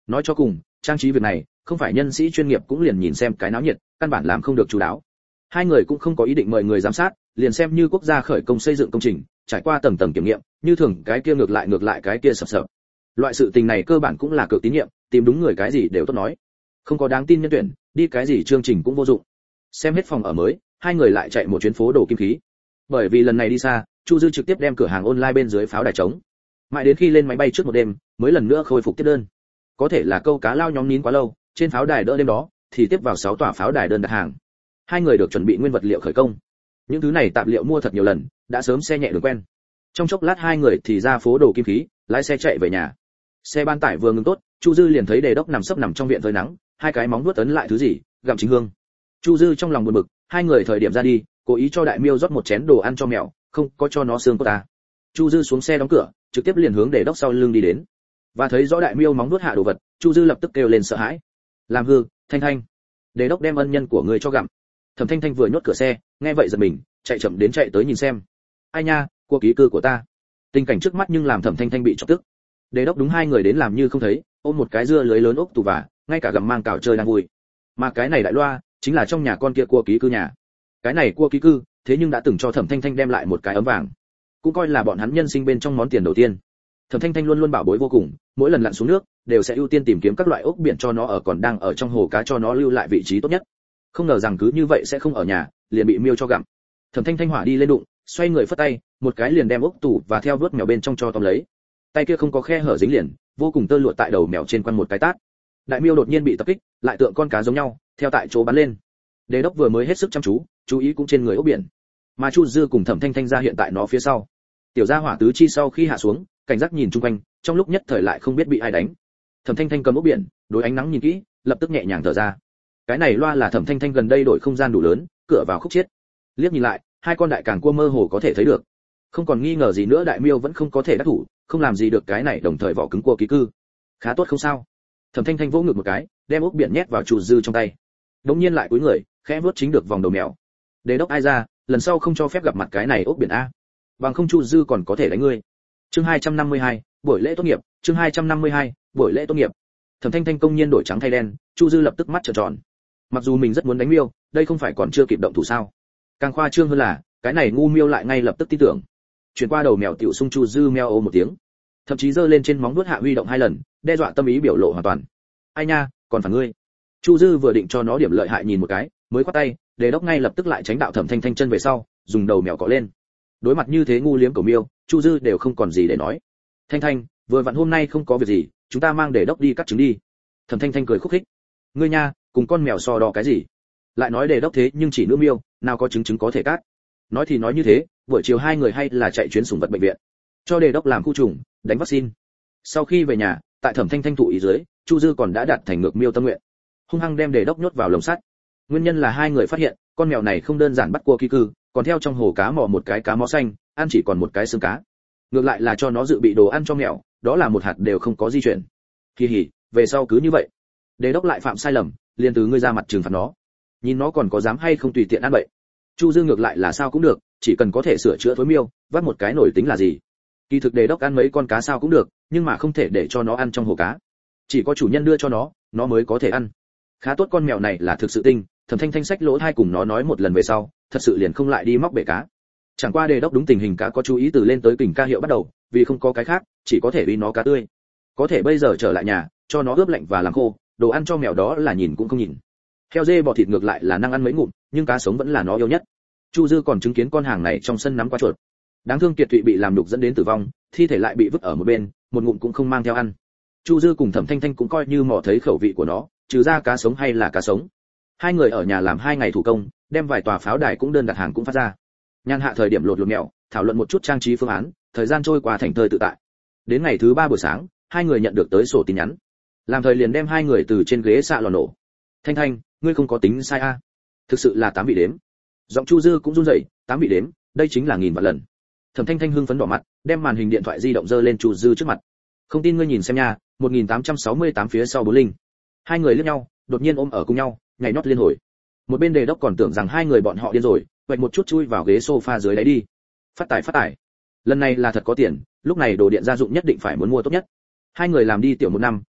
Nói cho cùng, trang trí việc này, không phải nhân sĩ chuyên nghiệp cũng liền nhìn xem cái náo nhiệt, căn bản làm không được chú đáo. Hai người cũng không có ý định mời người giám sát, liền xem như quốc gia khởi công xây dựng công trình, trải qua tầng tầng kiểm nghiệm, như thường cái kia ngược lại cái kia sập sập. Loại sự tình này cơ bản cũng là cược tín nhiệm, tìm đúng người cái gì đều tốt nói. Không có đáng tin nhân tuyển, đi cái gì chương trình cũng vô dụng. Xem hết phòng ở mới, hai người lại chạy một chuyến phố đồ kim khí. Bởi vì lần này đi xa, Chu Dư trực tiếp đem cửa hàng online bên dưới pháo đài trống. Mãi đến khi lên máy bay trước một đêm, mới lần nữa khôi phục tiếp đơn. Có thể là câu cá lao nhóm nín quá lâu, trên pháo đài đỡ đêm đó, thì tiếp vào 6 tòa pháo đài đơn đặt hàng. Hai người được chuẩn bị nguyên vật liệu khởi công. Những thứ này tạp liệu mua thật nhiều lần, đã sớm xe nhẹ đường quen. Trong chốc lát hai người thì ra phố đồ kim khí, lái xe chạy về nhà. Xe ban tải vừa ngừng tốt, Chu Dư liền thấy Đề Đốc nằm sấp nằm trong viện phơi nắng, hai cái móng vuốt ấn lại thứ gì, gặm chính hương. Chu Dư trong lòng buồn bực, hai người thời điểm ra đi, cố ý cho Đại Miêu rót một chén đồ ăn cho mèo, không có cho nó xương cốt ta. Chu Dư xuống xe đóng cửa, trực tiếp liền hướng Đề Đốc sau lưng đi đến. Và thấy rõ Đại Miêu móng vuốt hạ đồ vật, Chu Dư lập tức kêu lên sợ hãi. Làm hư, Thanh Thanh. Đề Đốc đem ân nhân của người cho gặm. Thẩm Thanh Thanh vừa nhốt cửa xe, nghe vậy giật mình, chạy chậm đến chạy tới nhìn xem. Ai nha, cua ký cư của ta. Tình cảnh trước mắt nhưng làm Thẩm Thanh Thanh bị chọc tức. Đề Đốc đúng hai người đến làm như không thấy, ôm một cái dưa lưới lớn ốc tù vả, ngay cả gặm mang cào chơi đang vui. Mà cái này đại loa, chính là trong nhà con kia cua ký cư nhà. Cái này cua ký cư, thế nhưng đã từng cho Thẩm Thanh Thanh đem lại một cái ấm vàng, cũng coi là bọn hắn nhân sinh bên trong món tiền đầu tiên. Thẩm Thanh Thanh luôn luôn bảo bối vô cùng, mỗi lần lặn xuống nước, đều sẽ ưu tiên tìm kiếm các loại ốc biển cho nó ở còn đang ở trong hồ cá cho nó lưu lại vị trí tốt nhất. Không ngờ rằng cứ như vậy sẽ không ở nhà, liền bị miêu cho gặm. Thẩm Thanh Thanh hỏa đi lên đụng, xoay người phất tay, một cái liền đem ốc tủ và theo vớt mèo bên trong cho tóm lấy. Tay kia không có khe hở dính liền, vô cùng tơ lụa tại đầu mèo trên quanh một cái tát. Đại miêu đột nhiên bị tập kích, lại tượng con cá giống nhau, theo tại chỗ bắn lên. Đề Đốc vừa mới hết sức chăm chú ý cũng trên người ốc biển. Mà Chu Dư cùng Thẩm Thanh Thanh ra hiện tại nó phía sau. Tiểu gia hỏa tứ chi sau khi hạ xuống, cảnh giác nhìn chung quanh, trong lúc nhất thời lại không biết bị ai đánh. Thẩm Thanh Thanh cầm ốc biển, đối ánh nắng nhìn kỹ, lập tức nhẹ nhàng thở ra. Cái này loa là Thẩm Thanh Thanh gần đây đổi không gian đủ lớn, cửa vào khúc chiết. Liếc nhìn lại, hai con đại càng cua mơ hồ có thể thấy được. Không còn nghi ngờ gì nữa, Đại Miêu vẫn không có thể đắc thủ, không làm gì được cái này đồng thời vỏ cứng cua ký cư. Khá tốt không sao. Thẩm Thanh Thanh vỗ ngực một cái, đem ốc biển nhét vào Chu Dư trong tay. Đống nhiên lại cúi người, khẽ vuốt chính được vòng đầu mèo. Đề Đốc ai ra, lần sau không cho phép gặp mặt cái này ốc biển a. Bằng không Chu Dư còn có thể đánh ngươi. Chương 252, buổi lễ tốt nghiệp, chương 252, buổi lễ tốt nghiệp. Thẩm Thanh Thanh công nhiên đổi trắng thay đen, Chu Dư lập tức mắt trợn tròn. Mặc dù mình rất muốn đánh miêu, đây không phải còn chưa kịp động thủ sao? Càng khoa trương hơn là, cái này ngu miêu lại ngay lập tức tin tưởng. Chuyển qua đầu mèo tiểu sung, Chu Dư meo ô một tiếng, thậm chí giơ lên trên móng vuốt hạ huy động 2 lần, đe dọa tâm ý biểu lộ hoàn toàn. Ai nha, còn phản ngươi. Chu Dư vừa định cho nó điểm lợi hại nhìn một cái, mới quát tay, Đề Đốc ngay lập tức lại tránh đạo Thẩm Thanh Thanh chân về sau, dùng đầu mèo cọ lên. Đối mặt như thế ngu liếm cầu miêu, Chu Dư đều không còn gì để nói. Thanh Thanh, vừa vặn hôm nay không có việc gì, chúng ta mang Đề Đốc đi cắt trứng đi. Thẩm Thanh Thanh cười khúc khích. Ngươi nha, cùng con mèo so đo cái gì? Lại nói Đề Đốc thế nhưng chỉ nữ miêu, nào có trứng có thể cắt. Nói thì nói như thế, buổi chiều hai người hay là chạy chuyến sủng vật bệnh viện, cho Đề Đốc làm khu trùng, đánh vaccine. Sau khi về nhà, tại Thẩm Thanh Thanh thụ ý dưới, Chu Dư còn đã đạt thành ngược miêu tâm nguyện, hung hăng đem Đề Đốc nhốt vào lồng sắt. Nguyên nhân là hai người phát hiện, con mèo này không đơn giản bắt cua ký cư, còn theo trong hồ cá mò một cái cá mó xanh, ăn chỉ còn một cái xương cá. Ngược lại là cho nó dự bị đồ ăn cho mèo, đó là một hạt đều không có di chuyển. Kỳ hỉ, về sau cứ như vậy. Đề Đốc lại phạm sai lầm, liền từ ngươi ra mặt trừng phạt nó. Nhìn nó còn có dám hay không tùy tiện ăn bậy. Chu Dư ngược lại là sao cũng được, chỉ cần có thể sửa chữa thối miêu, vắt một cái nổi tính là gì. Kỳ thực Đề Đốc ăn mấy con cá sao cũng được, nhưng mà không thể để cho nó ăn trong hồ cá. Chỉ có chủ nhân đưa cho nó mới có thể ăn. Khá tốt con mèo này là thực sự tinh, Thẩm Thanh Thanh xách lỗ thai cùng nó nói một lần về sau, thật sự liền không lại đi móc bể cá. Chẳng qua Đề Đốc đúng tình hình cá có chú ý từ lên tới kình ca hiệu bắt đầu, vì không có cái khác, chỉ có thể uy nó cá tươi. Có thể bây giờ trở lại nhà, cho nó ướp lạnh và làm khô, đồ ăn cho mèo đó là nhìn cũng không nhìn. Heo dê bò thịt ngược lại là năng ăn mấy ngụm, nhưng cá sống vẫn là nó yêu nhất. Chu Dư còn chứng kiến con hàng này trong sân nắm qua chuột. Đáng thương Kiệt Thụy bị làm nhục dẫn đến tử vong, thi thể lại bị vứt ở một bên, một ngụm cũng không mang theo ăn. Chu Dư cùng Thẩm Thanh Thanh cũng coi như mò thấy khẩu vị của nó, trừ ra cá sống hay là cá sống. Hai người ở nhà làm 2 ngày thủ công, đem vài tòa pháo đài cũng đơn đặt hàng cũng phát ra. Nhàn hạ thời điểm lột mèo, thảo luận một chút trang trí phương án, thời gian trôi qua thành thơi tự tại. Đến ngày thứ 3 buổi sáng, hai người nhận được tới sổ tin nhắn. Làm thời liền đem hai người từ trên ghế xạ lò nổ. Thanh Thanh, ngươi không có tính sai a? Thực sự là 8 vị đếm. Giọng Chu Dư cũng run rẩy, 8 vị đếm, đây chính là nghìn vạn lần. Thẩm Thanh Thanh hưng phấn đỏ mặt, đem màn hình điện thoại di động giơ lên Chu Dư trước mặt. Không tin ngươi nhìn xem nha, 1868 phía sau 4 linh. Hai người liếc nhau, đột nhiên ôm ở cùng nhau, nhảy nhót liên hồi. Một bên Đề Đốc còn tưởng rằng hai người bọn họ điên rồi, quẹt một chút chui vào ghế sofa dưới đáy đi. Phát tài. Lần này là thật có tiền, lúc này đồ điện gia dụng nhất định phải muốn mua tốt nhất. Hai người làm đi tiểu 1 năm,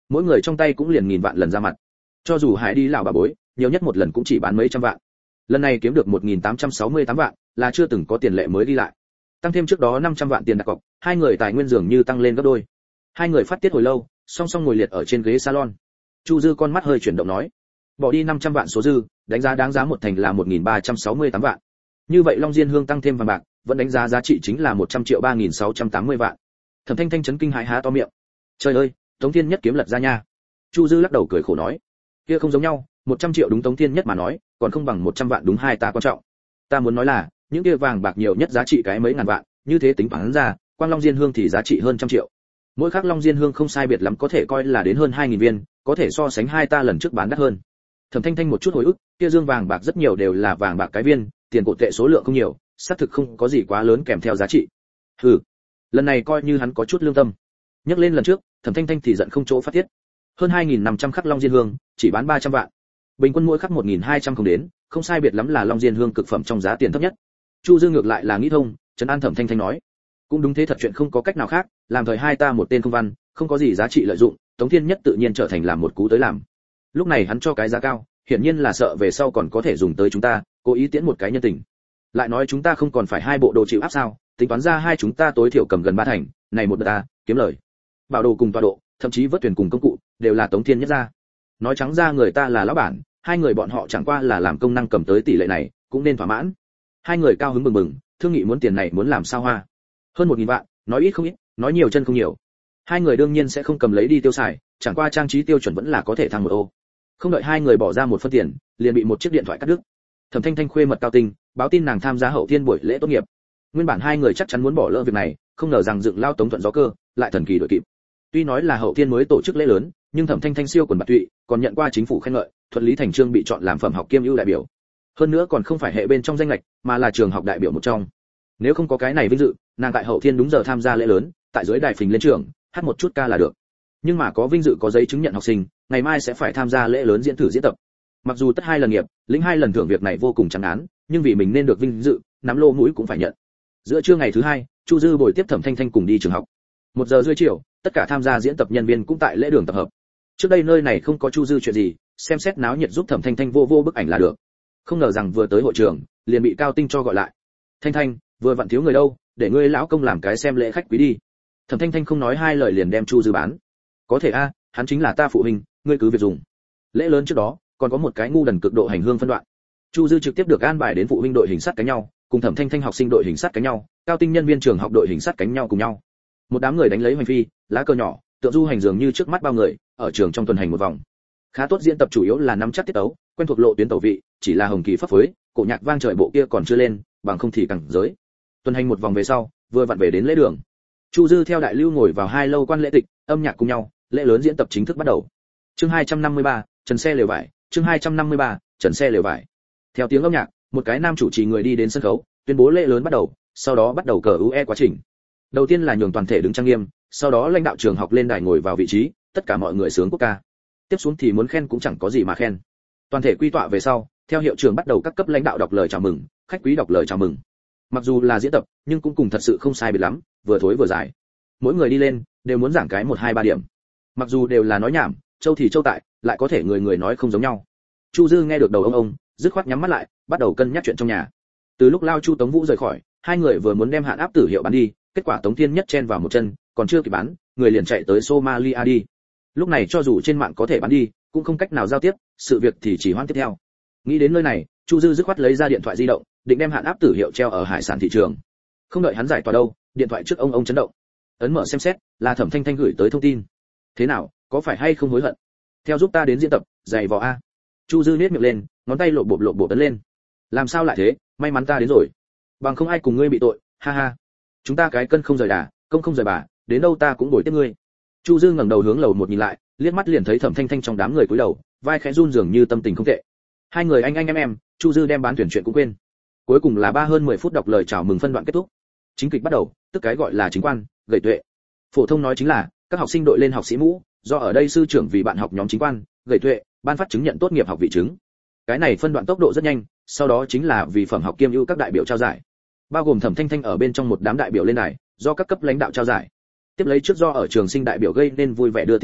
mỗi người trong tay cũng liền nghìn vạn lần ra mặt. Cho dù Hải đi lão bà bối, nhiều nhất một lần cũng chỉ bán mấy trăm vạn. Lần này kiếm được 1868 vạn, là chưa từng có tiền lệ mới đi lại. Tăng thêm trước đó 500 vạn tiền đặt cọc, hai người tài nguyên dường như tăng lên gấp đôi. Hai người phát tiết hồi lâu, song song ngồi liệt ở trên ghế salon. Chu Dư con mắt hơi chuyển động nói, bỏ đi 500 vạn số dư, đánh giá đáng giá một thành là 1368 vạn. Như vậy Long Diên Hương tăng thêm vàng bạc, vẫn đánh giá giá trị chính là 100 triệu 3680 vạn. Thẩm Thanh Thanh chấn kinh hãi há to miệng. Trời ơi, Tống Thiên Nhất kiếm lật ra nha. Chu Dư lắc đầu cười khổ nói, kia không giống nhau, 100 triệu đúng Tống Thiên Nhất mà nói, còn không bằng 100 vạn đúng hai ta quan trọng. Ta muốn nói là, những kia vàng bạc nhiều nhất giá trị cái mấy ngàn vạn, như thế tính toán ra, quang Long Diên Hương thì giá trị hơn trăm triệu. Mỗi khắc Long Diên Hương không sai biệt lắm có thể coi là đến hơn 2000 viên, có thể so sánh hai ta lần trước bán đắt hơn. Thẩm Thanh Thanh một chút hồi ức, kia dương vàng bạc rất nhiều đều là vàng bạc cái viên, tiền cổ tệ số lượng không nhiều, xác thực không có gì quá lớn kèm theo giá trị. Hừ, lần này coi như hắn có chút lương tâm. Nhắc lên lần trước, Thẩm Thanh Thanh thì giận không chỗ phát tiết. Hơn 2500 khắc Long Diên Hương, chỉ bán 300 vạn. Bình quân mỗi khắc 1200 không đến, không sai biệt lắm là Long Diên Hương cực phẩm trong giá tiền thấp nhất. Chu Dương ngược lại là nghĩ thông, trấn an Thẩm Thanh Thanh nói, cũng đúng thế thật chuyện không có cách nào khác, làm thời hai ta một tên không văn, không có gì giá trị lợi dụng, Tống Thiên Nhất tự nhiên trở thành làm một cú tới làm. Lúc này hắn cho cái giá cao, hiển nhiên là sợ về sau còn có thể dùng tới chúng ta, cố ý tiễn một cái nhân tình. Lại nói chúng ta không còn phải hai bộ đồ chịu áp sao, tính toán ra hai chúng ta tối thiểu cầm gần 3 thành, này một đợt ta kiếm lời. Bảo đồ cùng tọa độ, thậm chí vớt thuyền cùng công cụ, đều là Tống Thiên Nhất ra. Nói trắng ra người ta là lão bản, hai người bọn họ chẳng qua là làm công năng cầm tới tỷ lệ này, cũng nên thỏa mãn. Hai người cao hứng bừng bừng, thương nghị muốn tiền này muốn làm sao hoa. Hơn 1000 vạn, nói ít không ít, nói nhiều chân không nhiều. Hai người đương nhiên sẽ không cầm lấy đi tiêu xài, chẳng qua trang trí tiêu chuẩn vẫn là có thể thăng một ô. Không đợi hai người bỏ ra một phân tiền, liền bị một chiếc điện thoại cắt đứt. Thẩm Thanh Thanh khuê mật cao tinh, báo tin nàng tham gia hậu thiên buổi lễ tốt nghiệp. Nguyên bản hai người chắc chắn muốn bỏ lỡ việc này, không ngờ rằng dựng lao Tống thuận gió cơ, lại thần kỳ đổi kịp. Tuy nói là hậu thiên mới tổ chức lễ lớn, nhưng Thẩm Thanh Thanh siêu quần bạc tụy, còn nhận qua chính phủ khen ngợi, thuận lý thành chương bị chọn làm phẩm học kiêm ưu đại biểu. Hơn nữa còn không phải hệ bên trong danh ngạch, mà là trường học đại biểu một trong. Nếu không có cái này vinh dự, nàng tại hậu thiên đúng giờ tham gia lễ lớn, tại dưới đài phình lên trường, hát một chút ca là được. Nhưng mà có vinh dự có giấy chứng nhận học sinh, ngày mai sẽ phải tham gia lễ lớn diễn thử diễn tập. Mặc dù tất hai lần nghiệp, lĩnh hai lần thưởng việc này vô cùng chán án, nhưng vì mình nên được vinh dự, nắm lô mũi cũng phải nhận. Giữa trưa ngày thứ hai, Chu Dư bồi tiếp Thẩm Thanh Thanh cùng đi trường học. 1 giờ rưỡi chiều, tất cả tham gia diễn tập nhân viên cũng tại lễ đường tập hợp. Trước đây nơi này không có Chu Dư chuyện gì, xem xét náo nhiệt giúp Thẩm Thanh Thanh vô bức ảnh là được. Không ngờ rằng vừa tới hội trường, liền bị Cao Tinh cho gọi lại. Thanh Thanh, vừa vặn thiếu người đâu, để ngươi lão công làm cái xem lễ khách quý đi. Thẩm Thanh Thanh không nói hai lời liền đem Chu Dư bán. Có thể a, hắn chính là ta phụ huynh, ngươi cứ việc dùng. Lễ lớn trước đó, còn có một cái ngu đần cực độ hành hương phân đoạn. Chu Dư trực tiếp được an bài đến phụ huynh đội hình sắt cánh nhau, cùng Thẩm Thanh Thanh học sinh đội hình sắt cánh nhau, Cao Tinh nhân viên trường học đội hình sắt cánh nhau cùng nhau. Một đám người đánh lấy hoành phi, lá cờ nhỏ, tượng du hành dường như trước mắt bao người, ở trường trong tuần hành một vòng. Khá tốt, diễn tập chủ yếu là nắm chắc tiết tấu, quen thuộc lộ tuyến tẩu vị, chỉ là hồng kỳ phấp phới, cổ nhạc vang trời bộ kia còn chưa lên, bằng không thì càng giới. Tuần hành một vòng về sau, vừa vặn về đến lễ đường. Chu Dư theo đại lưu ngồi vào hai lâu quan lễ tịch, âm nhạc cùng nhau, lễ lớn diễn tập chính thức bắt đầu. Chương 253, Trần xe lều vải, chương 253, Trần xe lều vải. Theo tiếng âm nhạc, một cái nam chủ trì người đi đến sân khấu, tuyên bố lễ lớn bắt đầu, sau đó bắt đầu cờ UE quá trình. Đầu tiên là nhường toàn thể đứng trang nghiêm, sau đó lãnh đạo trường học lên đài ngồi vào vị trí, tất cả mọi người sướng quốc ca. Tiếp xuống thì muốn khen cũng chẳng có gì mà khen. Toàn thể quy tọa về sau, theo hiệu trưởng bắt đầu các cấp lãnh đạo đọc lời chào mừng, khách quý đọc lời chào mừng. Mặc dù là diễn tập, nhưng cũng cùng thật sự không sai biệt lắm, vừa thối vừa dài. Mỗi người đi lên đều muốn giảng cái 1 2 3 điểm. Mặc dù đều là nói nhảm, châu thì châu tại, lại có thể người người nói không giống nhau. Chu Dư nghe được đầu ông, dứt khoát nhắm mắt lại, bắt đầu cân nhắc chuyện trong nhà. Từ lúc Lao Chu Tống Vũ rời khỏi, hai người vừa muốn đem hạn áp tử hiệu bán đi, kết quả Tống Thiên Nhất chen vào một chân, còn chưa kịp bán, người liền chạy tới Somalia đi. Lúc này cho dù trên mạng có thể bán đi, cũng không cách nào giao tiếp, sự việc thì chỉ hoãn tiếp theo. Nghĩ đến nơi này, Chu Dư dứt khoát lấy ra điện thoại di động, định đem hạn áp tử hiệu treo ở hải sản thị trường. Không đợi hắn giải tỏa đâu, điện thoại trước ông chấn động. Ấn mở xem xét, là Thẩm Thanh Thanh gửi tới thông tin. Thế nào, có phải hay không hối hận? Theo giúp ta đến diễn tập, giày vò a. Chu Dư nhếch miệng lên, ngón tay lộp bộp ấn lên. Làm sao lại thế, may mắn ta đến rồi. Bằng không ai cùng ngươi bị tội, ha ha. Chúng ta cái cân không rời đà, công không rời bà, đến đâu ta cũng bồi tiếp ngươi. Chu Dư ngẩng đầu hướng lầu một nhìn lại, liếc mắt liền thấy Thẩm Thanh Thanh trong đám người cúi đầu, vai khẽ run dường như tâm tình không tệ. Hai người anh em, Chu Dư đem bán tuyển chuyện cũng quên. Cuối cùng là 3 hơn 10 phút đọc lời chào mừng phân đoạn kết thúc. Chính kịch bắt đầu, tức cái gọi là chính quan, gậy tuệ. Phổ thông nói chính là các học sinh đội lên học sĩ mũ, do ở đây sư trưởng vì bạn học nhóm chính quan, gậy tuệ, ban phát chứng nhận tốt nghiệp học vị chứng. Cái này phân đoạn tốc độ rất nhanh, sau đó chính là vì phẩm học kiêm ưu các đại biểu trao giải. Bao gồm Thẩm Thanh Thanh ở bên trong một đám đại biểu lên đài, do các cấp lãnh đạo trao giải. Tiếp lấy trước do ở trường sinh đại biểu gây nên vui vẻ đưa tiễn tử,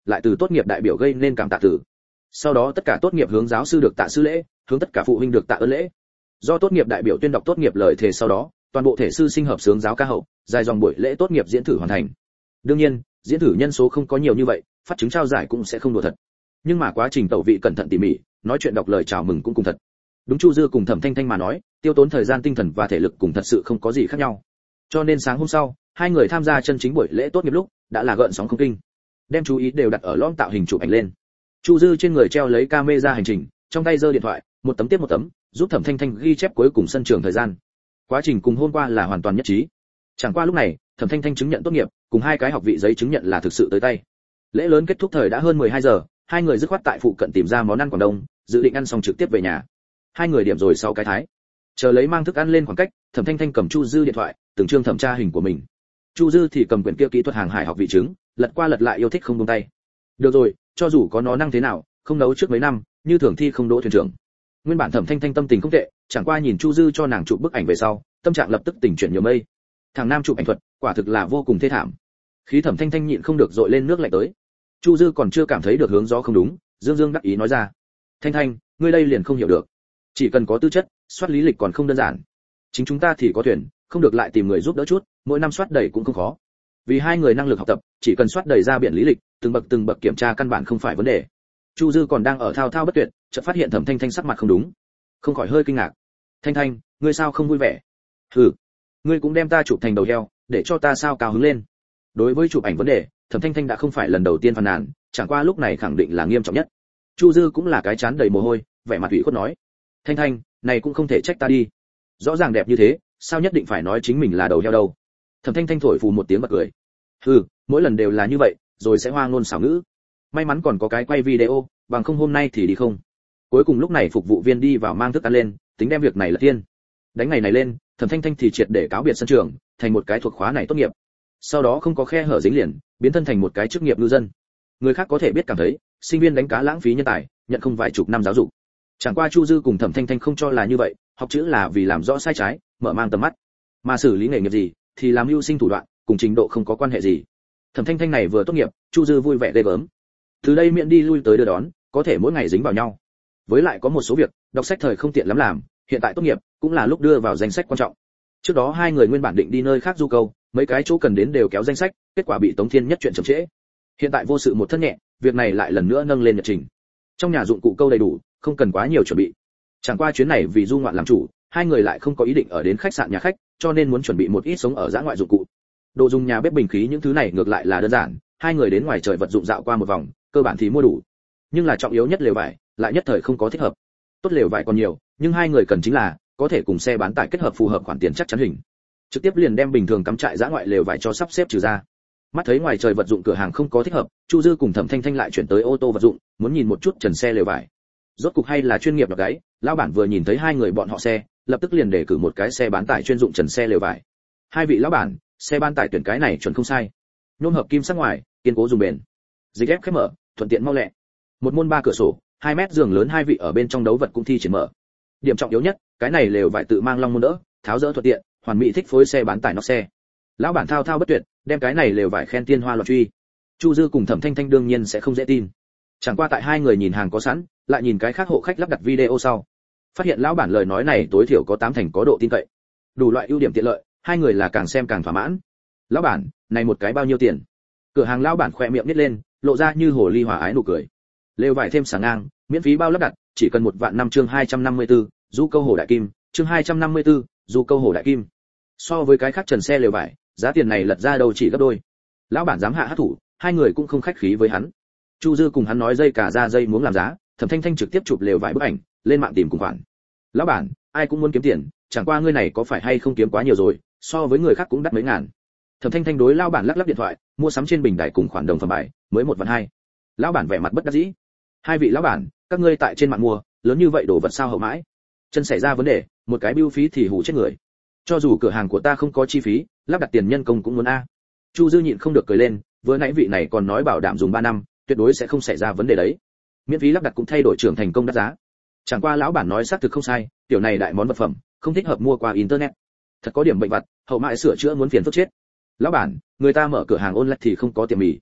lại từ tốt nghiệp đại biểu gây nên cảm tạ tử. Sau đó tất cả tốt nghiệp hướng giáo sư được tạ sư lễ, hướng tất cả phụ huynh được tạ ơn lễ. Do tốt nghiệp đại biểu tuyên đọc tốt nghiệp lời thề sau đó, toàn bộ thể sư sinh hợp sướng giáo ca hậu, dài dòng buổi lễ tốt nghiệp diễn thử hoàn thành. Đương nhiên, diễn thử nhân số không có nhiều như vậy, phát chứng trao giải cũng sẽ không đùa thật. Nhưng mà quá trình tẩu vị cẩn thận tỉ mỉ, nói chuyện đọc lời chào mừng cũng cùng thật. Đúng Chu Dư cùng Thẩm Thanh Thanh mà nói, tiêu tốn thời gian tinh thần và thể lực cùng thật sự không có gì khác nhau. Cho nên sáng hôm sau, hai người tham gia chân chính buổi lễ tốt nghiệp lúc, đã là gợn sóng không kinh. Đem chú ý đều đặt ở lõm tạo hình chụp ảnh lên. Chu Dư trên người treo lấy camera hành trình, trong tay giơ điện thoại, một tấm tiếp một tấm, giúp Thẩm Thanh Thanh ghi chép cuối cùng sân trường thời gian. Quá trình cùng hôm qua là hoàn toàn nhất trí. Chẳng qua lúc này, Thẩm Thanh Thanh chứng nhận tốt nghiệp, cùng hai cái học vị giấy chứng nhận là thực sự tới tay. Lễ lớn kết thúc thời đã hơn 12 giờ, hai người dứt khoát tại phụ cận tìm ra món ăn Quảng Đông, dự định ăn xong trực tiếp về nhà. Hai người điểm rồi 6 cái thái. Chờ lấy mang thức ăn lên khoảng cách, Thẩm Thanh Thanh cầm Chu Dư điện thoại, từng chương thẩm tra hình của mình. Chu Dư thì cầm quyển kia kỹ thuật hàng hải học vị chứng, lật qua lật lại yêu thích không buông tay. Được rồi, cho dù có nó năng thế nào, không nấu trước mấy năm, như thường thi không đỗ thuyền trưởng. Nguyên bản Thẩm Thanh Thanh tâm tình không tệ, chẳng qua nhìn Chu Dư cho nàng chụp bức ảnh về sau, tâm trạng lập tức tỉnh chuyển nhiều mây. Thằng nam chụp ảnh thuật, quả thực là vô cùng thê thảm. Khí Thẩm Thanh Thanh nhịn không được dội lên nước lạnh tới. Chu Dư còn chưa cảm thấy được hướng gió không đúng, dương dương đắc ý nói ra: "Thanh Thanh, ngươi đây liền không hiểu được. Chỉ cần có tư chất, soát lý lịch còn không đơn giản. Chính chúng ta thì có thuyền, không được lại tìm người giúp đỡ chút, mỗi năm soát đầy cũng không khó. Vì hai người năng lực học tập, chỉ cần soát đầy ra biển lý lịch, từng bậc kiểm tra căn bản không phải vấn đề." Chu Dư còn đang ở thao thao bất tuyệt, chợt phát hiện Thẩm Thanh Thanh sắc mặt không đúng, không khỏi hơi kinh ngạc. "Thanh Thanh, ngươi sao không vui vẻ?" "Hừ, ngươi cũng đem ta chụp thành đầu heo, để cho ta sao cao hứng lên." Đối với chụp ảnh vấn đề, Thẩm Thanh Thanh đã không phải lần đầu tiên phàn nàn, chẳng qua lúc này khẳng định là nghiêm trọng nhất. Chu Dư cũng là cái chán đầy mồ hôi, vẻ mặt ủy khuất nói: "Thanh Thanh, này cũng không thể trách ta đi. Rõ ràng đẹp như thế, sao nhất định phải nói chính mình là đầu heo đâu?" Thẩm Thanh Thanh thổi phù một tiếng bật cười. "Hừ, mỗi lần đều là như vậy, rồi sẽ hoa ngôn xảo ngữ. May mắn còn có cái quay video, bằng không hôm nay thì đi không." Cuối cùng lúc này phục vụ viên đi vào mang thức ăn lên, tính đem việc này là tiên. Đánh ngày này lên, Thẩm Thanh Thanh thì triệt để cáo biệt sân trường, thành một cái thuộc khóa này tốt nghiệp. Sau đó không có khe hở dính liền, biến thân thành một cái chức nghiệp ngư dân. Người khác có thể biết cảm thấy, sinh viên đánh cá lãng phí nhân tài, nhận không vài chục năm giáo dục. Chẳng qua Chu Dư cùng Thẩm Thanh Thanh không cho là như vậy, học chữ là vì làm rõ sai trái, mở mang tầm mắt. Mà xử lý nghề nghiệp gì, thì làm mưu sinh thủ đoạn, cùng trình độ không có quan hệ gì. Thẩm Thanh Thanh này vừa tốt nghiệp, Chu Dư vui vẻ ghê gớm. Từ đây miễn đi lui tới đưa đón, có thể mỗi ngày dính vào nhau. Với lại có một số việc, đọc sách thời không tiện lắm làm, hiện tại tốt nghiệp, cũng là lúc đưa vào danh sách quan trọng. Trước đó hai người nguyên bản định đi nơi khác du câu, mấy cái chỗ cần đến đều kéo danh sách, kết quả bị Tống Thiên Nhất chuyện chậm trễ. Hiện tại vô sự một thân nhẹ, việc này lại lần nữa nâng lên nhật trình. Trong nhà dụng cụ câu đầy đủ, không cần quá nhiều chuẩn bị. Chẳng qua chuyến này vì du ngoạn làm chủ, hai người lại không có ý định ở đến khách sạn nhà khách, cho nên muốn chuẩn bị một ít sống ở dã ngoại dụng cụ. Đồ dùng nhà bếp bình khí những thứ này ngược lại là đơn giản, hai người đến ngoài trời vật dụng dạo qua một vòng, cơ bản thì mua đủ. Nhưng là trọng yếu nhất lều vải, lại nhất thời không có thích hợp. Tốt lều vải còn nhiều, nhưng hai người cần chính là có thể cùng xe bán tải kết hợp phù hợp khoản tiền chắc chắn hình. Trực tiếp liền đem bình thường cắm trại dã ngoại lều vải cho sắp xếp trừ ra. Mắt thấy ngoài trời vật dụng cửa hàng không có thích hợp, Chu Dư cùng Thẩm Thanh Thanh lại chuyển tới ô tô vật dụng, muốn nhìn một chút trần xe lều vải. Rốt cục hay là chuyên nghiệp đọc gáy, lão bản vừa nhìn thấy hai người bọn họ xe, lập tức liền đề cử một cái xe bán tải chuyên dụng trần xe lều vải. Hai vị lão bản, xe bán tải tuyển cái này chuẩn không sai. Nhôm hợp kim sắc ngoài, kiên cố dùng bền. Dịch ép khép mở, thuận tiện mau lẹ. Một môn ba cửa sổ, 2 mét giường lớn, hai vị ở bên trong đấu vật cũng thi triển mở. Điểm trọng yếu nhất, cái này lều vải tự mang long môn đỡ, tháo dỡ thuận tiện, hoàn mỹ thích phối xe bán tải nóc xe. Lão bản thao thao bất tuyệt, đem cái này lều vải khen tiên hoa loạn truy. Chu Dư cùng Thẩm Thanh Thanh đương nhiên sẽ không dễ tin. Chẳng qua tại hai người nhìn hàng có sẵn, lại nhìn cái khác hộ khách lắp đặt video sau, phát hiện lão bản lời nói này tối thiểu có 8 thành có độ tin cậy. Đủ loại ưu điểm tiện lợi, hai người là càng xem càng thỏa mãn. Lão bản, này một cái bao nhiêu tiền? Cửa hàng lão bản khỏe miệng nhếch lên, lộ ra như hồ ly hòa ái nụ cười. Lều vải thêm sáng ngang, miễn phí bao lắp đặt, chỉ cần 1.500.000 chương 254, du câu hồ đại kim, chương 254, du câu hồ đại kim. So với cái khác trần xe lều vải, giá tiền này lật ra đâu chỉ gấp đôi. Lão bản dám hạ hát thủ, hai người cũng không khách khí với hắn. Chu Dư cùng hắn nói dây cả ra dây muốn làm giá, Thẩm Thanh Thanh trực tiếp chụp lều vải bức ảnh, lên mạng tìm cùng khoản. Lão bản, ai cũng muốn kiếm tiền, chẳng qua ngươi này có phải hay không kiếm quá nhiều rồi, so với người khác cũng đắt mấy ngàn. Thẩm Thanh Thanh đối lão bản lắc lắc điện thoại, mua sắm trên bình đài cùng khoản đồng phẩm bài, mới 1.200.000. Lão bản vẻ mặt bất đắc dĩ. Hai vị lão bản, các ngươi tại trên mạng mua, lớn như vậy đồ vật sao hậu mãi? Chân xảy ra vấn đề, một cái bưu phí thì hù chết người. Cho dù cửa hàng của ta không có chi phí, lắp đặt tiền nhân công cũng muốn a. Chu Dư nhịn không được cười lên, vừa nãy vị này còn nói bảo đảm dùng 3 năm, tuyệt đối sẽ không xảy ra vấn đề đấy. Miễn phí lắp đặt cũng thay đổi trưởng thành công đắt giá. Chẳng qua lão bản nói xác thực không sai, tiểu này đại món vật phẩm, không thích hợp mua qua internet. Thật có điểm bệnh vặt, hậu mãi sửa chữa muốn phiền phức chết. Lão bản, người ta mở cửa hàng online thì không có tiệm mì.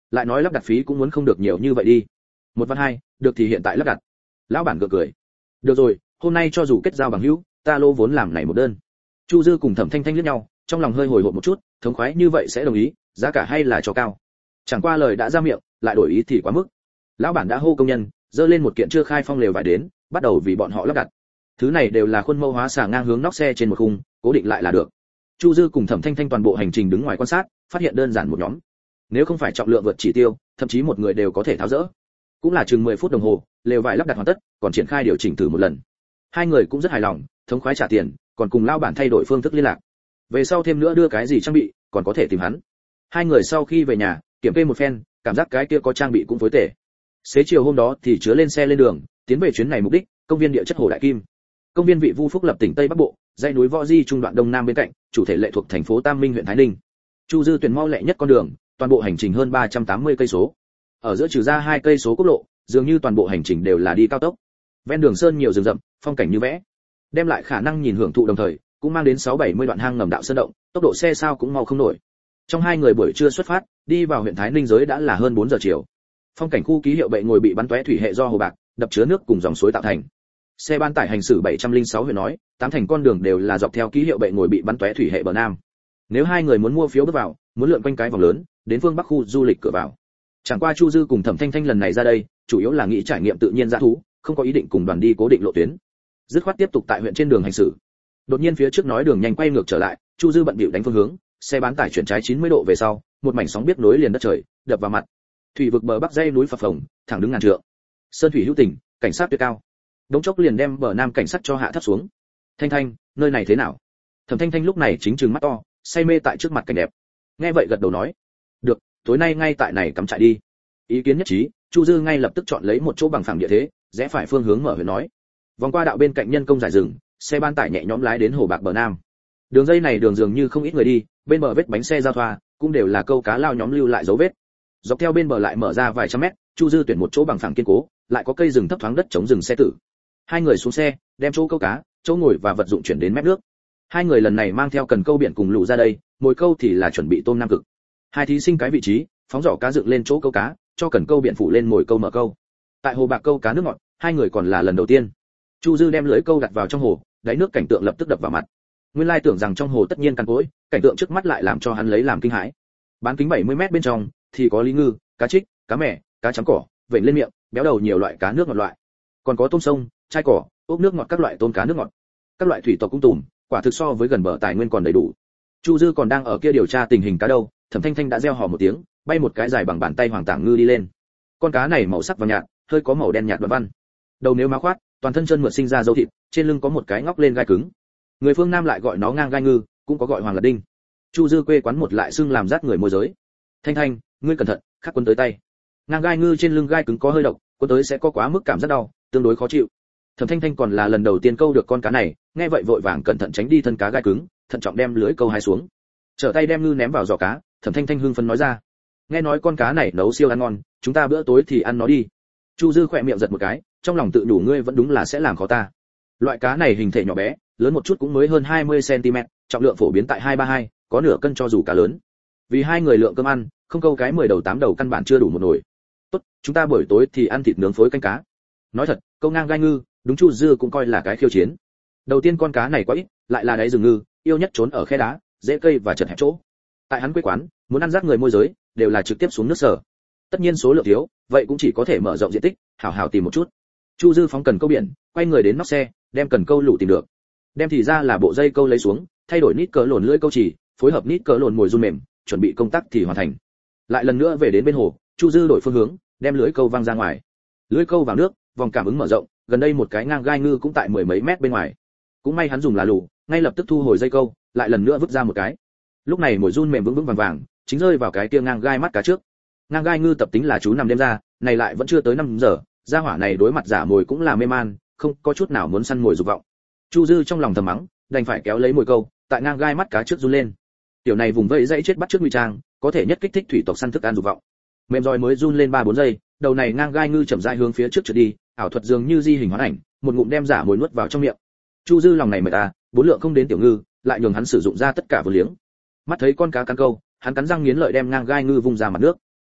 Lại nói lắp đặt phí cũng muốn không được nhiều như vậy đi. 1 vạn 2, được thì hiện tại lắp đặt. Lão bản gượng cười. Được rồi, hôm nay cho dù kết giao bằng hữu, ta lô vốn làm này một đơn. Chu Dư cùng Thẩm Thanh Thanh liếc nhau, trong lòng hơi hồi hộp một chút, thống khoái như vậy sẽ đồng ý, giá cả hay là cho cao. Chẳng qua lời đã ra miệng, lại đổi ý thì quá mức. Lão bản đã hô công nhân, dơ lên một kiện chưa khai phong lều vải đến, bắt đầu vì bọn họ lắp đặt. Thứ này đều là khuôn mẫu hóa xà ngang hướng nóc xe trên một khung, cố định lại là được. Chu Dư cùng Thẩm Thanh Thanh toàn bộ hành trình đứng ngoài quan sát, phát hiện đơn giản một nhóm. Nếu không phải trọng lượng vượt chỉ tiêu, thậm chí một người đều có thể tháo dỡ. Cũng là chừng 10 phút đồng hồ, lều vải lắp đặt hoàn tất, còn triển khai điều chỉnh thử một lần. Hai người cũng rất hài lòng, thống khoái trả tiền, còn cùng lão bản thay đổi phương thức liên lạc. Về sau thêm nữa đưa cái gì trang bị, còn có thể tìm hắn. Hai người sau khi về nhà, kiểm kê một phen, cảm giác cái kia có trang bị cũng phối tệ. Xế chiều hôm đó thì chứa lên xe lên đường, tiến về chuyến này mục đích, công viên địa chất Hồ Đại Kim. Công viên vị Vu Phúc Lập tỉnh Tây Bắc Bộ, dãy núi Võ Di trung đoạn đông nam bên cạnh, chủ thể lệ thuộc thành phố Tam Minh huyện Thái Ninh. Chu Dư tuyển mau lẹ nhất con đường, toàn bộ hành trình hơn 380 cây số. Ở giữa trừ ra 2 cây số quốc lộ, dường như toàn bộ hành trình đều là đi cao tốc. Ven đường sơn nhiều rừng rậm, phong cảnh như vẽ. Đem lại khả năng nhìn hưởng thụ đồng thời, cũng mang đến 6-70 đoạn hang ngầm đạo sơn động, tốc độ xe sao cũng mau không nổi. Trong hai người buổi trưa xuất phát, đi vào huyện Thái Ninh giới đã là hơn 4 giờ chiều. Phong cảnh khu ký hiệu bệ ngồi bị bắn tóe thủy hệ do hồ bạc, đập chứa nước cùng dòng suối tạo thành. Xe bán tải hành xử 706 huyện nói, 8 thành con đường đều là dọc theo ký hiệu bệ ngồi bị bắn tóe thủy hệ bờ nam. Nếu hai người muốn mua phiếu bước vào, muốn lượn quanh cái vòng lớn, đến phương Bắc khu du lịch cửa vào. Chẳng qua Chu Dư cùng Thẩm Thanh Thanh lần này ra đây, chủ yếu là nghĩ trải nghiệm tự nhiên dã thú, không có ý định cùng đoàn đi cố định lộ tuyến. Dứt khoát tiếp tục tại huyện trên đường hành xử. Đột nhiên phía trước nói đường nhanh quay ngược trở lại, Chu Dư bận bịu đánh phương hướng, xe bán tải chuyển trái 90 độ về sau, một mảnh sóng biết nối liền đất trời, đập vào mặt. Thủy vực bờ bắc dãy núi phập phồng, thẳng đứng ngàn trượng. Sơn thủy hữu tình, cảnh sát tuyệt cao. Đống chốc liền đem bờ nam cảnh sát cho hạ thấp xuống. Thanh Thanh, nơi này thế nào? Thẩm Thanh Thanh lúc này chính trừng mắt to, say mê tại trước mặt cảnh đẹp. Nghe vậy gật đầu nói, được, tối nay ngay tại này cắm trại đi. Ý kiến nhất trí, Chu Dư ngay lập tức chọn lấy một chỗ bằng phẳng địa thế, rẽ phải phương hướng mở huyện nói. Vòng qua đạo bên cạnh nhân công giải rừng, xe ban tải nhẹ nhõm lái đến hồ bạc bờ nam. Đường dây này đường dường như không ít người đi, bên bờ vết bánh xe giao thoa, cũng đều là câu cá lao nhóm lưu lại dấu vết. Dọc theo bên bờ lại mở ra vài trăm mét, Chu Dư tuyển một chỗ bằng phẳng kiên cố, lại có cây rừng thấp thoáng đất chống rừng xe tử. Hai người xuống xe, đem chỗ câu cá, chỗ ngồi và vật dụng chuyển đến mép nước. Hai người lần này mang theo cần câu biển cùng lũ ra đây, mồi câu thì là chuẩn bị tôm nam cực. Hai thí sinh cái vị trí, phóng giỏ cá dựng lên chỗ câu cá, cho cần câu biển phủ lên mồi câu mở câu. Tại hồ bạc câu cá nước ngọt, hai người còn là lần đầu tiên. Chu Dư đem lưới câu đặt vào trong hồ, đáy nước cảnh tượng lập tức đập vào mặt. Nguyên lai tưởng rằng trong hồ tất nhiên cằn cỗi, cảnh tượng trước mắt lại làm cho hắn lấy làm kinh hãi. Bán kính 70 mét bên trong thì có lý ngư, cá trích, cá mè, cá chấm cỏ, vểnh lên miệng, béo đầu nhiều loại cá nước ngọt loại. Còn có tôm sông, trai cỏ, ốc nước ngọt các loại tôm cá nước ngọt. Các loại thủy tộc cũng tùm, quả thực so với gần bờ tài nguyên còn đầy đủ. Chu Dư còn đang ở kia điều tra tình hình cá đâu, Thẩm Thanh Thanh đã reo hò một tiếng, bay một cái dài bằng bàn tay hoàng tảng ngư đi lên. Con cá này màu sắc vàng nhạt, hơi có màu đen nhạt đoạn văn. Đầu nếu má khoát, toàn thân chân mượt sinh ra dấu thịt, trên lưng có một cái ngóc lên gai cứng. Người phương Nam lại gọi nó ngang gai ngư, cũng có gọi hoàng lật đinh. Chu Dư quê quán một lại xưng làm rát người môi giới. Thanh Thanh, ngươi cẩn thận, khắc quân tới tay. Ngang gai ngư trên lưng gai cứng có hơi độc, quân tới sẽ có quá mức cảm rất đau, tương đối khó chịu. Thẩm Thanh Thanh còn là lần đầu tiên câu được con cá này, nghe vậy vội vàng cẩn thận tránh đi thân cá gai cứng, thận trọng đem lưới câu hai xuống. Trở tay đem ngư ném vào giỏ cá, Thẩm Thanh Thanh hưng phấn nói ra: "Nghe nói con cá này nấu siêu ăn ngon, chúng ta bữa tối thì ăn nó đi." Chu Dư khỏe miệng giật một cái, trong lòng tự nhủ ngươi vẫn đúng là sẽ làm khó ta. Loại cá này hình thể nhỏ bé, lớn một chút cũng mới hơn 20 cm, trọng lượng phổ biến tại 232, có nửa cân cho dù cá lớn. Vì hai người lượng cơm ăn, không câu cái 10 đầu 8 đầu căn bản chưa đủ một nồi. "Tốt, chúng ta buổi tối thì ăn thịt nướng phối canh cá." Nói thật, câu ngang gai ngư, đúng Chu Dư cũng coi là cái khiêu chiến. Đầu tiên con cá này quá ít, lại là đáy rừng ngư, yêu nhất trốn ở khe đá, dễ cây và chật hẹp chỗ. Tại hắn quê quán, muốn ăn rác người môi giới, đều là trực tiếp xuống nước sở. Tất nhiên số lượng thiếu, vậy cũng chỉ có thể mở rộng diện tích, hảo hảo tìm một chút. Chu Dư phóng cần câu biển, quay người đến nóc xe, đem cần câu lũ tìm được. Đem thì ra là bộ dây câu lấy xuống, thay đổi nít cỡ lồn lưỡi câu chỉ, phối hợp nít cỡ lồn mồi run mềm, chuẩn bị công tác thì hoàn thành. Lại lần nữa về đến bên hồ, Chu Dư đổi phương hướng, đem lưỡi câu văng ra ngoài. Lưỡi câu vào nước, vòng cảm ứng mở rộng, gần đây một cái ngang gai ngư cũng tại 10 mấy mét bên ngoài. Cũng may hắn dùng là lù, ngay lập tức thu hồi dây câu, lại lần nữa vứt ra một cái. Lúc này mồi run mềm vững vững vàng vàng, chính rơi vào cái kia ngang gai mắt cá trước. Ngang gai ngư tập tính là chú nằm đêm ra, này lại vẫn chưa tới 5 giờ, gia hỏa này đối mặt giả mồi cũng là mê man, không có chút nào muốn săn mồi dục vọng. Chu Dư trong lòng thầm mắng, đành phải kéo lấy mồi câu, tại ngang gai mắt cá trước run lên. Tiểu này vùng vẫy dãy chết bắt trước nguy trang, có thể nhất kích thích thủy tộc săn thức ăn dục vọng. Mềm roi mới run lên 3-4 giây, đầu này ngang gai ngư chậm rãi hướng phía trước trượt đi, ảo thuật dường như di hình hóa ảnh, một ngụm đem giả mồi nuốt vào trong miệng. Chu Dư lòng này mệt ta, 4 lượng không đến tiểu ngư, lại nhường hắn sử dụng ra tất cả vô liếng. Mắt thấy con cá cắn câu, hắn cắn răng nghiến lợi đem ngang gai ngư vung ra mặt nước.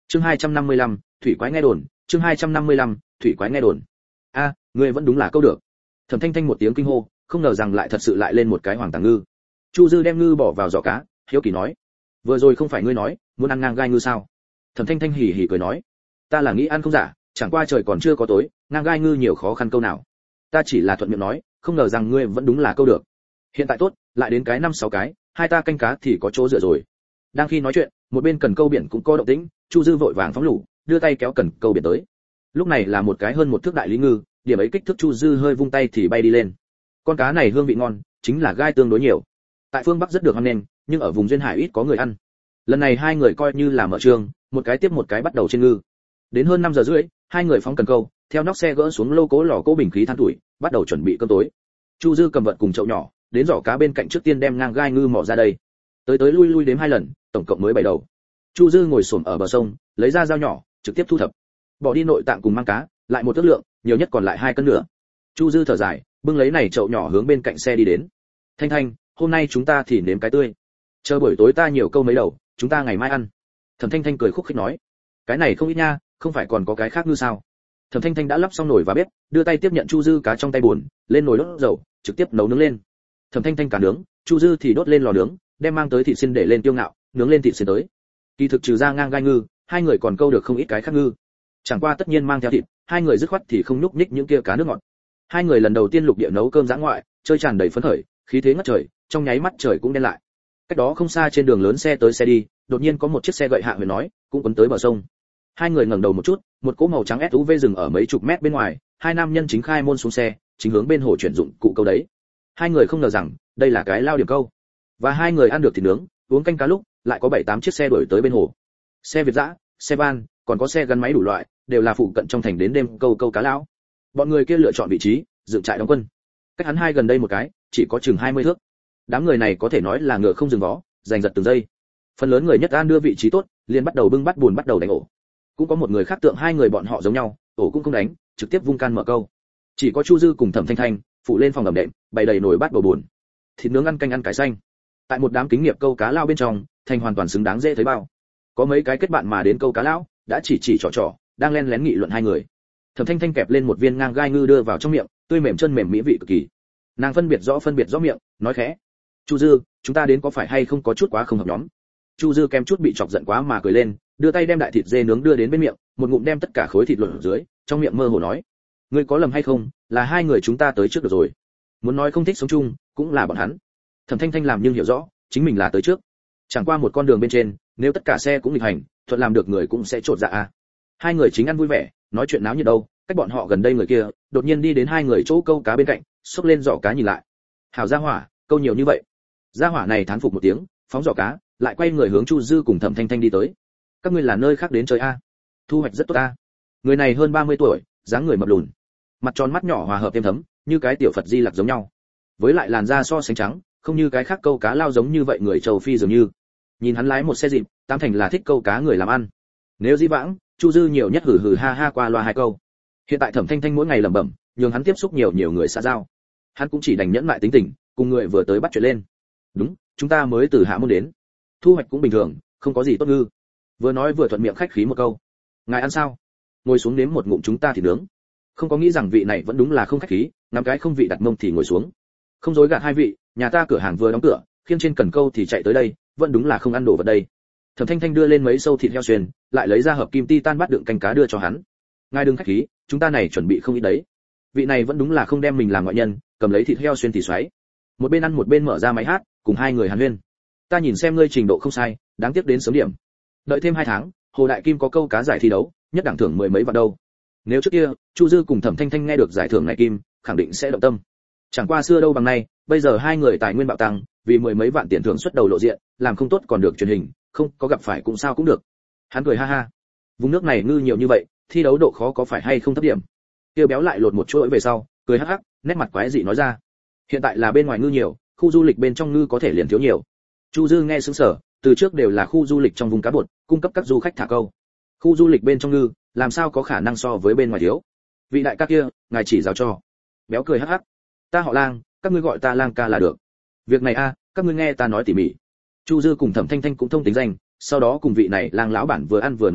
Chương 255, thủy quái nghe đồn, chương 255, thủy quái nghe đồn. A, ngươi vẫn đúng là câu được. Thẩm Thanh Thanh một tiếng kinh hô, không ngờ rằng lại thật sự lại lên một cái hoàng tàng ngư. Chu Dư đem ngư bỏ vào giỏ cá, hiếu kỳ nói: "Vừa rồi không phải ngươi nói, muốn ăn ngang gai ngư sao?" Thẩm Thanh Thanh hỉ hỉ cười nói: "Ta là nghĩ ăn không giả, chẳng qua trời còn chưa có tối, ngang gai ngư nhiều khó khăn câu nào. Ta chỉ là thuận miệng nói, không ngờ rằng ngươi vẫn đúng là câu được. Hiện tại tốt, lại đến cái 5-6 cái, hai ta canh cá thì có chỗ dựa rồi." Đang khi nói chuyện, một bên cần câu biển cũng có động tĩnh, Chu Dư vội vàng phóng lũ, đưa tay kéo cần câu biển tới. Lúc này là một cái hơn một thước đại lý ngư, điểm ấy kích thước Chu Dư hơi vung tay thì bay đi lên. Con cá này hương vị ngon, chính là gai tương đối nhiều. Tại phương Bắc rất được hoan nghênh, nhưng ở vùng duyên hải ít có người ăn. Lần này hai người coi như là mở trường, một cái tiếp một cái bắt đầu trên ngư. Đến hơn 5 giờ rưỡi, hai người phóng cần câu, theo nóc xe gỡ xuống lô cố lò cố bình khí than tuổi, bắt đầu chuẩn bị cơm tối. Chu Dư cầm vật cùng chậu nhỏ, đến giỏ cá bên cạnh trước tiên đem ngang gai ngư mỏ ra đây. Tới lui lui đếm 2 lần, tổng cộng mới 7 đầu. Chu Dư ngồi xổm ở bờ sông, lấy ra dao nhỏ, trực tiếp thu thập. Bỏ đi nội tạng cùng mang cá, lại một ước lượng, nhiều nhất còn lại 2 cân nữa. Chu Dư thở dài, bưng lấy này chậu nhỏ hướng bên cạnh xe đi đến. Thanh Thanh, hôm nay chúng ta thì nếm cái tươi. Chờ buổi tối ta nhiều câu mấy đầu, chúng ta ngày mai ăn. Thẩm Thanh Thanh cười khúc khích nói. Cái này không ít nha, không phải còn có cái khác ngư sao? Thẩm Thanh Thanh đã lắp xong nồi và bếp, đưa tay tiếp nhận Chu Dư cá trong tay buồn, lên nồi đốt dầu, trực tiếp nấu nướng lên. Thẩm Thanh Thanh cá nướng, Chu Dư thì đốt lên lò nướng, đem mang tới thịt xiên để lên tiêu ngạo, nướng lên thịt xiên tới. Kỳ thực trừ ra ngang gai ngư, hai người còn câu được không ít cái khác ngư. Chẳng qua tất nhiên mang theo thịt, hai người dứt khoát thì không nhúc nhích những kia cá nước ngọt. Hai người lần đầu tiên lục địa nấu cơm dã ngoại, chơi tràn đầy phấn khởi, khí thế ngất trời, trong nháy mắt trời cũng đen lại. Cách đó không xa trên đường lớn xe tới xe đi, đột nhiên có một chiếc xe gậy hạ huyền nói, cũng quấn tới bờ sông. Hai người ngẩng đầu một chút, một cỗ màu trắng SUV dừng ở mấy chục mét bên ngoài, hai nam nhân chính khai môn xuống xe, chính hướng bên hồ chuyển dụng cụ câu đấy. Hai người không ngờ rằng, đây là cái lao điểm câu. Và hai người ăn được thịt nướng, uống canh cá lúc, lại có 7-8 chiếc xe đuổi tới bên hồ. Xe Việt dã, xe van, còn có xe gắn máy đủ loại, đều là phụ cận trong thành đến đêm câu cá lão. Bọn người kia lựa chọn vị trí, dựng trại đóng quân. Cách hắn hai gần đây một cái, chỉ có chừng 20 thước. Đám người này có thể nói là ngựa không dừng vó, giành giật từng giây. Phần lớn người nhất an đưa vị trí tốt, liền bắt đầu bưng bắt buồn bắt đầu đánh ổ. Cũng có một người khác tượng hai người bọn họ giống nhau, ổ cũng không đánh, trực tiếp vung can mở câu. Chỉ có Chu Dư cùng Thẩm Thanh Thanh phụ lên phòng ẩm đệm, bày đầy nồi bát bầu buồn. Thịt nướng ăn canh ăn cải xanh. Tại một đám kính nghiệp câu cá lao bên trong, thành hoàn toàn xứng đáng dễ thấy bao. Có mấy cái kết bạn mà đến câu cá lão, đã chỉ trò, đang len lén nghị luận hai người. Thẩm Thanh Thanh kẹp lên một viên ngang gai ngư đưa vào trong miệng, tươi mềm chân mềm mỹ vị cực kỳ. Nàng phân biệt rõ miệng, nói khẽ: "Chu Dư, chúng ta đến có phải hay không có chút quá không hợp nhóm?" Chu Dư kém chút bị chọc giận quá mà cười lên, đưa tay đem đại thịt dê nướng đưa đến bên miệng, một ngụm đem tất cả khối thịt luộc ở dưới, trong miệng mơ hồ nói: "Ngươi có lầm hay không, là hai người chúng ta tới trước được rồi. Muốn nói không thích sống chung, cũng là bọn hắn." Thẩm Thanh Thanh làm nhưng hiểu rõ, chính mình là tới trước. Chẳng qua một con đường bên trên, nếu tất cả xe cũng nghịch hành, thuận làm được người cũng sẽ trột dạ a. Hai người chính ăn vui vẻ, nói chuyện náo nhiệt đâu, cách bọn họ gần đây người kia, đột nhiên đi đến hai người chỗ câu cá bên cạnh, xốc lên giỏ cá nhìn lại. Hảo gia hỏa, câu nhiều như vậy. Gia hỏa này thán phục một tiếng, phóng giỏ cá, lại quay người hướng Chu Dư cùng Thẩm Thanh Thanh đi tới. Các ngươi là nơi khác đến chơi a? Thu hoạch rất tốt a. Người này hơn 30 tuổi, dáng người mập lùn, mặt tròn mắt nhỏ hòa hợp êm thấm, như cái tiểu Phật Di Lặc giống nhau. Với lại làn da so sánh trắng, không như cái khác câu cá lao giống như vậy người châu Phi dường như. Nhìn hắn lái một xe dịp, tam thành là thích câu cá người làm ăn. Nếu dĩ vãng, Chu Dư nhiều nhất hừ hừ ha ha qua loa hai câu. Hiện tại Thẩm Thanh Thanh mỗi ngày lẩm bẩm, nhường hắn tiếp xúc nhiều người xã giao. Hắn cũng chỉ đành nhẫn lại tính tình, cùng người vừa tới bắt chuyện lên. Đúng, chúng ta mới từ Hạ Môn đến. Thu hoạch cũng bình thường, không có gì tốt ngư. Vừa nói vừa thuận miệng khách khí một câu. Ngài ăn sao? Ngồi xuống nếm một ngụm chúng ta thì nướng. Không có nghĩ rằng vị này vẫn đúng là không khách khí, ngắm cái không vị đặt mông thì ngồi xuống. Không dối gạt hai vị, nhà ta cửa hàng vừa đóng cửa, khiêng trên cần câu thì chạy tới đây, vẫn đúng là không ăn đồ vật đây. Thẩm Thanh Thanh đưa lên mấy sâu thịt heo xuyên, lại lấy ra hộp kim ti tan bát đựng canh cá đưa cho hắn. Ngài đừng khách khí, chúng ta này chuẩn bị không ít đấy. Vị này vẫn đúng là không đem mình làm ngoại nhân, cầm lấy thịt heo xuyên thì xoáy. Một bên ăn một bên mở ra máy hát, cùng hai người hàn huyên. Ta nhìn xem ngươi trình độ không sai, đáng tiếc đến sớm điểm. Đợi thêm 2 tháng, Hồ Đại Kim có câu cá giải thi đấu, nhất đẳng thưởng 10 mấy vạn đâu. Nếu trước kia, Chu Dư cùng Thẩm Thanh Thanh nghe được giải thưởng này kim, khẳng định sẽ động tâm. Chẳng qua xưa đâu bằng nay, bây giờ hai người tài nguyên bạo tăng, vì 10 mấy vạn tiền thưởng xuất đầu lộ diện, làm không tốt còn được truyền hình, không có gặp phải cũng sao cũng được. Hắn cười ha ha. Vùng nước này ngư nhiều như vậy, thi đấu độ khó có phải hay không thấp điểm. Tiêu Béo lại lột một chuỗi về sau, cười hắc hắc, nét mặt quái dị nói ra. Hiện tại là bên ngoài ngư nhiều, khu du lịch bên trong ngư có thể liền thiếu nhiều. Chu Dư nghe sững sờ, từ trước đều là khu du lịch trong vùng cá bột, cung cấp các du khách thả câu. Khu du lịch bên trong ngư, làm sao có khả năng so với bên ngoài thiếu. Vị đại ca kia, ngài chỉ giáo cho. Béo cười hắc hắc. Ta họ Lang, các ngươi gọi ta Lang ca là được. Việc này a, các ngươi nghe ta nói tỉ mỉ. Chu Dư cùng Thẩm Thanh Thanh cũng thông tính danh, sau đó cùng vị này Lang lão bản vừa ăn vừa nói chuyện,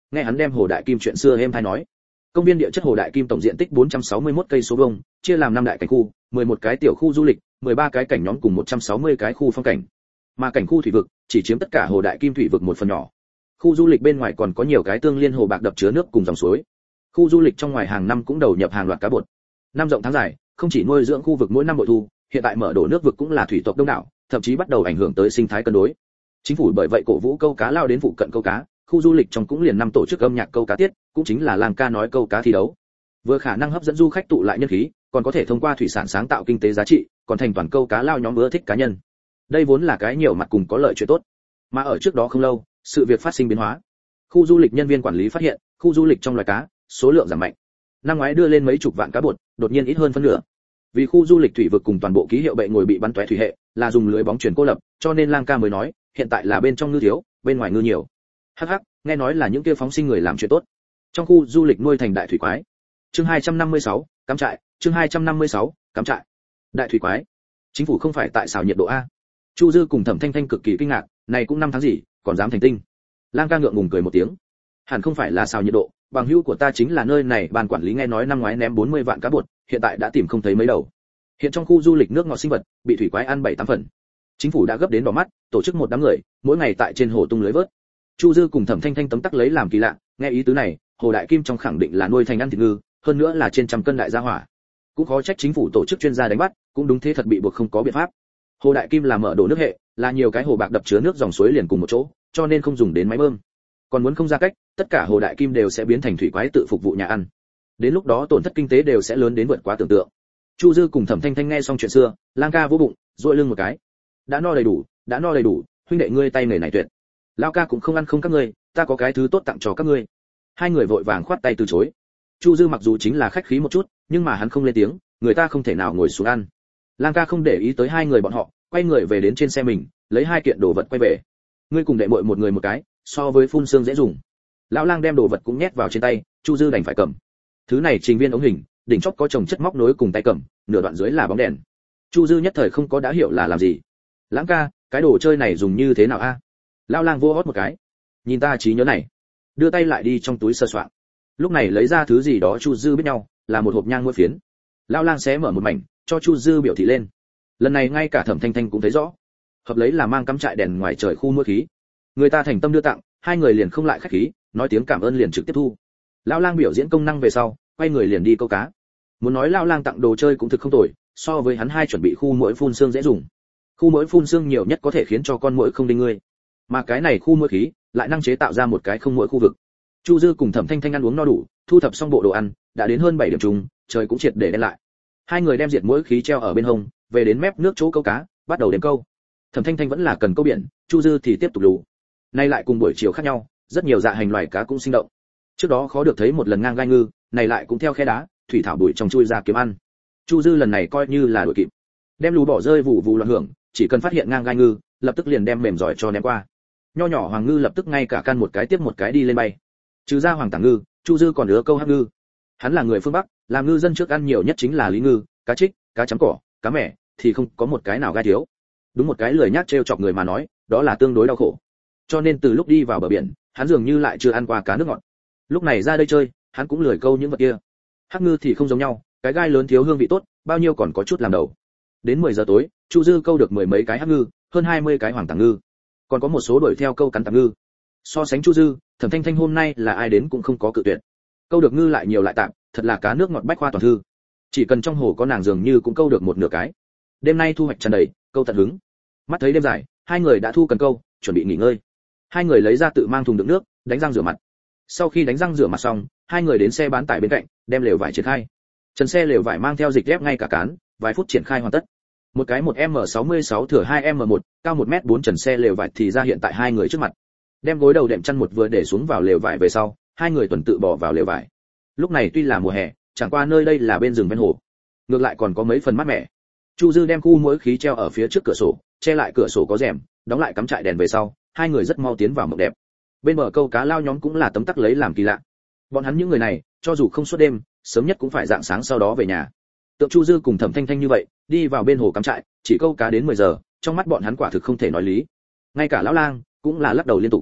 nghe hắn đem hồ đại kim chuyện xưa êm thay nói. Công viên địa chất hồ đại kim tổng diện tích 461 cây số vuông, chia làm 5 đại cảnh khu, 11 cái tiểu khu du lịch, 13 cái cảnh nhóm cùng 160 cái khu phong cảnh. Mà cảnh khu thủy vực chỉ chiếm tất cả hồ đại kim thủy vực một phần nhỏ. Khu du lịch bên ngoài còn có nhiều cái tương liên hồ bạc đập chứa nước cùng dòng suối. Khu du lịch trong ngoài hàng năm cũng đầu nhập hàng loạt cá bột. Năm rộng tháng dài, không chỉ nuôi dưỡng khu vực mỗi năm bội thu, hiện tại mở đổ nước vực cũng là thủy tộc đông đảo, thậm chí bắt đầu ảnh hưởng tới sinh thái cân đối. Chính phủ bởi vậy cổ vũ câu cá lao đến phụ cận câu cá, khu du lịch trong cũng liền năm tổ chức âm nhạc câu cá tiết, cũng chính là làng ca nói câu cá thi đấu. Vừa khả năng hấp dẫn du khách tụ lại nhân khí, còn có thể thông qua thủy sản sáng tạo kinh tế giá trị, còn thành toàn câu cá lao nhóm ưa thích cá nhân. Đây vốn là cái nhiều mặt cùng có lợi chuyện tốt. Mà ở trước đó không lâu, sự việc phát sinh biến hóa. Khu du lịch nhân viên quản lý phát hiện, khu du lịch trong loài cá, số lượng giảm mạnh. Năm ngoái đưa lên mấy chục vạn cá bột, đột nhiên ít hơn phân nửa. Vì khu du lịch thủy vực cùng toàn bộ ký hiệu bệ ngồi bị bắn tóe thủy hệ, là dùng lưới bóng chuyển cô lập, cho nên lang ca mới nói, hiện tại là bên trong ngư thiếu, bên ngoài ngư nhiều. Hắc hắc, nghe nói là những kia phóng sinh người làm chuyện tốt. Trong khu du lịch nuôi thành đại thủy quái. Chương 256, cắm trại, chương 256, cắm trại. Đại thủy quái. Chính phủ không phải tại xào nhiệt độ a? Chu Dư cùng Thẩm Thanh Thanh cực kỳ kinh ngạc, này cũng năm tháng gì, còn dám thành tinh. Lang ca ngượng ngùng cười một tiếng. Hẳn không phải là xào nhiệt độ, bằng hữu của ta chính là nơi này ban quản lý nghe nói năm ngoái ném 40 vạn cá bột, hiện tại đã tìm không thấy mấy đầu. Hiện trong khu du lịch nước ngọt sinh vật bị thủy quái ăn 7-8 phần. Chính phủ đã gấp đến đỏ mắt, tổ chức một đám người, mỗi ngày tại trên hồ tung lưới vớt. Chu Dư cùng Thẩm Thanh Thanh tấm tắc lấy làm kỳ lạ, nghe ý tứ này, hồ đại kim trong khẳng định là nuôi thành ăn thịt ngư, hơn nữa là trên trăm cân đại gia hỏa. Cũng khó trách chính phủ tổ chức chuyên gia đánh bắt, cũng đúng thế thật bị buộc không có biện pháp. Hồ đại kim là mở đổ nước hệ, là nhiều cái hồ bạc đập chứa nước dòng suối liền cùng một chỗ, cho nên không dùng đến máy bơm. Còn muốn không ra cách, tất cả hồ đại kim đều sẽ biến thành thủy quái tự phục vụ nhà ăn. Đến lúc đó tổn thất kinh tế đều sẽ lớn đến vượt quá tưởng tượng. Chu Dư cùng Thẩm Thanh Thanh nghe xong chuyện xưa, lang ca vỗ bụng, duỗi lưng một cái. Đã no đầy đủ, huynh đệ ngươi tay nghề này tuyệt. Lão ca cũng không ăn không các ngươi, ta có cái thứ tốt tặng cho các ngươi. Hai người vội vàng khoát tay từ chối. Chu Dư mặc dù chính là khách khí một chút, nhưng mà hắn không lên tiếng, người ta không thể nào ngồi xuống ăn. Lang ca không để ý tới hai người bọn họ, quay người về đến trên xe mình, lấy hai kiện đồ vật quay về. Ngươi cùng đệ muội một người một cái, so với phun xương dễ dùng. Lão lang đem đồ vật cũng nhét vào trên tay, Chu Dư đành phải cầm. Thứ này trình viên ống hình, đỉnh chóp có chồng chất móc nối cùng tay cầm, nửa đoạn dưới là bóng đèn. Chu Dư nhất thời không có đã hiểu là làm gì. Lãng ca, cái đồ chơi này dùng như thế nào a? Lão lang vô hót một cái. Nhìn ta trí nhớ này. Đưa tay lại đi trong túi sờ soạn. Lúc này lấy ra thứ gì đó Chu Dư biết nhau, là một hộp nhang muối phiến. Lão lang xé mở một mảnh, cho Chu Dư biểu thị lên. Lần này ngay cả Thẩm Thanh Thanh cũng thấy rõ. Hợp lấy là mang cắm trại đèn ngoài trời khu muối khí. Người ta thành tâm đưa tặng, hai người liền không lại khách khí, nói tiếng cảm ơn liền trực tiếp thu. Lão lang biểu diễn công năng về sau, quay người liền đi câu cá. Muốn nói lão lang tặng đồ chơi cũng thực không tồi, so với hắn hai chuẩn bị khu muỗi phun xương dễ dùng. Khu muỗi phun xương nhiều nhất có thể khiến cho con muỗi không đinh ngươi, mà cái này khu muỗi khí lại năng chế tạo ra một cái không muỗi khu vực. Chu Dư cùng Thẩm Thanh Thanh ăn uống no đủ, thu thập xong bộ đồ ăn, đã đến hơn 7 điểm trùng, trời cũng triệt để đen lại. Hai người đem diệt muỗi khí treo ở bên hông, về đến mép nước chỗ câu cá, bắt đầu đếm câu. Thẩm Thanh Thanh vẫn là cần câu biển, Chu Dư thì tiếp tục lù. Nay lại cùng buổi chiều khác nhau, rất nhiều dạ hành loài cá cũng sinh động. Trước đó khó được thấy một lần ngang gai ngư, này lại cũng theo khe đá, thủy thảo bụi trong chui ra kiếm ăn. Chu Dư lần này coi như là đuổi kịp, đem lù bỏ rơi vụ loạn hưởng, chỉ cần phát hiện ngang gai ngư, lập tức liền đem mềm giỏi cho ném qua. Nho nhỏ hoàng ngư lập tức ngay cả căn một cái tiếp một cái đi lên bay. Trừ ra hoàng tảng ngư, Chu Dư còn ứa câu hắc ngư. Hắn là người phương Bắc, làm ngư dân trước ăn nhiều nhất chính là lý ngư, cá trích, cá chấm cỏ, cá mẻ, thì không có một cái nào gai thiếu. Đúng một cái lười nhác trêu chọc người mà nói, đó là tương đối đau khổ. Cho nên từ lúc đi vào bờ biển, hắn dường như lại chưa ăn qua cá nước ngọt. Lúc này ra đây chơi, hắn cũng lười câu những vật kia. Hắc ngư thì không giống nhau, cái gai lớn thiếu hương vị tốt, bao nhiêu còn có chút làm đầu. Đến 10 giờ tối, Chu Dư câu được 10 mấy cái hắc ngư, hơn 20 cái hoàng tảng ngư. Còn có một số đuổi theo câu cắn tảng ngư. So sánh Chu Dư, Thẩm Thanh Thanh hôm nay là ai đến cũng không có cự tuyệt. Câu được ngư lại nhiều lại tạm, thật là cá nước ngọt bách khoa toàn thư. Chỉ cần trong hồ có nàng dường như cũng câu được một nửa cái. Đêm nay thu hoạch tràn đầy, câu tận hứng. Mắt thấy đêm dài, hai người đã thu cần câu, chuẩn bị nghỉ ngơi. Hai người lấy ra tự mang thùng đựng nước, đánh răng rửa mặt. Sau khi đánh răng rửa mặt xong, hai người đến xe bán tải bên cạnh, đem lều vải triển khai. Trần xe lều vải mang theo dịch ghép ngay cả cán, vài phút triển khai hoàn tất. Một cái 1m66 thừa 2m1, cao 1m4 trần xe lều vải thì ra hiện tại hai người trước mặt. Đem gối đầu đệm chăn một vừa để xuống vào lều vải về sau, hai người tuần tự bỏ vào lều vải. Lúc này tuy là mùa hè, chẳng qua nơi đây là bên rừng ven hồ, ngược lại còn có mấy phần mát mẻ. Chu Dư đem khu muỗi khí treo ở phía trước cửa sổ, che lại cửa sổ có rèm, đóng lại cắm trại đèn về sau, hai người rất mau tiến vào mộng đẹp. Bên bờ câu cá lao nhóm cũng là tấm tắc lấy làm kỳ lạ. Bọn hắn những người này, cho dù không suốt đêm, sớm nhất cũng phải rạng sáng sau đó về nhà. Tượng Chu Dư cùng Thẩm Thanh Thanh như vậy, đi vào bên hồ cắm trại, chỉ câu cá đến 10 giờ, trong mắt bọn hắn quả thực không thể nói lý. Ngay cả lão lang cũng là lắc đầu liên tục.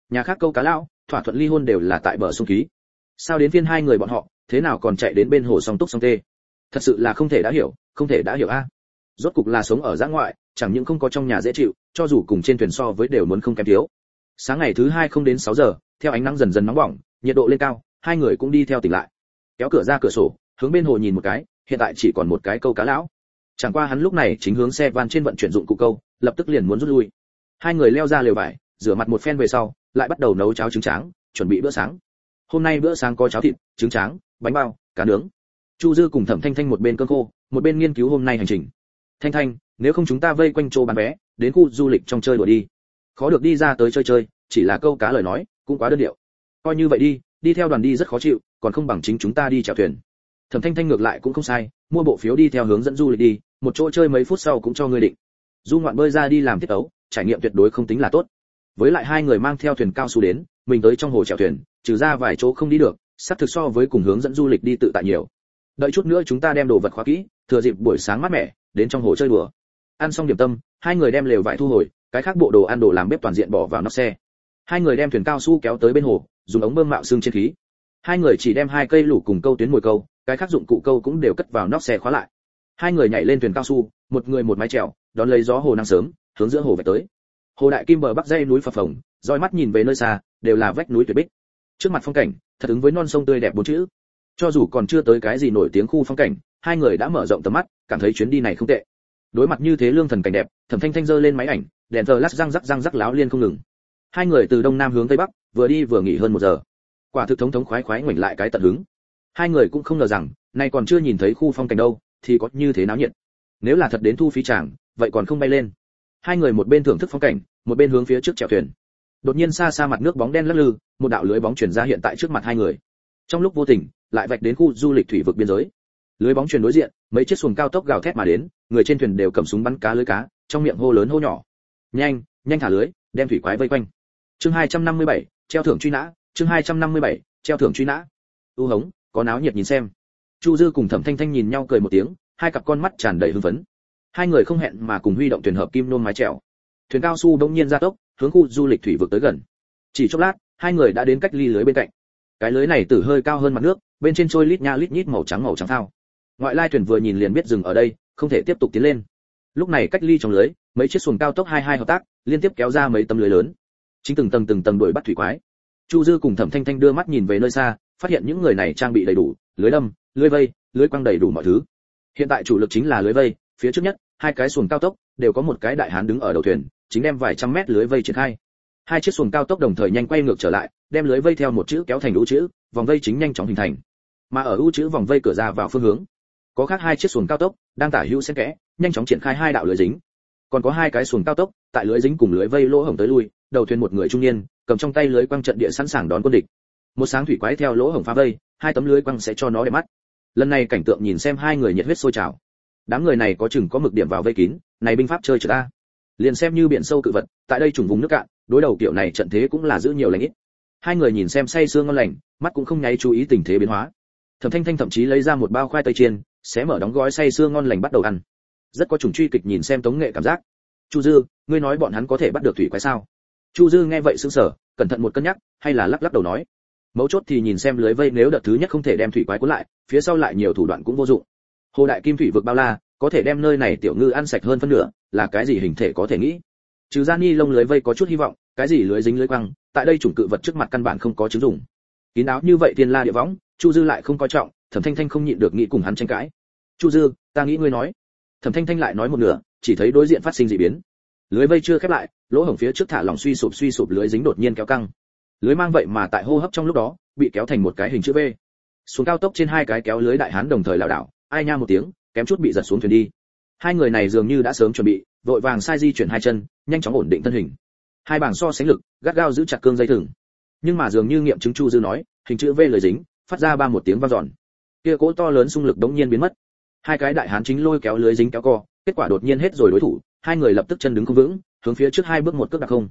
Nhà khác câu cá lão, thỏa thuận ly hôn đều là tại bờ sông ký. Sao đến phiên hai người bọn họ, thế nào còn chạy đến bên hồ song túc song tê? Thật sự là không thể đã hiểu, không thể đã hiểu a. Rốt cục là sống ở dã ngoại, chẳng những không có trong nhà dễ chịu, cho dù cùng trên thuyền so với đều muốn không kém thiếu. Sáng ngày thứ hai không đến 6 giờ, theo ánh nắng dần dần nóng bỏng, nhiệt độ lên cao, hai người cũng đi theo tỉnh lại. Kéo cửa ra cửa sổ, hướng bên hồ nhìn một cái, hiện tại chỉ còn một cái câu cá lão. Chẳng qua hắn lúc này chính hướng xe van trên vận chuyển dụng cụ câu, lập tức liền muốn rút lui. Hai người leo ra lều vải, rửa mặt một phen về sau, lại bắt đầu nấu cháo trứng tráng, chuẩn bị bữa sáng. Hôm nay bữa sáng có cháo thịt, trứng tráng, bánh bao, cá nướng. Chu Dư cùng Thẩm Thanh Thanh một bên cơm khô, một bên nghiên cứu hôm nay hành trình. Thanh Thanh, nếu không chúng ta vây quanh chỗ bán vé, đến khu du lịch trong chơi đùa đi. Khó được đi ra tới chơi chơi, chỉ là câu cá lời nói, cũng quá đơn điệu. Coi như vậy đi, đi theo đoàn đi rất khó chịu, còn không bằng chính chúng ta đi chèo thuyền. Thẩm Thanh Thanh ngược lại cũng không sai, mua bộ phiếu đi theo hướng dẫn du lịch đi, một chỗ chơi mấy phút sau cũng cho ngươi định. Du ngoạn bơi ra đi làm tiết ấu, trải nghiệm tuyệt đối không tính là tốt. Với lại hai người mang theo thuyền cao su đến, mình tới trong hồ chèo thuyền, trừ ra vài chỗ không đi được, sắp thực so với cùng hướng dẫn du lịch đi tự tại nhiều. Đợi chút nữa chúng ta đem đồ vật khóa kỹ, thừa dịp buổi sáng mát mẻ, đến trong hồ chơi đùa. Ăn xong điểm tâm, hai người đem lều vải thu hồi, cái khác bộ đồ ăn đồ làm bếp toàn diện bỏ vào nóc xe. Hai người đem thuyền cao su kéo tới bên hồ, dùng ống bơm mạo xương trên khí. Hai người chỉ đem hai cây lũ cùng câu tuyến mồi câu, cái khác dụng cụ câu cũng đều cất vào nóc xe khóa lại. Hai người nhảy lên thuyền cao su, một người một mái chèo, đón lấy gió hồ năng sớm, hướng giữa hồ về tới. Hồ đại kim bờ bắc dãy núi phập phồng, dõi mắt nhìn về nơi xa, đều là vách núi tuyệt bích. Trước mặt phong cảnh, thật ứng với non sông tươi đẹp bốn chữ. Cho dù còn chưa tới cái gì nổi tiếng khu phong cảnh, hai người đã mở rộng tầm mắt, cảm thấy chuyến đi này không tệ. Đối mặt như thế lương thần cảnh đẹp, Thẩm Thanh Thanh giơ lên máy ảnh, đèn flash răng rắc láo liên không ngừng. Hai người từ đông nam hướng tây bắc, vừa đi vừa nghỉ hơn 1 giờ. Quả thực thống khoái khoái ngoảnh lại cái tận hứng. Hai người cũng không ngờ rằng, nay còn chưa nhìn thấy khu phong cảnh đâu, thì có như thế náo nhiệt. Nếu là thật đến thu phí tràng, vậy còn không bay lên. Hai người một bên thưởng thức phong cảnh, một bên hướng phía trước chèo thuyền. Đột nhiên xa xa mặt nước bóng đen lắc lư, một đạo lưới bóng truyền ra hiện tại trước mặt hai người. Trong lúc vô tình, lại vạch đến khu du lịch thủy vực biên giới. Lưới bóng truyền đối diện, mấy chiếc xuồng cao tốc gào thét mà đến, người trên thuyền đều cầm súng bắn cá lưới cá, trong miệng hô lớn hô nhỏ. Nhanh, nhanh thả lưới, đem thủy quái vây quanh. Chương 257, treo thưởng truy nã, chương 257, treo thưởng truy nã. U hống, có náo nhiệt nhìn xem. Chu Dư cùng Thẩm Thanh Thanh nhìn nhau cười một tiếng, hai cặp con mắt tràn đầy hưng phấn. Hai người không hẹn mà cùng huy động thuyền hợp kim nôm mái chèo. Thuyền cao su bỗng nhiên gia tốc, hướng khu du lịch thủy vực tới gần. Chỉ chốc lát, hai người đã đến cách ly lưới bên cạnh. Cái lưới này tử hơi cao hơn mặt nước, bên trên trôi lít nha lít nhít màu trắng phao. Ngoại lai thuyền vừa nhìn liền biết dừng ở đây, không thể tiếp tục tiến lên. Lúc này cách ly trong lưới, mấy chiếc xuồng cao tốc hai hợp tác, liên tiếp kéo ra mấy tấm lưới lớn. Chính từng tầng đuổi bắt thủy quái. Chu Dư cùng Thẩm Thanh Thanh đưa mắt nhìn về nơi xa, phát hiện những người này trang bị đầy đủ, lưới đâm, lưới vây, lưới quăng đầy đủ mọi thứ. Hiện tại chủ lực chính là lưới vây, phía trước nhất, hai cái xuồng cao tốc đều có một cái đại hán đứng ở đầu thuyền, chính đem vài trăm mét lưới vây triển khai. Hai chiếc xuồng cao tốc đồng thời nhanh quay ngược trở lại, đem lưới vây theo một chữ kéo thành u chữ, vòng vây chính nhanh chóng hình thành. Mà ở u chữ vòng vây cửa ra vào phương hướng, có khác hai chiếc xuồng cao tốc đang tả hữu xen kẽ, nhanh chóng triển khai hai đạo lưới dính. Còn có hai cái xuồng cao tốc, tại lưới dính cùng lưới vây lỗ hổng tới lui, đầu thuyền một người trung niên, cầm trong tay lưới quăng trận địa sẵn sàng đón quân địch. Một sáng thủy quái theo lỗ hổng phá vây, hai tấm lưới quăng sẽ cho nó đẹp mắt. Lần này cảnh tượng nhìn xem hai người nhiệt huyết sôi trào. Đám người này có chừng có mực điểm vào vây kín, này binh pháp chơi chợt ta. Liền xem như biển sâu cự vật, tại đây trùng vùng nước cạn, đối đầu kiểu này trận thế cũng là giữ nhiều lành ít. Hai người nhìn xem say sưa ngon lành, mắt cũng không nháy chú ý tình thế biến hóa. Thẩm Thanh Thanh thậm chí lấy ra một bao khoai tây chiên, xé mở đóng gói say sưa ngon lành bắt đầu ăn. Rất có trùng truy kịch nhìn xem tống nghệ cảm giác. Chu Dư, ngươi nói bọn hắn có thể bắt được thủy quái sao? Chu Dư nghe vậy sững sờ, cẩn thận một cân nhắc, hay là lắc đầu nói. Mấu chốt thì nhìn xem lưới vây, nếu đợt thứ nhất không thể đem thủy quái cuốn lại, phía sau lại nhiều thủ đoạn cũng vô dụng. Hồ đại kim thủy vực bao la, có thể đem nơi này tiểu ngư ăn sạch hơn phân nửa, là cái gì hình thể có thể nghĩ. Trừ ra ni lông lưới vây có chút hy vọng, cái gì lưới dính lưới quăng, tại đây chủng cự vật trước mặt căn bản không có chứng dụng. Kín áo như vậy thiên la địa võng, Chu Dư lại không coi trọng, Thẩm Thanh Thanh không nhịn được nghĩ cùng hắn tranh cãi. Chu Dư, ta nghĩ ngươi nói. Thẩm Thanh Thanh lại nói một nửa, chỉ thấy đối diện phát sinh dị biến. Lưới vây chưa khép lại, lỗ hổng phía trước thả lỏng suy sụp lưới dính đột nhiên kéo căng. Lưới mang vậy mà tại hô hấp trong lúc đó, bị kéo thành một cái hình chữ V. Xuống cao tốc trên hai cái kéo lưới đại hán đồng thời lảo đảo, ai nha một tiếng, kém chút bị giật xuống thuyền đi. Hai người này dường như đã sớm chuẩn bị, vội vàng sai di chuyển hai chân, nhanh chóng ổn định thân hình. Hai bảng so sánh lực, gắt gao giữ chặt cương dây thừng. Nhưng mà dường như nghiệm chứng Chu Dư nói, hình chữ V lưới dính, phát ra ba một tiếng vang dọn. Kia cỗ to lớn xung lực đống nhiên biến mất. Hai cái đại hán chính lôi kéo lưới dính kéo co, kết quả đột nhiên hết rồi đối thủ, hai người lập tức chân đứng không vững, hướng phía trước hai bước một cước đạp không.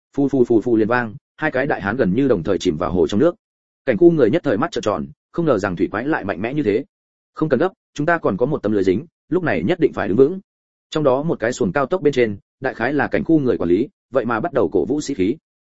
Phù liền vang, hai cái đại hán gần như đồng thời chìm vào hồ trong nước. Cảnh khu người nhất thời mắt trợn tròn, không ngờ rằng thủy quái lại mạnh mẽ như thế. Không cần gấp, chúng ta còn có một tấm lưới dính, lúc này nhất định phải đứng vững. Trong đó một cái xuồng cao tốc bên trên, đại khái là cảnh khu người quản lý, vậy mà bắt đầu cổ vũ sĩ khí.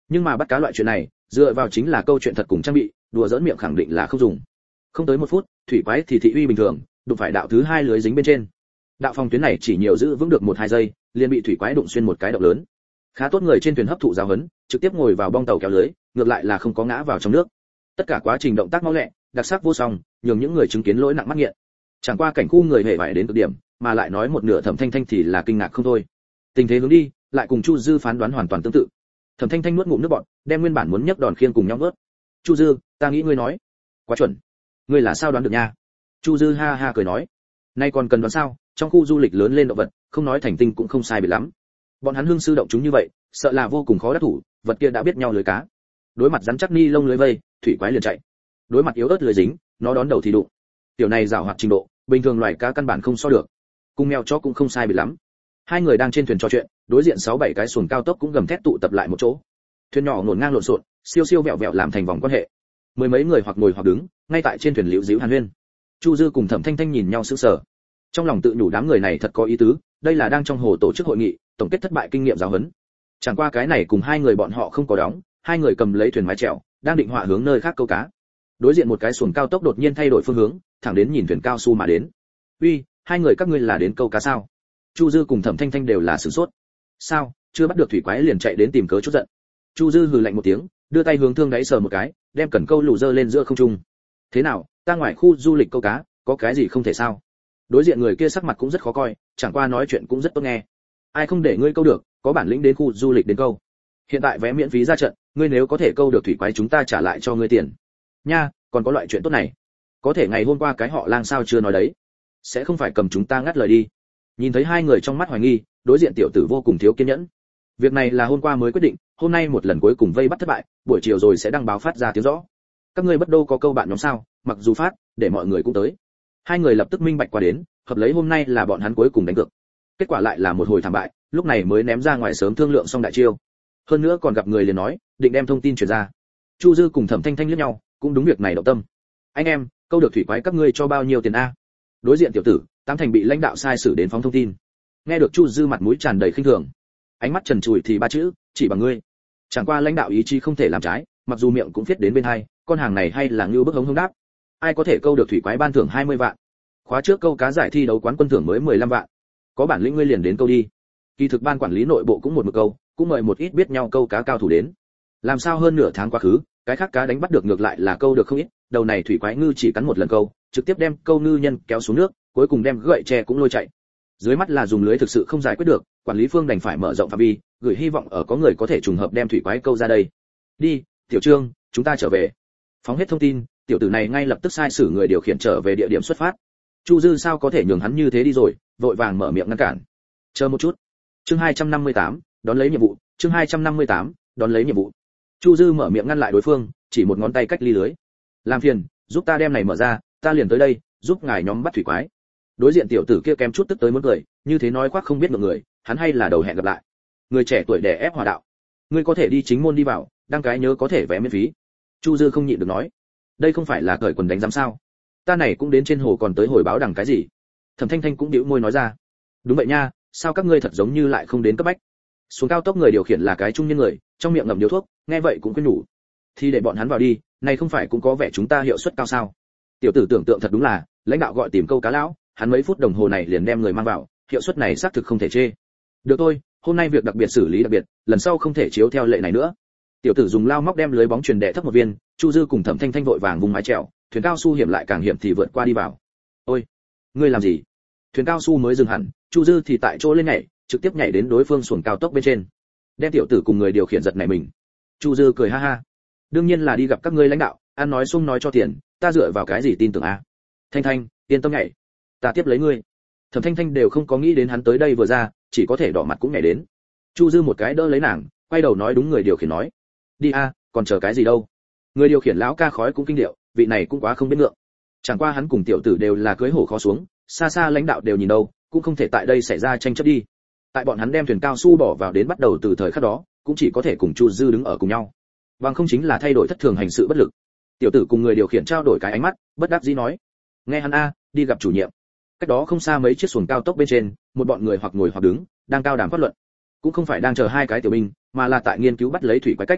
Nhưng mà bắt cá loại chuyện này dựa vào chính là câu chuyện thật cùng trang bị, đùa giỡn miệng khẳng định là không dùng. Không tới 1 phút, thủy quái thì thị uy bình thường, đụng phải đạo thứ 2 lưới dính bên trên. Đạo phòng tuyến này chỉ nhiều giữ vững được 1-2 giây, liền bị thủy quái đụng xuyên một cái động lớn. Khá tốt người trên thuyền hấp thụ giáo huấn, trực tiếp ngồi vào bong tàu kéo lưới, ngược lại là không có ngã vào trong nước. Tất cả quá trình động tác mau lẹ, đặc sắc vô song, nhường những người chứng kiến lỗi nặng mắt nghiện. Chẳng qua cảnh khu người hề bại đến cực điểm, mà lại nói một nửa Thẩm Thanh Thanh thì là kinh ngạc không thôi. Tình thế hướng đi, lại cùng Chu Dư phán đoán hoàn toàn tương tự. Thẩm Thanh Thanh nuốt ngụm nước bọt, đem nguyên bản muốn nhấc đòn khiêng cùng nhau nuốt. Chu Dư, ta nghĩ ngươi nói quá chuẩn. Ngươi là sao đoán được nha? Chu Dư ha ha cười nói, nay còn cần đoán sao? Trong khu du lịch lớn lên động vật, không nói thành tinh cũng không sai biệt lắm. Bọn hắn hương sư động chúng như vậy, sợ là vô cùng khó đắc thủ, vật kia đã biết nhau lưới cá. Đối mặt rắn chắc ni lông lưới vây, thủy quái liền chạy. Đối mặt yếu ớt lưới dính, nó đón đầu thì đụng. Tiểu này giảo hoạt trình độ, bình thường loài cá căn bản không so được. Cùng mèo chó cũng không sai biệt lắm. Hai người đang trên thuyền trò chuyện, đối diện 6-7 cái xuồng cao tốc cũng gầm thét tụ tập lại một chỗ. Thuyền nhỏ ngổn ngang lộn xộn, siêu siêu vẹo vẹo làm thành vòng quan hệ. Mười mấy người hoặc ngồi hoặc đứng, ngay tại trên thuyền liễu díu hàn huyên. Chu Dư cùng Thẩm Thanh Thanh nhìn nhau sững sờ. Trong lòng tự nhủ đám người này thật có ý tứ, đây là đang trong hồ tổ chức hội nghị, tổng kết thất bại kinh nghiệm giáo huấn. Chẳng qua cái này cùng hai người bọn họ không có đóng, hai người cầm lấy thuyền mái chèo, đang định họa hướng nơi khác câu cá. Đối diện một cái xuồng cao tốc đột nhiên thay đổi phương hướng, thẳng đến nhìn thuyền cao su mà đến. "Uy, hai người các ngươi là đến câu cá sao?" Chu Dư cùng Thẩm Thanh Thanh đều là sửng sốt. "Sao, chưa bắt được thủy quái liền chạy đến tìm cớ chút giận." Chu Dư hừ lạnh một tiếng, đưa tay hướng thương đáy sờ một cái, đem cần câu lù dơ lên giữa không trung. "Thế nào, ta ngoài khu du lịch câu cá, có cái gì không thể sao?" Đối diện người kia sắc mặt cũng rất khó coi, chẳng qua nói chuyện cũng rất tốt nghe. "Ai không để ngươi câu được, có bản lĩnh đến khu du lịch đến câu. Hiện tại vé miễn phí ra trận, ngươi nếu có thể câu được thủy quái chúng ta trả lại cho ngươi tiền." "Nha, còn có loại chuyện tốt này. Có thể ngày hôm qua cái họ Lang sao chưa nói đấy? Sẽ không phải cầm chúng ta ngắt lời đi." Nhìn thấy hai người trong mắt hoài nghi, đối diện tiểu tử vô cùng thiếu kiên nhẫn. Việc này là hôm qua mới quyết định, hôm nay một lần cuối cùng vây bắt thất bại, buổi chiều rồi sẽ đăng báo phát ra tiếng rõ. Các ngươi bất đô có câu bạn nhóm sao, mặc dù phát, để mọi người cũng tới. Hai người lập tức minh bạch qua đến, hợp lấy hôm nay là bọn hắn cuối cùng đánh cược. Kết quả lại là một hồi thảm bại, lúc này mới ném ra ngoài sớm thương lượng xong đại chiêu. Hơn nữa còn gặp người liền nói, định đem thông tin truyền ra. Chu Dư cùng Thẩm Thanh Thanh liếc nhau, cũng đúng việc này động tâm. "Anh em, câu được thủy quái các ngươi cho bao nhiêu tiền a?" Đối diện tiểu tử, Tám Thành bị lãnh đạo sai sử đến phóng thông tin. Nghe được Chu Dư mặt mũi tràn đầy khinh thường, ánh mắt trần trụi thì ba chữ, "Chỉ bằng ngươi." Chẳng qua lãnh đạo ý chí không thể làm trái, mặc dù miệng cũng viết đến bên hai, con hàng này hay là ngưu bức hống hống đáp. Ai có thể câu được thủy quái ban thưởng 20 vạn. Khóa trước câu cá giải thi đấu quán quân thưởng mới 15 vạn. Có bản lĩnh ngươi liền đến câu đi. Kỳ thực ban quản lý nội bộ cũng một mực câu, cũng mời một ít biết nhau câu cá cao thủ đến. Làm sao hơn nửa tháng quá khứ, cái khác cá đánh bắt được ngược lại là câu được không ít, đầu này thủy quái ngư chỉ cắn một lần câu, trực tiếp đem câu ngư nhân kéo xuống nước, cuối cùng đem gậy tre cũng lôi chạy. Dưới mắt là dùng lưới thực sự không giải quyết được, quản lý phương đành phải mở rộng phạm vi, gửi hy vọng ở có người có thể trùng hợp đem thủy quái câu ra đây. "Đi, Tiểu Trương, chúng ta trở về." Phóng hết thông tin, tiểu tử này ngay lập tức sai sử người điều khiển trở về địa điểm xuất phát. Chu Dư sao có thể nhường hắn như thế đi rồi, vội vàng mở miệng ngăn cản. "Chờ một chút." Chương 258, đón lấy nhiệm vụ, chương 258, đón lấy nhiệm vụ. Chu Dư mở miệng ngăn lại đối phương, chỉ một ngón tay cách ly lưới. "Làm phiền, giúp ta đem này mở ra, ta liền tới đây, giúp ngài nhóm bắt thủy quái." Đối diện tiểu tử kia kém chút tức tới muốn cười, như thế nói khoác không biết ngượng người, hắn hay là đầu hẹn gặp lại. Người trẻ tuổi đè ép hòa đạo. "Ngươi có thể đi chính môn đi vào, đăng cái nhớ có thể vé miễn phí." Chu Dư không nhịn được nói. "Đây không phải là cởi quần đánh giám sao? Ta này cũng đến trên hồ còn tới hồi báo đằng cái gì?" Thẩm Thanh Thanh cũng bĩu môi nói ra. "Đúng vậy nha, sao các ngươi thật giống như lại không đến cấp bách." Xuống cao tốc người điều khiển là cái trung niên người, trong miệng ngậm điếu thuốc, nghe vậy cũng khuyên nhủ. "Thì để bọn hắn vào đi, này không phải cũng có vẻ chúng ta hiệu suất cao sao?" Tiểu tử tưởng tượng thật đúng là, lãnh đạo gọi tìm câu cá lão, hắn mấy phút đồng hồ này liền đem người mang vào, hiệu suất này xác thực không thể chê. "Được thôi, hôm nay việc đặc biệt xử lý đặc biệt, lần sau không thể chiếu theo lệ này nữa." Tiểu tử dùng lao móc đem lưới bóng truyền đệ thấp một viên, Chu Dư cùng Thẩm Thanh Thanh vội vàng vùng mái chèo, thuyền cao su hiểm lại càng hiểm thì vượt qua đi vào. "Ôi, ngươi làm gì?" Thuyền cao su mới dừng hẳn, Chu Dư thì tại chỗ lên nhảy, trực tiếp nhảy đến đối phương xuồng cao tốc bên trên. Đem tiểu tử cùng người điều khiển giật nảy mình. Chu Dư cười ha ha. "Đương nhiên là đi gặp các ngươi lãnh đạo, ăn nói sung nói cho tiền, ta dựa vào cái gì tin tưởng a?" "Thanh Thanh, yên tâm nhảy, ta tiếp lấy ngươi." Thẩm Thanh Thanh đều không có nghĩ đến hắn tới đây vừa ra, chỉ có thể đỏ mặt cũng nhảy đến. Chu Dư một cái đỡ lấy nàng, quay đầu nói đúng người điều khiển nói. "Đi a, còn chờ cái gì đâu?" Người điều khiển lão ca khói cũng kinh điệu, vị này cũng quá không biết ngượng. Chẳng qua hắn cùng tiểu tử đều là cưới hổ khó xuống, xa xa lãnh đạo đều nhìn đâu, cũng không thể tại đây xảy ra tranh chấp đi. Tại bọn hắn đem thuyền cao su bỏ vào đến bắt đầu từ thời khắc đó, cũng chỉ có thể cùng Chu Dư đứng ở cùng nhau. Bằng không chính là thay đổi thất thường hành sự bất lực. Tiểu tử cùng người điều khiển trao đổi cái ánh mắt, bất đắc dĩ nói: "Nghe hắn a, đi gặp chủ nhiệm." Cách đó không xa mấy chiếc xuồng cao tốc bên trên, một bọn người hoặc ngồi hoặc đứng, đang cao đàm phát luận. Cũng không phải đang chờ hai cái tiểu binh, mà là tại nghiên cứu bắt lấy thủy quái cách.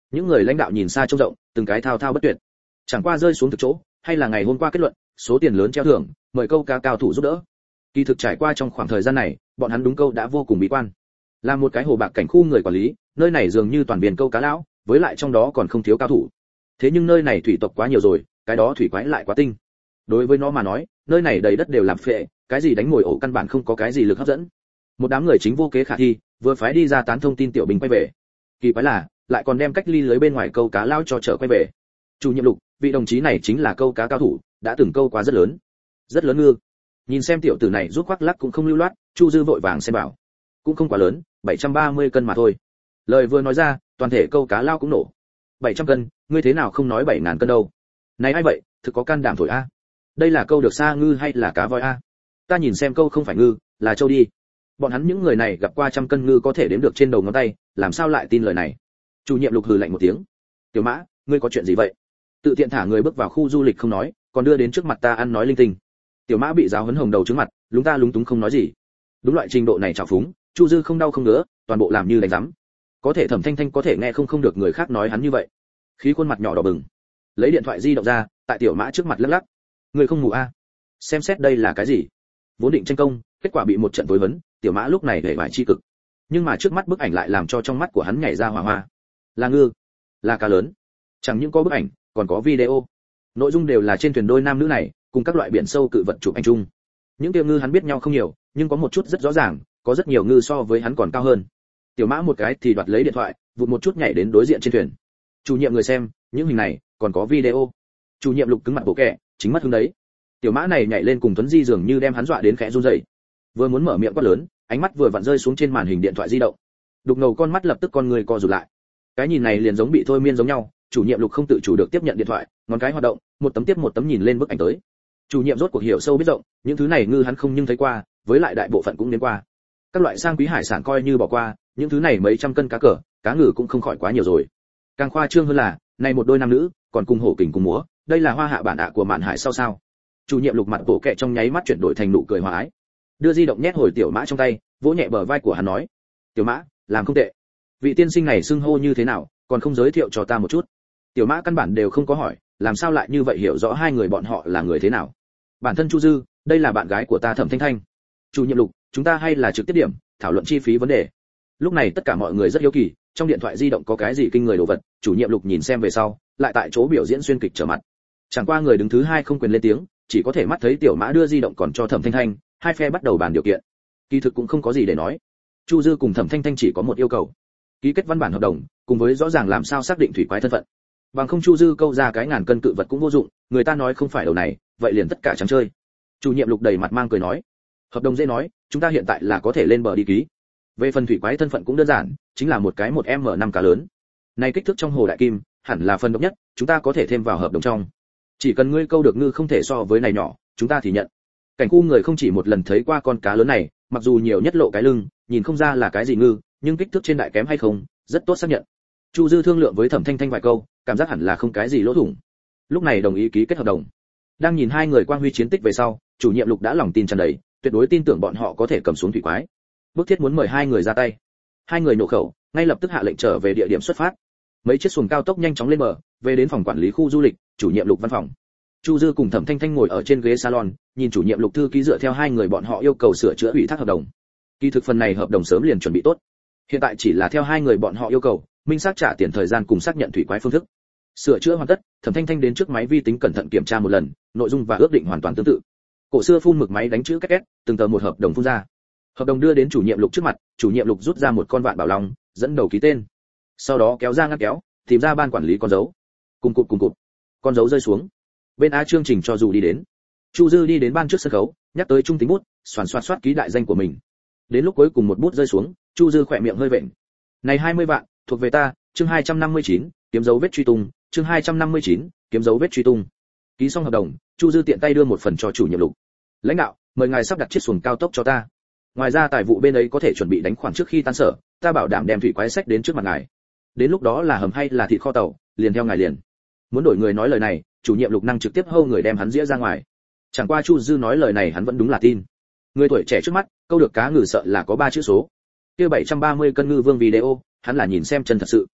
Những người lãnh đạo nhìn xa trông rộng, từng cái thao thao bất tuyệt. Chẳng qua rơi xuống thực chỗ, hay là ngày hôm qua kết luận, số tiền lớn treo thưởng, mời câu cá cao thủ giúp đỡ. Kỳ thực trải qua trong khoảng thời gian này, bọn hắn đúng câu đã vô cùng bí quan. Là một cái hồ bạc cảnh khu người quản lý, nơi này dường như toàn biển câu cá lão, với lại trong đó còn không thiếu cao thủ. Thế nhưng nơi này thủy tộc quá nhiều rồi, cái đó thủy quái lại quá tinh. Đối với nó mà nói, nơi này đầy đất đều làm phệ, cái gì đánh ngồi ổ căn bản không có cái gì lực hấp dẫn. Một đám người chính vô kế khả thi, vừa phái đi ra tán thông tin tiểu bình quay về. Kỳ quái là, lại còn đem cách ly lưới bên ngoài câu cá lao cho trở quay về. Chủ nhiệm Lục, vị đồng chí này chính là câu cá cao thủ, đã từng câu quá rất lớn ngư. Nhìn xem tiểu tử này rút khoác lắc cũng không lưu loát, Chu Dư vội vàng xem bảo, cũng không quá lớn, 730 cân mà thôi. Lời vừa nói ra, toàn thể câu cá lao cũng nổ. 700 cân, ngươi thế nào không nói 7000 cân đâu? Này ai vậy, thực có can đảm thổi a. Đây là câu được sa ngư hay là cá voi a? Ta nhìn xem câu không phải ngư, là trâu đi. Bọn hắn những người này gặp qua trăm cân ngư có thể đếm được trên đầu ngón tay, làm sao lại tin lời này? Chủ nhiệm Lục hừ lạnh một tiếng. Tiểu Mã, ngươi có chuyện gì vậy? Tự tiện thả người bước vào khu du lịch không nói, còn đưa đến trước mặt ta ăn nói linh tinh. Tiểu Mã bị giáo huấn hồng đầu trước mặt, lúng ta lúng túng không nói gì. Đúng loại trình độ này trào phúng, Chu Dư không đau không ngứa, toàn bộ làm như đánh rắm. Có thể Thẩm Thanh Thanh có thể nghe không được người khác nói hắn như vậy. Khí khuôn mặt nhỏ đỏ bừng, lấy điện thoại di động ra, tại Tiểu Mã trước mặt lắc lắc. Người không ngủ a? Xem xét đây là cái gì? Vốn định tranh công, kết quả bị một trận tối vấn, Tiểu Mã lúc này hề vải chi cực. Nhưng mà trước mắt bức ảnh lại làm cho trong mắt của hắn nhảy ra hỏa hoa. Là ngư, là cá lớn. Chẳng những có bức ảnh, còn có video. Nội dung đều là trên thuyền đôi nam nữ này, cùng các loại biển sâu cự vật chụp ảnh chung. Những tiêu ngư hắn biết nhau không nhiều, nhưng có một chút rất rõ ràng, có rất nhiều ngư so với hắn còn cao hơn. Tiểu Mã một cái thì đoạt lấy điện thoại, vụt một chút nhảy đến đối diện trên thuyền. Chủ nhiệm người xem, những hình này còn có video. Chủ nhiệm Lục cứng mặt bộ kẻ, chính mất hứng đấy. Tiểu Mã này nhảy lên cùng Tuấn Di dường như đem hắn dọa đến khẽ run rẩy. Vừa muốn mở miệng quát lớn, ánh mắt vừa vặn rơi xuống trên màn hình điện thoại di động. Đục ngầu con mắt lập tức con người co rụt lại. Cái nhìn này liền giống bị thôi miên giống nhau, chủ nhiệm Lục không tự chủ được tiếp nhận điện thoại, ngón cái hoạt động, một tấm tiếp một tấm nhìn lên bức ảnh tới. Chủ nhiệm rốt cuộc hiểu sâu biết rộng, những thứ này ngư hắn không nhưng thấy qua, với lại đại bộ phận cũng đến qua. Các loại sang quý hải sản coi như bỏ qua, những thứ này mấy trăm cân cá cỡ, cá ngừ cũng không khỏi quá nhiều rồi. Càng khoa trương hơn là, này một đôi nam nữ, còn cùng hổ kình cùng múa, đây là hoa hạ bản ạ của mạn hải sao sao? Chủ nhiệm Lục mặt bộ kệ trong nháy mắt chuyển đổi thành nụ cười hòa ái. Đưa di động nhét hồi Tiểu Mã trong tay, vỗ nhẹ bờ vai của hắn nói: "Tiểu Mã, làm không tệ. Vị tiên sinh này xưng hô như thế nào, còn không giới thiệu cho ta một chút?" Tiểu Mã căn bản đều không có hỏi, làm sao lại như vậy hiểu rõ hai người bọn họ là người thế nào. Bản thân Chu Dư, đây là bạn gái của ta Thẩm Thanh Thanh. Chủ nhiệm Lục, chúng ta hay là trực tiếp điểm, thảo luận chi phí vấn đề. Lúc này tất cả mọi người rất hiếu kỳ, trong điện thoại di động có cái gì kinh người đồ vật, chủ nhiệm Lục nhìn xem về sau, lại tại chỗ biểu diễn xuyên kịch trở mặt. Chẳng qua người đứng thứ hai không quyền lên tiếng, chỉ có thể mắt thấy Tiểu Mã đưa di động còn cho Thẩm Thanh Thanh, hai phe bắt đầu bàn điều kiện. Kỳ thực cũng không có gì để nói. Chu Dư cùng Thẩm Thanh Thanh chỉ có một yêu cầu, ký kết văn bản hợp đồng, cùng với rõ ràng làm sao xác định thủy quái thân phận. Bằng không Chu Dư câu ra cái ngàn cân cự vật cũng vô dụng, người ta nói không phải đầu này, vậy liền tất cả trắng chơi. Chủ nhiệm Lục đầy mặt mang cười nói: "Hợp đồng dễ nói, chúng ta hiện tại là có thể lên bờ đi ký. Về phần thủy quái thân phận cũng đơn giản, chính là một cái 1m5 cá lớn. Này kích thước trong hồ đại kim, hẳn là phần độc nhất, chúng ta có thể thêm vào hợp đồng trong. Chỉ cần ngươi câu được ngư không thể so với này nhỏ, chúng ta thì nhận." Cảnh khu người không chỉ một lần thấy qua con cá lớn này, mặc dù nhiều nhất lộ cái lưng, nhìn không ra là cái gì ngư, nhưng kích thước trên đại kém hay không, rất tốt xác nhận. Chu Dư thương lượng với Thẩm Thanh Thanh vài câu, cảm giác hẳn là không cái gì lỗ thủng. Lúc này đồng ý ký kết hợp đồng. Đang nhìn hai người quang huy chiến tích về sau, chủ nhiệm Lục đã lòng tin tràn đầy, tuyệt đối tin tưởng bọn họ có thể cầm xuống thủy quái. Bức thiết muốn mời hai người ra tay. Hai người nổ khẩu, ngay lập tức hạ lệnh trở về địa điểm xuất phát. Mấy chiếc xuồng cao tốc nhanh chóng lên bờ, về đến phòng quản lý khu du lịch, chủ nhiệm Lục văn phòng. Chu Dư cùng Thẩm Thanh Thanh ngồi ở trên ghế salon, nhìn chủ nhiệm Lục thư ký dựa theo hai người bọn họ yêu cầu sửa chữa ủy thác hợp đồng. Kỳ thực phần này hợp đồng sớm liền chuẩn bị tốt. Hiện tại chỉ là theo hai người bọn họ yêu cầu, minh xác trả tiền thời gian cùng xác nhận thủy quái phương thức. Sửa chữa hoàn tất, Thẩm Thanh Thanh đến trước máy vi tính cẩn thận kiểm tra một lần, nội dung và ước định hoàn toàn tương tự. Cổ xưa phun mực máy đánh chữ két két, từng tờ một hợp đồng phun ra. Hợp đồng đưa đến chủ nhiệm Lục trước mặt, chủ nhiệm Lục rút ra một con vạn bảo long, dẫn đầu ký tên. Sau đó kéo ra ngăn kéo, tìm ra ban quản lý con dấu. Cùng cụt. Con dấu rơi xuống. Bên A chương trình cho dù đi đến. Chu Dư đi đến ban trước sân khấu, nhắc tới trung tính bút, xoàn soát ký đại danh của mình. Đến lúc cuối cùng một bút rơi xuống, Chu Dư khỏe miệng hơi vện. Này 20 vạn, thuộc về ta, chương 259, kiếm dấu vết truy tung, chương 259, kiếm dấu vết truy tung. Ký xong hợp đồng, Chu Dư tiện tay đưa một phần cho chủ nhiệm Lục. Lãnh đạo, mời ngài sắp đặt chiếc xuồng cao tốc cho ta. Ngoài ra tài vụ bên ấy có thể chuẩn bị đánh khoản trước khi tan sở, ta bảo đảm đem thủy quái sách đến trước mặt ngài. Đến lúc đó là hầm hay là thịt kho tàu, liền theo ngài liền. Muốn đổi người nói lời này, chủ nhiệm Lục năng trực tiếp hâu người đem hắn dĩa ra ngoài. Chẳng qua Chu Dư nói lời này hắn vẫn đúng là tin. Người tuổi trẻ trước mắt, câu được cá ngừ sợ là có 3 chữ số. Kia 730 cân ngư vương video, hắn là nhìn xem chân thật sự.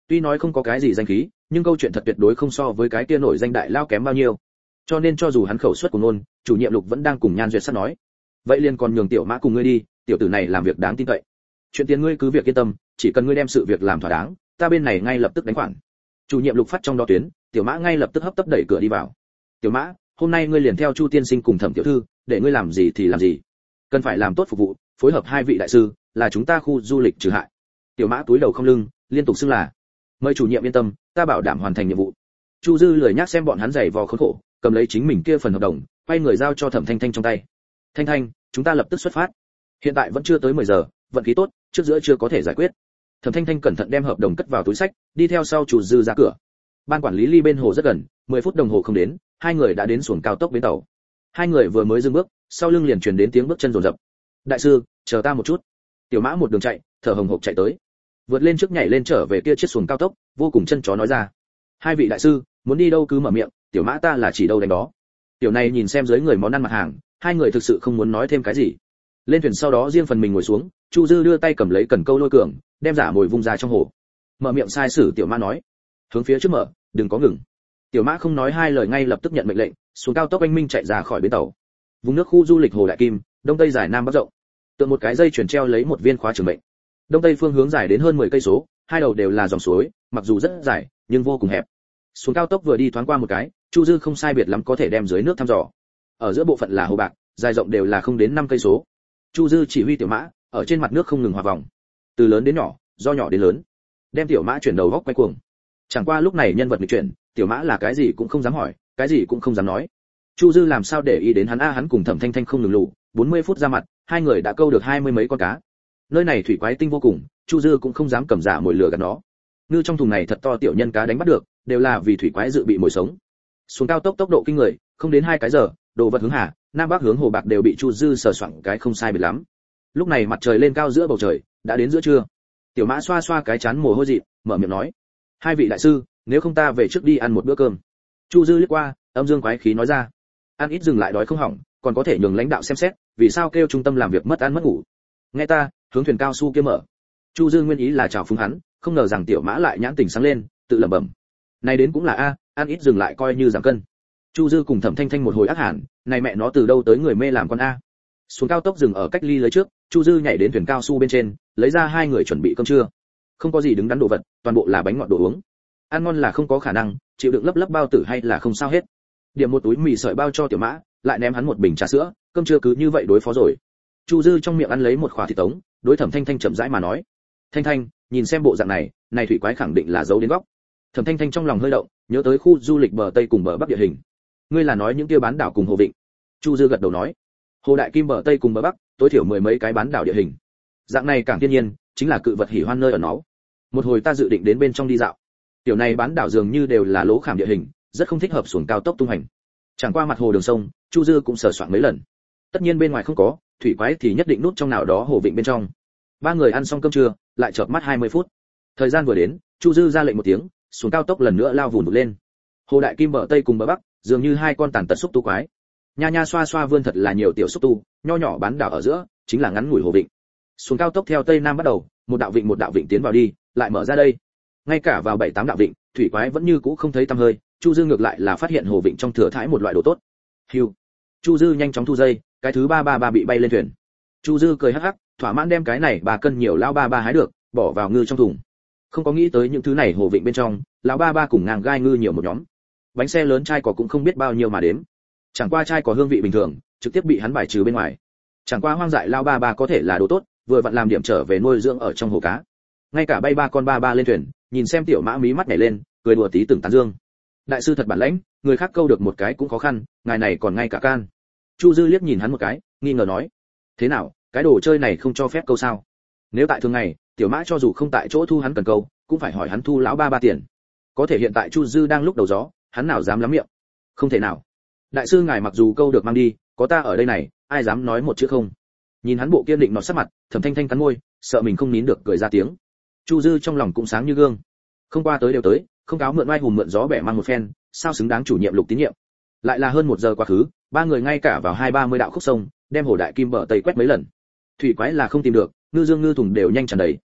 Tuy nói không có cái gì danh khí, nhưng câu chuyện thật tuyệt đối không so với cái kia nổi danh đại lao kém bao nhiêu. Cho nên cho dù hắn khẩu suất của ngôn, chủ nhiệm Lục vẫn đang cùng Nhan Duyệt Sắt nói. Vậy liền còn nhường Tiểu Mã cùng ngươi đi, tiểu tử này làm việc đáng tin cậy. Chuyện tiền ngươi cứ việc yên tâm, chỉ cần ngươi đem sự việc làm thỏa đáng, ta bên này ngay lập tức đánh khoản. Chủ nhiệm Lục phát trong đó tuyến, Tiểu Mã ngay lập tức hấp tấp đẩy cửa đi vào. Tiểu Mã, hôm nay ngươi liền theo Chu tiên sinh cùng Thẩm tiểu thư, để ngươi làm gì thì làm gì. Cần phải làm tốt phục vụ, phối hợp hai vị đại sư, là chúng ta khu du lịch trừ hại. Tiểu Mã túi đầu không lưng, liên tục xưng là. Mời chủ nhiệm yên tâm, ta bảo đảm hoàn thành nhiệm vụ. Chu Dư lười nhác xem bọn hắn giày vò khốn khổ, cầm lấy chính mình kia phần hợp đồng, quay người giao cho Thẩm Thanh Thanh trong tay. Thanh Thanh, chúng ta lập tức xuất phát. Hiện tại vẫn chưa tới 10 giờ, vận khí tốt, trước giữa chưa có thể giải quyết. Thẩm Thanh Thanh cẩn thận đem hợp đồng cất vào túi sách, đi theo sau Chu Dư ra cửa. Ban quản lý ly bên hồ rất gần, 10 phút đồng hồ không đến, hai người đã đến xuồng cao tốc bến tàu. Hai người vừa mới dừng bước, sau lưng liền truyền đến tiếng bước chân rồn rập. Đại sư, chờ ta một chút. Tiểu Mã một đường chạy, thở hồng hộc chạy tới. Vượt lên trước nhảy lên trở về kia chiếc xuồng cao tốc, vô cùng chân chó nói ra. Hai vị đại sư, muốn đi đâu cứ mở miệng, Tiểu Mã ta là chỉ đâu đánh đó. Tiểu này nhìn xem dưới người món ăn mặt hàng, hai người thực sự không muốn nói thêm cái gì. Lên thuyền sau đó riêng phần mình ngồi xuống, Chu Dư đưa tay cầm lấy cần câu lôi cường, đem giả mồi vung ra trong hồ. Mở miệng sai sử Tiểu Mã nói, hướng phía trước mở, đừng có ngừng. Tiểu Mã không nói hai lời ngay lập tức nhận mệnh lệnh, xuống cao tốc anh minh chạy ra khỏi bến tàu. Vùng nước khu du lịch hồ Đại Kim, đông tây dài nam bắc rộng. Tượng một cái dây chuyển treo lấy một viên khóa trường mệnh. Đông tây phương hướng dài đến hơn 10 cây số, hai đầu đều là dòng suối, mặc dù rất dài, nhưng vô cùng hẹp. Xuống cao tốc vừa đi thoáng qua một cái, Chu Dư không sai biệt lắm có thể đem dưới nước thăm dò. Ở giữa bộ phận là hồ bạc, dài rộng đều là không đến 5 cây số. Chu Dư chỉ huy Tiểu Mã, ở trên mặt nước không ngừng hòa vòng, từ lớn đến nhỏ, do nhỏ đến lớn, đem Tiểu Mã chuyển đầu góc quay cuồng. Chẳng qua lúc này nhân vật nghịch chuyển, Tiểu Mã là cái gì cũng không dám hỏi, cái gì cũng không dám nói. Chu Dư làm sao để ý đến hắn hắn cùng Thẩm Thanh Thanh không ngừng lù, 40 phút ra mặt, hai người đã câu được 20 mấy con cá. Nơi này thủy quái tinh vô cùng, Chu Dư cũng không dám cầm giả mồi lửa gạt nó. Ngư trong thùng này thật to tiểu nhân cá đánh bắt được, đều là vì thủy quái dự bị mồi sống. Xuống cao tốc tốc độ kinh người, không đến 2 cái giờ, đồ vật hướng hà, nam bắc hướng hồ bạc đều bị Chu Dư sờ soạng cái không sai biệt lắm. Lúc này mặt trời lên cao giữa bầu trời, đã đến giữa trưa. Tiểu Mã xoa xoa cái chán mồ hôi dị, mở miệng nói: "Hai vị đại sư, nếu không ta về trước đi ăn một bữa cơm." Chu Dư liếc qua, âm dương quái khí nói ra: "Ăn ít dừng lại đói không hỏng, còn có thể nhường lãnh đạo xem xét, vì sao kêu trung tâm làm việc mất ăn mất ngủ. Nghe ta, hướng thuyền cao su kia mở." Chu Dư nguyên ý là chào phúng hắn, không ngờ rằng Tiểu Mã lại nhãn tình sáng lên, tự lẩm bẩm: "Này đến cũng là a, ăn ít dừng lại coi như giảm cân." Chu Dư cùng Thẩm Thanh Thanh một hồi ác hẳn, này mẹ nó từ đâu tới người mê làm con a. Xuống cao tốc dừng ở cách ly lưới trước, Chu Dư nhảy đến thuyền cao su bên trên, lấy ra hai người chuẩn bị cơm trưa. Không có gì đứng đắn đồ vật, toàn bộ là bánh ngọt đồ uống. Ăn ngon là không có khả năng, chịu đựng lấp lấp bao tử hay là không sao hết. Điểm một túi mì sợi bao cho Tiểu Mã, lại ném hắn một bình trà sữa, cơm trưa cứ như vậy đối phó rồi. Chu Dư trong miệng ăn lấy một khóa thịt tống, đối Thẩm Thanh Thanh chậm rãi mà nói: "Thanh Thanh, nhìn xem bộ dạng này, này thủy quái khẳng định là giấu đến góc." Thẩm Thanh Thanh trong lòng hơi động, nhớ tới khu du lịch bờ Tây cùng bờ Bắc địa hình. "Ngươi là nói những kia bán đảo cùng hồ vịnh?" Chu Dư gật đầu nói: "Hồ Đại Kim bờ Tây cùng bờ Bắc, tối thiểu 10 mấy cái bán đảo địa hình. Dạng này càng thiên nhiên, chính là cự vật hỉ hoan nơi ở nó. Một hồi ta dự định đến bên trong đi dạo. Tiểu này bán đảo dường như đều là lỗ khảm địa hình, rất không thích hợp xuồng cao tốc tung hành." Chẳng qua mặt hồ đường sông, Chu Dư cũng sờ soạn mấy lần. Tất nhiên bên ngoài không có, thủy quái thì nhất định nút trong nào đó hồ vịnh bên trong. Ba người ăn xong cơm trưa, lại chợp mắt 20 phút. Thời gian vừa đến, Chu Dư ra lệnh một tiếng, xuồng cao tốc lần nữa lao vùn vụt lên. Hồ Đại Kim bờ Tây cùng bờ Bắc, dường như hai con tàn tật xúc tu quái. Nha nha xoa xoa vươn thật là nhiều tiểu xúc tu, nho nhỏ bán đảo ở giữa, chính là ngắn ngủi hồ vịnh. Xuồng cao tốc theo tây nam bắt đầu, một đạo vịnh tiến vào đi, lại mở ra đây. Ngay cả vào 7-8 đạo vịnh, thủy quái vẫn như cũ không thấy tăm hơi, Chu Dư ngược lại là phát hiện hồ vịnh trong thừa thãi một loại đồ tốt. Hưu. Chu Dư nhanh chóng thu dây, cái thứ 333 bị bay lên thuyền. Chu Dư cười hắc hắc, thỏa mãn đem cái này 3 cân nhiều lão ba hái được, bỏ vào ngư trong thùng. Không có nghĩ tới những thứ này hồ vịnh bên trong, lão ba cùng ngang gai ngư nhiều một nhóm. Bánh xe lớn chai cỏ cũng không biết bao nhiêu mà đếm. Chẳng qua chai cỏ hương vị bình thường, trực tiếp bị hắn bài trừ bên ngoài. Chẳng qua hoang dại lão ba có thể là đồ tốt, vừa vặn làm điểm trở về nuôi dưỡng ở trong hồ cá. Ngay cả bay 3 con ba lên thuyền, nhìn xem Tiểu Mã mí mắt nhảy lên, cười đùa tí từng tán dương. Đại sư thật bản lãnh, người khác câu được một cái cũng khó khăn, ngài này còn ngay cả can. Chu Dư liếc nhìn hắn một cái, nghi ngờ nói: "Thế nào, cái đồ chơi này không cho phép câu sao?" Nếu tại thường ngày, Tiểu Mã cho dù không tại chỗ thu hắn cần câu, cũng phải hỏi hắn thu lão ba tiền. Có thể hiện tại Chu Dư đang lúc đầu gió, hắn nào dám lắm miệng. Không thể nào. Đại sư ngài mặc dù câu được mang đi, có ta ở đây này, ai dám nói một chữ không? Nhìn hắn bộ kiên định nọ sắc mặt, Thẩm Thanh Thanh cắn môi, sợ mình không nín được cười ra tiếng. Chu Dư trong lòng cũng sáng như gương. Không qua tới đều tới, không cáo mượn oai hùng mượn gió bẻ mang một phen, sao xứng đáng chủ nhiệm Lục tín nhiệm. Lại là hơn 1 giờ quá khứ, ba người ngay cả vào 20-30 đạo khúc sông, đem hồ Đại Kim bờ Tây quét mấy lần. Thủy quái là không tìm được, ngư dương ngư thùng đều nhanh tràn đầy.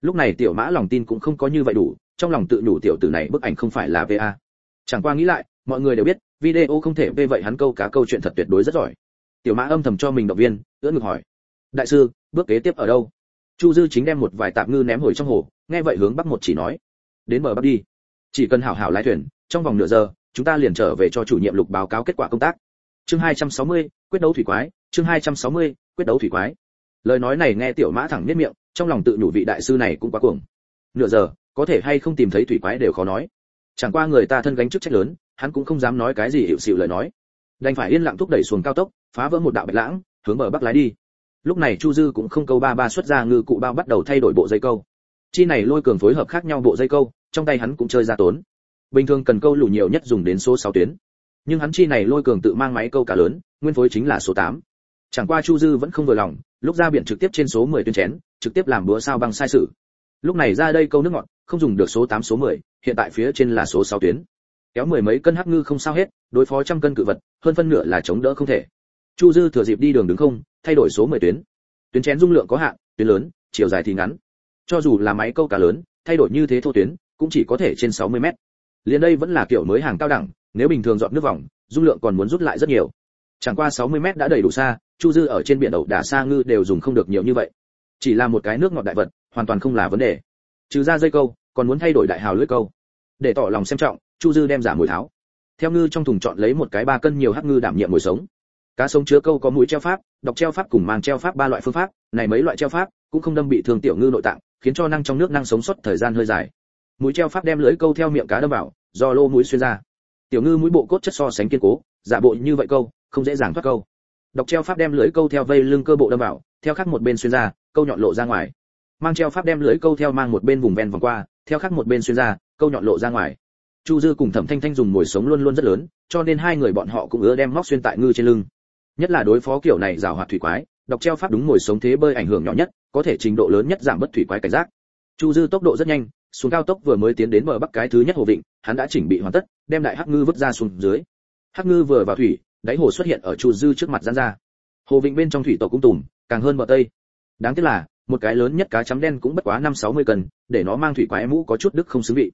Lúc này tiểu mã lòng tin cũng không có như vậy đủ, trong lòng tự nhủ tiểu tử này bức ảnh không phải là VA. Chẳng qua nghĩ lại, mọi người đều biết, video không thể V vậy hắn câu cá câu chuyện thật tuyệt đối rất giỏi. Tiểu mã âm thầm cho mình động viên, ưỡn ngực hỏi: đại sư, bước kế tiếp ở đâu? Chu Dư chính đem một vài tạp ngư ném hồi trong hồ, nghe vậy hướng bắc một chỉ nói: đến bờ bắc đi, chỉ cần hảo hảo lái thuyền, trong vòng nửa giờ chúng ta liền trở về cho chủ nhiệm Lục báo cáo kết quả công tác. Chương 260, quyết đấu thủy quái. Chương 260, quyết đấu thủy quái. Lời nói này nghe tiểu mã thẳng niết miệng, trong lòng tự nhủ vị đại sư này cũng quá cuồng. Nửa giờ, có thể hay không tìm thấy thủy quái đều khó nói. Chẳng qua người ta thân gánh chức trách lớn, hắn cũng không dám nói cái gì hiệu xịu lời nói, đành phải yên lặng thúc đẩy xuồng cao tốc, phá vỡ một đạo bạch lãng, hướng bờ bắc lái đi. Lúc này Chu Dư cũng không câu ba xuất ra ngư cụ bao bắt đầu thay đổi bộ dây câu. Chi này lôi cường phối hợp khác nhau bộ dây câu, trong tay hắn cũng chơi ra tốn. Bình thường cần câu lù nhiều nhất dùng đến số 6 tuyến, nhưng hắn chi này lôi cường tự mang máy câu cá lớn, nguyên phối chính là số 8. Chẳng qua Chu Dư vẫn không vừa lòng, lúc ra biển trực tiếp trên số 10 tuyến chén, trực tiếp làm búa sao băng sai sự. Lúc này ra đây câu nước ngọt, không dùng được số 8 số 10, hiện tại phía trên là số 6 tuyến. Kéo mười mấy cân hắc ngư không sao hết, đối phó trăm cân cự vật, hơn phân nửa là chống đỡ không thể. Chu Dư thừa dịp đi đường đứng không, thay đổi số 10 tuyến. Tuyến chén dung lượng có hạn, tuyến lớn, chiều dài thì ngắn. Cho dù là máy câu cá lớn, thay đổi như thế thô tuyến, cũng chỉ có thể trên 60 mét. Liền đây vẫn là kiểu mới hàng cao đẳng, nếu bình thường dọn nước vòng, dung lượng còn muốn rút lại rất nhiều. Chẳng qua 60 mét đã đầy đủ xa, Chu Dư ở trên biển đậu đả xa ngư đều dùng không được nhiều như vậy. Chỉ là một cái nước ngọt đại vật, hoàn toàn không là vấn đề. Trừ ra dây câu, còn muốn thay đổi đại hào lưỡi câu. Để tỏ lòng xem trọng, Chu Dư đem giả mồi tháo. Theo ngư trong thùng chọn lấy một cái 3 cân nhiều hắc ngư đảm nhiệm mồi sống. Cá sống chứa câu có mũi treo pháp, độc treo pháp cùng màng treo pháp 3 loại phương pháp, này mấy loại treo pháp cũng không đâm bị thương tiểu ngư nội tạng, khiến cho năng trong nước năng sống sót thời gian hơi dài. Mũi treo pháp đem lưỡi câu theo miệng cá đâm vào, do lô mũi xuyên ra. Tiểu ngư mũi bộ cốt chất so sánh kiên cố, giả bộ như vậy câu, không dễ dàng thoát câu. Độc treo pháp đem lưỡi câu theo vây lưng cơ bộ đâm vào, theo khác một bên xuyên ra, câu nhọn lộ ra ngoài. Mang treo pháp đem lưỡi câu theo mang một bên vùng ven vòng qua, theo khác một bên xuyên ra, câu nhọn lộ ra ngoài. Chu Dư cùng Thẩm Thanh Thanh dùng mồi sống luôn luôn rất lớn, cho nên hai người bọn họ cũng ưa đem móc xuyên tại ngư trên lưng. Nhất là đối phó kiểu này rào hoạt thủy quái, độc treo pháp đúng mồi sống thế bơi ảnh hưởng nhỏ nhất, có thể trình độ lớn nhất giảm bất thủy quái cảnh giác. Chu Dư tốc độ rất nhanh, xuống cao tốc vừa mới tiến đến bờ bắc cái thứ nhất hồ vịnh, hắn đã chỉnh bị hoàn tất, đem đại hắc ngư vứt ra xuống dưới. Hắc ngư vừa vào thủy, đáy hồ xuất hiện ở Chu Dư trước mặt giãn ra. Hồ vịnh bên trong thủy tộc cũng tùm, càng hơn bờ tây. Đáng tiếc là, một cái lớn nhất cá chấm đen cũng bất quá 5-60 cân, để nó mang thủy quái mũ có chút đức không xứng vị.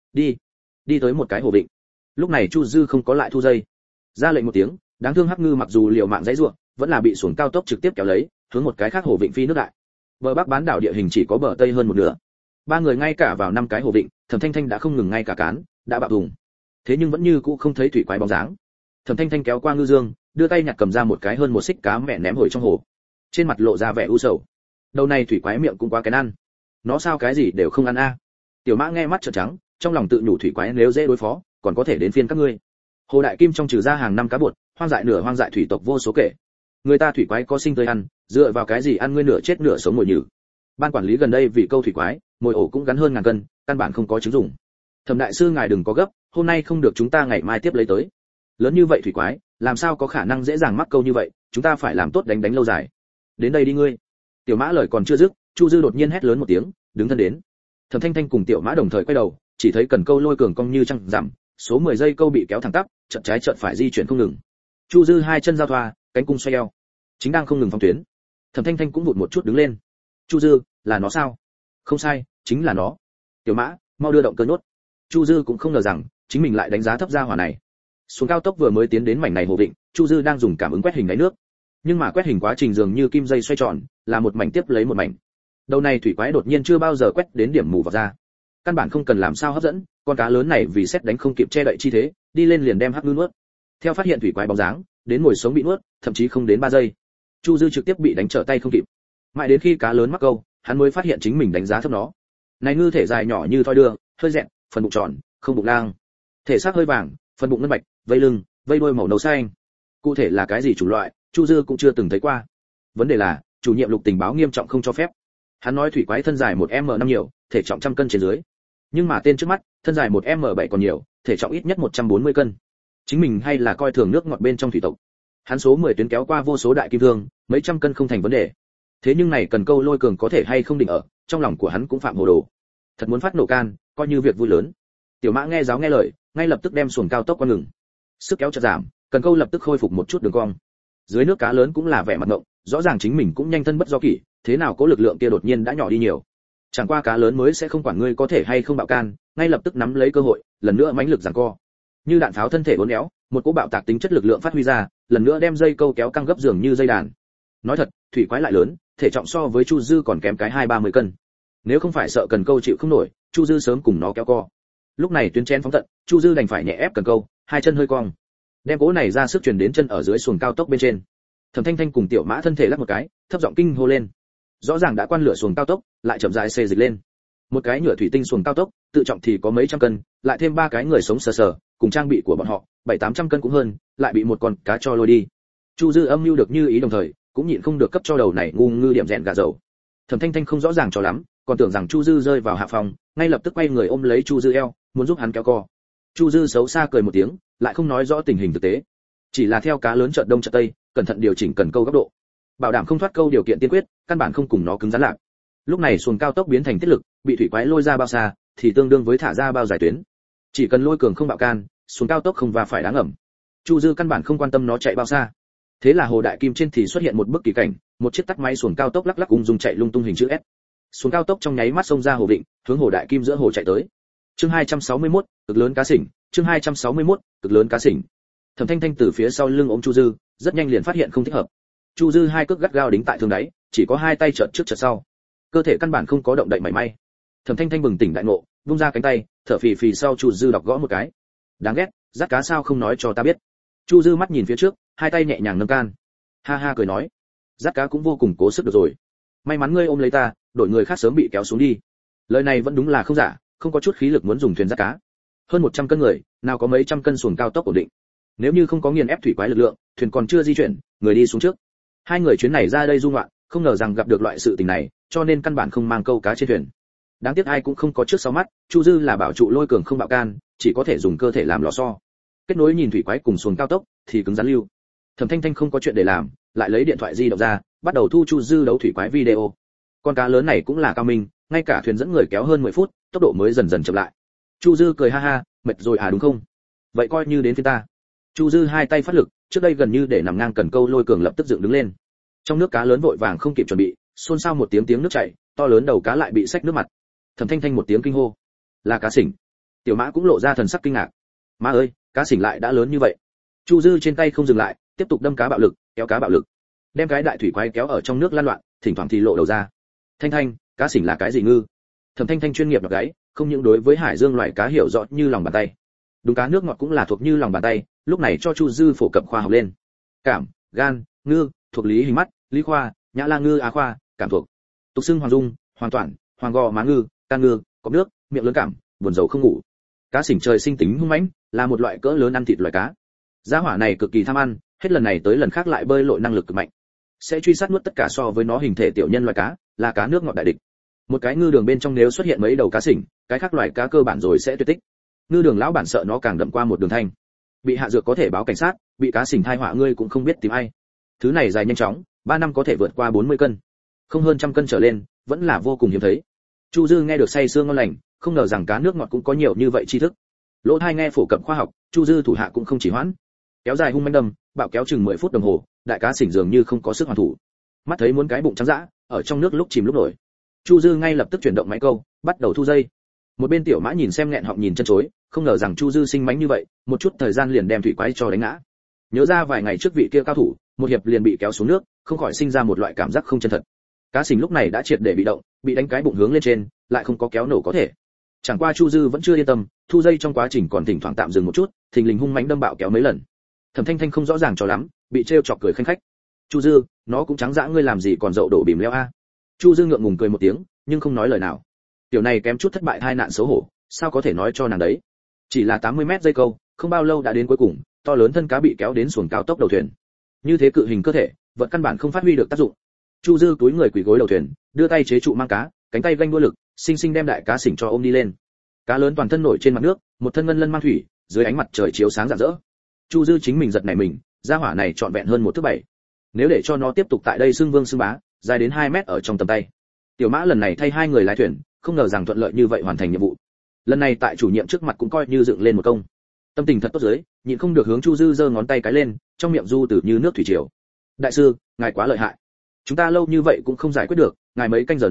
Đi tới một cái hồ vịnh. Lúc này Chu Dư không có lại thu dây, ra lệnh một tiếng, đáng thương hắc ngư mặc dù liều mạng giãy giụa, vẫn là bị xuồng cao tốc trực tiếp kéo lấy, hướng một cái khác hồ vịnh phi nước đại. Bờ bắc bán đảo địa hình chỉ có bờ tây hơn một nửa. Ba người ngay cả vào 5 cái hồ vịnh, Thẩm Thanh Thanh đã không ngừng ngay cả cán, đã bạo thùng. Thế nhưng vẫn như cũ không thấy thủy quái bóng dáng. Thẩm Thanh Thanh kéo qua ngư dương, đưa tay nhặt cầm ra một cái hơn một xích cá mẹ ném hồi trong hồ. Trên mặt lộ ra vẻ u sầu. Đầu này thủy quái miệng cũng quá kén ăn. Nó sao cái gì đều không ăn a. Tiểu Mã nghe mắt trợn trắng, trong lòng tự nhủ thủy quái nếu dễ đối phó, còn có thể đến phiên các ngươi. Hồ Đại Kim trong trừ ra hàng năm cá bột, hoang dại nửa hoang dại thủy tộc vô số kể. Người ta thủy quái có sinh tươi ăn, dựa vào cái gì ăn ngươi nửa chết nửa sống ngồi nhử. Ban quản lý gần đây vì câu thủy quái, mồi ổ cũng gắn hơn ngàn cân, căn bản không có chứng dùng. Thẩm đại sư ngài đừng có gấp, hôm nay không được chúng ta ngày mai tiếp lấy tới. Lớn như vậy thủy quái, làm sao có khả năng dễ dàng mắc câu như vậy, chúng ta phải làm tốt đánh lâu dài. Đến đây đi ngươi. Tiểu Mã lời còn chưa dứt, Chu Dư đột nhiên hét lớn một tiếng, đứng thân đến. Thẩm Thanh Thanh cùng Tiểu Mã đồng thời quay đầu, chỉ thấy cần câu lôi cường cong như trăng rằm, số 10 giây câu bị kéo thẳng tắp, chợt trái chợt phải di chuyển không ngừng. Chu Dư hai chân giao thoa, cánh cung xoay eo, chính đang không ngừng phóng tuyến. Thẩm Thanh Thanh cũng vụt một chút đứng lên. Chu Dư, là nó sao? Không sai, chính là nó. Tiểu Mã, mau đưa động cơ nhốt. Chu Dư cũng không ngờ rằng chính mình lại đánh giá thấp ra hỏa này. Xuống cao tốc vừa mới tiến đến mảnh này hồ định, Chu Dư đang dùng cảm ứng quét hình đáy nước. Nhưng mà quét hình quá trình dường như kim dây xoay tròn, là một mảnh tiếp lấy một mảnh. Đầu này thủy quái đột nhiên chưa bao giờ quét đến điểm mù vào ra. Căn bản không cần làm sao hấp dẫn, con cá lớn này vì xét đánh không kịp che đậy chi thế, đi lên liền đem hắc ngư nuốt. Theo phát hiện thủy quái bóng dáng, đến ngồi sống bị nuốt, thậm chí không đến 3 giây. Chu Dư trực tiếp bị đánh trở tay không kịp. Mãi đến khi cá lớn mắc câu, hắn mới phát hiện chính mình đánh giá thấp nó. Này ngư thể dài nhỏ như thoi đưa, hơi dẹn, phần bụng tròn, không bụng lang. Thể xác hơi vàng, phần bụng ngân bạch, vây lưng, vây đuôi màu nâu xanh. Cụ thể là cái gì chủng loại, Chu Dư cũng chưa từng thấy qua. Vấn đề là, chủ nhiệm Lục tình báo nghiêm trọng không cho phép. Hắn nói thủy quái thân dài 1m5 nhiều, thể trọng trăm cân trên dưới. Nhưng mà tên trước mắt, thân dài 1m7 còn nhiều, thể trọng ít nhất 140 cân. Chính mình hay là coi thường nước ngọt bên trong thủy tộc. Hắn số 10 tuyến kéo qua vô số đại kim thương, mấy trăm cân không thành vấn đề. Thế nhưng này cần câu lôi cường có thể hay không định ở, trong lòng của hắn cũng phạm hồ đồ. Thật muốn phát nổ can, coi như việc vui lớn. Tiểu Mã nghe giáo nghe lời, ngay lập tức đem xuồng cao tốc qua ngừng. Sức kéo chợt giảm, cần câu lập tức khôi phục một chút đường cong. Dưới nước cá lớn cũng là vẻ mặt ngộng, rõ ràng chính mình cũng nhanh thân bất do kỷ, thế nào có lực lượng kia đột nhiên đã nhỏ đi nhiều. Chẳng qua cá lớn mới sẽ không quản ngươi có thể hay không bạo can, ngay lập tức nắm lấy cơ hội, lần nữa mãnh lực giằng co. Như đạn pháo thân thể uốn éo, một cú bạo tạc tính chất lực lượng phát huy ra, lần nữa đem dây câu kéo căng gấp giường như dây đàn. Nói thật, thủy quái lại lớn, thể trọng so với Chu Dư còn kém cái 20-30 cân. Nếu không phải sợ cần câu chịu không nổi, Chu Dư sớm cùng nó kéo co. Lúc này tuyến chén phóng tận, Chu Dư đành phải nhẹ ép cần câu, hai chân hơi cong, đem cỗ này ra sức truyền đến chân ở dưới xuồng cao tốc bên trên. Thẩm Thanh Thanh cùng Tiểu Mã thân thể lắc một cái, thấp giọng kinh hô lên. Rõ ràng đã quan lửa xuồng cao tốc, lại chậm rãi xê dịch lên. Một cái nhựa thủy tinh xuồng cao tốc, tự trọng thì có mấy trăm cân, lại thêm ba cái người sống sờ sờ, cùng trang bị của bọn họ, 700-800 cân cũng hơn, lại bị một con cá cho lôi đi. Chu Dư âm mưu được như ý đồng thời, cũng nhịn không được cấp cho đầu này ngu ngư điểm rèn gà dầu. Thẩm Thanh Thanh không rõ ràng cho lắm, còn tưởng rằng Chu Dư rơi vào hạ phòng, ngay lập tức quay người ôm lấy Chu Dư eo, muốn giúp hắn kéo co. Chu Dư xấu xa cười một tiếng, lại không nói rõ tình hình thực tế, chỉ là theo cá lớn chợt đông chợt tây, cẩn thận điều chỉnh cần câu góc độ, bảo đảm không thoát câu điều kiện tiên quyết, căn bản không cùng nó cứng rắn lạc. Lúc này xuồng cao tốc biến thành tiết lực, bị thủy quái lôi ra bao xa, thì tương đương với thả ra bao dài tuyến. Chỉ cần lôi cường không bạo can, xuồng cao tốc không va phải đáng ẩm. Chu Dư căn bản không quan tâm nó chạy bao xa. Thế là hồ đại kim trên thì xuất hiện một bức kỳ cảnh, một chiếc tắt máy xuồng cao tốc lắc lắc ung dung chạy lung tung hình chữ S. Xuồng cao tốc trong nháy mắt xông ra hồ định, hướng hồ đại kim giữa hồ chạy tới. Chương 261, cực lớn cá sỉnh, chương 261, cực lớn cá sỉnh. Thẩm Thanh Thanh từ phía sau lưng ôm Chu Dư, rất nhanh liền phát hiện không thích hợp. Chu Dư hai cước gắt gao đính tại thương đáy, chỉ có hai tay chợt trước chợt sau, cơ thể căn bản không có động đậy mảy may. Thẩm Thanh Thanh bừng tỉnh đại ngộ, vung ra cánh tay, thở phì phì sau Chu Dư đọc gõ một cái. Đáng ghét, dắt cá sao không nói cho ta biết. Chu Dư mắt nhìn phía trước, hai tay nhẹ nhàng nâng can. Ha ha cười nói, dắt cá cũng vô cùng cố sức được rồi. May mắn ngươi ôm lấy ta, đổi người khác sớm bị kéo xuống đi. Lời này vẫn đúng là không giả, không có chút khí lực muốn dùng thuyền dắt cá. Hơn 100 cân người, nào có mấy trăm cân xuồng cao tốc ổn định. Nếu như không có nghiền ép thủy quái lực lượng, thuyền còn chưa di chuyển, người đi xuống trước. Hai người chuyến này ra đây du ngoạn, không ngờ rằng gặp được loại sự tình này, cho nên căn bản không mang câu cá trên thuyền. Đáng tiếc ai cũng không có trước sau mắt, Chu Dư là bảo trụ lôi cường không bạo can, chỉ có thể dùng cơ thể làm lò xo. Kết nối nhìn thủy quái cùng xuồng cao tốc thì cứng rắn lưu. Thẩm Thanh Thanh không có chuyện để làm, lại lấy điện thoại di động ra, bắt đầu thu Chu Dư đấu thủy quái video. Con cá lớn này cũng là cao minh, ngay cả thuyền dẫn người kéo hơn 10 phút, tốc độ mới dần dần chậm lại. Chu Dư cười ha ha, mệt rồi à đúng không? Vậy coi như đến phía ta. Chu Dư hai tay phát lực, trước đây gần như để nằm ngang cần câu lôi cường lập tức dựng đứng lên. Trong nước cá lớn vội vàng không kịp chuẩn bị, xôn xao một tiếng nước chảy, to lớn đầu cá lại bị xách nước mặt. Thẩm Thanh Thanh một tiếng kinh hô, là cá sỉnh. Tiểu Mã cũng lộ ra thần sắc kinh ngạc. Má ơi, cá sỉnh lại đã lớn như vậy. Chu Dư trên tay không dừng lại, tiếp tục đâm cá bạo lực, kéo cá bạo lực, đem cái đại thủy quái kéo ở trong nước lan loạn, thỉnh thoảng thì lộ đầu ra. Thanh Thanh, cá sỉnh là cái gì ngư? Thẩm Thanh Thanh chuyên nghiệp đọc gáy, không những đối với hải dương loại cá hiểu rõ như lòng bàn tay. Đúng cá nước ngọt cũng là thuộc như lòng bàn tay, lúc này cho Chu Dư phổ cập khoa học lên. Cảm, gan, ngư, thuộc lý hình mắt, lý khoa, nhã la ngư á khoa, cảm thuộc. Tục xưng hoàng dung, hoàng toản, hoàng gò má ngư, can ngư, cọp nước, miệng lớn cảm, buồn rầu không ngủ. Cá sỉnh trời sinh tính hung mãnh, là một loại cỡ lớn ăn thịt loài cá. Gia hỏa này cực kỳ tham ăn, hết lần này tới lần khác lại bơi lội năng lực cực mạnh, sẽ truy sát nuốt tất cả so với nó hình thể tiểu nhân loài cá, là cá nước ngọt đại địch. Một cái ngư đường bên trong nếu xuất hiện mấy đầu cá sỉnh, cái khác loài cá cơ bản rồi sẽ tuyệt tích. Ngư đường lão bản sợ nó càng đậm qua một đường thanh, bị hạ dược có thể báo cảnh sát, bị cá sỉnh thai họa ngươi cũng không biết tìm ai. Thứ này dài nhanh chóng, 3 năm có thể vượt qua 40 cân, không hơn trăm cân trở lên, vẫn là vô cùng hiếm thấy. Chu Dư nghe được say sưa ngon lành, không ngờ rằng cá nước ngọt cũng có nhiều như vậy tri thức. Lỗ tai nghe phổ cập khoa học, Chu Dư thủ hạ cũng không chỉ hoãn, kéo dài hung manh đâm, bạo kéo chừng 10 phút đồng hồ, đại cá sỉnh dường như không có sức hoàn thủ. Mắt thấy muốn cái bụng trắng dã, ở trong nước lúc chìm lúc nổi. Chu Dư ngay lập tức chuyển động máy câu, bắt đầu thu dây. Một bên Tiểu Mã nhìn xem nghẹn họng nhìn chân chối, không ngờ rằng Chu Dư sinh mánh như vậy, một chút thời gian liền đem thủy quái cho đánh ngã. Nhớ ra vài ngày trước vị kia cao thủ, một hiệp liền bị kéo xuống nước, không khỏi sinh ra một loại cảm giác không chân thật. Cá sỉnh lúc này đã triệt để bị động, bị đánh cái bụng hướng lên trên, lại không có kéo nổ có thể. Chẳng qua Chu Dư vẫn chưa yên tâm, thu dây trong quá trình còn thỉnh thoảng tạm dừng một chút, thình lình hung mãnh đâm bạo kéo mấy lần. Thẩm Thanh Thanh không rõ ràng cho lắm, bị trêu chọc cười khanh khách. Chu Dư, nó cũng trắng dã ngươi làm gì còn dậu đổ bìm leo a? Chu Dư ngượng ngùng cười một tiếng, nhưng không nói lời nào. Tiểu này kém chút thất bại hai nạn xấu hổ, sao có thể nói cho nàng đấy? Chỉ là 80 mét dây câu, không bao lâu đã đến cuối cùng, to lớn thân cá bị kéo đến xuồng cao tốc đầu thuyền. Như thế cự hình cơ thể, vật căn bản không phát huy được tác dụng. Chu Dư túi người quỳ gối đầu thuyền, đưa tay chế trụ mang cá, cánh tay vênh đua lực, sinh sinh đem đại cá sỉnh cho ôm đi lên. Cá lớn toàn thân nổi trên mặt nước, một thân ngân lân mang thủy, dưới ánh mặt trời chiếu sáng rạng rỡ. Chu Dư chính mình giật nảy mình, gia hỏa này trọn vẹn hơn 1m7. Nếu để cho nó tiếp tục tại đây xưng vương xưng bá, dài đến 2 mét ở trong tầm tay. Tiểu Mã lần này thay hai người lái thuyền, không ngờ rằng thuận lợi như vậy hoàn thành nhiệm vụ. Lần này tại chủ nhiệm trước mặt cũng coi như dựng lên một công. Tâm tình thật tốt dưới, nhịn không được hướng Chu Dư giơ ngón tay cái lên, trong miệng du từ như nước thủy triều. Đại sư, ngài quá lợi hại. Chúng ta lâu như vậy cũng không giải quyết được, ngài mấy canh giờ này,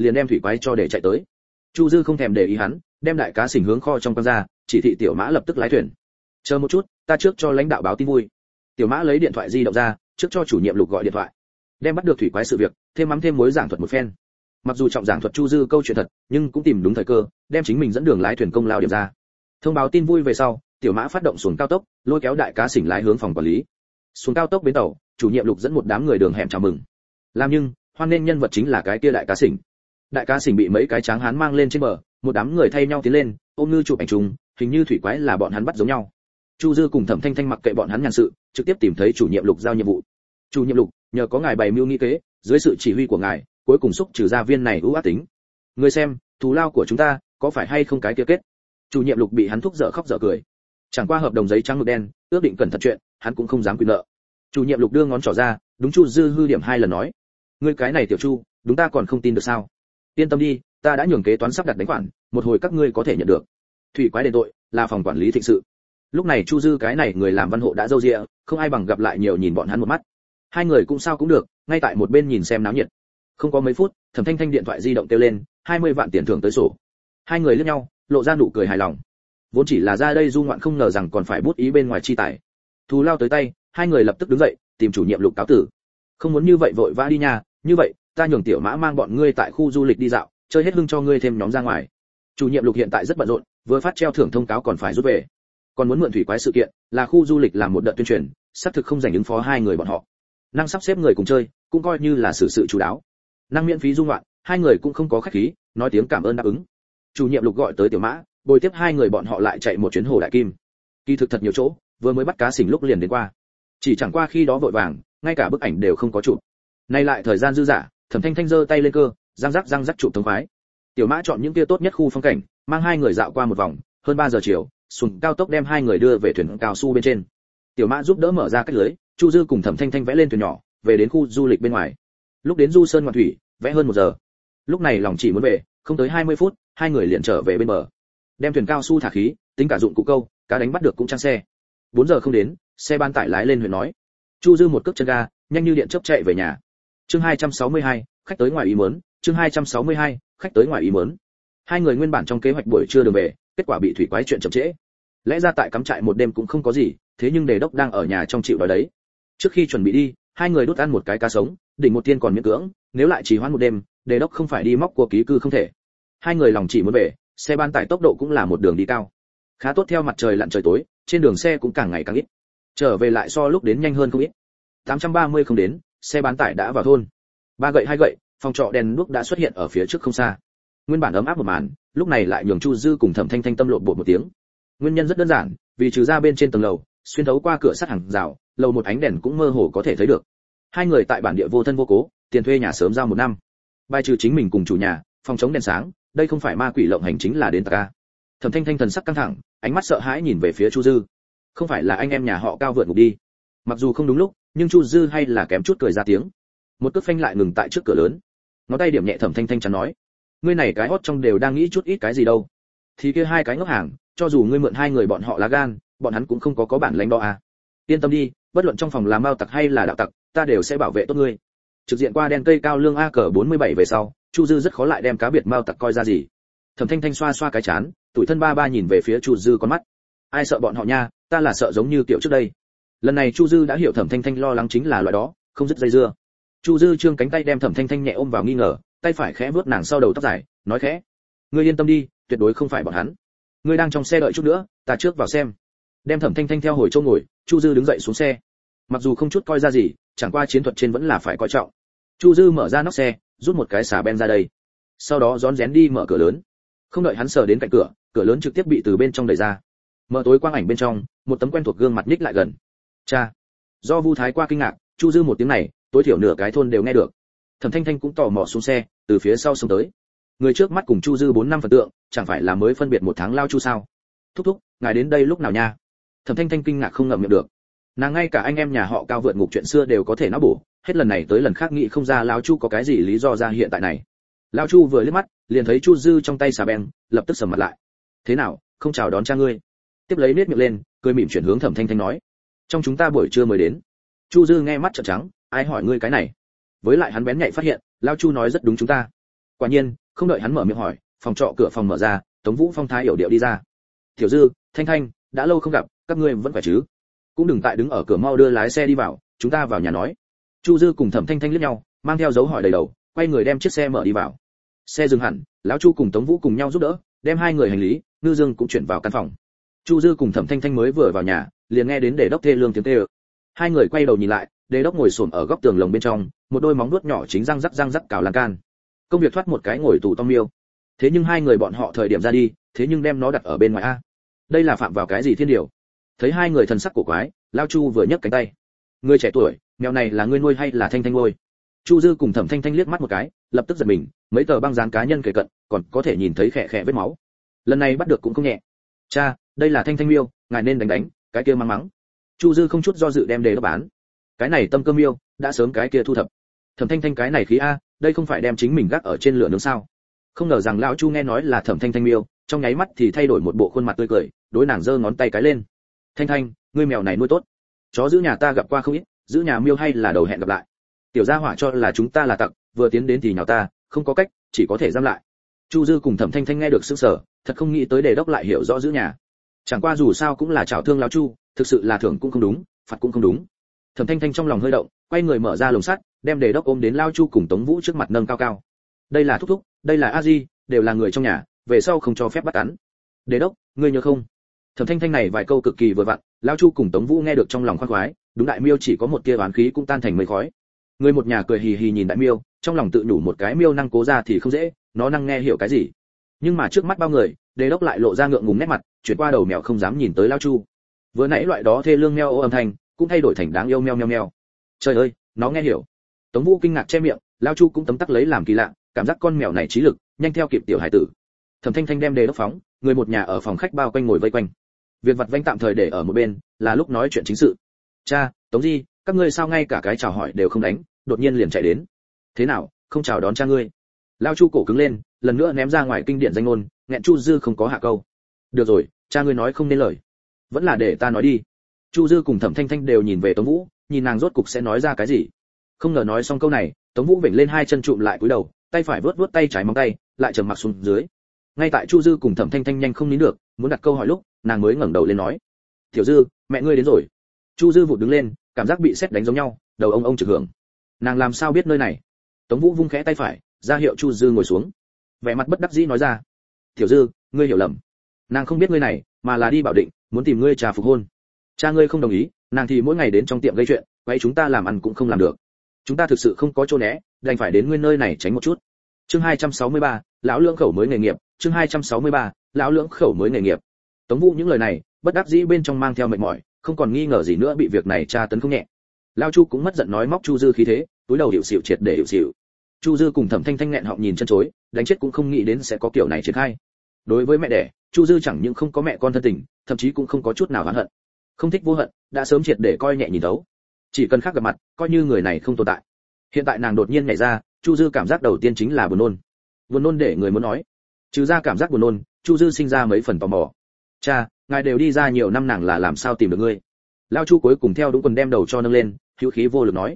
liền đem thủy quái cho để chạy tới. Chu Dư không thèm để ý hắn, đem đại cá sình hướng kho trong quăng ra, chỉ thị tiểu mã lập tức lái thuyền. Chờ một chút, ta trước cho lãnh đạo báo tin vui. Tiểu mã lấy điện thoại di động ra, trước cho chủ nhiệm Lục gọi điện thoại, đem bắt được thủy quái sự việc thêm mắm thêm muối giảng thuật một phen. Mặc dù trọng giảng thuật Chu Dư câu chuyện thật, nhưng cũng tìm đúng thời cơ, đem chính mình dẫn đường lái thuyền công lao điểm ra. Thông báo tin vui về sau, tiểu mã phát động xuồng cao tốc, lôi kéo đại cá sình lái hướng phòng quản lý. Xuồng cao tốc bến tàu, chủ nhiệm Lục dẫn một đám người đường hẻm chào mừng. Làm nhưng, hoan nên nhân vật chính là cái kia đại cá sình. Đại cá sình bị mấy cái tráng hán mang lên trên bờ, một đám người thay nhau tiến lên, ôm ngư chụp ảnh chung, hình như thủy quái là bọn hắn bắt giống nhau. Chu Dư cùng Thẩm Thanh Thanh mặc kệ bọn hắn nhàn sự, trực tiếp tìm thấy chủ nhiệm Lục giao nhiệm vụ. Chủ nhiệm Lục, nhờ có ngài bày mưu nghĩ kế, dưới sự chỉ huy của ngài, cuối cùng xúc trừ ra viên này ưu ác tính. Người xem, thù lao của chúng ta có phải hay không cái kia kết? Chủ nhiệm Lục bị hắn thúc dở khóc dở cười. Chẳng qua hợp đồng giấy trắng mực đen, ước định cẩn thận chuyện, hắn cũng không dám quy nợ. Chủ nhiệm Lục đưa ngón trỏ ra, đúng Chu Dư hư điểm 2 lần nói: "Ngươi cái này tiểu Chu, đúng ta còn không tin được sao? Yên tâm đi, ta đã nhường kế toán sắp đặt đánh khoản, một hồi các ngươi có thể nhận được." Thủy quái đền tội, là phòng quản lý thịnh sự. Lúc này Chu Dư cái này người làm văn hộ đã râu ria, không ai bằng gặp lại nhiều nhìn bọn hắn một mắt. Hai người cũng sao cũng được, ngay tại một bên nhìn xem náo nhiệt. Không có mấy phút, Thẩm Thanh Thanh điện thoại di động kêu lên, 20 vạn tiền thưởng tới sổ. Hai người liếc nhau, lộ ra nụ cười hài lòng. Vốn chỉ là ra đây du ngoạn không ngờ rằng còn phải bút ý bên ngoài chi tài. Thù lao tới tay, hai người lập tức đứng dậy, tìm chủ nhiệm Lục cáo tử. Không muốn như vậy vội vã đi nha, như vậy, ta nhường tiểu mã mang bọn ngươi tại khu du lịch đi dạo, chơi hết lưng cho ngươi thêm nhóm ra ngoài. Chủ nhiệm Lục hiện tại rất bận rộn, vừa phát treo thưởng thông cáo còn phải rút về. Còn muốn mượn thủy quái sự kiện, là khu du lịch làm một đợt tuyên truyền, xác thực không dành ứng phó hai người bọn họ. Năng sắp xếp người cùng chơi, cũng coi như là sự chú đáo. Năng miễn phí du ngoạn, hai người cũng không có khách khí, nói tiếng cảm ơn đáp ứng. Chủ nhiệm Lục gọi tới tiểu mã, bồi tiếp hai người bọn họ lại chạy một chuyến hồ đại kim. Kỳ thực thật nhiều chỗ, vừa mới bắt cá sình lúc liền đến qua. Chỉ chẳng qua khi đó vội vàng, ngay cả bức ảnh đều không có chụp. Nay lại thời gian dư dả, Thẩm Thanh Thanh giơ tay lên cơ, răng rắc chụp thống khoái. Tiểu mã chọn những kia tốt nhất khu phong cảnh, mang hai người dạo qua một vòng, hơn 3 giờ chiều, xuồng cao tốc đem hai người đưa về thuyền cao su bên trên. Tiểu mã giúp đỡ mở ra cách lưới, Chu Dư cùng Thẩm Thanh Thanh vẽ lên thuyền nhỏ, về đến khu du lịch bên ngoài. Lúc đến du sơn ngoạn thủy, vẽ hơn 1 giờ. Lúc này lòng chỉ muốn về, không tới 20 phút, hai người liền trở về bên bờ. Đem thuyền cao su thả khí, tính cả dụng cụ câu, cá đánh bắt được cũng trang xe. 4 giờ không đến, xe ban tải lái lên huyện nói. Chu Dư một cước chân ga, nhanh như điện chớp chạy về nhà. Chương 262, khách tới ngoài ý muốn, chương 262, khách tới ngoài ý muốn. Hai người nguyên bản trong kế hoạch buổi trưa đường về, kết quả bị thủy quái chuyện chậm trễ. Lẽ ra tại cắm trại một đêm cũng không có gì, thế nhưng đề đốc đang ở nhà trong chịu đói đấy. Trước khi chuẩn bị đi, hai người đút ăn một cái cá sống, đỉnh một tiên còn miễn cưỡng, nếu lại trì hoãn một đêm, đề đốc không phải đi móc của ký cư không thể. Hai người lòng chỉ muốn về, xe ban tải tốc độ cũng là một đường đi cao. Khá tốt theo mặt trời lặn trời tối, trên đường xe cũng càng ngày càng ít. Trở về lại so lúc đến nhanh hơn không ít. 830 không đến, xe bán tải đã vào thôn. 3 gậy 2 gậy, phòng trọ đèn đuốc đã xuất hiện ở phía trước không xa. Nguyên bản ấm áp một màn, lúc này lại nhường Chu Dư cùng Thẩm Thanh Thanh tâm lộn bột một tiếng. Nguyên nhân rất đơn giản, vì trừ ra bên trên tầng lầu, xuyên thấu qua cửa sắt hàng rào, lầu một ánh đèn cũng mơ hồ có thể thấy được. Hai người tại bản địa vô thân vô cố, tiền thuê nhà sớm giao 1 năm. Bài trừ chính mình cùng chủ nhà, phòng chống đèn sáng, đây không phải ma quỷ lộng hành chính là đến tạc a. Thẩm Thanh Thanh thần sắc căng thẳng, ánh mắt sợ hãi nhìn về phía Chu Dư. Không phải là anh em nhà họ Cao vượt ngục đi? Mặc dù không đúng lúc, nhưng Chu Dư hay là kém chút cười ra tiếng. Một cước phanh lại ngừng tại trước cửa lớn. Ngón tay điểm nhẹ Thẩm Thanh Thanh chắn nói: "Ngươi này cái hót trong đều đang nghĩ chút ít cái gì đâu? Thì kia hai cái ngốc hàng, cho dù ngươi mượn hai người bọn họ lá gan, bọn hắn cũng không có bản lãnh đó à. Yên tâm đi, bất luận trong phòng là mao tặc hay là đạo tặc, ta đều sẽ bảo vệ tốt ngươi." Trực diện qua đen cây cao lương AK-47 về sau, Chu Dư rất khó lại đem cá biệt mao tặc coi ra gì. Thẩm Thanh Thanh xoa xoa cái chán, tủi thân ba nhìn về phía Chu Dư con mắt. Ai sợ bọn họ nha, ta là sợ giống như kiểu trước đây. Lần này Chu Dư đã hiểu Thẩm Thanh Thanh lo lắng chính là loại đó, không dứt dây dưa. Chu Dư trương cánh tay đem Thẩm Thanh Thanh nhẹ ôm vào nghi ngờ, tay phải khẽ vuốt nàng sau đầu tóc dài, nói khẽ: "Ngươi yên tâm đi, tuyệt đối không phải bọn hắn. Ngươi đang trong xe đợi chút nữa, ta trước vào xem." Đem Thẩm Thanh Thanh theo hồi chỗ ngồi, Chu Dư đứng dậy xuống xe. Mặc dù không chút coi ra gì, chẳng qua chiến thuật trên vẫn là phải coi trọng. Chu Dư mở ra nóc xe, rút một cái xà ben ra đây. Sau đó rón rén đi mở cửa lớn. Không đợi hắn sờ đến cạnh cửa, cửa lớn trực tiếp bị từ bên trong đẩy ra. Mở tối quang ảnh bên trong, một tấm quen thuộc gương mặt nhích lại gần. "Cha." Do Vu Thái qua kinh ngạc, Chu Dư một tiếng này, tối thiểu nửa cái thôn đều nghe được. Thẩm Thanh Thanh cũng tò mò xuống xe, từ phía sau xông tới. Người trước mắt cùng Chu Dư 4-5 phần tượng, chẳng phải là mới phân biệt 1 tháng lao Chu sao? "Thúc thúc, ngài đến đây lúc nào nha?" Thẩm Thanh Thanh kinh ngạc không ngậm miệng được. Nàng ngay cả anh em nhà họ Cao vượt ngục chuyện xưa đều có thể não bổ, hết lần này tới lần khác nghĩ không ra lão Chu có cái gì lý do ra hiện tại này. Lão Chu vừa liếc mắt, liền thấy Chu Dư trong tay xà beng, lập tức sầm mặt lại. "Thế nào, không chào đón cha ngươi?" Tiếp lấy nét miệng lên, cười mỉm chuyển hướng Thẩm Thanh Thanh nói: "Trong chúng ta buổi trưa mới đến." Chu Dư nghe mắt trợn trắng, "Ai hỏi ngươi cái này?" Với lại hắn bén nhạy phát hiện, lão Chu nói rất đúng chúng ta. Quả nhiên, không đợi hắn mở miệng hỏi, phòng trọ cửa phòng mở ra, Tống Vũ phong thái hiểu điệu đi ra. "Tiểu Dư, Thanh Thanh, đã lâu không gặp, các ngươi vẫn khỏe chứ? Cũng đừng tại đứng ở cửa, mau đưa lái xe đi vào, chúng ta vào nhà nói." Chu Dư cùng Thẩm Thanh Thanh liếc nhau, mang theo dấu hỏi đầy đầu, quay người đem chiếc xe mở đi vào. Xe dừng hẳn, lão Chu cùng Tống Vũ cùng nhau giúp đỡ, đem hai người hành lý, Ngư Dương cũng chuyển vào căn phòng. Chu Dư cùng Thẩm Thanh Thanh mới vừa vào nhà, liền nghe đến Đề Đốc thê lương tiếng kêu. Hai người quay đầu nhìn lại, Đề Đốc ngồi xổm ở góc tường lồng bên trong, một đôi móng vuốt nhỏ chính răng rắc cào lan can. Công việc thoát một cái ngồi tù Tom Miêu. Thế nhưng hai người bọn họ thời điểm ra đi, thế nhưng đem nó đặt ở bên ngoài a. Đây là phạm vào cái gì thiên điều? Thấy hai người thần sắc cổ quái, lão Chu vừa nhấc cánh tay. "Ngươi trẻ tuổi, mèo này là ngươi nuôi hay là Thanh Thanh nuôi?" Chu Dư cùng Thẩm Thanh Thanh liếc mắt một cái, lập tức giật mình, mấy tờ băng dán cá nhân kề cận, còn có thể nhìn thấy khẽ khẽ vết máu. Lần này bắt được cũng không nhẹ. "Cha, đây là Thanh Thanh miêu, ngài nên đánh, cái kia mắng mắng." Chu Dư không chút do dự đem Đề Đốc bán. Cái này tâm cơ miêu, đã sớm cái kia thu thập. Thẩm Thanh Thanh cái này khí a, đây không phải đem chính mình gác ở trên lửa nướng sao? Không ngờ rằng lão Chu nghe nói là Thẩm Thanh Thanh miêu, trong nháy mắt thì thay đổi một bộ khuôn mặt tươi cười, đối nàng giơ ngón tay cái lên. "Thanh Thanh, ngươi mèo này nuôi tốt. Chó giữ nhà ta gặp qua không ít, giữ nhà miêu hay là đầu hẹn gặp lại. Tiểu gia hỏa cho là chúng ta là tặc, vừa tiến đến thì nhào ta, không có cách, chỉ có thể giam lại." Chu Dư cùng Thẩm Thanh Thanh nghe được sững sờ, thật không nghĩ tới Đề Đốc lại hiểu rõ giữ nhà. Chẳng qua dù sao cũng là chảo thương lão Chu, thực sự là thưởng cũng không đúng, phạt cũng không đúng. Thẩm Thanh Thanh trong lòng hơi động, quay người mở ra lồng sắt, đem Đề Đốc ôm đến lao Chu cùng Tống Vũ trước mặt nâng cao cao. "Đây là thúc thúc, đây là a di, đều là người trong nhà, về sau không cho phép bắt cắn. Đề Đốc, ngươi nhớ không?" Thẩm Thanh Thanh này vài câu cực kỳ vừa vặn, lao Chu cùng Tống Vũ nghe được trong lòng khoan khoái, đúng đại miêu chỉ có một tia oán khí cũng tan thành mây khói. Người một nhà cười hì hì nhìn đại miêu, trong lòng tự nhủ một cái miêu năng cố ra thì không dễ, nó năng nghe hiểu cái gì. Nhưng mà trước mắt bao người, Đề Đốc lại lộ ra ngượng ngùng nét mặt, chuyển qua đầu mèo không dám nhìn tới lao Chu. Vừa nãy loại đó thê lương meo ô âm thanh, cũng thay đổi thành đáng yêu meo meo meo. Trời ơi, nó nghe hiểu. Tống Vũ kinh ngạc che miệng, lao Chu cũng tấm tắc lấy làm kỳ lạ, cảm giác con mèo này trí lực nhanh theo kịp tiểu hải tử. Thẩm Thanh Thanh đem Đề Đốc phóng, người một nhà ở phòng khách bao quanh ngồi vây quanh. Việc vặt vãnh tạm thời để ở một bên, là lúc nói chuyện chính sự. "Cha, Tống Di, các ngươi sao ngay cả cái chào hỏi đều không đánh, đột nhiên liền chạy đến. Thế nào, không chào đón cha ngươi?" Lao Chu cổ cứng lên, lần nữa ném ra ngoài kinh điển danh ngôn, nghẹn Chu Dư không có hạ câu. "Được rồi, cha ngươi nói không nên lời, vẫn là để ta nói đi." Chu Dư cùng Thẩm Thanh Thanh đều nhìn về Tống Vũ, nhìn nàng rốt cục sẽ nói ra cái gì. Không ngờ nói xong câu này, Tống Vũ vểnh lên hai chân trụm lại cúi đầu, tay phải vớt vớt tay trái móng tay, lại trầm mặc xuống dưới. Ngay tại Chu Dư cùng Thẩm Thanh Thanh nhanh không nín được, muốn đặt câu hỏi lúc, nàng mới ngẩng đầu lên nói: "Tiểu Dư, mẹ ngươi đến rồi." Chu Dư vụt đứng lên, cảm giác bị sét đánh giống nhau, đầu ông trực hưởng. Nàng làm sao biết nơi này? Tống Vũ vung khẽ tay phải, ra hiệu Chu Dư ngồi xuống. Vẻ mặt bất đắc dĩ nói ra: "Tiểu Dư, ngươi hiểu lầm. Nàng không biết ngươi này, mà là đi bảo định, muốn tìm ngươi trà phục hôn. Cha ngươi không đồng ý, nàng thì mỗi ngày đến trong tiệm gây chuyện, quấy chúng ta làm ăn cũng không làm được. Chúng ta thực sự không có chỗ né, đành phải đến ngươi nơi này tránh một chút." Chương 263, lão lưỡng khẩu mới nghề nghiệp, chương 263, lão lưỡng khẩu mới nghề nghiệp. Tống Vũ những lời này, bất đắc dĩ bên trong mang theo mệt mỏi, không còn nghi ngờ gì nữa bị việc này tra tấn không nhẹ. Lao Chu cũng mất giận nói móc Chu Dư khí thế, túi đầu hiệu xỉu triệt để hiệu xỉu. Chu Dư cùng Thẩm Thanh Thanh nghẹn họng nhìn chân chối, đánh chết cũng không nghĩ đến sẽ có kiểu này triển khai. Đối với mẹ đẻ, Chu Dư chẳng những không có mẹ con thân tình, thậm chí cũng không có chút nào oán hận. Không thích vô hận, đã sớm triệt để coi nhẹ nhìn thấu. Chỉ cần khác gặp mặt, coi như người này không tồn tại. Hiện tại nàng đột nhiên nhảy ra, Chu Dư cảm giác đầu tiên chính là buồn nôn. Buồn nôn để người muốn nói. Trừ ra cảm giác buồn nôn, Chu Dư sinh ra mấy phần tò mò. "Cha, ngài đều đi ra nhiều năm, nàng là làm sao tìm được ngươi?" Lao Chu cuối cùng theo đúng quần đem đầu cho nâng lên, hữu khí vô lực nói: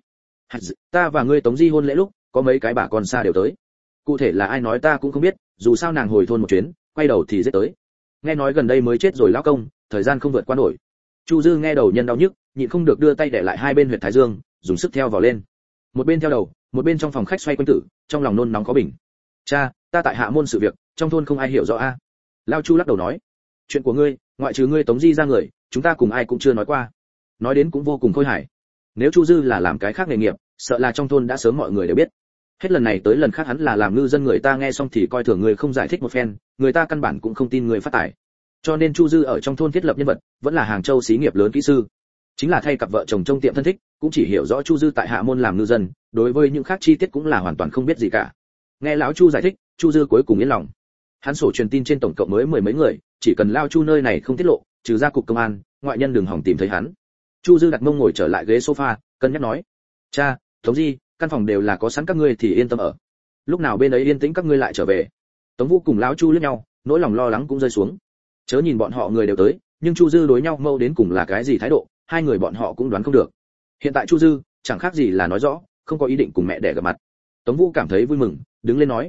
"Ta và ngươi Tống Di hôn lễ lúc, có mấy cái bà con xa đều tới. Cụ thể là ai nói ta cũng không biết, dù sao nàng hồi thôn một chuyến, quay đầu thì giết tới. Nghe nói gần đây mới chết rồi lão công, thời gian không vượt qua nổi." Chu Dư nghe đầu nhân đau nhức, nhịn không được đưa tay để lại hai bên huyệt thái dương, dùng sức theo vào lên. Một bên theo đầu, một bên trong phòng khách xoay quanh tử, trong lòng nôn nóng khó bình. "Cha, ta tại hạ môn sự việc, trong thôn không ai hiểu rõ a." Lao Chu lắc đầu nói: "Chuyện của ngươi, ngoại trừ ngươi Tống Di ra người, chúng ta cùng ai cũng chưa nói qua." Nói đến cũng vô cùng khôi hài. Nếu Chu Dư là làm cái khác nghề nghiệp, sợ là trong thôn đã sớm mọi người đều biết. Hết lần này tới lần khác hắn là làm ngư dân, người ta nghe xong thì coi thường người, không giải thích một phen, người ta căn bản cũng không tin người phát tài. Cho nên Chu Dư ở trong thôn thiết lập nhân vật, vẫn là Hàng Châu xí nghiệp lớn kỹ sư. Chính là thay cặp vợ chồng trông tiệm thân thích, cũng chỉ hiểu rõ Chu Dư tại hạ môn làm ngư dân, đối với những khác chi tiết cũng là hoàn toàn không biết gì cả. Nghe lão Chu giải thích, Chu Dư cuối cùng yên lòng. Hắn sổ truyền tin trên tổng cộng mới mười mấy người, chỉ cần lao Chu nơi này không tiết lộ, trừ ra cục công an, ngoại nhân đừng hỏng tìm thấy hắn. Chu Dư đặt mông ngồi trở lại ghế sofa, cân nhắc nói: "Cha, Tống Di, căn phòng đều là có sẵn, các ngươi thì yên tâm ở. Lúc nào bên ấy yên tĩnh các ngươi lại trở về." Tống Vũ cùng lão Chu liếc nhau, nỗi lòng lo lắng cũng rơi xuống. Chớ nhìn bọn họ người đều tới, nhưng Chu Dư đối nhau mâu đến cùng là cái gì thái độ, hai người bọn họ cũng đoán không được. Hiện tại Chu Dư chẳng khác gì là nói rõ, không có ý định cùng mẹ đẻ gặp mặt. Tống Vũ cảm thấy vui mừng, đứng lên nói: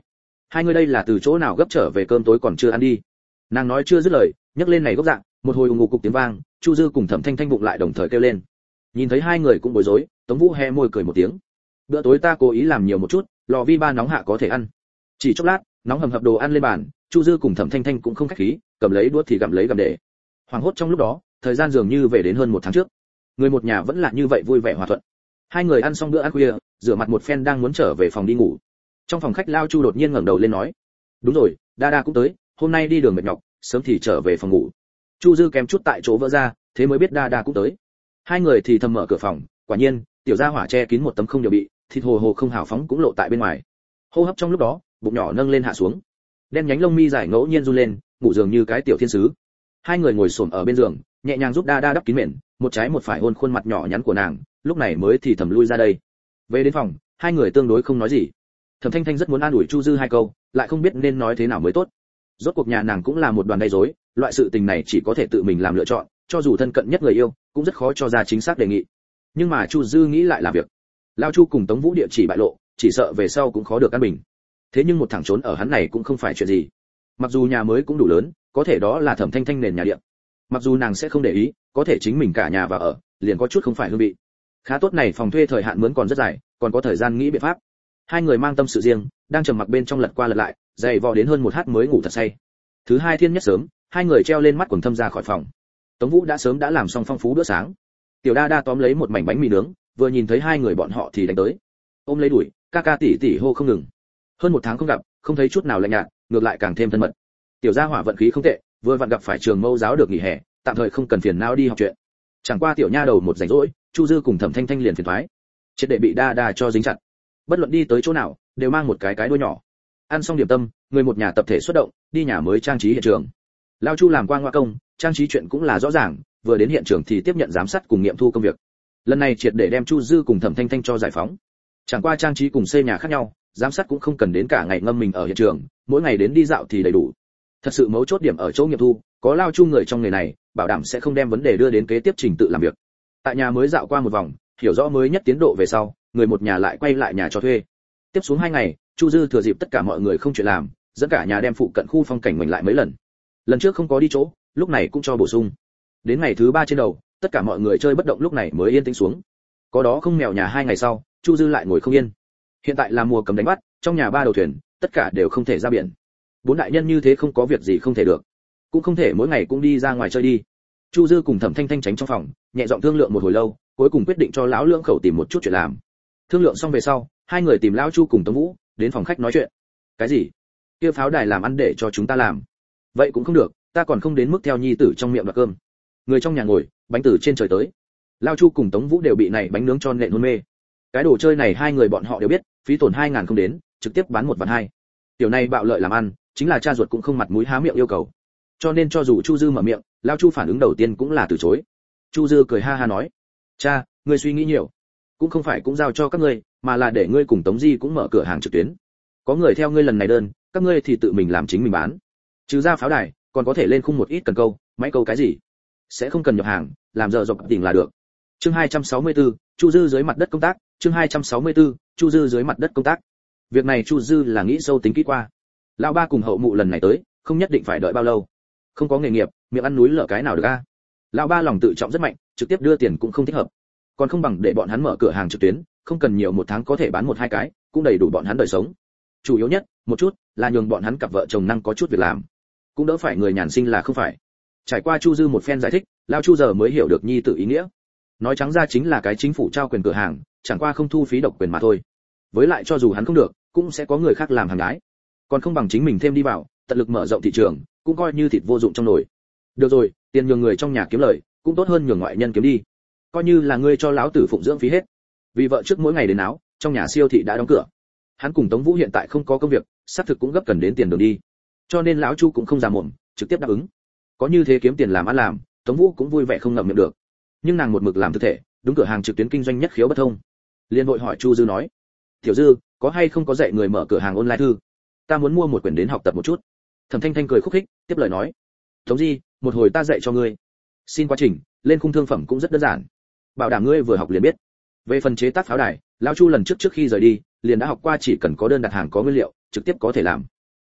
Hai người đây là từ chỗ nào gấp trở về cơm tối còn chưa ăn đi? Nàng nói chưa dứt lời, nhấc lên này gốc dạng, một hồi ùng ục cục tiếng vang, Chu Dư cùng Thẩm Thanh Thanh bụng lại đồng thời kêu lên. Nhìn thấy hai người cũng bối rối, Tống Vũ hé môi cười một tiếng. Bữa tối ta cố ý làm nhiều một chút, lò vi ba nóng hạ có thể ăn. Chỉ chốc lát, nóng hầm hập đồ ăn lên bàn, Chu Dư cùng Thẩm Thanh Thanh cũng không khách khí, cầm lấy đũa thì gặm lấy gặm để. Hoàng hốt trong lúc đó, thời gian dường như về đến hơn một tháng trước. Người một nhà vẫn là như vậy vui vẻ hòa thuận. Hai người ăn xong bữa ăn khuya, rửa mặt một phen đang muốn trở về phòng đi ngủ. Trong phòng khách Lao Chu đột nhiên ngẩng đầu lên nói: "Đúng rồi, Đa Đa cũng tới, hôm nay đi đường mệt nhọc, sớm thì trở về phòng ngủ." Chu Dư kém chút tại chỗ vỡ ra, thế mới biết Đa Đa cũng tới. Hai người thì thầm mở cửa phòng, quả nhiên, tiểu gia hỏa che kín một tấm không đều bị, thịt hồ hồ không hào phóng cũng lộ tại bên ngoài. Hô hấp trong lúc đó, bụng nhỏ nâng lên hạ xuống. Đen nhánh lông mi dài ngẫu nhiên run lên, ngủ dường như cái tiểu thiên sứ. Hai người ngồi xổm ở bên giường, nhẹ nhàng giúp Đa Đa đắp kín mền, một trái một phải hôn khuôn mặt nhỏ nhắn của nàng, lúc này mới thì thầm lui ra đây. Về đến phòng, hai người tương đối không nói gì. Thẩm Thanh Thanh rất muốn an ủi Chu Dư hai câu, lại không biết nên nói thế nào mới tốt. Rốt cuộc nhà nàng cũng là một đoàn gây rối, loại sự tình này chỉ có thể tự mình làm lựa chọn, cho dù thân cận nhất người yêu, cũng rất khó cho ra chính xác đề nghị. Nhưng mà Chu Dư nghĩ lại là việc. Lao Chu cùng Tống Vũ địa chỉ bại lộ, chỉ sợ về sau cũng khó được an bình. Thế nhưng một thằng trốn ở hắn này cũng không phải chuyện gì. Mặc dù nhà mới cũng đủ lớn, có thể đó là Thẩm Thanh Thanh nền nhà điện. Mặc dù nàng sẽ không để ý, có thể chính mình cả nhà vào ở, liền có chút không phải hương vị. Khá tốt này phòng thuê thời hạn mướn còn rất dài, còn có thời gian nghĩ biện pháp. Hai người mang tâm sự riêng, đang trầm mặc bên trong lật qua lật lại, dày vò đến hơn 1h mới ngủ thật say. Thứ hai thiên nhất sớm, hai người treo lên mắt quần thâm ra khỏi phòng. Tống Vũ đã sớm đã làm xong phong phú bữa sáng. Tiểu Đa Đa tóm lấy một mảnh bánh mì nướng, vừa nhìn thấy hai người bọn họ thì đánh tới. Ôm lấy đuổi, ca ca tỷ tỷ hô không ngừng. Hơn một tháng không gặp, không thấy chút nào lạnh nhạt, ngược lại càng thêm thân mật. Tiểu gia hỏa vận khí không tệ, vừa vặn gặp phải trường mẫu giáo được nghỉ hè, tạm thời không cần phiền não đi học chuyện. Chẳng qua tiểu nha đầu một rảnh rỗi, Chu Dư cùng Thẩm Thanh Thanh liền phiền toái. Triệt để bị Đa Đa cho dính chặt. Bất luận đi tới chỗ nào, đều mang một cái đuôi nhỏ. Ăn xong điểm tâm, người một nhà tập thể xuất động, đi nhà mới trang trí hiện trường. Lao Chu làm qua ngoại công, trang trí chuyện cũng là rõ ràng, vừa đến hiện trường thì tiếp nhận giám sát cùng nghiệm thu công việc. Lần này triệt để đem Chu Dư cùng Thẩm Thanh Thanh cho giải phóng. Chẳng qua trang trí cùng xây nhà khác nhau, giám sát cũng không cần đến cả ngày ngâm mình ở hiện trường, mỗi ngày đến đi dạo thì đầy đủ. Thật sự mấu chốt điểm ở chỗ nghiệm thu, có Lao Chu người trong nghề này, bảo đảm sẽ không đem vấn đề đưa đến kế tiếp trình tự làm việc. Tại nhà mới dạo qua một vòng, hiểu rõ mới nhất tiến độ về sau, người một nhà lại quay lại nhà cho thuê. Tiếp xuống 2 ngày, Chu Dư thừa dịp tất cả mọi người không chuyện làm, dẫn cả nhà đem phụ cận khu phong cảnh mình lại mấy lần. Lần trước không có đi chỗ, lúc này cũng cho bổ sung. Đến ngày thứ 3 trên đầu, tất cả mọi người chơi bất động lúc này mới yên tĩnh xuống. Có đó không mèo nhà 2 ngày sau, Chu Dư lại ngồi không yên. Hiện tại là mùa cấm đánh bắt, trong nhà 3 đầu thuyền, tất cả đều không thể ra biển. 4 đại nhân như thế không có việc gì không thể được, cũng không thể mỗi ngày cũng đi ra ngoài chơi đi. Chu Dư cùng Thẩm Thanh Thanh tránh trong phòng, nhẹ giọng thương lượng một hồi lâu, cuối cùng quyết định cho lão lưỡng khẩu tìm một chút chuyện làm. Thương lượng xong về sau, hai người tìm lão Chu cùng Tống Vũ đến phòng khách nói chuyện. Cái gì? Kia pháo đài làm ăn để cho chúng ta làm? Vậy cũng không được, ta còn không đến mức theo nhi tử trong miệng đoạt cơm. Người trong nhà ngồi, bánh từ trên trời tới. Lão Chu cùng Tống Vũ đều bị này bánh nướng cho nện hôn mê. Cái đồ chơi này hai người bọn họ đều biết, phí tổn 2.000 không đến, trực tiếp bán 1.200.000. Tiểu này bạo lợi làm ăn, chính là cha ruột cũng không mặt mũi há miệng yêu cầu. Cho nên cho dù Chu Dư mở miệng, Lão Chu phản ứng đầu tiên cũng là từ chối. Chu Dư cười ha ha nói: "Cha, ngươi suy nghĩ nhiều, cũng không phải cũng giao cho các ngươi, mà là để ngươi cùng Tống Di cũng mở cửa hàng trực tuyến. Có người theo ngươi lần này đơn, các ngươi thì tự mình làm chính mình bán. Trừ ra pháo đài, còn có thể lên khung một ít cần câu, máy câu cái gì, sẽ không cần nhập hàng, làm giờ dọc tỉnh là được." Chương 264, Chu Dư dưới mặt đất công tác, chương 264, Chu Dư dưới mặt đất công tác. Việc này Chu Dư là nghĩ sâu tính kỹ qua. Lão ba cùng hậu mụ lần này tới, không nhất định phải đợi bao lâu. Không có nghề nghiệp, miệng ăn núi lở cái nào được a? Lão ba lòng tự trọng rất mạnh, trực tiếp đưa tiền cũng không thích hợp. Còn không bằng để bọn hắn mở cửa hàng trực tuyến, không cần nhiều, một tháng có thể bán 1-2 cái, cũng đầy đủ bọn hắn đời sống. Chủ yếu nhất, một chút, là nhường bọn hắn cặp vợ chồng năng có chút việc làm, cũng đỡ phải người nhàn sinh là không phải. Trải qua Chu Dư một phen giải thích, Lão Chu giờ mới hiểu được nhi tử ý nghĩa. Nói trắng ra chính là cái chính phủ trao quyền cửa hàng, chẳng qua không thu phí độc quyền mà thôi. Với lại cho dù hắn không được, cũng sẽ có người khác làm hàng gái. Còn không bằng chính mình thêm đi vào, tận lực mở rộng thị trường, cũng coi như thịt vô dụng trong nồi. Được rồi, tiền nhường người trong nhà kiếm lời, cũng tốt hơn nhường ngoại nhân kiếm đi. Coi như là ngươi cho lão tử phụng dưỡng phí hết. Vì vợ trước mỗi ngày đến áo, trong nhà siêu thị đã đóng cửa. Hắn cùng Tống Vũ hiện tại không có công việc, xác thực cũng gấp cần đến tiền đường đi. Cho nên lão Chu cũng không già mồm, trực tiếp đáp ứng. Có như thế kiếm tiền làm ăn làm, Tống Vũ cũng vui vẻ không ngậm miệng được. Nhưng nàng một mực làm thực thể, đúng cửa hàng trực tuyến kinh doanh nhất khiếu bất thông. Liên hội hỏi Chu Dư nói: "Tiểu Dư, có hay không có dạy người mở cửa hàng online thư? Ta muốn mua một quyển đến học tập một chút." Thẩm Thanh Thanh cười khúc khích, tiếp lời nói: "Tống Di, một hồi ta dạy cho ngươi. Xin quá trình, lên khung thương phẩm cũng rất đơn giản, bảo đảm ngươi vừa học liền biết. Về phần chế tác pháo đài, lão Chu lần trước khi rời đi, liền đã học qua, chỉ cần có đơn đặt hàng có nguyên liệu, trực tiếp có thể làm.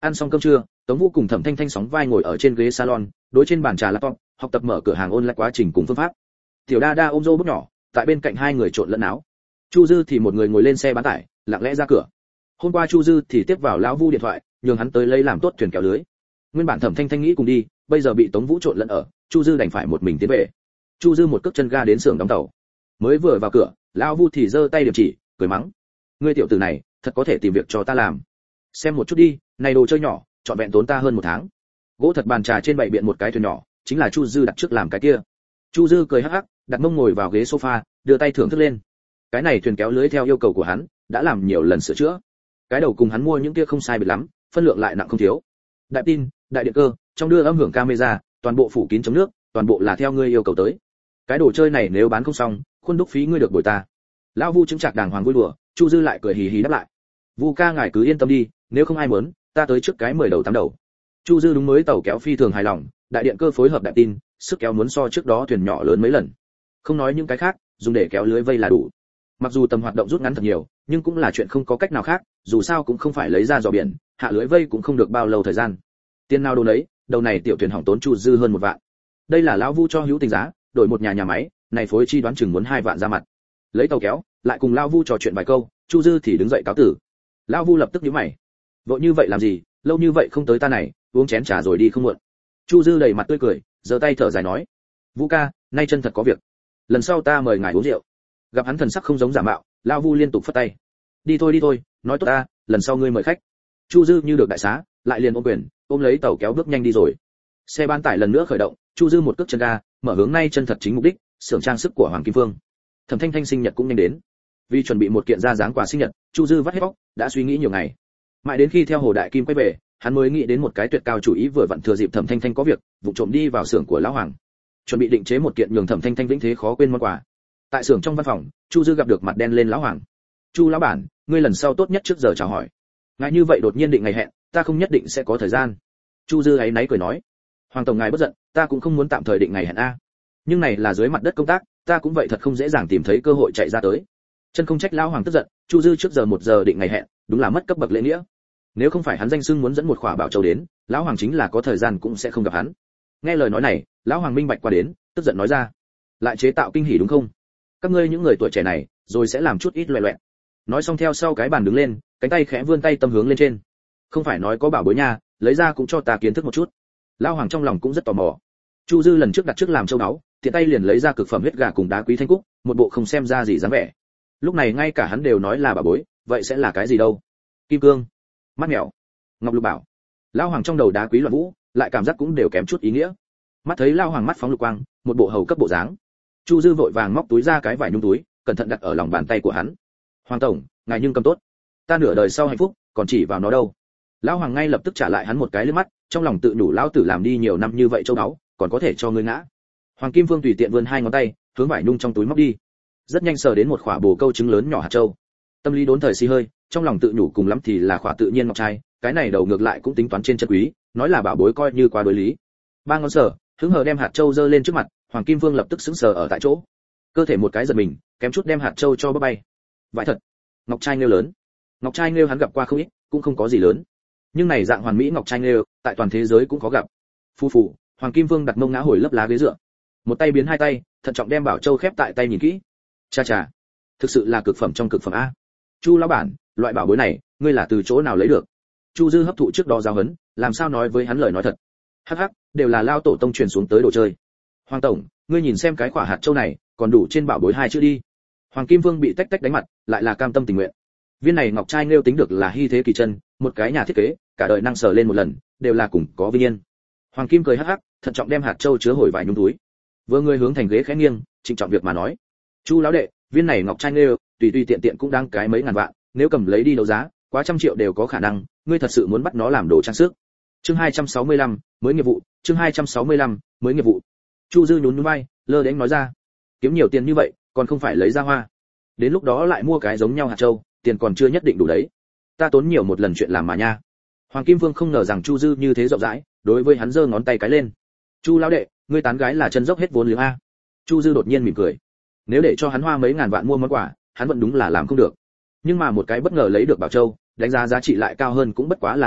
Ăn xong cơm trưa, Tống Vũ cùng Thẩm Thanh Thanh sóng vai ngồi ở trên ghế salon, đối trên bàn trà laptop, học tập mở cửa hàng online quá trình cùng phương pháp. Tiểu Đa Đa ôm robot nhỏ, tại bên cạnh hai người trộn lẫn áo. Chu Dư thì một người ngồi lên xe bán tải, lặng lẽ ra cửa. Hôm qua Chu Dư thì tiếp vào lão Vu điện thoại, nhường hắn tới lấy làm tốt thuyền kéo lưới. Nguyên bản Thẩm Thanh Thanh nghĩ cùng đi, bây giờ bị Tống Vũ trộn lẫn ở, Chu Dư đành phải một mình tiến về. Chu Dư một cước chân ga đến xưởng đóng tàu. Mới vừa vào cửa, lão Vu thì giơ tay điểm chỉ, cười mắng: "Ngươi tiểu tử này, thật có thể tìm việc cho ta làm. Xem một chút đi, này đồ chơi nhỏ, trọn vẹn tốn ta hơn 1 tháng." Gỗ thật bàn trà trên bày biện một cái thuyền nhỏ, chính là Chu Dư đặt trước làm cái kia. Chu Dư cười hắc hắc, đặt mông ngồi vào ghế sofa, đưa tay thưởng thức lên. Cái này thuyền kéo lưới theo yêu cầu của hắn, đã làm nhiều lần sửa chữa. Cái đầu cùng hắn mua những kia không sai biệt lắm, phân lượng lại nặng không thiếu. Đại tin, đại điện cơ, trong đưa âm hưởng camera, toàn bộ phủ kín chống nước, toàn bộ là theo ngươi yêu cầu tới. Cái đồ chơi này nếu bán không xong, khuôn đúc phí ngươi được bồi ta. Lão Vu chứng trạc đàng hoàng vui đùa, Chu Dư lại cười hì hì đáp lại. Vu ca ngài cứ yên tâm đi, nếu không ai muốn, ta tới trước cái 10 đầu 8 đầu. Chu Dư đúng mới tàu kéo phi thường hài lòng, đại điện cơ phối hợp đại tin, sức kéo muốn so trước đó thuyền nhỏ lớn mấy lần. Không nói những cái khác, dùng để kéo lưới vây là đủ. Mặc dù tầm hoạt động rút ngắn thật nhiều, nhưng cũng là chuyện không có cách nào khác, dù sao cũng không phải lấy ra dò biển, hạ lưới vây cũng không được bao lâu thời gian. Tiền nào đồ đấy, đầu này tiểu thuyền hỏng tốn Chu Dư hơn 1 vạn. Đây là lão Vu cho hữu tình giá, đổi một nhà máy, này phối chi đoán chừng muốn 2 vạn ra mặt. Lấy tàu kéo, lại cùng lão Vu trò chuyện vài câu, Chu Dư thì đứng dậy cáo tử. Lão Vu lập tức nhíu mày. Vội như vậy làm gì, lâu như vậy không tới ta này, uống chén trà rồi đi không muộn. Chu Dư đầy mặt tươi cười, giơ tay thở dài nói: "Vũ ca, nay chân thật có việc. Lần sau ta mời ngài uống rượu." Gặp hắn thần sắc không giống giả mạo, lão Vu liên tục phất tay. Đi thôi, nói tốt ta, lần sau ngươi mời khách." Chu Dư như được đại xá, lại liền ôm quyền, ôm lấy tàu kéo bước nhanh đi rồi. Xe bán tải lần nữa khởi động, Chu Dư một cước chân ga, mở hướng nay chân thật chính mục đích, xưởng trang sức của Hoàng Kim Phương. Thẩm Thanh Thanh sinh nhật cũng nhanh đến. Vì chuẩn bị một kiện ra dáng quà sinh nhật, Chu Dư vắt hết óc, đã suy nghĩ nhiều ngày. Mãi đến khi theo Hồ Đại Kim quay về, hắn mới nghĩ đến một cái tuyệt cao chủ ý, vừa vặn thừa dịp Thẩm Thanh Thanh có việc, vụ trộm đi vào xưởng của lão Hoàng, chuẩn bị định chế một kiện nhường Thẩm Thanh Thanh vĩnh thế khó quên món quà. Tại xưởng trong văn phòng, Chu Dư gặp được mặt đen lên lão Hoàng. "Chu lão bản, ngươi lần sau tốt nhất trước giờ chào hỏi. Ngài như vậy đột nhiên định ngày hẹn, ta không nhất định sẽ có thời gian." Chu Dư ấy náy cười nói: "Hoàng tổng ngài bất giận, ta cũng không muốn tạm thời định ngày hẹn a. Nhưng này là dưới mặt đất công tác, ta cũng vậy thật không dễ dàng tìm thấy cơ hội chạy ra tới." Chân không trách lão Hoàng tức giận, Chu Dư trước giờ 1 giờ định ngày hẹn, đúng là mất cấp bậc lễ nghĩa. Nếu không phải hắn danh xưng muốn dẫn một khỏa bảo châu đến, lão Hoàng chính là có thời gian cũng sẽ không gặp hắn. Nghe lời nói này, lão Hoàng minh bạch qua đến, tức giận nói ra: "Lại chế tạo kinh hỉ đúng không? Các ngươi những người tuổi trẻ này, rồi sẽ làm chút ít loè loẹt." Nói xong theo sau cái bàn đứng lên, cánh tay khẽ vươn tay tâm hướng lên trên. "Không phải nói có bảo bối nha, lấy ra cũng cho ta kiến thức một chút." Lão Hoàng trong lòng cũng rất tò mò. Chu Dư lần trước đặt trước làm châu đáo, tiện tay liền lấy ra cực phẩm huyết gà cùng đá quý thanh cúc, một bộ không xem ra gì dáng vẻ. Lúc này ngay cả hắn đều nói là bảo bối, vậy sẽ là cái gì đâu? Kim cương, mắt mèo, ngọc lục bảo. Lão Hoàng trong đầu đá quý loạn vũ, lại cảm giác cũng đều kém chút ý nghĩa. Mắt thấy Lão Hoàng mắt phóng lục quang, một bộ hầu cấp bộ dáng. Chu Dư vội vàng móc túi ra cái vải nhung túi, cẩn thận đặt ở lòng bàn tay của hắn. "Hoàng tổng, ngài nhưng cầm tốt, ta nửa đời sau hạnh phúc còn chỉ vào nó đâu." Lão Hoàng ngay lập tức trả lại hắn một cái liếc mắt, trong lòng tự nhủ lão tử làm đi nhiều năm như vậy châu đáo, còn có thể cho ngươi ngã. Hoàng Kim Phương tùy tiện vươn 2 ngón tay, hướng vải nhung trong túi móc đi. Rất nhanh sờ đến một khỏa bồ câu trứng lớn nhỏ hạt châu. Tâm lý đốn thời xì hơi, trong lòng tự nhủ cùng lắm thì là khỏa tự nhiên ngọc trai, cái này đầu ngược lại cũng tính toán trên chân quý, nói là bảo bối coi như quá đối lý. 3 ngón sờ, hứng hờ đem hạt châu giơ lên trước mặt, Hoàng Kim Phương lập tức sững sờ ở tại chỗ. Cơ thể một cái giật mình, kém chút đem hạt châu cho bấp bay. Vãi thật, ngọc trai nêu lớn. Ngọc trai nêu hắn gặp qua không ít, cũng không có gì lớn. Nhưng này dạng hoàn mỹ ngọc trai nêu, tại toàn thế giới cũng có gặp. Phu phù, Hoàng Kim Vương đặt mông ngã hồi lấp lá ghế dựa. Một tay biến 2 tay, thận trọng đem bảo châu khép tại tay nhìn kỹ. Cha cha, thực sự là cực phẩm trong cực phẩm a. Chu lão bản, loại bảo bối này, ngươi là từ chỗ nào lấy được? Chu Dư hấp thụ trước đó giáo huấn, làm sao nói với hắn lời nói thật. Hắc hắc, đều là lao tổ tông truyền xuống tới đồ chơi. Hoàng tổng, ngươi nhìn xem cái quả hạt châu này, còn đủ trên bảo bối 2 chữ đi. Hoàng Kim Vương bị tách tách đánh mặt, lại là cam tâm tình nguyện. Viên này ngọc trai nêu tính được là hy thế kỳ chân, một cái nhà thiết kế, cả đời năng sờ lên một lần, đều là cùng có vinh yên. Hoàng Kim cười hắc hắc, thận trọng đem hạt châu chứa hồi vải nhung túi. Vừa người hướng thành ghế khẽ nghiêng, trịnh trọng việc mà nói: "Chu lão đệ, viên này ngọc trai nêu, tùy tùy tiện tiện cũng đáng cái mấy ngàn vạn, nếu cầm lấy đi đấu giá, quá trăm triệu đều có khả năng, ngươi thật sự muốn bắt nó làm đồ trang sức." Chương 265, mới nghiệp vụ, chương 265, mới nghiệp vụ. Chu Dư nhún nhún vai, lơ đễnh nói ra: "Kiếm nhiều tiền như vậy, còn không phải lấy ra hoa. Đến lúc đó lại mua cái giống nhau hạt châu, tiền còn chưa nhất định đủ đấy. Ta tốn nhiều một lần chuyện làm mà nha." Hoàng Kim Vương không ngờ rằng Chu Dư như thế rộng rãi, đối với hắn giơ ngón tay cái lên: "Chu lão đệ, ngươi tán gái là chân dốc hết vốn liếng a." Chu Dư đột nhiên mỉm cười. Nếu để cho hắn hoa mấy ngàn vạn mua món quà, hắn vẫn đúng là làm không được. Nhưng mà một cái bất ngờ lấy được bảo châu, đánh giá giá trị lại cao hơn cũng bất quá là đồ vật,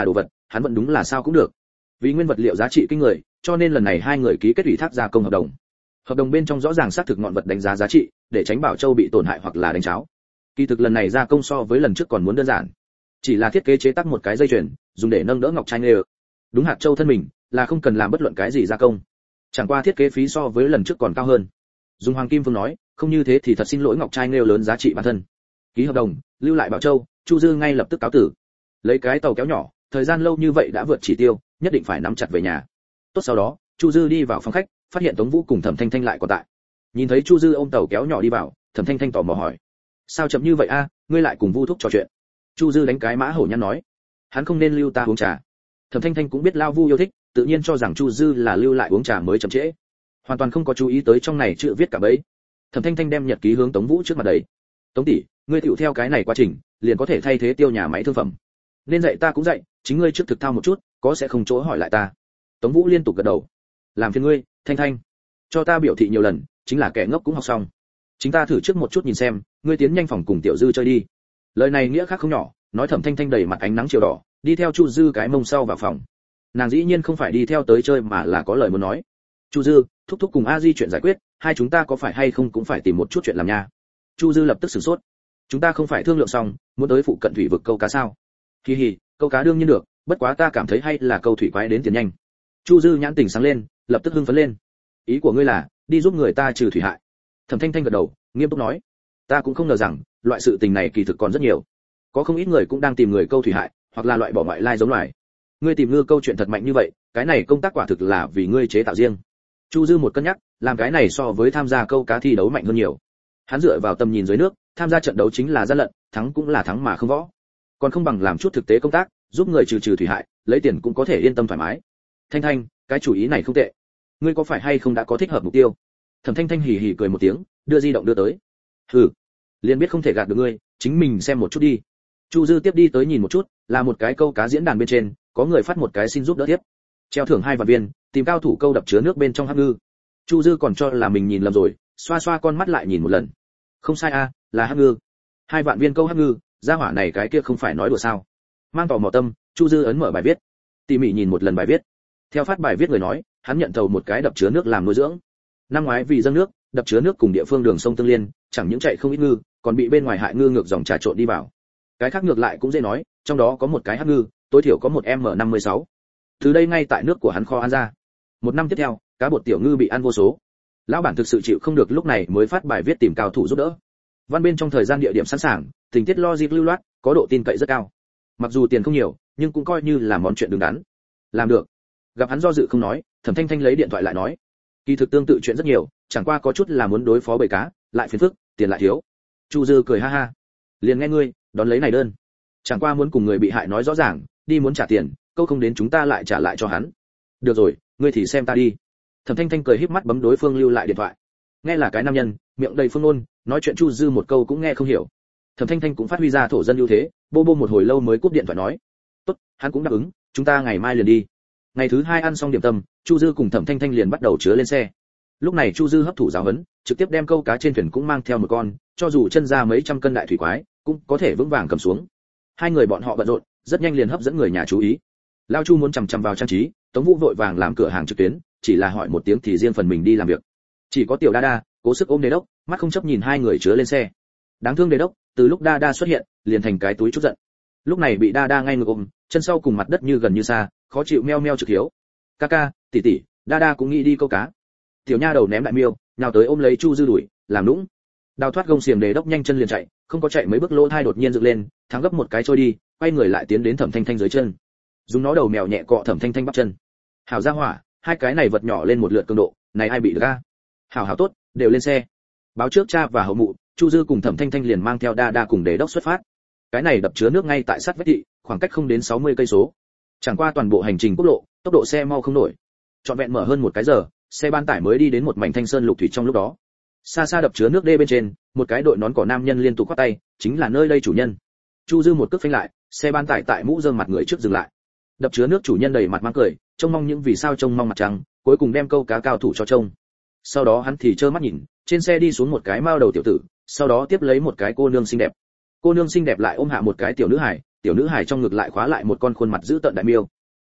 hắn vẫn đúng là sao cũng được. Vì nguyên vật liệu giá trị kinh người, cho nên lần này hai người ký kết ủy thác gia công hợp đồng. Hợp đồng bên trong rõ ràng xác thực ngọn vật đánh giá giá trị, để tránh Bảo Châu bị tổn hại hoặc là đánh cháo. Kỳ thực lần này gia công so với lần trước còn muốn đơn giản, chỉ là thiết kế chế tác một cái dây chuyền, dùng để nâng đỡ ngọc trai nghề. Đúng hạt châu thân mình, là không cần làm bất luận cái gì gia công. Chẳng qua thiết kế phí so với lần trước còn cao hơn. Dùng Hoàng Kim Vương nói, không như thế thì thật xin lỗi ngọc trai nghề lớn giá trị bản thân. Ký hợp đồng, lưu lại Bảo Châu, Chu Dư ngay lập tức cáo tử. Lấy cái tàu kéo nhỏ, thời gian lâu như vậy đã vượt chỉ tiêu, nhất định phải nắm chặt về nhà. Tốt sau đó, Chu Dư đi vào phòng khách, phát hiện Tống Vũ cùng Thẩm Thanh Thanh lại còn tại. Nhìn thấy Chu Dư ôm tàu kéo nhỏ đi vào, Thẩm Thanh Thanh tò mò hỏi: "Sao chậm như vậy a, ngươi lại cùng Vu thúc trò chuyện?" Chu Dư đánh cái mã hổ nhăn nói: "Hắn không nên lưu ta uống trà." Thẩm Thanh Thanh cũng biết Lao Vu yêu thích, tự nhiên cho rằng Chu Dư là lưu lại uống trà mới chậm trễ, hoàn toàn không có chú ý tới trong này chữ viết cả bấy. Thẩm Thanh Thanh đem nhật ký hướng Tống Vũ trước mặt đấy: "Tống tỷ, ngươi tựu theo cái này quá trình, liền có thể thay thế tiêu nhà máy thương phẩm. Nên dạy ta cũng dạy, chính ngươi trước thực thao một chút, có sẽ không chỗ hỏi lại ta." Tống Vũ liên tục gật đầu: "Làm phiền ngươi, Thanh Thanh, cho ta biểu thị nhiều lần, chính là kẻ ngốc cũng học xong. Chính ta thử trước một chút nhìn xem, ngươi tiến nhanh phòng cùng Tiểu Dư chơi đi." Lời này nghĩa khác không nhỏ, nói Thẩm Thanh Thanh đầy mặt ánh nắng chiều đỏ, đi theo Chu Dư cái mông sau vào phòng. Nàng dĩ nhiên không phải đi theo tới chơi mà là có lời muốn nói. "Chu Dư, thúc thúc cùng A Di chuyện giải quyết, hai chúng ta có phải hay không cũng phải tìm một chút chuyện làm nha." Chu Dư lập tức sửng sốt: "Chúng ta không phải thương lượng xong, muốn tới phụ cận thủy vực câu cá sao?" "Hi hi, câu cá đương nhiên được, bất quá ta cảm thấy hay là câu thủy quái đến tiền nhanh." Chu Dư nhãn tình sáng lên, lập tức hưng phấn lên: "Ý của ngươi là đi giúp người ta trừ thủy hại?" Thẩm Thanh Thanh gật đầu, nghiêm túc nói: "Ta cũng không ngờ rằng, loại sự tình này kỳ thực còn rất nhiều. Có không ít người cũng đang tìm người câu thủy hại, hoặc là loại bỏ ngoại lai giống loài. Ngươi tìm ngư câu chuyện thật mạnh như vậy, cái này công tác quả thực là vì ngươi chế tạo riêng." Chu Dư một cân nhắc, làm cái này so với tham gia câu cá thi đấu mạnh hơn nhiều. Hắn dựa vào tầm nhìn dưới nước, tham gia trận đấu chính là gian lận, thắng cũng là thắng mà không võ. Còn không bằng làm chút thực tế công tác, giúp người trừ thủy hại, lấy tiền cũng có thể yên tâm thoải mái. "Thanh Thanh, cái chủ ý này không tệ. Ngươi có phải hay không đã có thích hợp mục tiêu?" Thẩm Thanh Thanh hì hì cười một tiếng, đưa di động đưa tới. "Hừ, liền biết không thể gạt được ngươi, chính mình xem một chút đi." Chu Dư tiếp đi tới nhìn một chút, là một cái câu cá diễn đàn bên trên, có người phát một cái xin giúp đỡ tiếp. Treo thưởng 2 vạn viên, tìm cao thủ câu đập chứa nước bên trong hắc ngư. Chu Dư còn cho là mình nhìn lầm rồi, xoa xoa con mắt lại nhìn một lần. Không sai a, là hắc ngư. 2 vạn viên câu hắc ngư, gia hỏa này cái kia không phải nói đùa sao? Mang tò mò tâm, Chu Dư ấn mở bài viết, tỉ mỉ nhìn một lần bài viết. Theo phát bài viết người nói, hắn nhận thầu một cái đập chứa nước làm nuôi dưỡng. Năm ngoái vì dâng nước, đập chứa nước cùng địa phương đường sông tương liên, chẳng những chạy không ít ngư, còn bị bên ngoài hại ngư ngược dòng trà trộn đi vào. Cái khác ngược lại cũng dễ nói, trong đó có một cái hắc ngư, tối thiểu có một M56. Từ đây ngay tại nước của hắn kho ăn ra. Một năm tiếp theo, cá bột tiểu ngư bị ăn vô số. Lão bản thực sự chịu không được, lúc này mới phát bài viết tìm cao thủ giúp đỡ. Văn bên trong thời gian địa điểm sẵn sàng, tình tiết logic lưu loát, có độ tin cậy rất cao. Mặc dù tiền không nhiều, nhưng cũng coi như là món chuyện đứng đắn. Làm được. Gặp hắn do dự không nói, Thẩm Thanh Thanh lấy điện thoại lại nói: "Kỳ thực tương tự chuyện rất nhiều, chẳng qua có chút là muốn đối phó bầy cá, lại phiền phức, tiền lại thiếu." Chu Dư cười ha ha: "Liền nghe ngươi, đón lấy này đơn. Chẳng qua muốn cùng người bị hại nói rõ ràng, đi muốn trả tiền, câu không đến chúng ta lại trả lại cho hắn." "Được rồi, ngươi thì xem ta đi." Thẩm Thanh Thanh cười híp mắt bấm đối phương lưu lại điện thoại. Nghe là cái nam nhân, miệng đầy phương ngôn, nói chuyện Chu Dư một câu cũng nghe không hiểu. Thẩm Thanh Thanh cũng phát huy ra thổ dân ưu thế, bô bô một hồi lâu mới cúp điện thoại nói: "Tốt, hắn cũng đáp ứng, chúng ta ngày mai liền đi." Ngày thứ 2 ăn xong điểm tâm, Chu Dư cùng Thẩm Thanh Thanh liền bắt đầu chứa lên xe. Lúc này Chu Dư hấp thụ giáo huấn, trực tiếp đem câu cá trên thuyền cũng mang theo một con, cho dù chân ra mấy trăm cân đại thủy quái, cũng có thể vững vàng cầm xuống. Hai người bọn họ bận rộn, rất nhanh liền hấp dẫn người nhà chú ý. Lao Chu muốn chằm chằm vào trang trí, Tống Vũ vội vàng làm cửa hàng trực tuyến, chỉ là hỏi một tiếng thì riêng phần mình đi làm việc. Chỉ có Tiểu Đa Đa cố sức ôm Đề Đốc, mắt không chấp nhìn hai người chứa lên xe. Đáng thương Đề Đốc, từ lúc Đa Đa xuất hiện, liền thành cái túi chút giận. Lúc này bị Đa Đa ngay ngược ôm, chân sau cùng mặt đất như gần như xa, khó chịu meo meo trực hiếu. "Ca, tỷ tỷ, Đa Đa cũng nghĩ đi câu cá." Tiểu nha đầu ném đại miêu, nhào tới ôm lấy Chu Dư đuổi, làm nũng. Đào thoát gông xiềng, Đề Đốc nhanh chân liền chạy, không có chạy mấy bước lỗ thai đột nhiên dựng lên, thắng gấp một cái trôi đi, quay người lại tiến đến Thẩm Thanh Thanh dưới chân, dùng nó đầu mèo nhẹ cọ Thẩm Thanh Thanh bắp chân. Hảo gia hỏa, hai cái này vật nhỏ lên một lượt cường độ, này ai bị được a? Hảo tốt, đều lên xe. Báo trước cha và hậu mụ, Chu Dư cùng Thẩm Thanh Thanh liền mang theo Đa Đa cùng Đề Đốc xuất phát. Cái này đập chứa nước ngay tại sát vách thị, khoảng cách không đến 60 cây số. Chẳng qua toàn bộ hành trình quốc lộ, tốc độ xe mau không nổi. Trọn vẹn mở hơn một cái giờ, xe ban tải mới đi đến một mảnh thanh sơn lục thủy trong lúc đó. Xa xa đập chứa nước đê bên trên, một cái đội nón cỏ nam nhân liên tục quát tay, chính là nơi đây chủ nhân. Chu Dư một cước phanh lại, xe ban tải tại mũ rơm mặt người trước dừng lại. Đập chứa nước chủ nhân đầy mặt mang cười, trông mong những vì sao trông mong mặt trắng, cuối cùng đem câu cá cao thủ cho trông. Sau đó hắn thì trơ mắt nhìn, trên xe đi xuống một cái mao đầu tiểu tử, sau đó tiếp lấy một cái cô nương xinh đẹp. Cô nương xinh đẹp lại ôm hạ một cái tiểu nữ hài trong ngực lại khóa lại một con khuôn mặt dữ tợn đại miêu,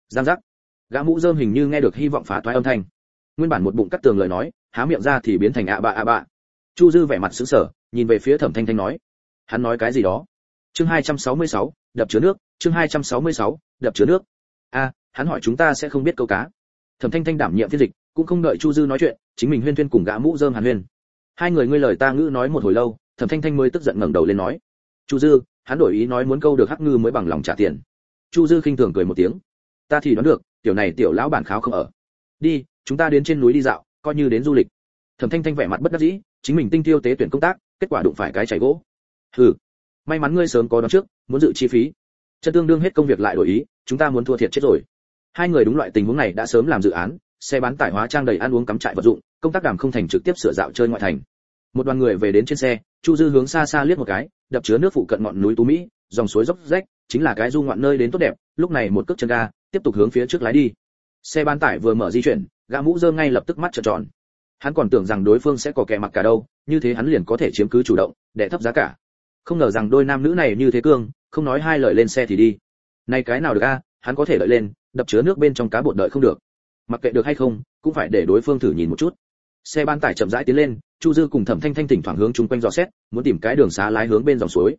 Giang giác. Gã mũ rơm hình như nghe được hy vọng phá toái âm thanh. Nguyên bản một bụng cắt tường lời nói, há miệng ra thì biến thành ạ bạ. Chu Dư vẻ mặt sững sờ, nhìn về phía Thẩm Thanh Thanh nói, hắn nói cái gì đó? Chương 266, đập chứa nước, chương 266, đập chứa nước. A, hắn hỏi chúng ta sẽ không biết câu cá. Thẩm Thanh Thanh đảm nhiệm phiên dịch, cũng không đợi Chu Dư nói chuyện, chính mình huyên thuyên cùng gã mũ rơm hàn huyên. Hai người ngươi lời ta ngữ nói một hồi lâu, Thẩm Thanh Thanh mới tức giận ngẩng đầu lên nói, Chu Dư, hắn đổi ý nói muốn câu được hắc ngư mới bằng lòng trả tiền. Chu Dư khinh thường cười một tiếng, ta thì đoán được, tiểu này tiểu lão bản kháo không ở. Đi, chúng ta đến trên núi đi dạo, coi như đến du lịch. Thẩm Thanh Thanh vẻ mặt bất đắc dĩ, chính mình tinh tiêu tế tuyển công tác, kết quả đụng phải cái chảy gỗ. Hừ, may mắn ngươi sớm có đoán trước, muốn dự chi phí. Chân tương đương hết công việc lại đổi ý, chúng ta muốn thua thiệt chết rồi. Hai người đúng loại tình huống này đã sớm làm dự án, xe bán tải hóa trang đầy ăn uống cắm trại vật dụng, công tác đàm không thành trực tiếp sửa dạo chơi ngoại thành. Một đoàn người về đến trên xe, Chu Dư hướng xa xa liếc một cái, đập chứa nước phụ cận ngọn núi Tú Mỹ, dòng suối dốc rách, chính là cái du ngoạn nơi đến tốt đẹp. Lúc này một cước chân ga, tiếp tục hướng phía trước lái đi. Xe bán tải vừa mở di chuyển, gã mũ rơm ngay lập tức mắt trợn tròn. Hắn còn tưởng rằng đối phương sẽ có kẻ mặc cả đâu, như thế hắn liền có thể chiếm cứ chủ động, để thấp giá cả. Không ngờ rằng đôi nam nữ này như thế cương, không nói hai lời lên xe thì đi. Này cái nào được a, hắn có thể đợi lên, đập chứa nước bên trong cá bột đợi không được. Mặc kệ được hay không, cũng phải để đối phương thử nhìn một chút. Xe bán tải chậm rãi tiến lên, Chu Dư cùng Thẩm Thanh Thanh thỉnh thoảng hướng chung quanh dò xét, muốn tìm cái đường xá lái hướng bên dòng suối.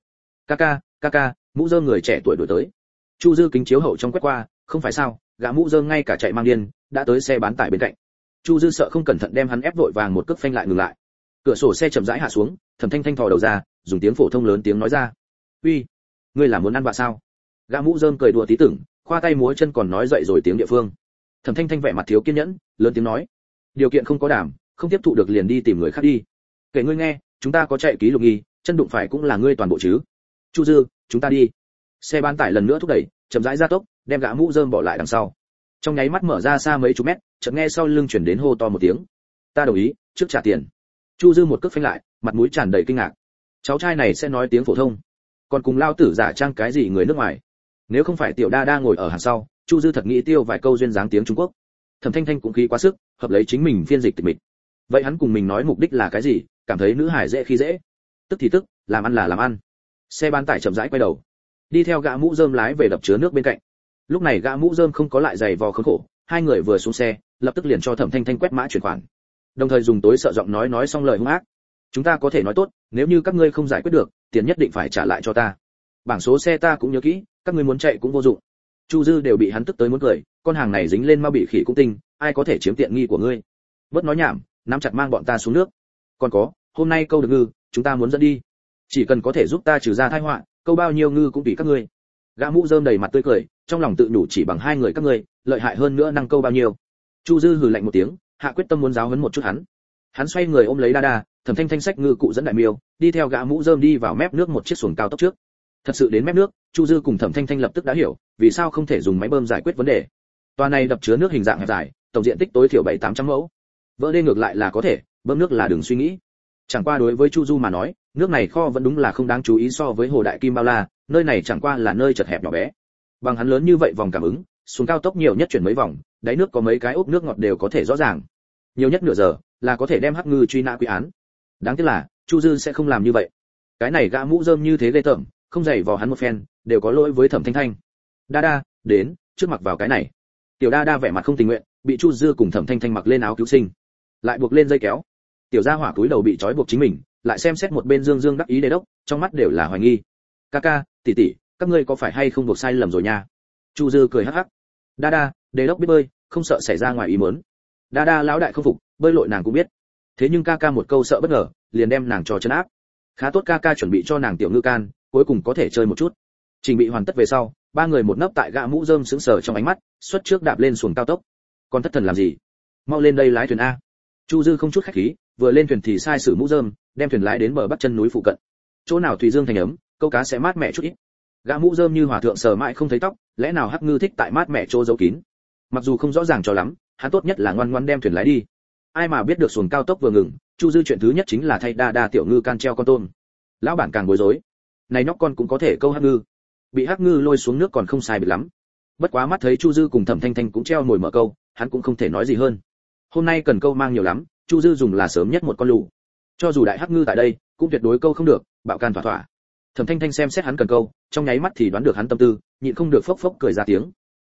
Ca, mũ rơm người trẻ tuổi đuổi tới. Chu Dư kính chiếu hậu trong quét qua, không phải sao, gã mũ rơm ngay cả chạy mang điên, đã tới xe bán tải bên cạnh. Chu Dư sợ không cẩn thận đem hắn ép vội vàng một cước phanh lại ngừng lại. Cửa sổ xe chậm rãi hạ xuống, Thẩm Thanh Thanh thò đầu ra, dùng tiếng phổ thông lớn tiếng nói ra, uy, ngươi là muốn ăn vạ sao? Gã mũ rơm cười đùa tí tưởng, khoa tay múa chân còn nói dậy rồi tiếng địa phương. Thẩm Thanh Thanh vẻ mặt thiếu kiên nhẫn, lớn tiếng nói, điều kiện không có đảm, không tiếp thụ được liền đi tìm người khác đi. Kể ngươi nghe, chúng ta có chạy ký lục nghi, chân đụng phải cũng là ngươi toàn bộ chứ. Chu Dư, chúng ta đi. Xe bán tải lần nữa thúc đẩy, chậm rãi gia tốc, đem gã mũ rơm bỏ lại đằng sau. Trong nháy mắt mở ra xa mấy chục mét, chợt nghe sau lưng chuyển đến hô to một tiếng, ta đồng ý, trước trả tiền. Chu Dư một cước phanh lại, mặt mũi tràn đầy kinh ngạc. Cháu trai này sẽ nói tiếng phổ thông, còn cùng lao tử giả trang cái gì người nước ngoài. Nếu không phải tiểu đa đa ngồi ở hàng sau, Chu Dư thật nghĩ tiêu vài câu duyên dáng tiếng Trung Quốc. Thẩm Thanh Thanh cũng khí quá sức, hợp lấy chính mình phiên dịch tịch mịch. Vậy hắn cùng mình nói mục đích là cái gì, cảm thấy nữ hải dễ khi dễ. Tức thì tức, làm ăn là làm ăn. Xe bán tải chậm rãi quay đầu, đi theo gã mũ rơm lái về đập chứa nước bên cạnh. Lúc này gã mũ rơm không có lại giày vò khốn khổ, hai người vừa xuống xe, lập tức liền cho Thẩm Thanh Thanh quét mã chuyển khoản. Đồng thời dùng tối sợ giọng nói xong lời hung ác. Chúng ta có thể nói tốt, nếu như các ngươi không giải quyết được, tiền nhất định phải trả lại cho ta. Bảng số xe ta cũng nhớ kỹ, các ngươi muốn chạy cũng vô dụng. Chu Dư đều bị hắn tức tới muốn cười, con hàng này dính lên mau bị khỉ cũng tinh, ai có thể chiếm tiện nghi của ngươi? Bớt nói nhảm, nắm chặt mang bọn ta xuống nước. Còn có, hôm nay câu được ngư, chúng ta muốn dẫn đi. Chỉ cần có thể giúp ta trừ ra tai họa, câu bao nhiêu ngư cũng tùy các ngươi. Gã mũ rơm đầy mặt tươi cười, trong lòng tự đủ chỉ bằng hai người các ngươi, lợi hại hơn nữa năng câu bao nhiêu. Chu Dư hừ lạnh một tiếng, hạ quyết tâm muốn giáo huấn một chút hắn. Hắn xoay người ôm lấy đa đa, Thẩm Thanh Thanh xách ngư cụ dẫn đại miêu, đi theo gã mũ rơm đi vào mép nước một chiếc xuồng cao tốc trước. Thật sự đến mép nước, Chu Dư cùng Thẩm Thanh Thanh lập tức đã hiểu, vì sao không thể dùng máy bơm giải quyết vấn đề. Toa này đập chứa nước hình dạng hẹp dài, tổng diện tích tối thiểu 7-800 mẫu. Vỡ đê ngược lại là có thể, bơm nước là đừng suy nghĩ. Chẳng qua đối với Chu Du mà nói, nước này kho vẫn đúng là không đáng chú ý so với hồ Đại Kim Bao La, nơi này chẳng qua là nơi chật hẹp nhỏ bé. Bằng hắn lớn như vậy vòng cảm ứng, xuống cao tốc nhiều nhất chuyển mấy vòng, đáy nước có mấy cái ốp nước ngọt đều có thể rõ ràng. Nhiều nhất nửa giờ là có thể đem hắc ngư truy nã quy án. Đáng tiếc là Chu Dư sẽ không làm như vậy. Cái này gã mũ rơm như thế ghê tởm, không dày vò hắn một phen, đều có lỗi với Thẩm Thanh Thanh. Đa đa, đến, trước mặc vào cái này. Tiểu đa đa vẻ mặt không tình nguyện, bị Chu Dư cùng Thẩm Thanh Thanh mặc lên áo cứu sinh, lại buộc lên dây kéo. Tiểu gia hỏa túi đầu bị trói buộc chính mình, lại xem xét một bên Dương Dương đắc ý đề đốc, trong mắt đều là hoài nghi. Ca, tỷ tỷ, các ngươi có phải hay không buộc sai lầm rồi nha? Chu Dư cười hắc hắc. Đa đa, đề đốc biết bơi, không sợ xảy ra ngoài ý muốn. Đa đa lão đại không phục, bơi lội nàng cũng biết. Thế nhưng ca một câu sợ bất ngờ, liền đem nàng cho chân áp. Khá tốt ca chuẩn bị cho nàng tiểu ngư can, cuối cùng có thể chơi một chút. Trình bị hoàn tất về sau, ba người một nấp tại gã mũ rơm sững sờ trong ánh mắt, xuất trước đạp lên xuồng cao tốc. Còn thất thần làm gì? Mau lên đây lái thuyền a. Chu Dư không chút khách khí, vừa lên thuyền thì sai sử mũ rơm, đem thuyền lái đến bờ bắc chân núi phụ cận. Chỗ nào thủy dương thành ấm, câu cá sẽ mát mẻ chút ít. Gã mũ rơm như hòa thượng sờ mãi không thấy tóc, lẽ nào hắc ngư thích tại mát mẻ chỗ giấu kín. Mặc dù không rõ ràng cho lắm, hắn tốt nhất là ngoan ngoãn đem thuyền lái đi. Ai mà biết được xuồng cao tốc vừa ngừng, Chu Dư chuyện thứ nhất chính là thay đa đa tiểu ngư can treo con tôm. Lão bản càng bối rối. Này nhóc con cũng có thể câu hắc ngư. Bị hắc ngư lôi xuống nước còn không sai biệt lắm. Bất quá mắt thấy Chu Dư cùng Thẩm Thanh Thanh cũng treo mồi mở câu, hắn cũng không thể nói gì hơn. Hôm nay cần câu mang nhiều lắm, Chu Dư dùng là sớm nhất một con lù. Cho dù đại hắc ngư tại đây, cũng tuyệt đối câu không được, bạo can thỏa thỏa. Thẩm Thanh Thanh xem xét hắn cần câu, trong nháy mắt thì đoán được hắn tâm tư, nhịn không được phốc phốc cười ra tiếng.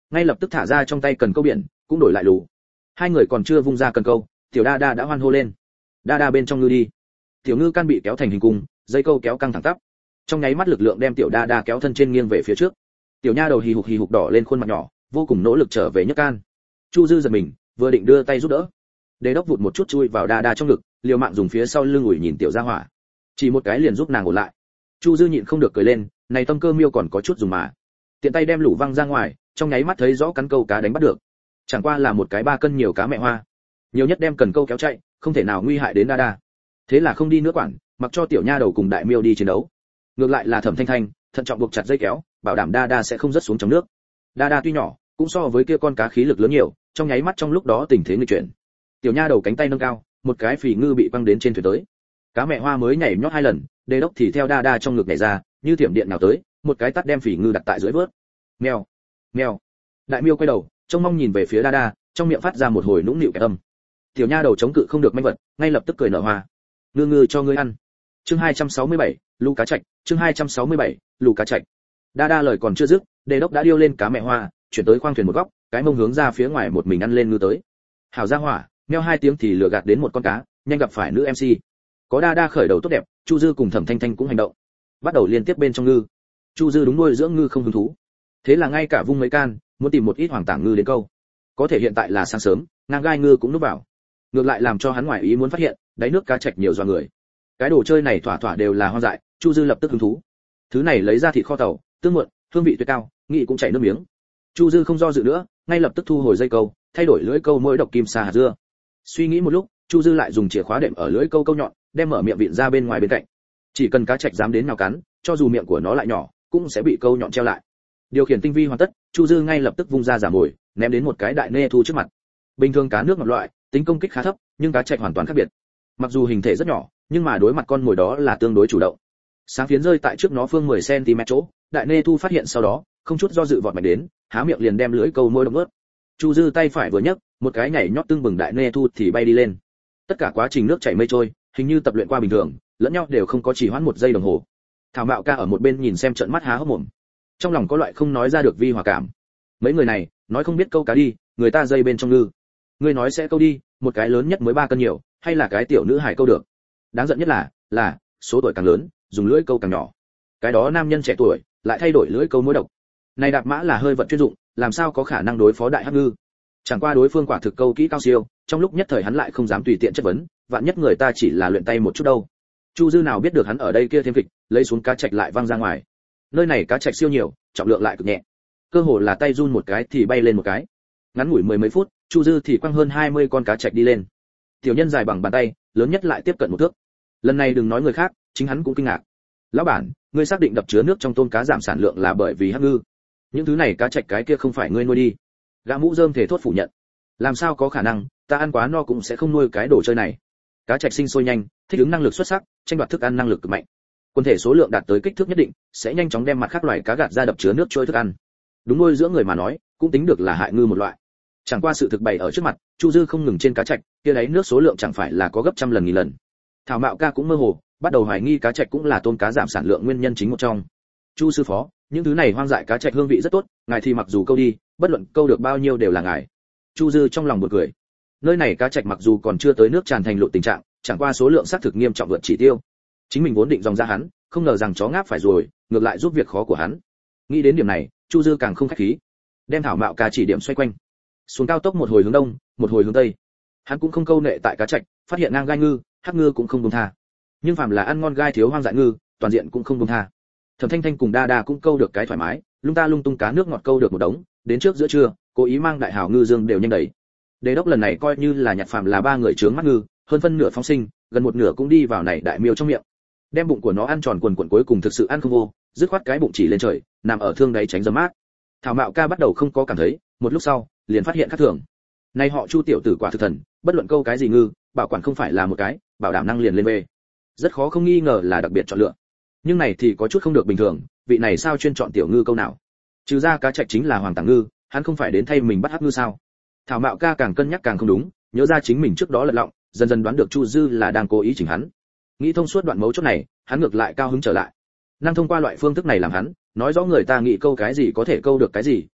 ngay lập tức thả ra trong tay cần câu biển, cũng đổi lại lù. Hai người còn chưa vung ra cần câu, tiểu đa đa đã hoan hô lên. Đa đa bên trong ngư đi. Tiểu ngư can bị kéo thành hình cung, dây câu kéo căng thẳng tắp. Trong nháy mắt lực lượng đem tiểu đa đa kéo thân trên nghiêng về phía trước. Tiểu nha đầu hì hục đỏ lên khuôn mặt nhỏ, vô cùng nỗ lực trở về nhấc can. Chu Dư giật mình, vừa định đưa tay giúp đỡ, Đế đốc vụt một chút chui vào đa đa trong ngực, liều mạng dùng phía sau lưng ủi nhìn tiểu gia hỏa, chỉ một cái liền giúp nàng ổn lại. Chu Dư nhịn không được cười lên, này tâm cơ miêu còn có chút dùng mà. Tiện tay đem lũ văng ra ngoài, trong nháy mắt thấy rõ cắn câu cá đánh bắt được. Chẳng qua là một cái 3 cân nhiều cá mẹ hoa, nhiều nhất đem cần câu kéo chạy, không thể nào nguy hại đến đa đa. Thế là không đi nữa quản, mặc cho tiểu nha đầu cùng đại miêu đi chiến đấu. Ngược lại là Thẩm Thanh Thanh, thận trọng buộc chặt dây kéo, bảo đảm đa đa sẽ không rớt xuống trong nước. Đa đa tuy nhỏ, cũng so với kia con cá khí lực lớn nhiều, trong nháy mắt trong lúc đó tình thế nghịch chuyển. Tiểu nha đầu cánh tay nâng cao, một cái phì ngư bị quăng đến trên thuyền tới. Cá mẹ hoa mới nhảy nhót 2 lần, Đế đốc thì theo đa đa trong ngực nhảy ra, như thiểm điện nào tới, một cái tát đem phì ngư đặt tại dưới vớt. Mèo, mèo. Đại miêu quay đầu, trông mong nhìn về phía đa đa, trong miệng phát ra một hồi nũng nịu kẻ âm. Tiểu nha đầu chống cự không được manh vật, ngay lập tức cười nở hoa. Ngư ngư cho ngươi ăn. Chương 267, lù cá trạch, chương 267, lù cá trạch. Đa đa lời còn chưa dứt, Đế đốc đã điêu lên cá mẹ hoa, chuyển tới khoang thuyền một góc, cái mông hướng ra phía ngoài một mình ăn lên ngư tới. Hảo gia hỏa, meo 2 tiếng thì lừa gạt đến một con cá, nhanh gặp phải nữ MC. Có đa đa khởi đầu tốt đẹp, Chu Dư cùng Thẩm Thanh Thanh cũng hành động, bắt đầu liên tiếp bên trong ngư. Chu Dư đúng nuôi dưỡng ngư không hứng thú, thế là ngay cả vung mấy can, muốn tìm một ít hoàng tảng ngư đến câu. Có thể hiện tại là sáng sớm, ngang gai ngư cũng núp vào, ngược lại làm cho hắn ngoài ý muốn phát hiện, đáy nước cá trạch nhiều doa người. Cái đồ chơi này thỏa thỏa đều là hoang dại, Chu Dư lập tức hứng thú. Thứ này lấy ra thịt kho tàu, tương muộn, hương vị tuyệt cao, nghĩ cũng chảy nước miếng. Chu Dư không do dự nữa, ngay lập tức thu hồi dây câu, thay đổi lưỡi câu mỗi độc kim sa hạt dưa. Suy nghĩ một lúc, Chu Dư lại dùng chìa khóa đệm ở lưỡi câu câu nhọn, đem mở miệng vịn ra bên ngoài bên cạnh. Chỉ cần cá trạch dám đến nào cắn, cho dù miệng của nó lại nhỏ, cũng sẽ bị câu nhọn treo lại. Điều khiển tinh vi hoàn tất, Chu Dư ngay lập tức vung ra giả mồi, ném đến một cái đại nê thu trước mặt. Bình thường cá nước ngọt loại, tính công kích khá thấp, nhưng cá trạch hoàn toàn khác biệt. Mặc dù hình thể rất nhỏ, nhưng mà đối mặt con mồi đó là tương đối chủ động. Sáng phiến rơi tại trước nó phương 10 cm chỗ, đại nê thu phát hiện sau đó, không chút do dự vọt mạnh đến, há miệng liền đem lưỡi câu môi động ướt. Chu Dư tay phải vừa nhấc, một cái nhảy nhót tương bừng đại nê thu thì bay đi lên. Tất cả quá trình nước chảy mây trôi, hình như tập luyện qua bình thường, lẫn nhau đều không có chỉ hoãn 1 giây đồng hồ. Thảo Mạo Ca ở một bên nhìn xem trợn mắt há hốc mồm, trong lòng có loại không nói ra được vi hòa cảm. Mấy người này, nói không biết câu cá đi, người ta dây bên trong ngư. Ngươi nói sẽ câu đi, một cái lớn nhất mới 3 cân nhiều, hay là cái tiểu nữ hài câu được. Đáng giận nhất là số tuổi càng lớn, dùng lưỡi câu càng nhỏ. Cái đó nam nhân trẻ tuổi, lại thay đổi lưỡi câu mối độc. Này đạp mã là hơi vận chuyên dụng, làm sao có khả năng đối phó đại hắc ngư. Chẳng qua đối phương quả thực câu kỹ cao siêu, trong lúc nhất thời hắn lại không dám tùy tiện chất vấn, vạn nhất người ta chỉ là luyện tay một chút đâu. Chu Dư nào biết được hắn ở đây kia thêm kịch, lấy xuống cá trạch lại văng ra ngoài. Nơi này cá trạch siêu nhiều, trọng lượng lại cực nhẹ, cơ hồ là tay run một cái thì bay lên một cái. Ngắn ngủi 10 mấy phút, Chu Dư thì quăng hơn 20 con cá trạch đi lên. Tiểu nhân dài bằng bàn tay, lớn nhất lại tiếp cận 1 thước. Lần này đừng nói người khác, chính hắn cũng kinh ngạc. Lão bản, ngươi xác định đập chứa nước trong tôm cá giảm sản lượng là bởi vì hắc ngư? Những thứ này cá trạch cái kia không phải ngươi nuôi đi? Gã mũ rơm thể thốt phủ nhận. Làm sao có khả năng, ta ăn quá no cũng sẽ không nuôi cái đồ chơi này. Cá trạch sinh sôi nhanh, thích ứng năng lực xuất sắc, tranh đoạt thức ăn năng lực cực mạnh. Quần thể số lượng đạt tới kích thước nhất định, sẽ nhanh chóng đem mặt khác loài cá gạt ra đập chứa nước trôi thức ăn. Đúng nuôi dưỡng người mà nói, cũng tính được là hại ngư một loại. Chẳng qua sự thực bày ở trước mặt, Chu Dư không ngừng trên cá trạch, kia đáy nước số lượng chẳng phải là có gấp trăm lần nghìn lần. Thảo Mạo Ca cũng mơ hồ, bắt đầu hoài nghi cá trạch cũng là tôm cá giảm sản lượng nguyên nhân chính một trong. Chu sư phó, những thứ này hoang dại cá trạch hương vị rất tốt, ngài thì mặc dù câu đi, bất luận câu được bao nhiêu đều là ngài. Chu Dư trong lòng buồn cười. Nơi này cá trạch mặc dù còn chưa tới nước tràn thành lộ tình trạng, chẳng qua số lượng xác thực nghiêm trọng vượt chỉ tiêu. Chính mình vốn định dòng ra hắn, không ngờ rằng chó ngáp phải rồi, ngược lại giúp việc khó của hắn. Nghĩ đến điểm này, Chu Dư càng không khách khí, đem Thảo Mạo Ca chỉ điểm xoay quanh. Xuống cao tốc một hồi hướng đông, một hồi hướng tây. Hắn cũng không câu nệ tại cá trạch, phát hiện ngang gai ngư, hắc ngư cũng không buông tha. Nhưng phàm là ăn ngon gai thiếu hoang dại ngư, toàn diện cũng không buông tha. Thẩm Thanh Thanh cùng Đa Đa cũng câu được cái thoải mái, lung ta lung tung cá nước ngọt câu được một đống, đến trước giữa trưa, cố ý mang đại hào ngư dương đều nhanh đầy. Đế đốc lần này coi như là nhặt phàm là 3 người trướng mắt ngư, hơn phân nửa phóng sinh, gần một nửa cũng đi vào này đại miêu trong miệng. Đem bụng của nó ăn tròn quần quần cuối cùng thực sự ăn không vô, dứt khoát cái bụng chỉ lên trời, nằm ở thương đáy tránh gió mát. Thảo Mạo Ca bắt đầu không có cảm thấy, một lúc sau, liền phát hiện khác thường. Này họ Chu tiểu tử quả thực thần, bất luận câu cái gì ngư, bảo quản không phải là một cái, bảo đảm năng liền lên về. Rất khó không nghi ngờ là đặc biệt chọn lựa. Nhưng này thì có chút không được bình thường, vị này sao chuyên chọn tiểu ngư câu nào? Trừ ra cá trạch chính là hoàng tảng ngư, hắn không phải đến thay mình bắt hắc ngư sao? Thảo Mạo Ca càng cân nhắc càng không đúng, nhớ ra chính mình trước đó lật lọng, dần dần đoán được Chu Dư là đang cố ý chỉnh hắn. Nghĩ thông suốt đoạn mấu chốt này, hắn ngược lại cao hứng trở lại. Năng thông qua loại phương thức này làm hắn, nói rõ người ta nghĩ câu cái gì có thể câu được cái gì,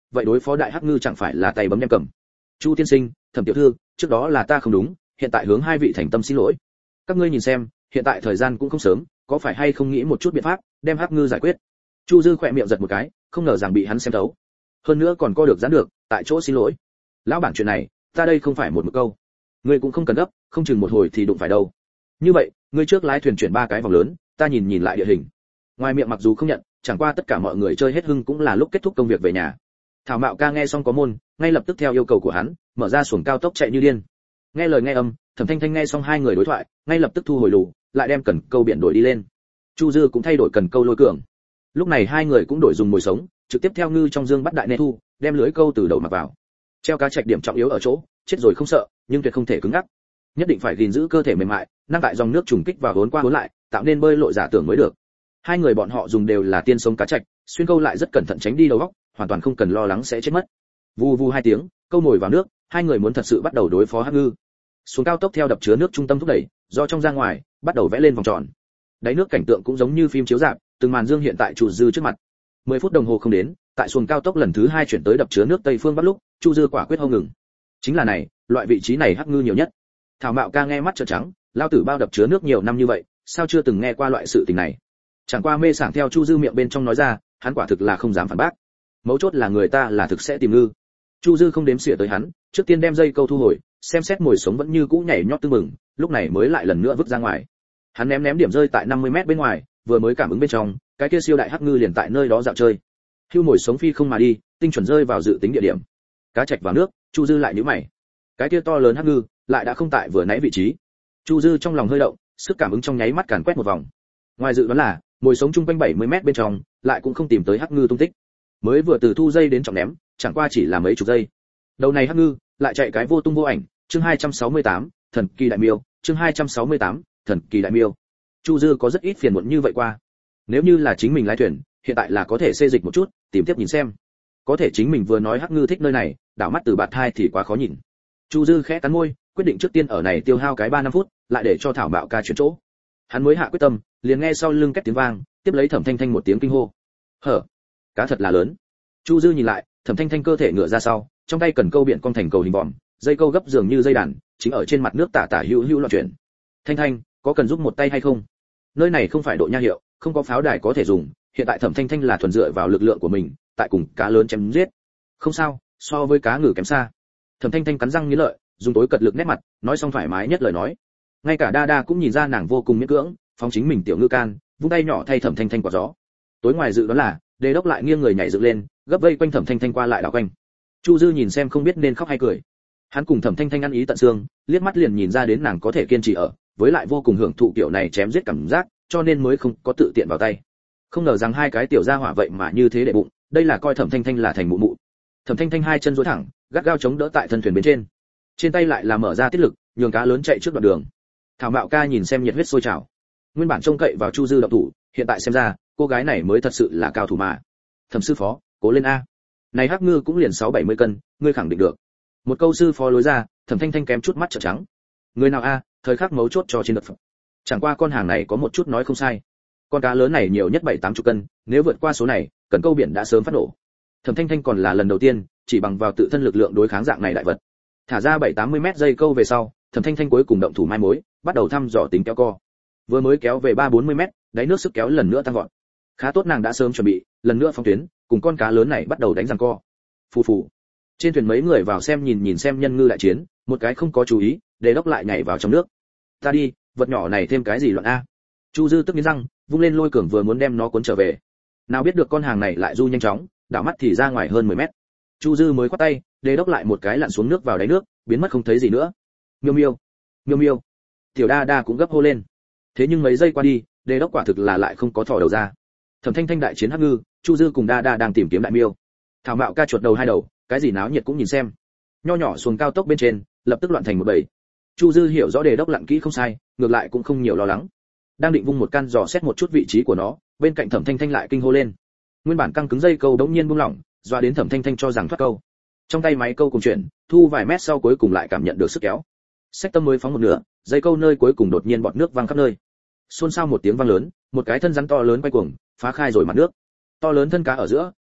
vậy đối phó đại hắc ngư chẳng phải là tay bấm đem cầm. Chu tiên sinh, Thẩm tiểu thư, trước đó là ta không đúng, hiện tại hướng hai vị thành tâm xin lỗi. Các ngươi nhìn xem, hiện tại thời gian cũng không sớm, có phải hay không nghĩ một chút biện pháp đem hắc ngư giải quyết. Chu Dư khỏe miệng giật một cái, không ngờ rằng bị hắn xem thấu. Hơn nữa còn co được giãn được, tại chỗ xin lỗi. Lão bản chuyện này, ta đây không phải một câu. Ngươi cũng không cần gấp, không chừng một hồi thì đụng phải đâu. Như vậy, ngươi trước lái thuyền chuyển 3 cái vòng lớn, ta nhìn nhìn lại địa hình. Ngoài miệng mặc dù không nhận, chẳng qua tất cả mọi người chơi hết hưng cũng là lúc kết thúc công việc về nhà. Thảo Mạo ca nghe xong có môn, ngay lập tức theo yêu cầu của hắn, mở ra xuồng cao tốc chạy như điên. Nghe lời nghe âm, Thẩm Thanh Thanh nghe xong hai người đối thoại, ngay lập tức thu hồi lù, lại đem cần câu biển đổi đi lên. Chu Dư cũng thay đổi cần câu lôi cường. Lúc này hai người cũng đổi dùng mồi sống, trực tiếp theo ngư trong dương bắt đại nê thu, đem lưới câu từ đầu mặc vào. Treo cá trạch điểm trọng yếu ở chỗ, chết rồi không sợ, nhưng tuyệt không thể cứng ngắc. Nhất định phải gìn giữ cơ thể mềm mại, năng tại dòng nước trùng kích và vốn qua vốn lại, tạo nên bơi lội giả tưởng mới được. Hai người bọn họ dùng đều là tiên sống cá trạch, xuyên câu lại rất cẩn thận tránh đi đầu góc, hoàn toàn không cần lo lắng sẽ chết mất. Vù vù hai tiếng, câu mồi vào nước, hai người muốn thật sự bắt đầu đối phó hắc ngư. Xuống cao tốc theo đập chứa nước trung tâm thúc đẩy, do trong ra ngoài, bắt đầu vẽ lên vòng tròn. Đáy nước cảnh tượng cũng giống như phim chiếu rạp, từng màn dương hiện tại Chu Dư trước mặt. 10 phút đồng hồ không đến, tại xuồng cao tốc lần thứ 2 chuyển tới đập chứa nước Tây Phương Bắc lúc, Chu Dư quả quyết hô ngừng. Chính là này, loại vị trí này hắc ngư nhiều nhất. Thảo Mạo ca nghe mắt trợn trắng, lao tử bao đập chứa nước nhiều năm như vậy, sao chưa từng nghe qua loại sự tình này. Chẳng qua mê sảng theo Chu Dư miệng bên trong nói ra, hắn quả thực là không dám phản bác. Mấu chốt là người ta là thực sẽ tìm ngư. Chu Dư không đếm xỉa tới hắn, trước tiên đem dây câu thu hồi, xem xét mồi sống vẫn như cũ nhảy nhót tưng bừng, lúc này mới lại lần nữa vứt ra ngoài. Hắn ném điểm rơi tại 50 mét bên ngoài, vừa mới cảm ứng bên trong, cái kia siêu đại hắc ngư liền tại nơi đó dạo chơi. Hưu mồi sống phi không mà đi, tinh chuẩn rơi vào dự tính địa điểm. Cá trạch vào nước, Chu Dư lại nhíu mày. Cái kia to lớn hắc ngư lại đã không tại vừa nãy vị trí. Chu Dư trong lòng hơi động, sức cảm ứng trong nháy mắt càn quét một vòng. Ngoài dự đoán là, mồi sống chung quanh 70 mét bên trong, lại cũng không tìm tới hắc ngư tung tích. Mới vừa từ thu dây đến trọng ném, chẳng qua chỉ là mấy chục giây. Đầu này hắc ngư lại chạy cái vô tung vô ảnh. Chương 268, thần kỳ đại miêu. Chương 268, thần kỳ đại miêu. Chu Dư có rất ít phiền muộn như vậy qua. Nếu như là chính mình lái thuyền, hiện tại là có thể xê dịch một chút, tìm tiếp nhìn xem. Có thể chính mình vừa nói hắc ngư thích nơi này, đảo mắt từ bạt thai thì quá khó nhìn. Chu Dư khẽ cắn môi, quyết định trước tiên ở này tiêu hao cái 3-5 phút, lại để cho Thảo Mạo ca chuyển chỗ. Hắn mới hạ quyết tâm, liền nghe sau lưng két tiếng vang, tiếp lấy Thẩm Thanh Thanh một tiếng kinh hô. Hở, cá thật là lớn. Chu Dư nhìn lại, Thẩm Thanh Thanh cơ thể ngửa ra sau, trong tay cần câu biển cong thành cầu hình vòm, dây câu gấp dường như dây đàn, chính ở trên mặt nước tả tả hữu hữu loạn chuyển. Thanh Thanh, có cần giúp một tay hay không? Nơi này không phải độ nha hiệu, không có pháo đài có thể dùng, hiện tại Thẩm Thanh Thanh là thuần dựa vào lực lượng của mình, tại cùng cá lớn chém giết. Không sao, so với cá ngừ kém xa. Thẩm Thanh Thanh cắn răng nghiến lợi, dùng tối cật lực nét mặt, nói xong thoải mái nhất lời nói. Ngay cả Đa Đa cũng nhìn ra nàng vô cùng miễn cưỡng, phóng chính mình tiểu ngư can, vung tay nhỏ thay Thẩm Thanh Thanh quả gió. Tối ngoài dự đoán là, Đề Đốc lại nghiêng người nhảy dựng lên, gấp vây quanh Thẩm Thanh Thanh qua lại đảo quanh. Chu Dư nhìn xem không biết nên khóc hay cười. Hắn cùng Thẩm Thanh Thanh ăn ý tận xương, liếc mắt liền nhìn ra đến nàng có thể kiên trì ở, với lại vô cùng hưởng thụ kiểu này chém giết cảm giác, cho nên mới không có tự tiện vào tay. Không ngờ rằng hai cái tiểu gia hỏa vậy mà như thế để bụng, đây là coi Thẩm Thanh Thanh là thành mụ mụ. Thẩm Thanh Thanh hai chân duỗi thẳng, gắt gao chống đỡ tại thân thuyền bên trên. Trên tay lại là mở ra tiết lực, nhường cá lớn chạy trước đoạn đường. Thảo Mạo ca nhìn xem nhiệt huyết sôi trào. Nguyên bản trông cậy vào Chu Dư động thủ, hiện tại xem ra, cô gái này mới thật sự là cao thủ mà. Thẩm sư phó, cố lên a. Này hắc ngư cũng liền 6-70 cân, ngươi khẳng định được. Một câu sư phó lối ra, Thẩm Thanh Thanh kém chút mắt trợn trắng. Người nào a, thời khắc mấu chốt cho trên đợt phẩm. Chẳng qua con hàng này có một chút nói không sai. Con cá lớn này nhiều nhất 7-80 cân, nếu vượt qua số này, cần câu biển đã sớm phát nổ. Thẩm Thanh Thanh còn là lần đầu tiên, chỉ bằng vào tự thân lực lượng đối kháng dạng này đại vật. Thả ra 7-80 mét dây câu về sau, Thẩm Thanh Thanh cuối cùng động thủ mai mối, bắt đầu thăm dò tính kéo co. Vừa mới kéo về 3-40 mét, đáy nước sức kéo lần nữa tăng vọt. Khá tốt nàng đã sớm chuẩn bị, lần nữa phóng tuyến, cùng con cá lớn này bắt đầu đánh giằng co. Phù phù. Trên thuyền mấy người vào xem nhìn xem nhân ngư đại chiến, một cái không có chú ý, Đề Đốc lại nhảy vào trong nước. Ta đi, vật nhỏ này thêm cái gì loạn a? Chu Dư tức nghiến răng, vung lên lôi cường vừa muốn đem nó cuốn trở về. Nào biết được con hàng này lại du nhanh chóng, đảo mắt thì ra ngoài hơn 10 mét. Chu Dư mới quát tay, Đề Đốc lại một cái lặn xuống nước vào đáy nước, biến mất không thấy gì nữa. Miêu miêu, miêu miêu. Tiểu Đa Đa cũng gấp hô lên. Thế nhưng mấy giây qua đi, Đề Đốc quả thực là lại không có thò đầu ra. Thẩm Thanh Thanh đại chiến hắc ngư, Chu Dư cùng Đa Đa đang tìm kiếm đại miêu. Thảo Mạo ca chuột đầu hai đầu, cái gì náo nhiệt cũng nhìn xem. Nho nhỏ xuồng cao tốc bên trên, lập tức loạn thành một bầy. Chu Dư hiểu rõ Đề Đốc lặn kỹ không sai, ngược lại cũng không nhiều lo lắng. Đang định vung một can dò xét một chút vị trí của nó, bên cạnh Thẩm Thanh Thanh lại kinh hô lên. Nguyên bản căng cứng dây câu đống nhiên buông lỏng, doa đến Thẩm Thanh Thanh cho rằng thoát câu. Trong tay máy câu cùng chuyển, thu vài mét sau cuối cùng lại cảm nhận được sức kéo. Xách tâm mới phóng một nửa, dây câu nơi cuối cùng đột nhiên bọt nước văng khắp nơi. Xôn xao một tiếng vang lớn, một cái thân rắn to lớn quay cuồng, phá khai rồi mặt nước. To lớn thân cá ở giữa,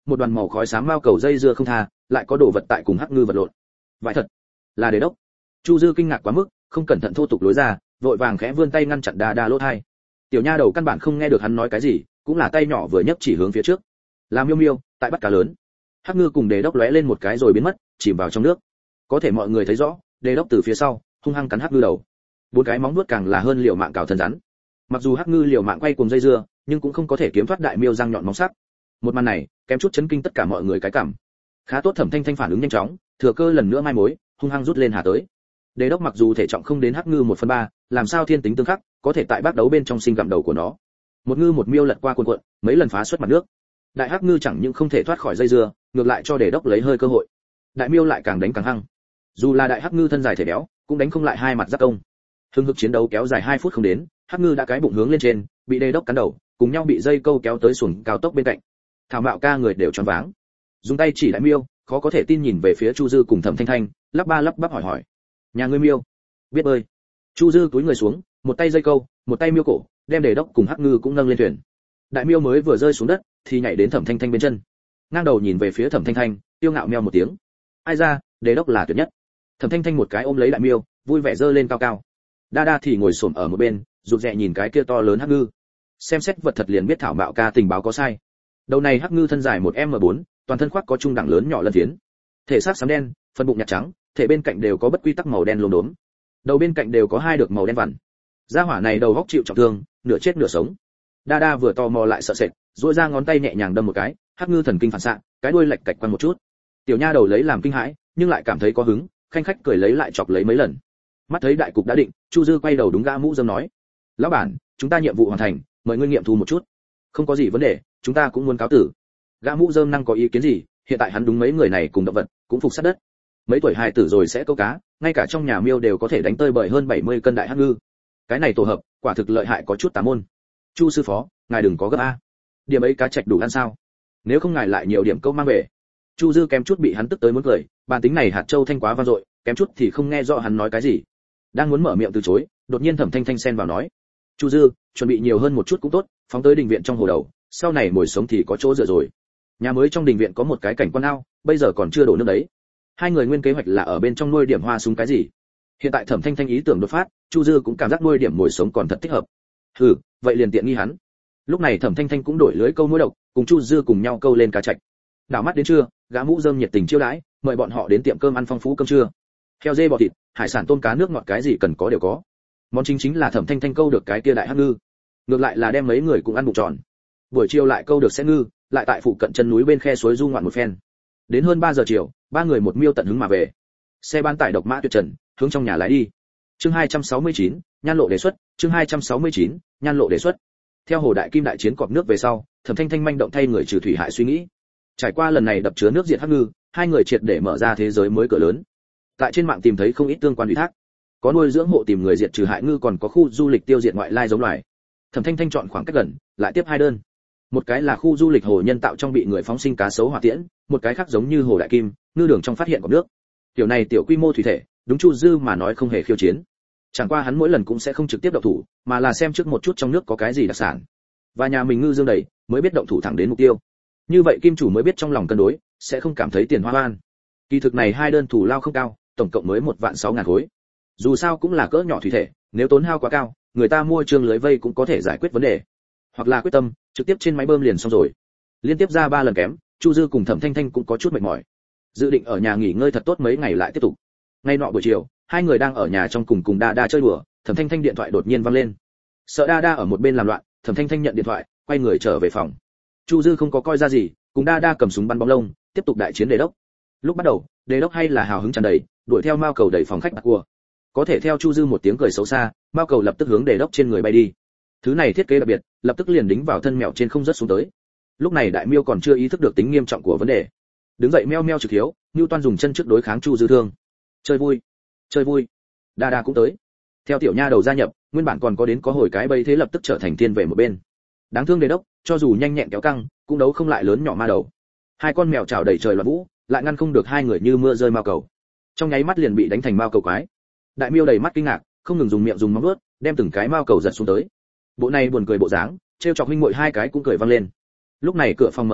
một đoàn màu khói xám mao cầu dây dưa không tha, lại có đồ vật tại cùng hắc ngư vật lộn. Vãi thật, là Đề đốc. Chu Dư kinh ngạc quá mức, không cẩn thận thô tục lối ra, vội vàng khẽ vươn tay ngăn chặn Đa Đa lỗ tai. Tiểu nha đầu căn bản không nghe được hắn nói cái gì, cũng là tay nhỏ vừa nhấc chỉ hướng phía trước. Là Miêu Miêu, tại bắt cá lớn. Hắc ngư cùng Đề đốc lóe lên một cái rồi biến mất, chìm vào trong nước. Có thể mọi người thấy rõ, Đề đốc từ phía sau hung hăng cắn hắc ngư đầu. Bốn cái móng vuốt càng là hơn liều mạng cào thân rắn. Mặc dù hắc ngư liều mạng quay cuồng dây dưa, nhưng cũng không có thể kiếm thoát đại miêu răng nhọn móng sắc. Một màn này, kém chút chấn kinh tất cả mọi người cái cảm. Khá tốt Thẩm Thanh Thanh phản ứng nhanh chóng, thừa cơ lần nữa mai mối, hung hăng rút lên hà tới. Đề đốc mặc dù thể trọng không đến hắc ngư 1/3, làm sao thiên tính tương khắc, có thể tại bác đấu bên trong sinh gặm đầu của nó. Một ngư một miêu lật qua cuộn cuộn, mấy lần phá xuất mặt nước. Đại hắc ngư chẳng những không thể thoát khỏi dây dưa, ngược lại cho Đề đốc lấy hơi cơ hội. Đại miêu lại càng đánh càng hăng. Dù là đại hắc ngư thân dài thể béo, cũng đánh không lại hai mặt giáp công. Hưng hực chiến đấu kéo dài 2 phút không đến, hắc ngư đã cái bụng hướng lên trên, bị Đề đốc cắn đầu, cùng nhau bị dây câu kéo tới xuồng cao tốc bên cạnh. Thảo Mạo ca người đều choáng váng. Dùng tay chỉ đại miêu, khó có thể tin nhìn về phía Chu Dư cùng Thẩm Thanh Thanh, lắp ba lắp bắp hỏi. Nhà ngươi miêu biết bơi? Chu Dư cúi người xuống, một tay dây câu, một tay miêu cổ, đem Đề đốc cùng hắc ngư cũng nâng lên thuyền. Đại miêu mới vừa rơi xuống đất, thì nhảy đến Thẩm Thanh Thanh bên chân, ngang đầu nhìn về phía Thẩm Thanh Thanh, tiêu ngạo meo một tiếng. Ai ra, Đề đốc là tuyệt nhất. Thẩm Thanh Thanh một cái ôm lấy đại miêu, vui vẻ giơ lên cao cao. Đa Đa thì ngồi xổm ở một bên, rụt rè nhìn cái kia to lớn hắc ngư. Xem xét vật thật liền biết Thảo Mạo ca tình báo có sai. Đầu này hắc ngư thân dài 1m4, toàn thân khoác có trung đẳng lớn nhỏ lân phiến. Thể xác xám đen, phần bụng nhạt trắng, thể bên cạnh đều có bất quy tắc màu đen lốm đốm. Đầu bên cạnh đều có hai được màu đen vằn. Gia hỏa này đầu góc chịu trọng thương, nửa chết nửa sống. Đa Đa vừa tò mò lại sợ sệt, duỗi ra ngón tay nhẹ nhàng đâm một cái, hắc ngư thần kinh phản xạ, cái đuôi lệch cạch quăng một chút. Tiểu nha đầu lấy làm kinh hãi, nhưng lại cảm thấy có hứng, khanh khách cười lấy lại chọc lấy mấy lần. Mắt thấy đại cục đã định, Chu Dư quay đầu đúng gã mũ rơm nói: "Lão bản, chúng ta nhiệm vụ hoàn thành, mời ngươi nghiệm thu một chút." "Không có gì vấn đề, chúng ta cũng muốn cáo tử." Gã mũ rơm năng có ý kiến gì, hiện tại hắn đúng mấy người này cùng động vật, cũng phục sát đất. Mấy tuổi hài tử rồi sẽ câu cá, ngay cả trong nhà miêu đều có thể đánh tơi bời hơn 70 cân đại hắc ngư. Cái này tổ hợp, quả thực lợi hại có chút tà môn. Chu sư phó, ngài đừng có gấp a. Điểm ấy cá trạch đủ ăn sao? Nếu không ngài lại nhiều điểm câu mang về. Chu Dư kém chút bị hắn tức tới muốn cười, bản tính này hạt châu thanh quá vang dội, kém chút thì không nghe rõ hắn nói cái gì. Đang muốn mở miệng từ chối, đột nhiên Thẩm Thanh Thanh xen vào nói: "Chu Dư, chuẩn bị nhiều hơn một chút cũng tốt, phóng tới đình viện trong hồ đầu, sau này mồi sống thì có chỗ dựa rồi. Nhà mới trong đình viện có một cái cảnh quan ao, bây giờ còn chưa đổ nước đấy." Hai người nguyên kế hoạch là ở bên trong nuôi điểm hoa súng cái gì. Hiện tại Thẩm Thanh Thanh ý tưởng đột phát, Chu Dư cũng cảm giác nuôi điểm mồi sống còn thật thích hợp. Hừ, vậy liền tiện nghi hắn. Lúc này Thẩm Thanh Thanh cũng đổi lưới câu mối độc, cùng Chu Dư cùng nhau câu lên cá trạch. Đảo mắt đến trưa, gã mũ rơm nhiệt tình chiêu đãi, mời bọn họ đến tiệm cơm ăn phong phú cơm trưa. Heo dê bò thịt, hải sản tôm cá nước ngọt cái gì cần có đều có. Món chính là Thẩm Thanh Thanh câu được cái kia đại hắc ngư. Ngược lại là đem mấy người cũng ăn bụng tròn. Buổi chiều lại câu được sẽ ngư, lại tại phụ cận chân núi bên khe suối du ngoạn một phen. Đến hơn 3 giờ chiều, ba người một miêu tận hứng mà về. Xe bán tải độc mã tuyệt trần, hướng trong nhà lái đi. Chương 269, nhan lộ đề xuất, chương 269, nhan lộ đề xuất. Theo hồ đại kim đại chiến cọp nước về sau, Thẩm Thanh Thanh manh động thay người trừ thủy hại suy nghĩ. Trải qua lần này đập chứa nước diệt hắc ngư, hai người triệt để mở ra thế giới mới cỡ lớn. Tại trên mạng tìm thấy không ít tương quan ủy thác, có nuôi dưỡng hộ tìm người diệt trừ hại ngư, còn có khu du lịch tiêu diệt ngoại lai giống loài. Thẩm Thanh Thanh chọn khoảng cách gần, lại tiếp hai đơn. Một cái là khu du lịch hồ nhân tạo trong bị người phóng sinh cá sấu hỏa tiễn, một cái khác giống như hồ đại kim, ngư đường trong phát hiện cọp nước. Tiểu này tiểu quy mô thủy thể, đúng Chu Dư mà nói không hề khiêu chiến. Chẳng qua hắn mỗi lần cũng sẽ không trực tiếp động thủ, mà là xem trước một chút trong nước có cái gì đặc sản, và nhà mình ngư dương đầy, mới biết động thủ thẳng đến mục tiêu. Như vậy kim chủ mới biết trong lòng cân đối, sẽ không cảm thấy tiền hoa hoan. Kỳ thực này hai đơn thủ lao không cao, tổng cộng mới 1.600.000 khối. Dù sao cũng là cỡ nhỏ thủy thể, nếu tốn hao quá cao, người ta mua trương lưới vây cũng có thể giải quyết vấn đề. Hoặc là quyết tâm, trực tiếp trên máy bơm liền xong rồi. Liên tiếp ra 3 lần kém, Chu Dư cùng Thẩm Thanh Thanh cũng có chút mệt mỏi. Dự định ở nhà nghỉ ngơi thật tốt mấy ngày lại tiếp tục. Ngay nọ buổi chiều, hai người đang ở nhà trong cùng Đa Đa chơi đùa, Thẩm Thanh Thanh điện thoại đột nhiên vang lên. Sợ Đa Đa ở một bên làm loạn, Thẩm Thanh Thanh nhận điện thoại, quay người trở về phòng. Chu Dư không có coi ra gì, cùng Đa Đa cầm súng bắn bóng lông, tiếp tục đại chiến đề đốc. Lúc bắt đầu, đề đốc hay là hào hứng tràn đầy, đuổi theo mao cầu đẩy phòng khách đặt cua. Có thể theo Chu Dư một tiếng cười xấu xa, mao cầu lập tức hướng đề đốc trên người bay đi. Thứ này thiết kế đặc biệt, lập tức liền đính vào thân mèo trên không rớt xuống tới. Lúc này đại miêu còn chưa ý thức được tính nghiêm trọng của vấn đề, đứng dậy meo meo trực hiếu, Newton dùng chân trước đối kháng Chu Dư thương. Chơi vui, chơi vui. Đa Đa cũng tới. Theo tiểu nha đầu gia nhập, nguyên bản còn có đến có hồi cái bẫy thế lập tức trở thành thiên về một bên. Đáng thương đề đốc, cho dù nhanh nhẹn kéo căng, cũng đấu không lại lớn nhỏ ma đầu. Hai con mèo chảo đầy trời loạn vũ, lại ngăn không được hai người như mưa rơi mao cầu. Trong nháy mắt liền bị đánh thành mao cầu quái. Đại miêu đầy mắt kinh ngạc, không ngừng dùng miệng dùng móng vuốt, đem từng cái mao cầu giật xuống tới. Bộ này buồn cười bộ dáng, trêu chọc huynh muội hai cái cũng cười vang lên. Lúc này cửa phòng mở ra,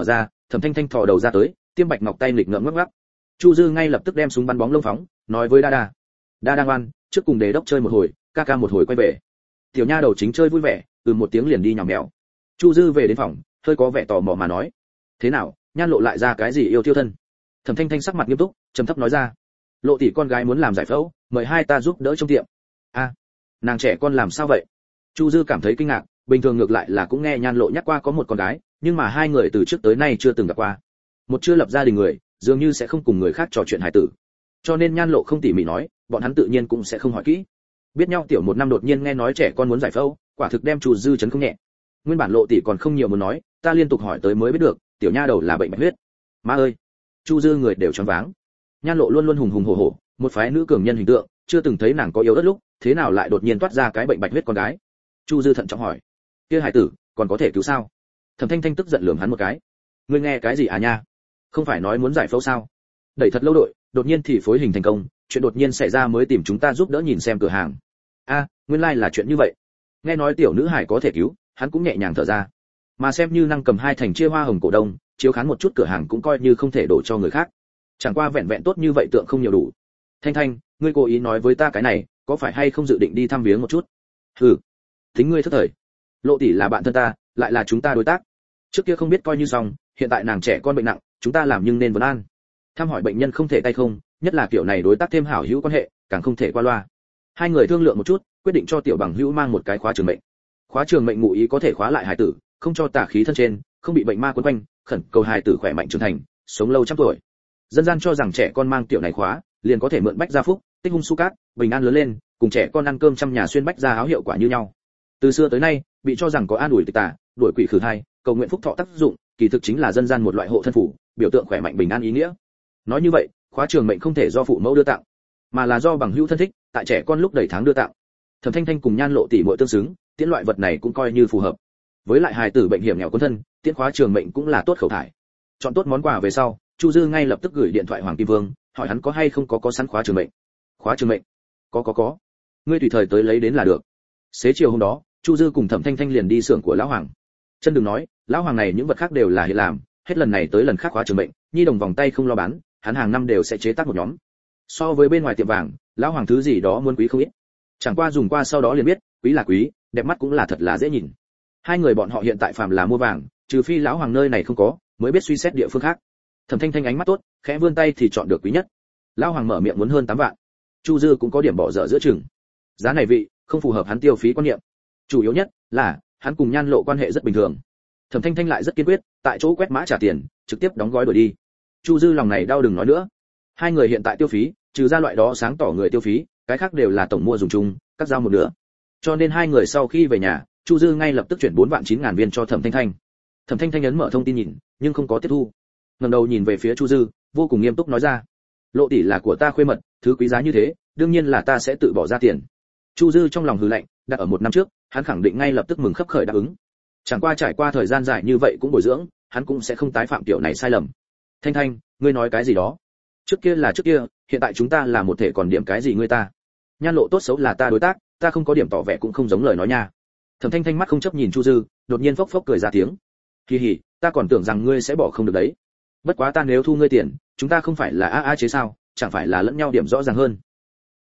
Thẩm Thanh Thanh thò đầu ra tới, tiêm bạch ngọc tay nghịch ngợm ngắc ngắc. Chu Dư ngay lập tức đem súng bắn bóng lông phóng, nói với Đa Đa ngoan, trước cùng Đế đốc chơi một hồi, ca ca một hồi quay về. Tiểu nha đầu chính chơi vui vẻ, một tiếng liền đi nhào mèo. Chu Dư về đến phòng, hơi có vẻ tò mò mà nói, thế nào, Nhan Lộ lại ra cái gì yêu thiêu thân? Thẩm Thanh Thanh sắc mặt nghiêm túc, trầm thấp nói ra, Lộ tỷ con gái muốn làm giải phẫu, mời hai ta giúp đỡ trong tiệm. A, nàng trẻ con làm sao vậy? Chu Dư cảm thấy kinh ngạc, bình thường ngược lại là cũng nghe Nhan Lộ nhắc qua có một con gái, nhưng mà hai người từ trước tới nay chưa từng gặp qua. Một chưa lập gia đình người, dường như sẽ không cùng người khác trò chuyện hài tử. Cho nên Nhan Lộ không tỉ mỉ nói, bọn hắn tự nhiên cũng sẽ không hỏi kỹ. Biết nhau tiểu một năm đột nhiên nghe nói trẻ con muốn giải phẫu, quả thực đem Chu Dư chấn không nhẹ. Nguyên bản Lộ tỷ còn không nhiều muốn nói, ta liên tục hỏi tới mới biết được, tiểu nha đầu là bệnh bạch huyết. Má ơi, Chu Dư người đều choáng váng. Nhan Lộ luôn luôn hùng hùng hổ hổ, một phái nữ cường nhân hình tượng, chưa từng thấy nàng có yếu ớt lúc, thế nào lại đột nhiên toát ra cái bệnh bạch huyết con gái? Chu Dư thận trọng hỏi, kia hải tử còn có thể cứu sao? Thẩm Thanh Thanh tức giận lườm hắn một cái, ngươi nghe cái gì à nha? Không phải nói muốn giải phẫu sao? Đẩy thật lâu đội, đột nhiên thì phối hình thành công, chuyện đột nhiên xảy ra mới tìm chúng ta giúp đỡ nhìn xem cửa hàng. A, nguyên lai là chuyện như vậy. Nghe nói tiểu nữ hải có thể cứu, hắn cũng nhẹ nhàng thở ra. Mà xem như năng cầm hai thành chia hoa hồng cổ đông, chiếu khán một chút cửa hàng cũng coi như không thể đổ cho người khác. Chẳng qua vẹn vẹn tốt như vậy tượng không nhiều đủ. Thanh Thanh, ngươi cố ý nói với ta cái này, có phải hay không dự định đi thăm viếng một chút? Hừ, tính ngươi thất thời. Lộ tỷ là bạn thân ta, lại là chúng ta đối tác. Trước kia không biết coi như xong, hiện tại nàng trẻ con bệnh nặng, chúng ta làm nhưng nên vấn an. Thăm hỏi bệnh nhân không thể tay không, nhất là kiểu này đối tác thêm hảo hữu quan hệ, càng không thể qua loa. Hai người thương lượng một chút, quyết định cho tiểu bằng hữu mang một cái khóa trường mệnh. Khóa trường mệnh ngụ ý có thể khóa lại hài tử, không cho tà khí thân trên, không bị bệnh ma quấn quanh, khẩn cầu hài tử khỏe mạnh trưởng thành, sống lâu trăm tuổi. Dân gian cho rằng trẻ con mang tiểu này khóa, liền có thể mượn bách gia phúc, tích hung su cát, bình an lớn lên, cùng trẻ con ăn cơm trăm nhà xuyên bách gia áo hiệu quả như nhau. Từ xưa tới nay, bị cho rằng có an ủi tịch tà, đuổi quỷ khử thai, cầu nguyện phúc thọ tác dụng, kỳ thực chính là dân gian một loại hộ thân phủ, biểu tượng khỏe mạnh bình an ý nghĩa. Nói như vậy, khóa trường mệnh không thể do phụ mẫu đưa tặng, mà là do bằng hữu thân thích, tại trẻ con lúc đầy tháng đưa tặng. Thẩm Thanh Thanh cùng Nhan Lộ tỷ muội tương xứng, tiễn loại vật này cũng coi như phù hợp. Với lại hài tử bệnh hiểm nghèo quân thân, tiễn khóa trường mệnh cũng là tốt khẩu thải. Chọn tốt món quà về sau, Chu Dư ngay lập tức gửi điện thoại Hoàng Kim Vương, hỏi hắn có hay không có sẵn khóa trường mệnh. Khóa trường mệnh? Có. Ngươi tùy thời tới lấy đến là được. Xế chiều hôm đó, Chu Dư cùng Thẩm Thanh Thanh liền đi xưởng của lão Hoàng. Chân đừng nói, lão Hoàng này những vật khác đều là hiện làm, hết lần này tới lần khác khóa trường mệnh, nhi đồng vòng tay không lo bán, hắn hàng năm đều sẽ chế tác một nhóm. So với bên ngoài tiệm vàng, lão Hoàng thứ gì đó muốn quý không ít. Chẳng qua dùng qua sau đó liền biết, quý là quý, đẹp mắt cũng là thật là dễ nhìn. Hai người bọn họ hiện tại phàm là mua vàng, trừ phi lão Hoàng nơi này không có, mới biết suy xét địa phương khác. Thẩm Thanh Thanh ánh mắt tốt, khẽ vươn tay thì chọn được quý nhất. Lão Hoàng mở miệng muốn hơn 8 vạn. Chu Dư cũng có điểm bỏ dở giữa chừng. Giá này vị, không phù hợp hắn tiêu phí quan niệm. Chủ yếu nhất là, hắn cùng Nhan Lộ quan hệ rất bình thường. Thẩm Thanh Thanh lại rất kiên quyết, tại chỗ quét mã trả tiền, trực tiếp đóng gói đuổi đi. Chu Dư lòng này đau đừng nói nữa. Hai người hiện tại tiêu phí, trừ ra loại đó sáng tỏ người tiêu phí, cái khác đều là tổng mua dùng chung, cắt giao một nửa. Cho nên hai người sau khi về nhà, Chu Dư ngay lập tức chuyển 4 vạn 9.000 viên cho Thẩm Thanh Thanh. Thẩm Thanh Thanh ấn mở thông tin nhìn, nhưng không có tiếp thu. Ngẩng đầu nhìn về phía Chu Dư, vô cùng nghiêm túc nói ra: "Lộ tỷ là của ta khuê mật, thứ quý giá như thế, đương nhiên là ta sẽ tự bỏ ra tiền." Chu Dư trong lòng hừ lạnh, đặt ở 1 năm trước, hắn khẳng định ngay lập tức mừng khấp khởi đáp ứng. Chẳng qua trải qua thời gian dài như vậy cũng bồi dưỡng, hắn cũng sẽ không tái phạm kiểu này sai lầm. "Thanh Thanh, ngươi nói cái gì đó? Trước kia là trước kia, hiện tại chúng ta là một thể còn điểm cái gì ngươi ta? Nhan Lộ tốt xấu là ta đối tác, ta không có điểm tỏ vẻ cũng không giống lời nói nha." Thẩm Thanh Thanh mắt không chấp nhìn Chu Dư, đột nhiên phốc phốc cười ra tiếng. "Kỳ hỉ, ta còn tưởng rằng ngươi sẽ bỏ không được đấy. Bất quá ta nếu thu ngươi tiền, chúng ta không phải là a chế sao, chẳng phải là lẫn nhau điểm rõ ràng hơn."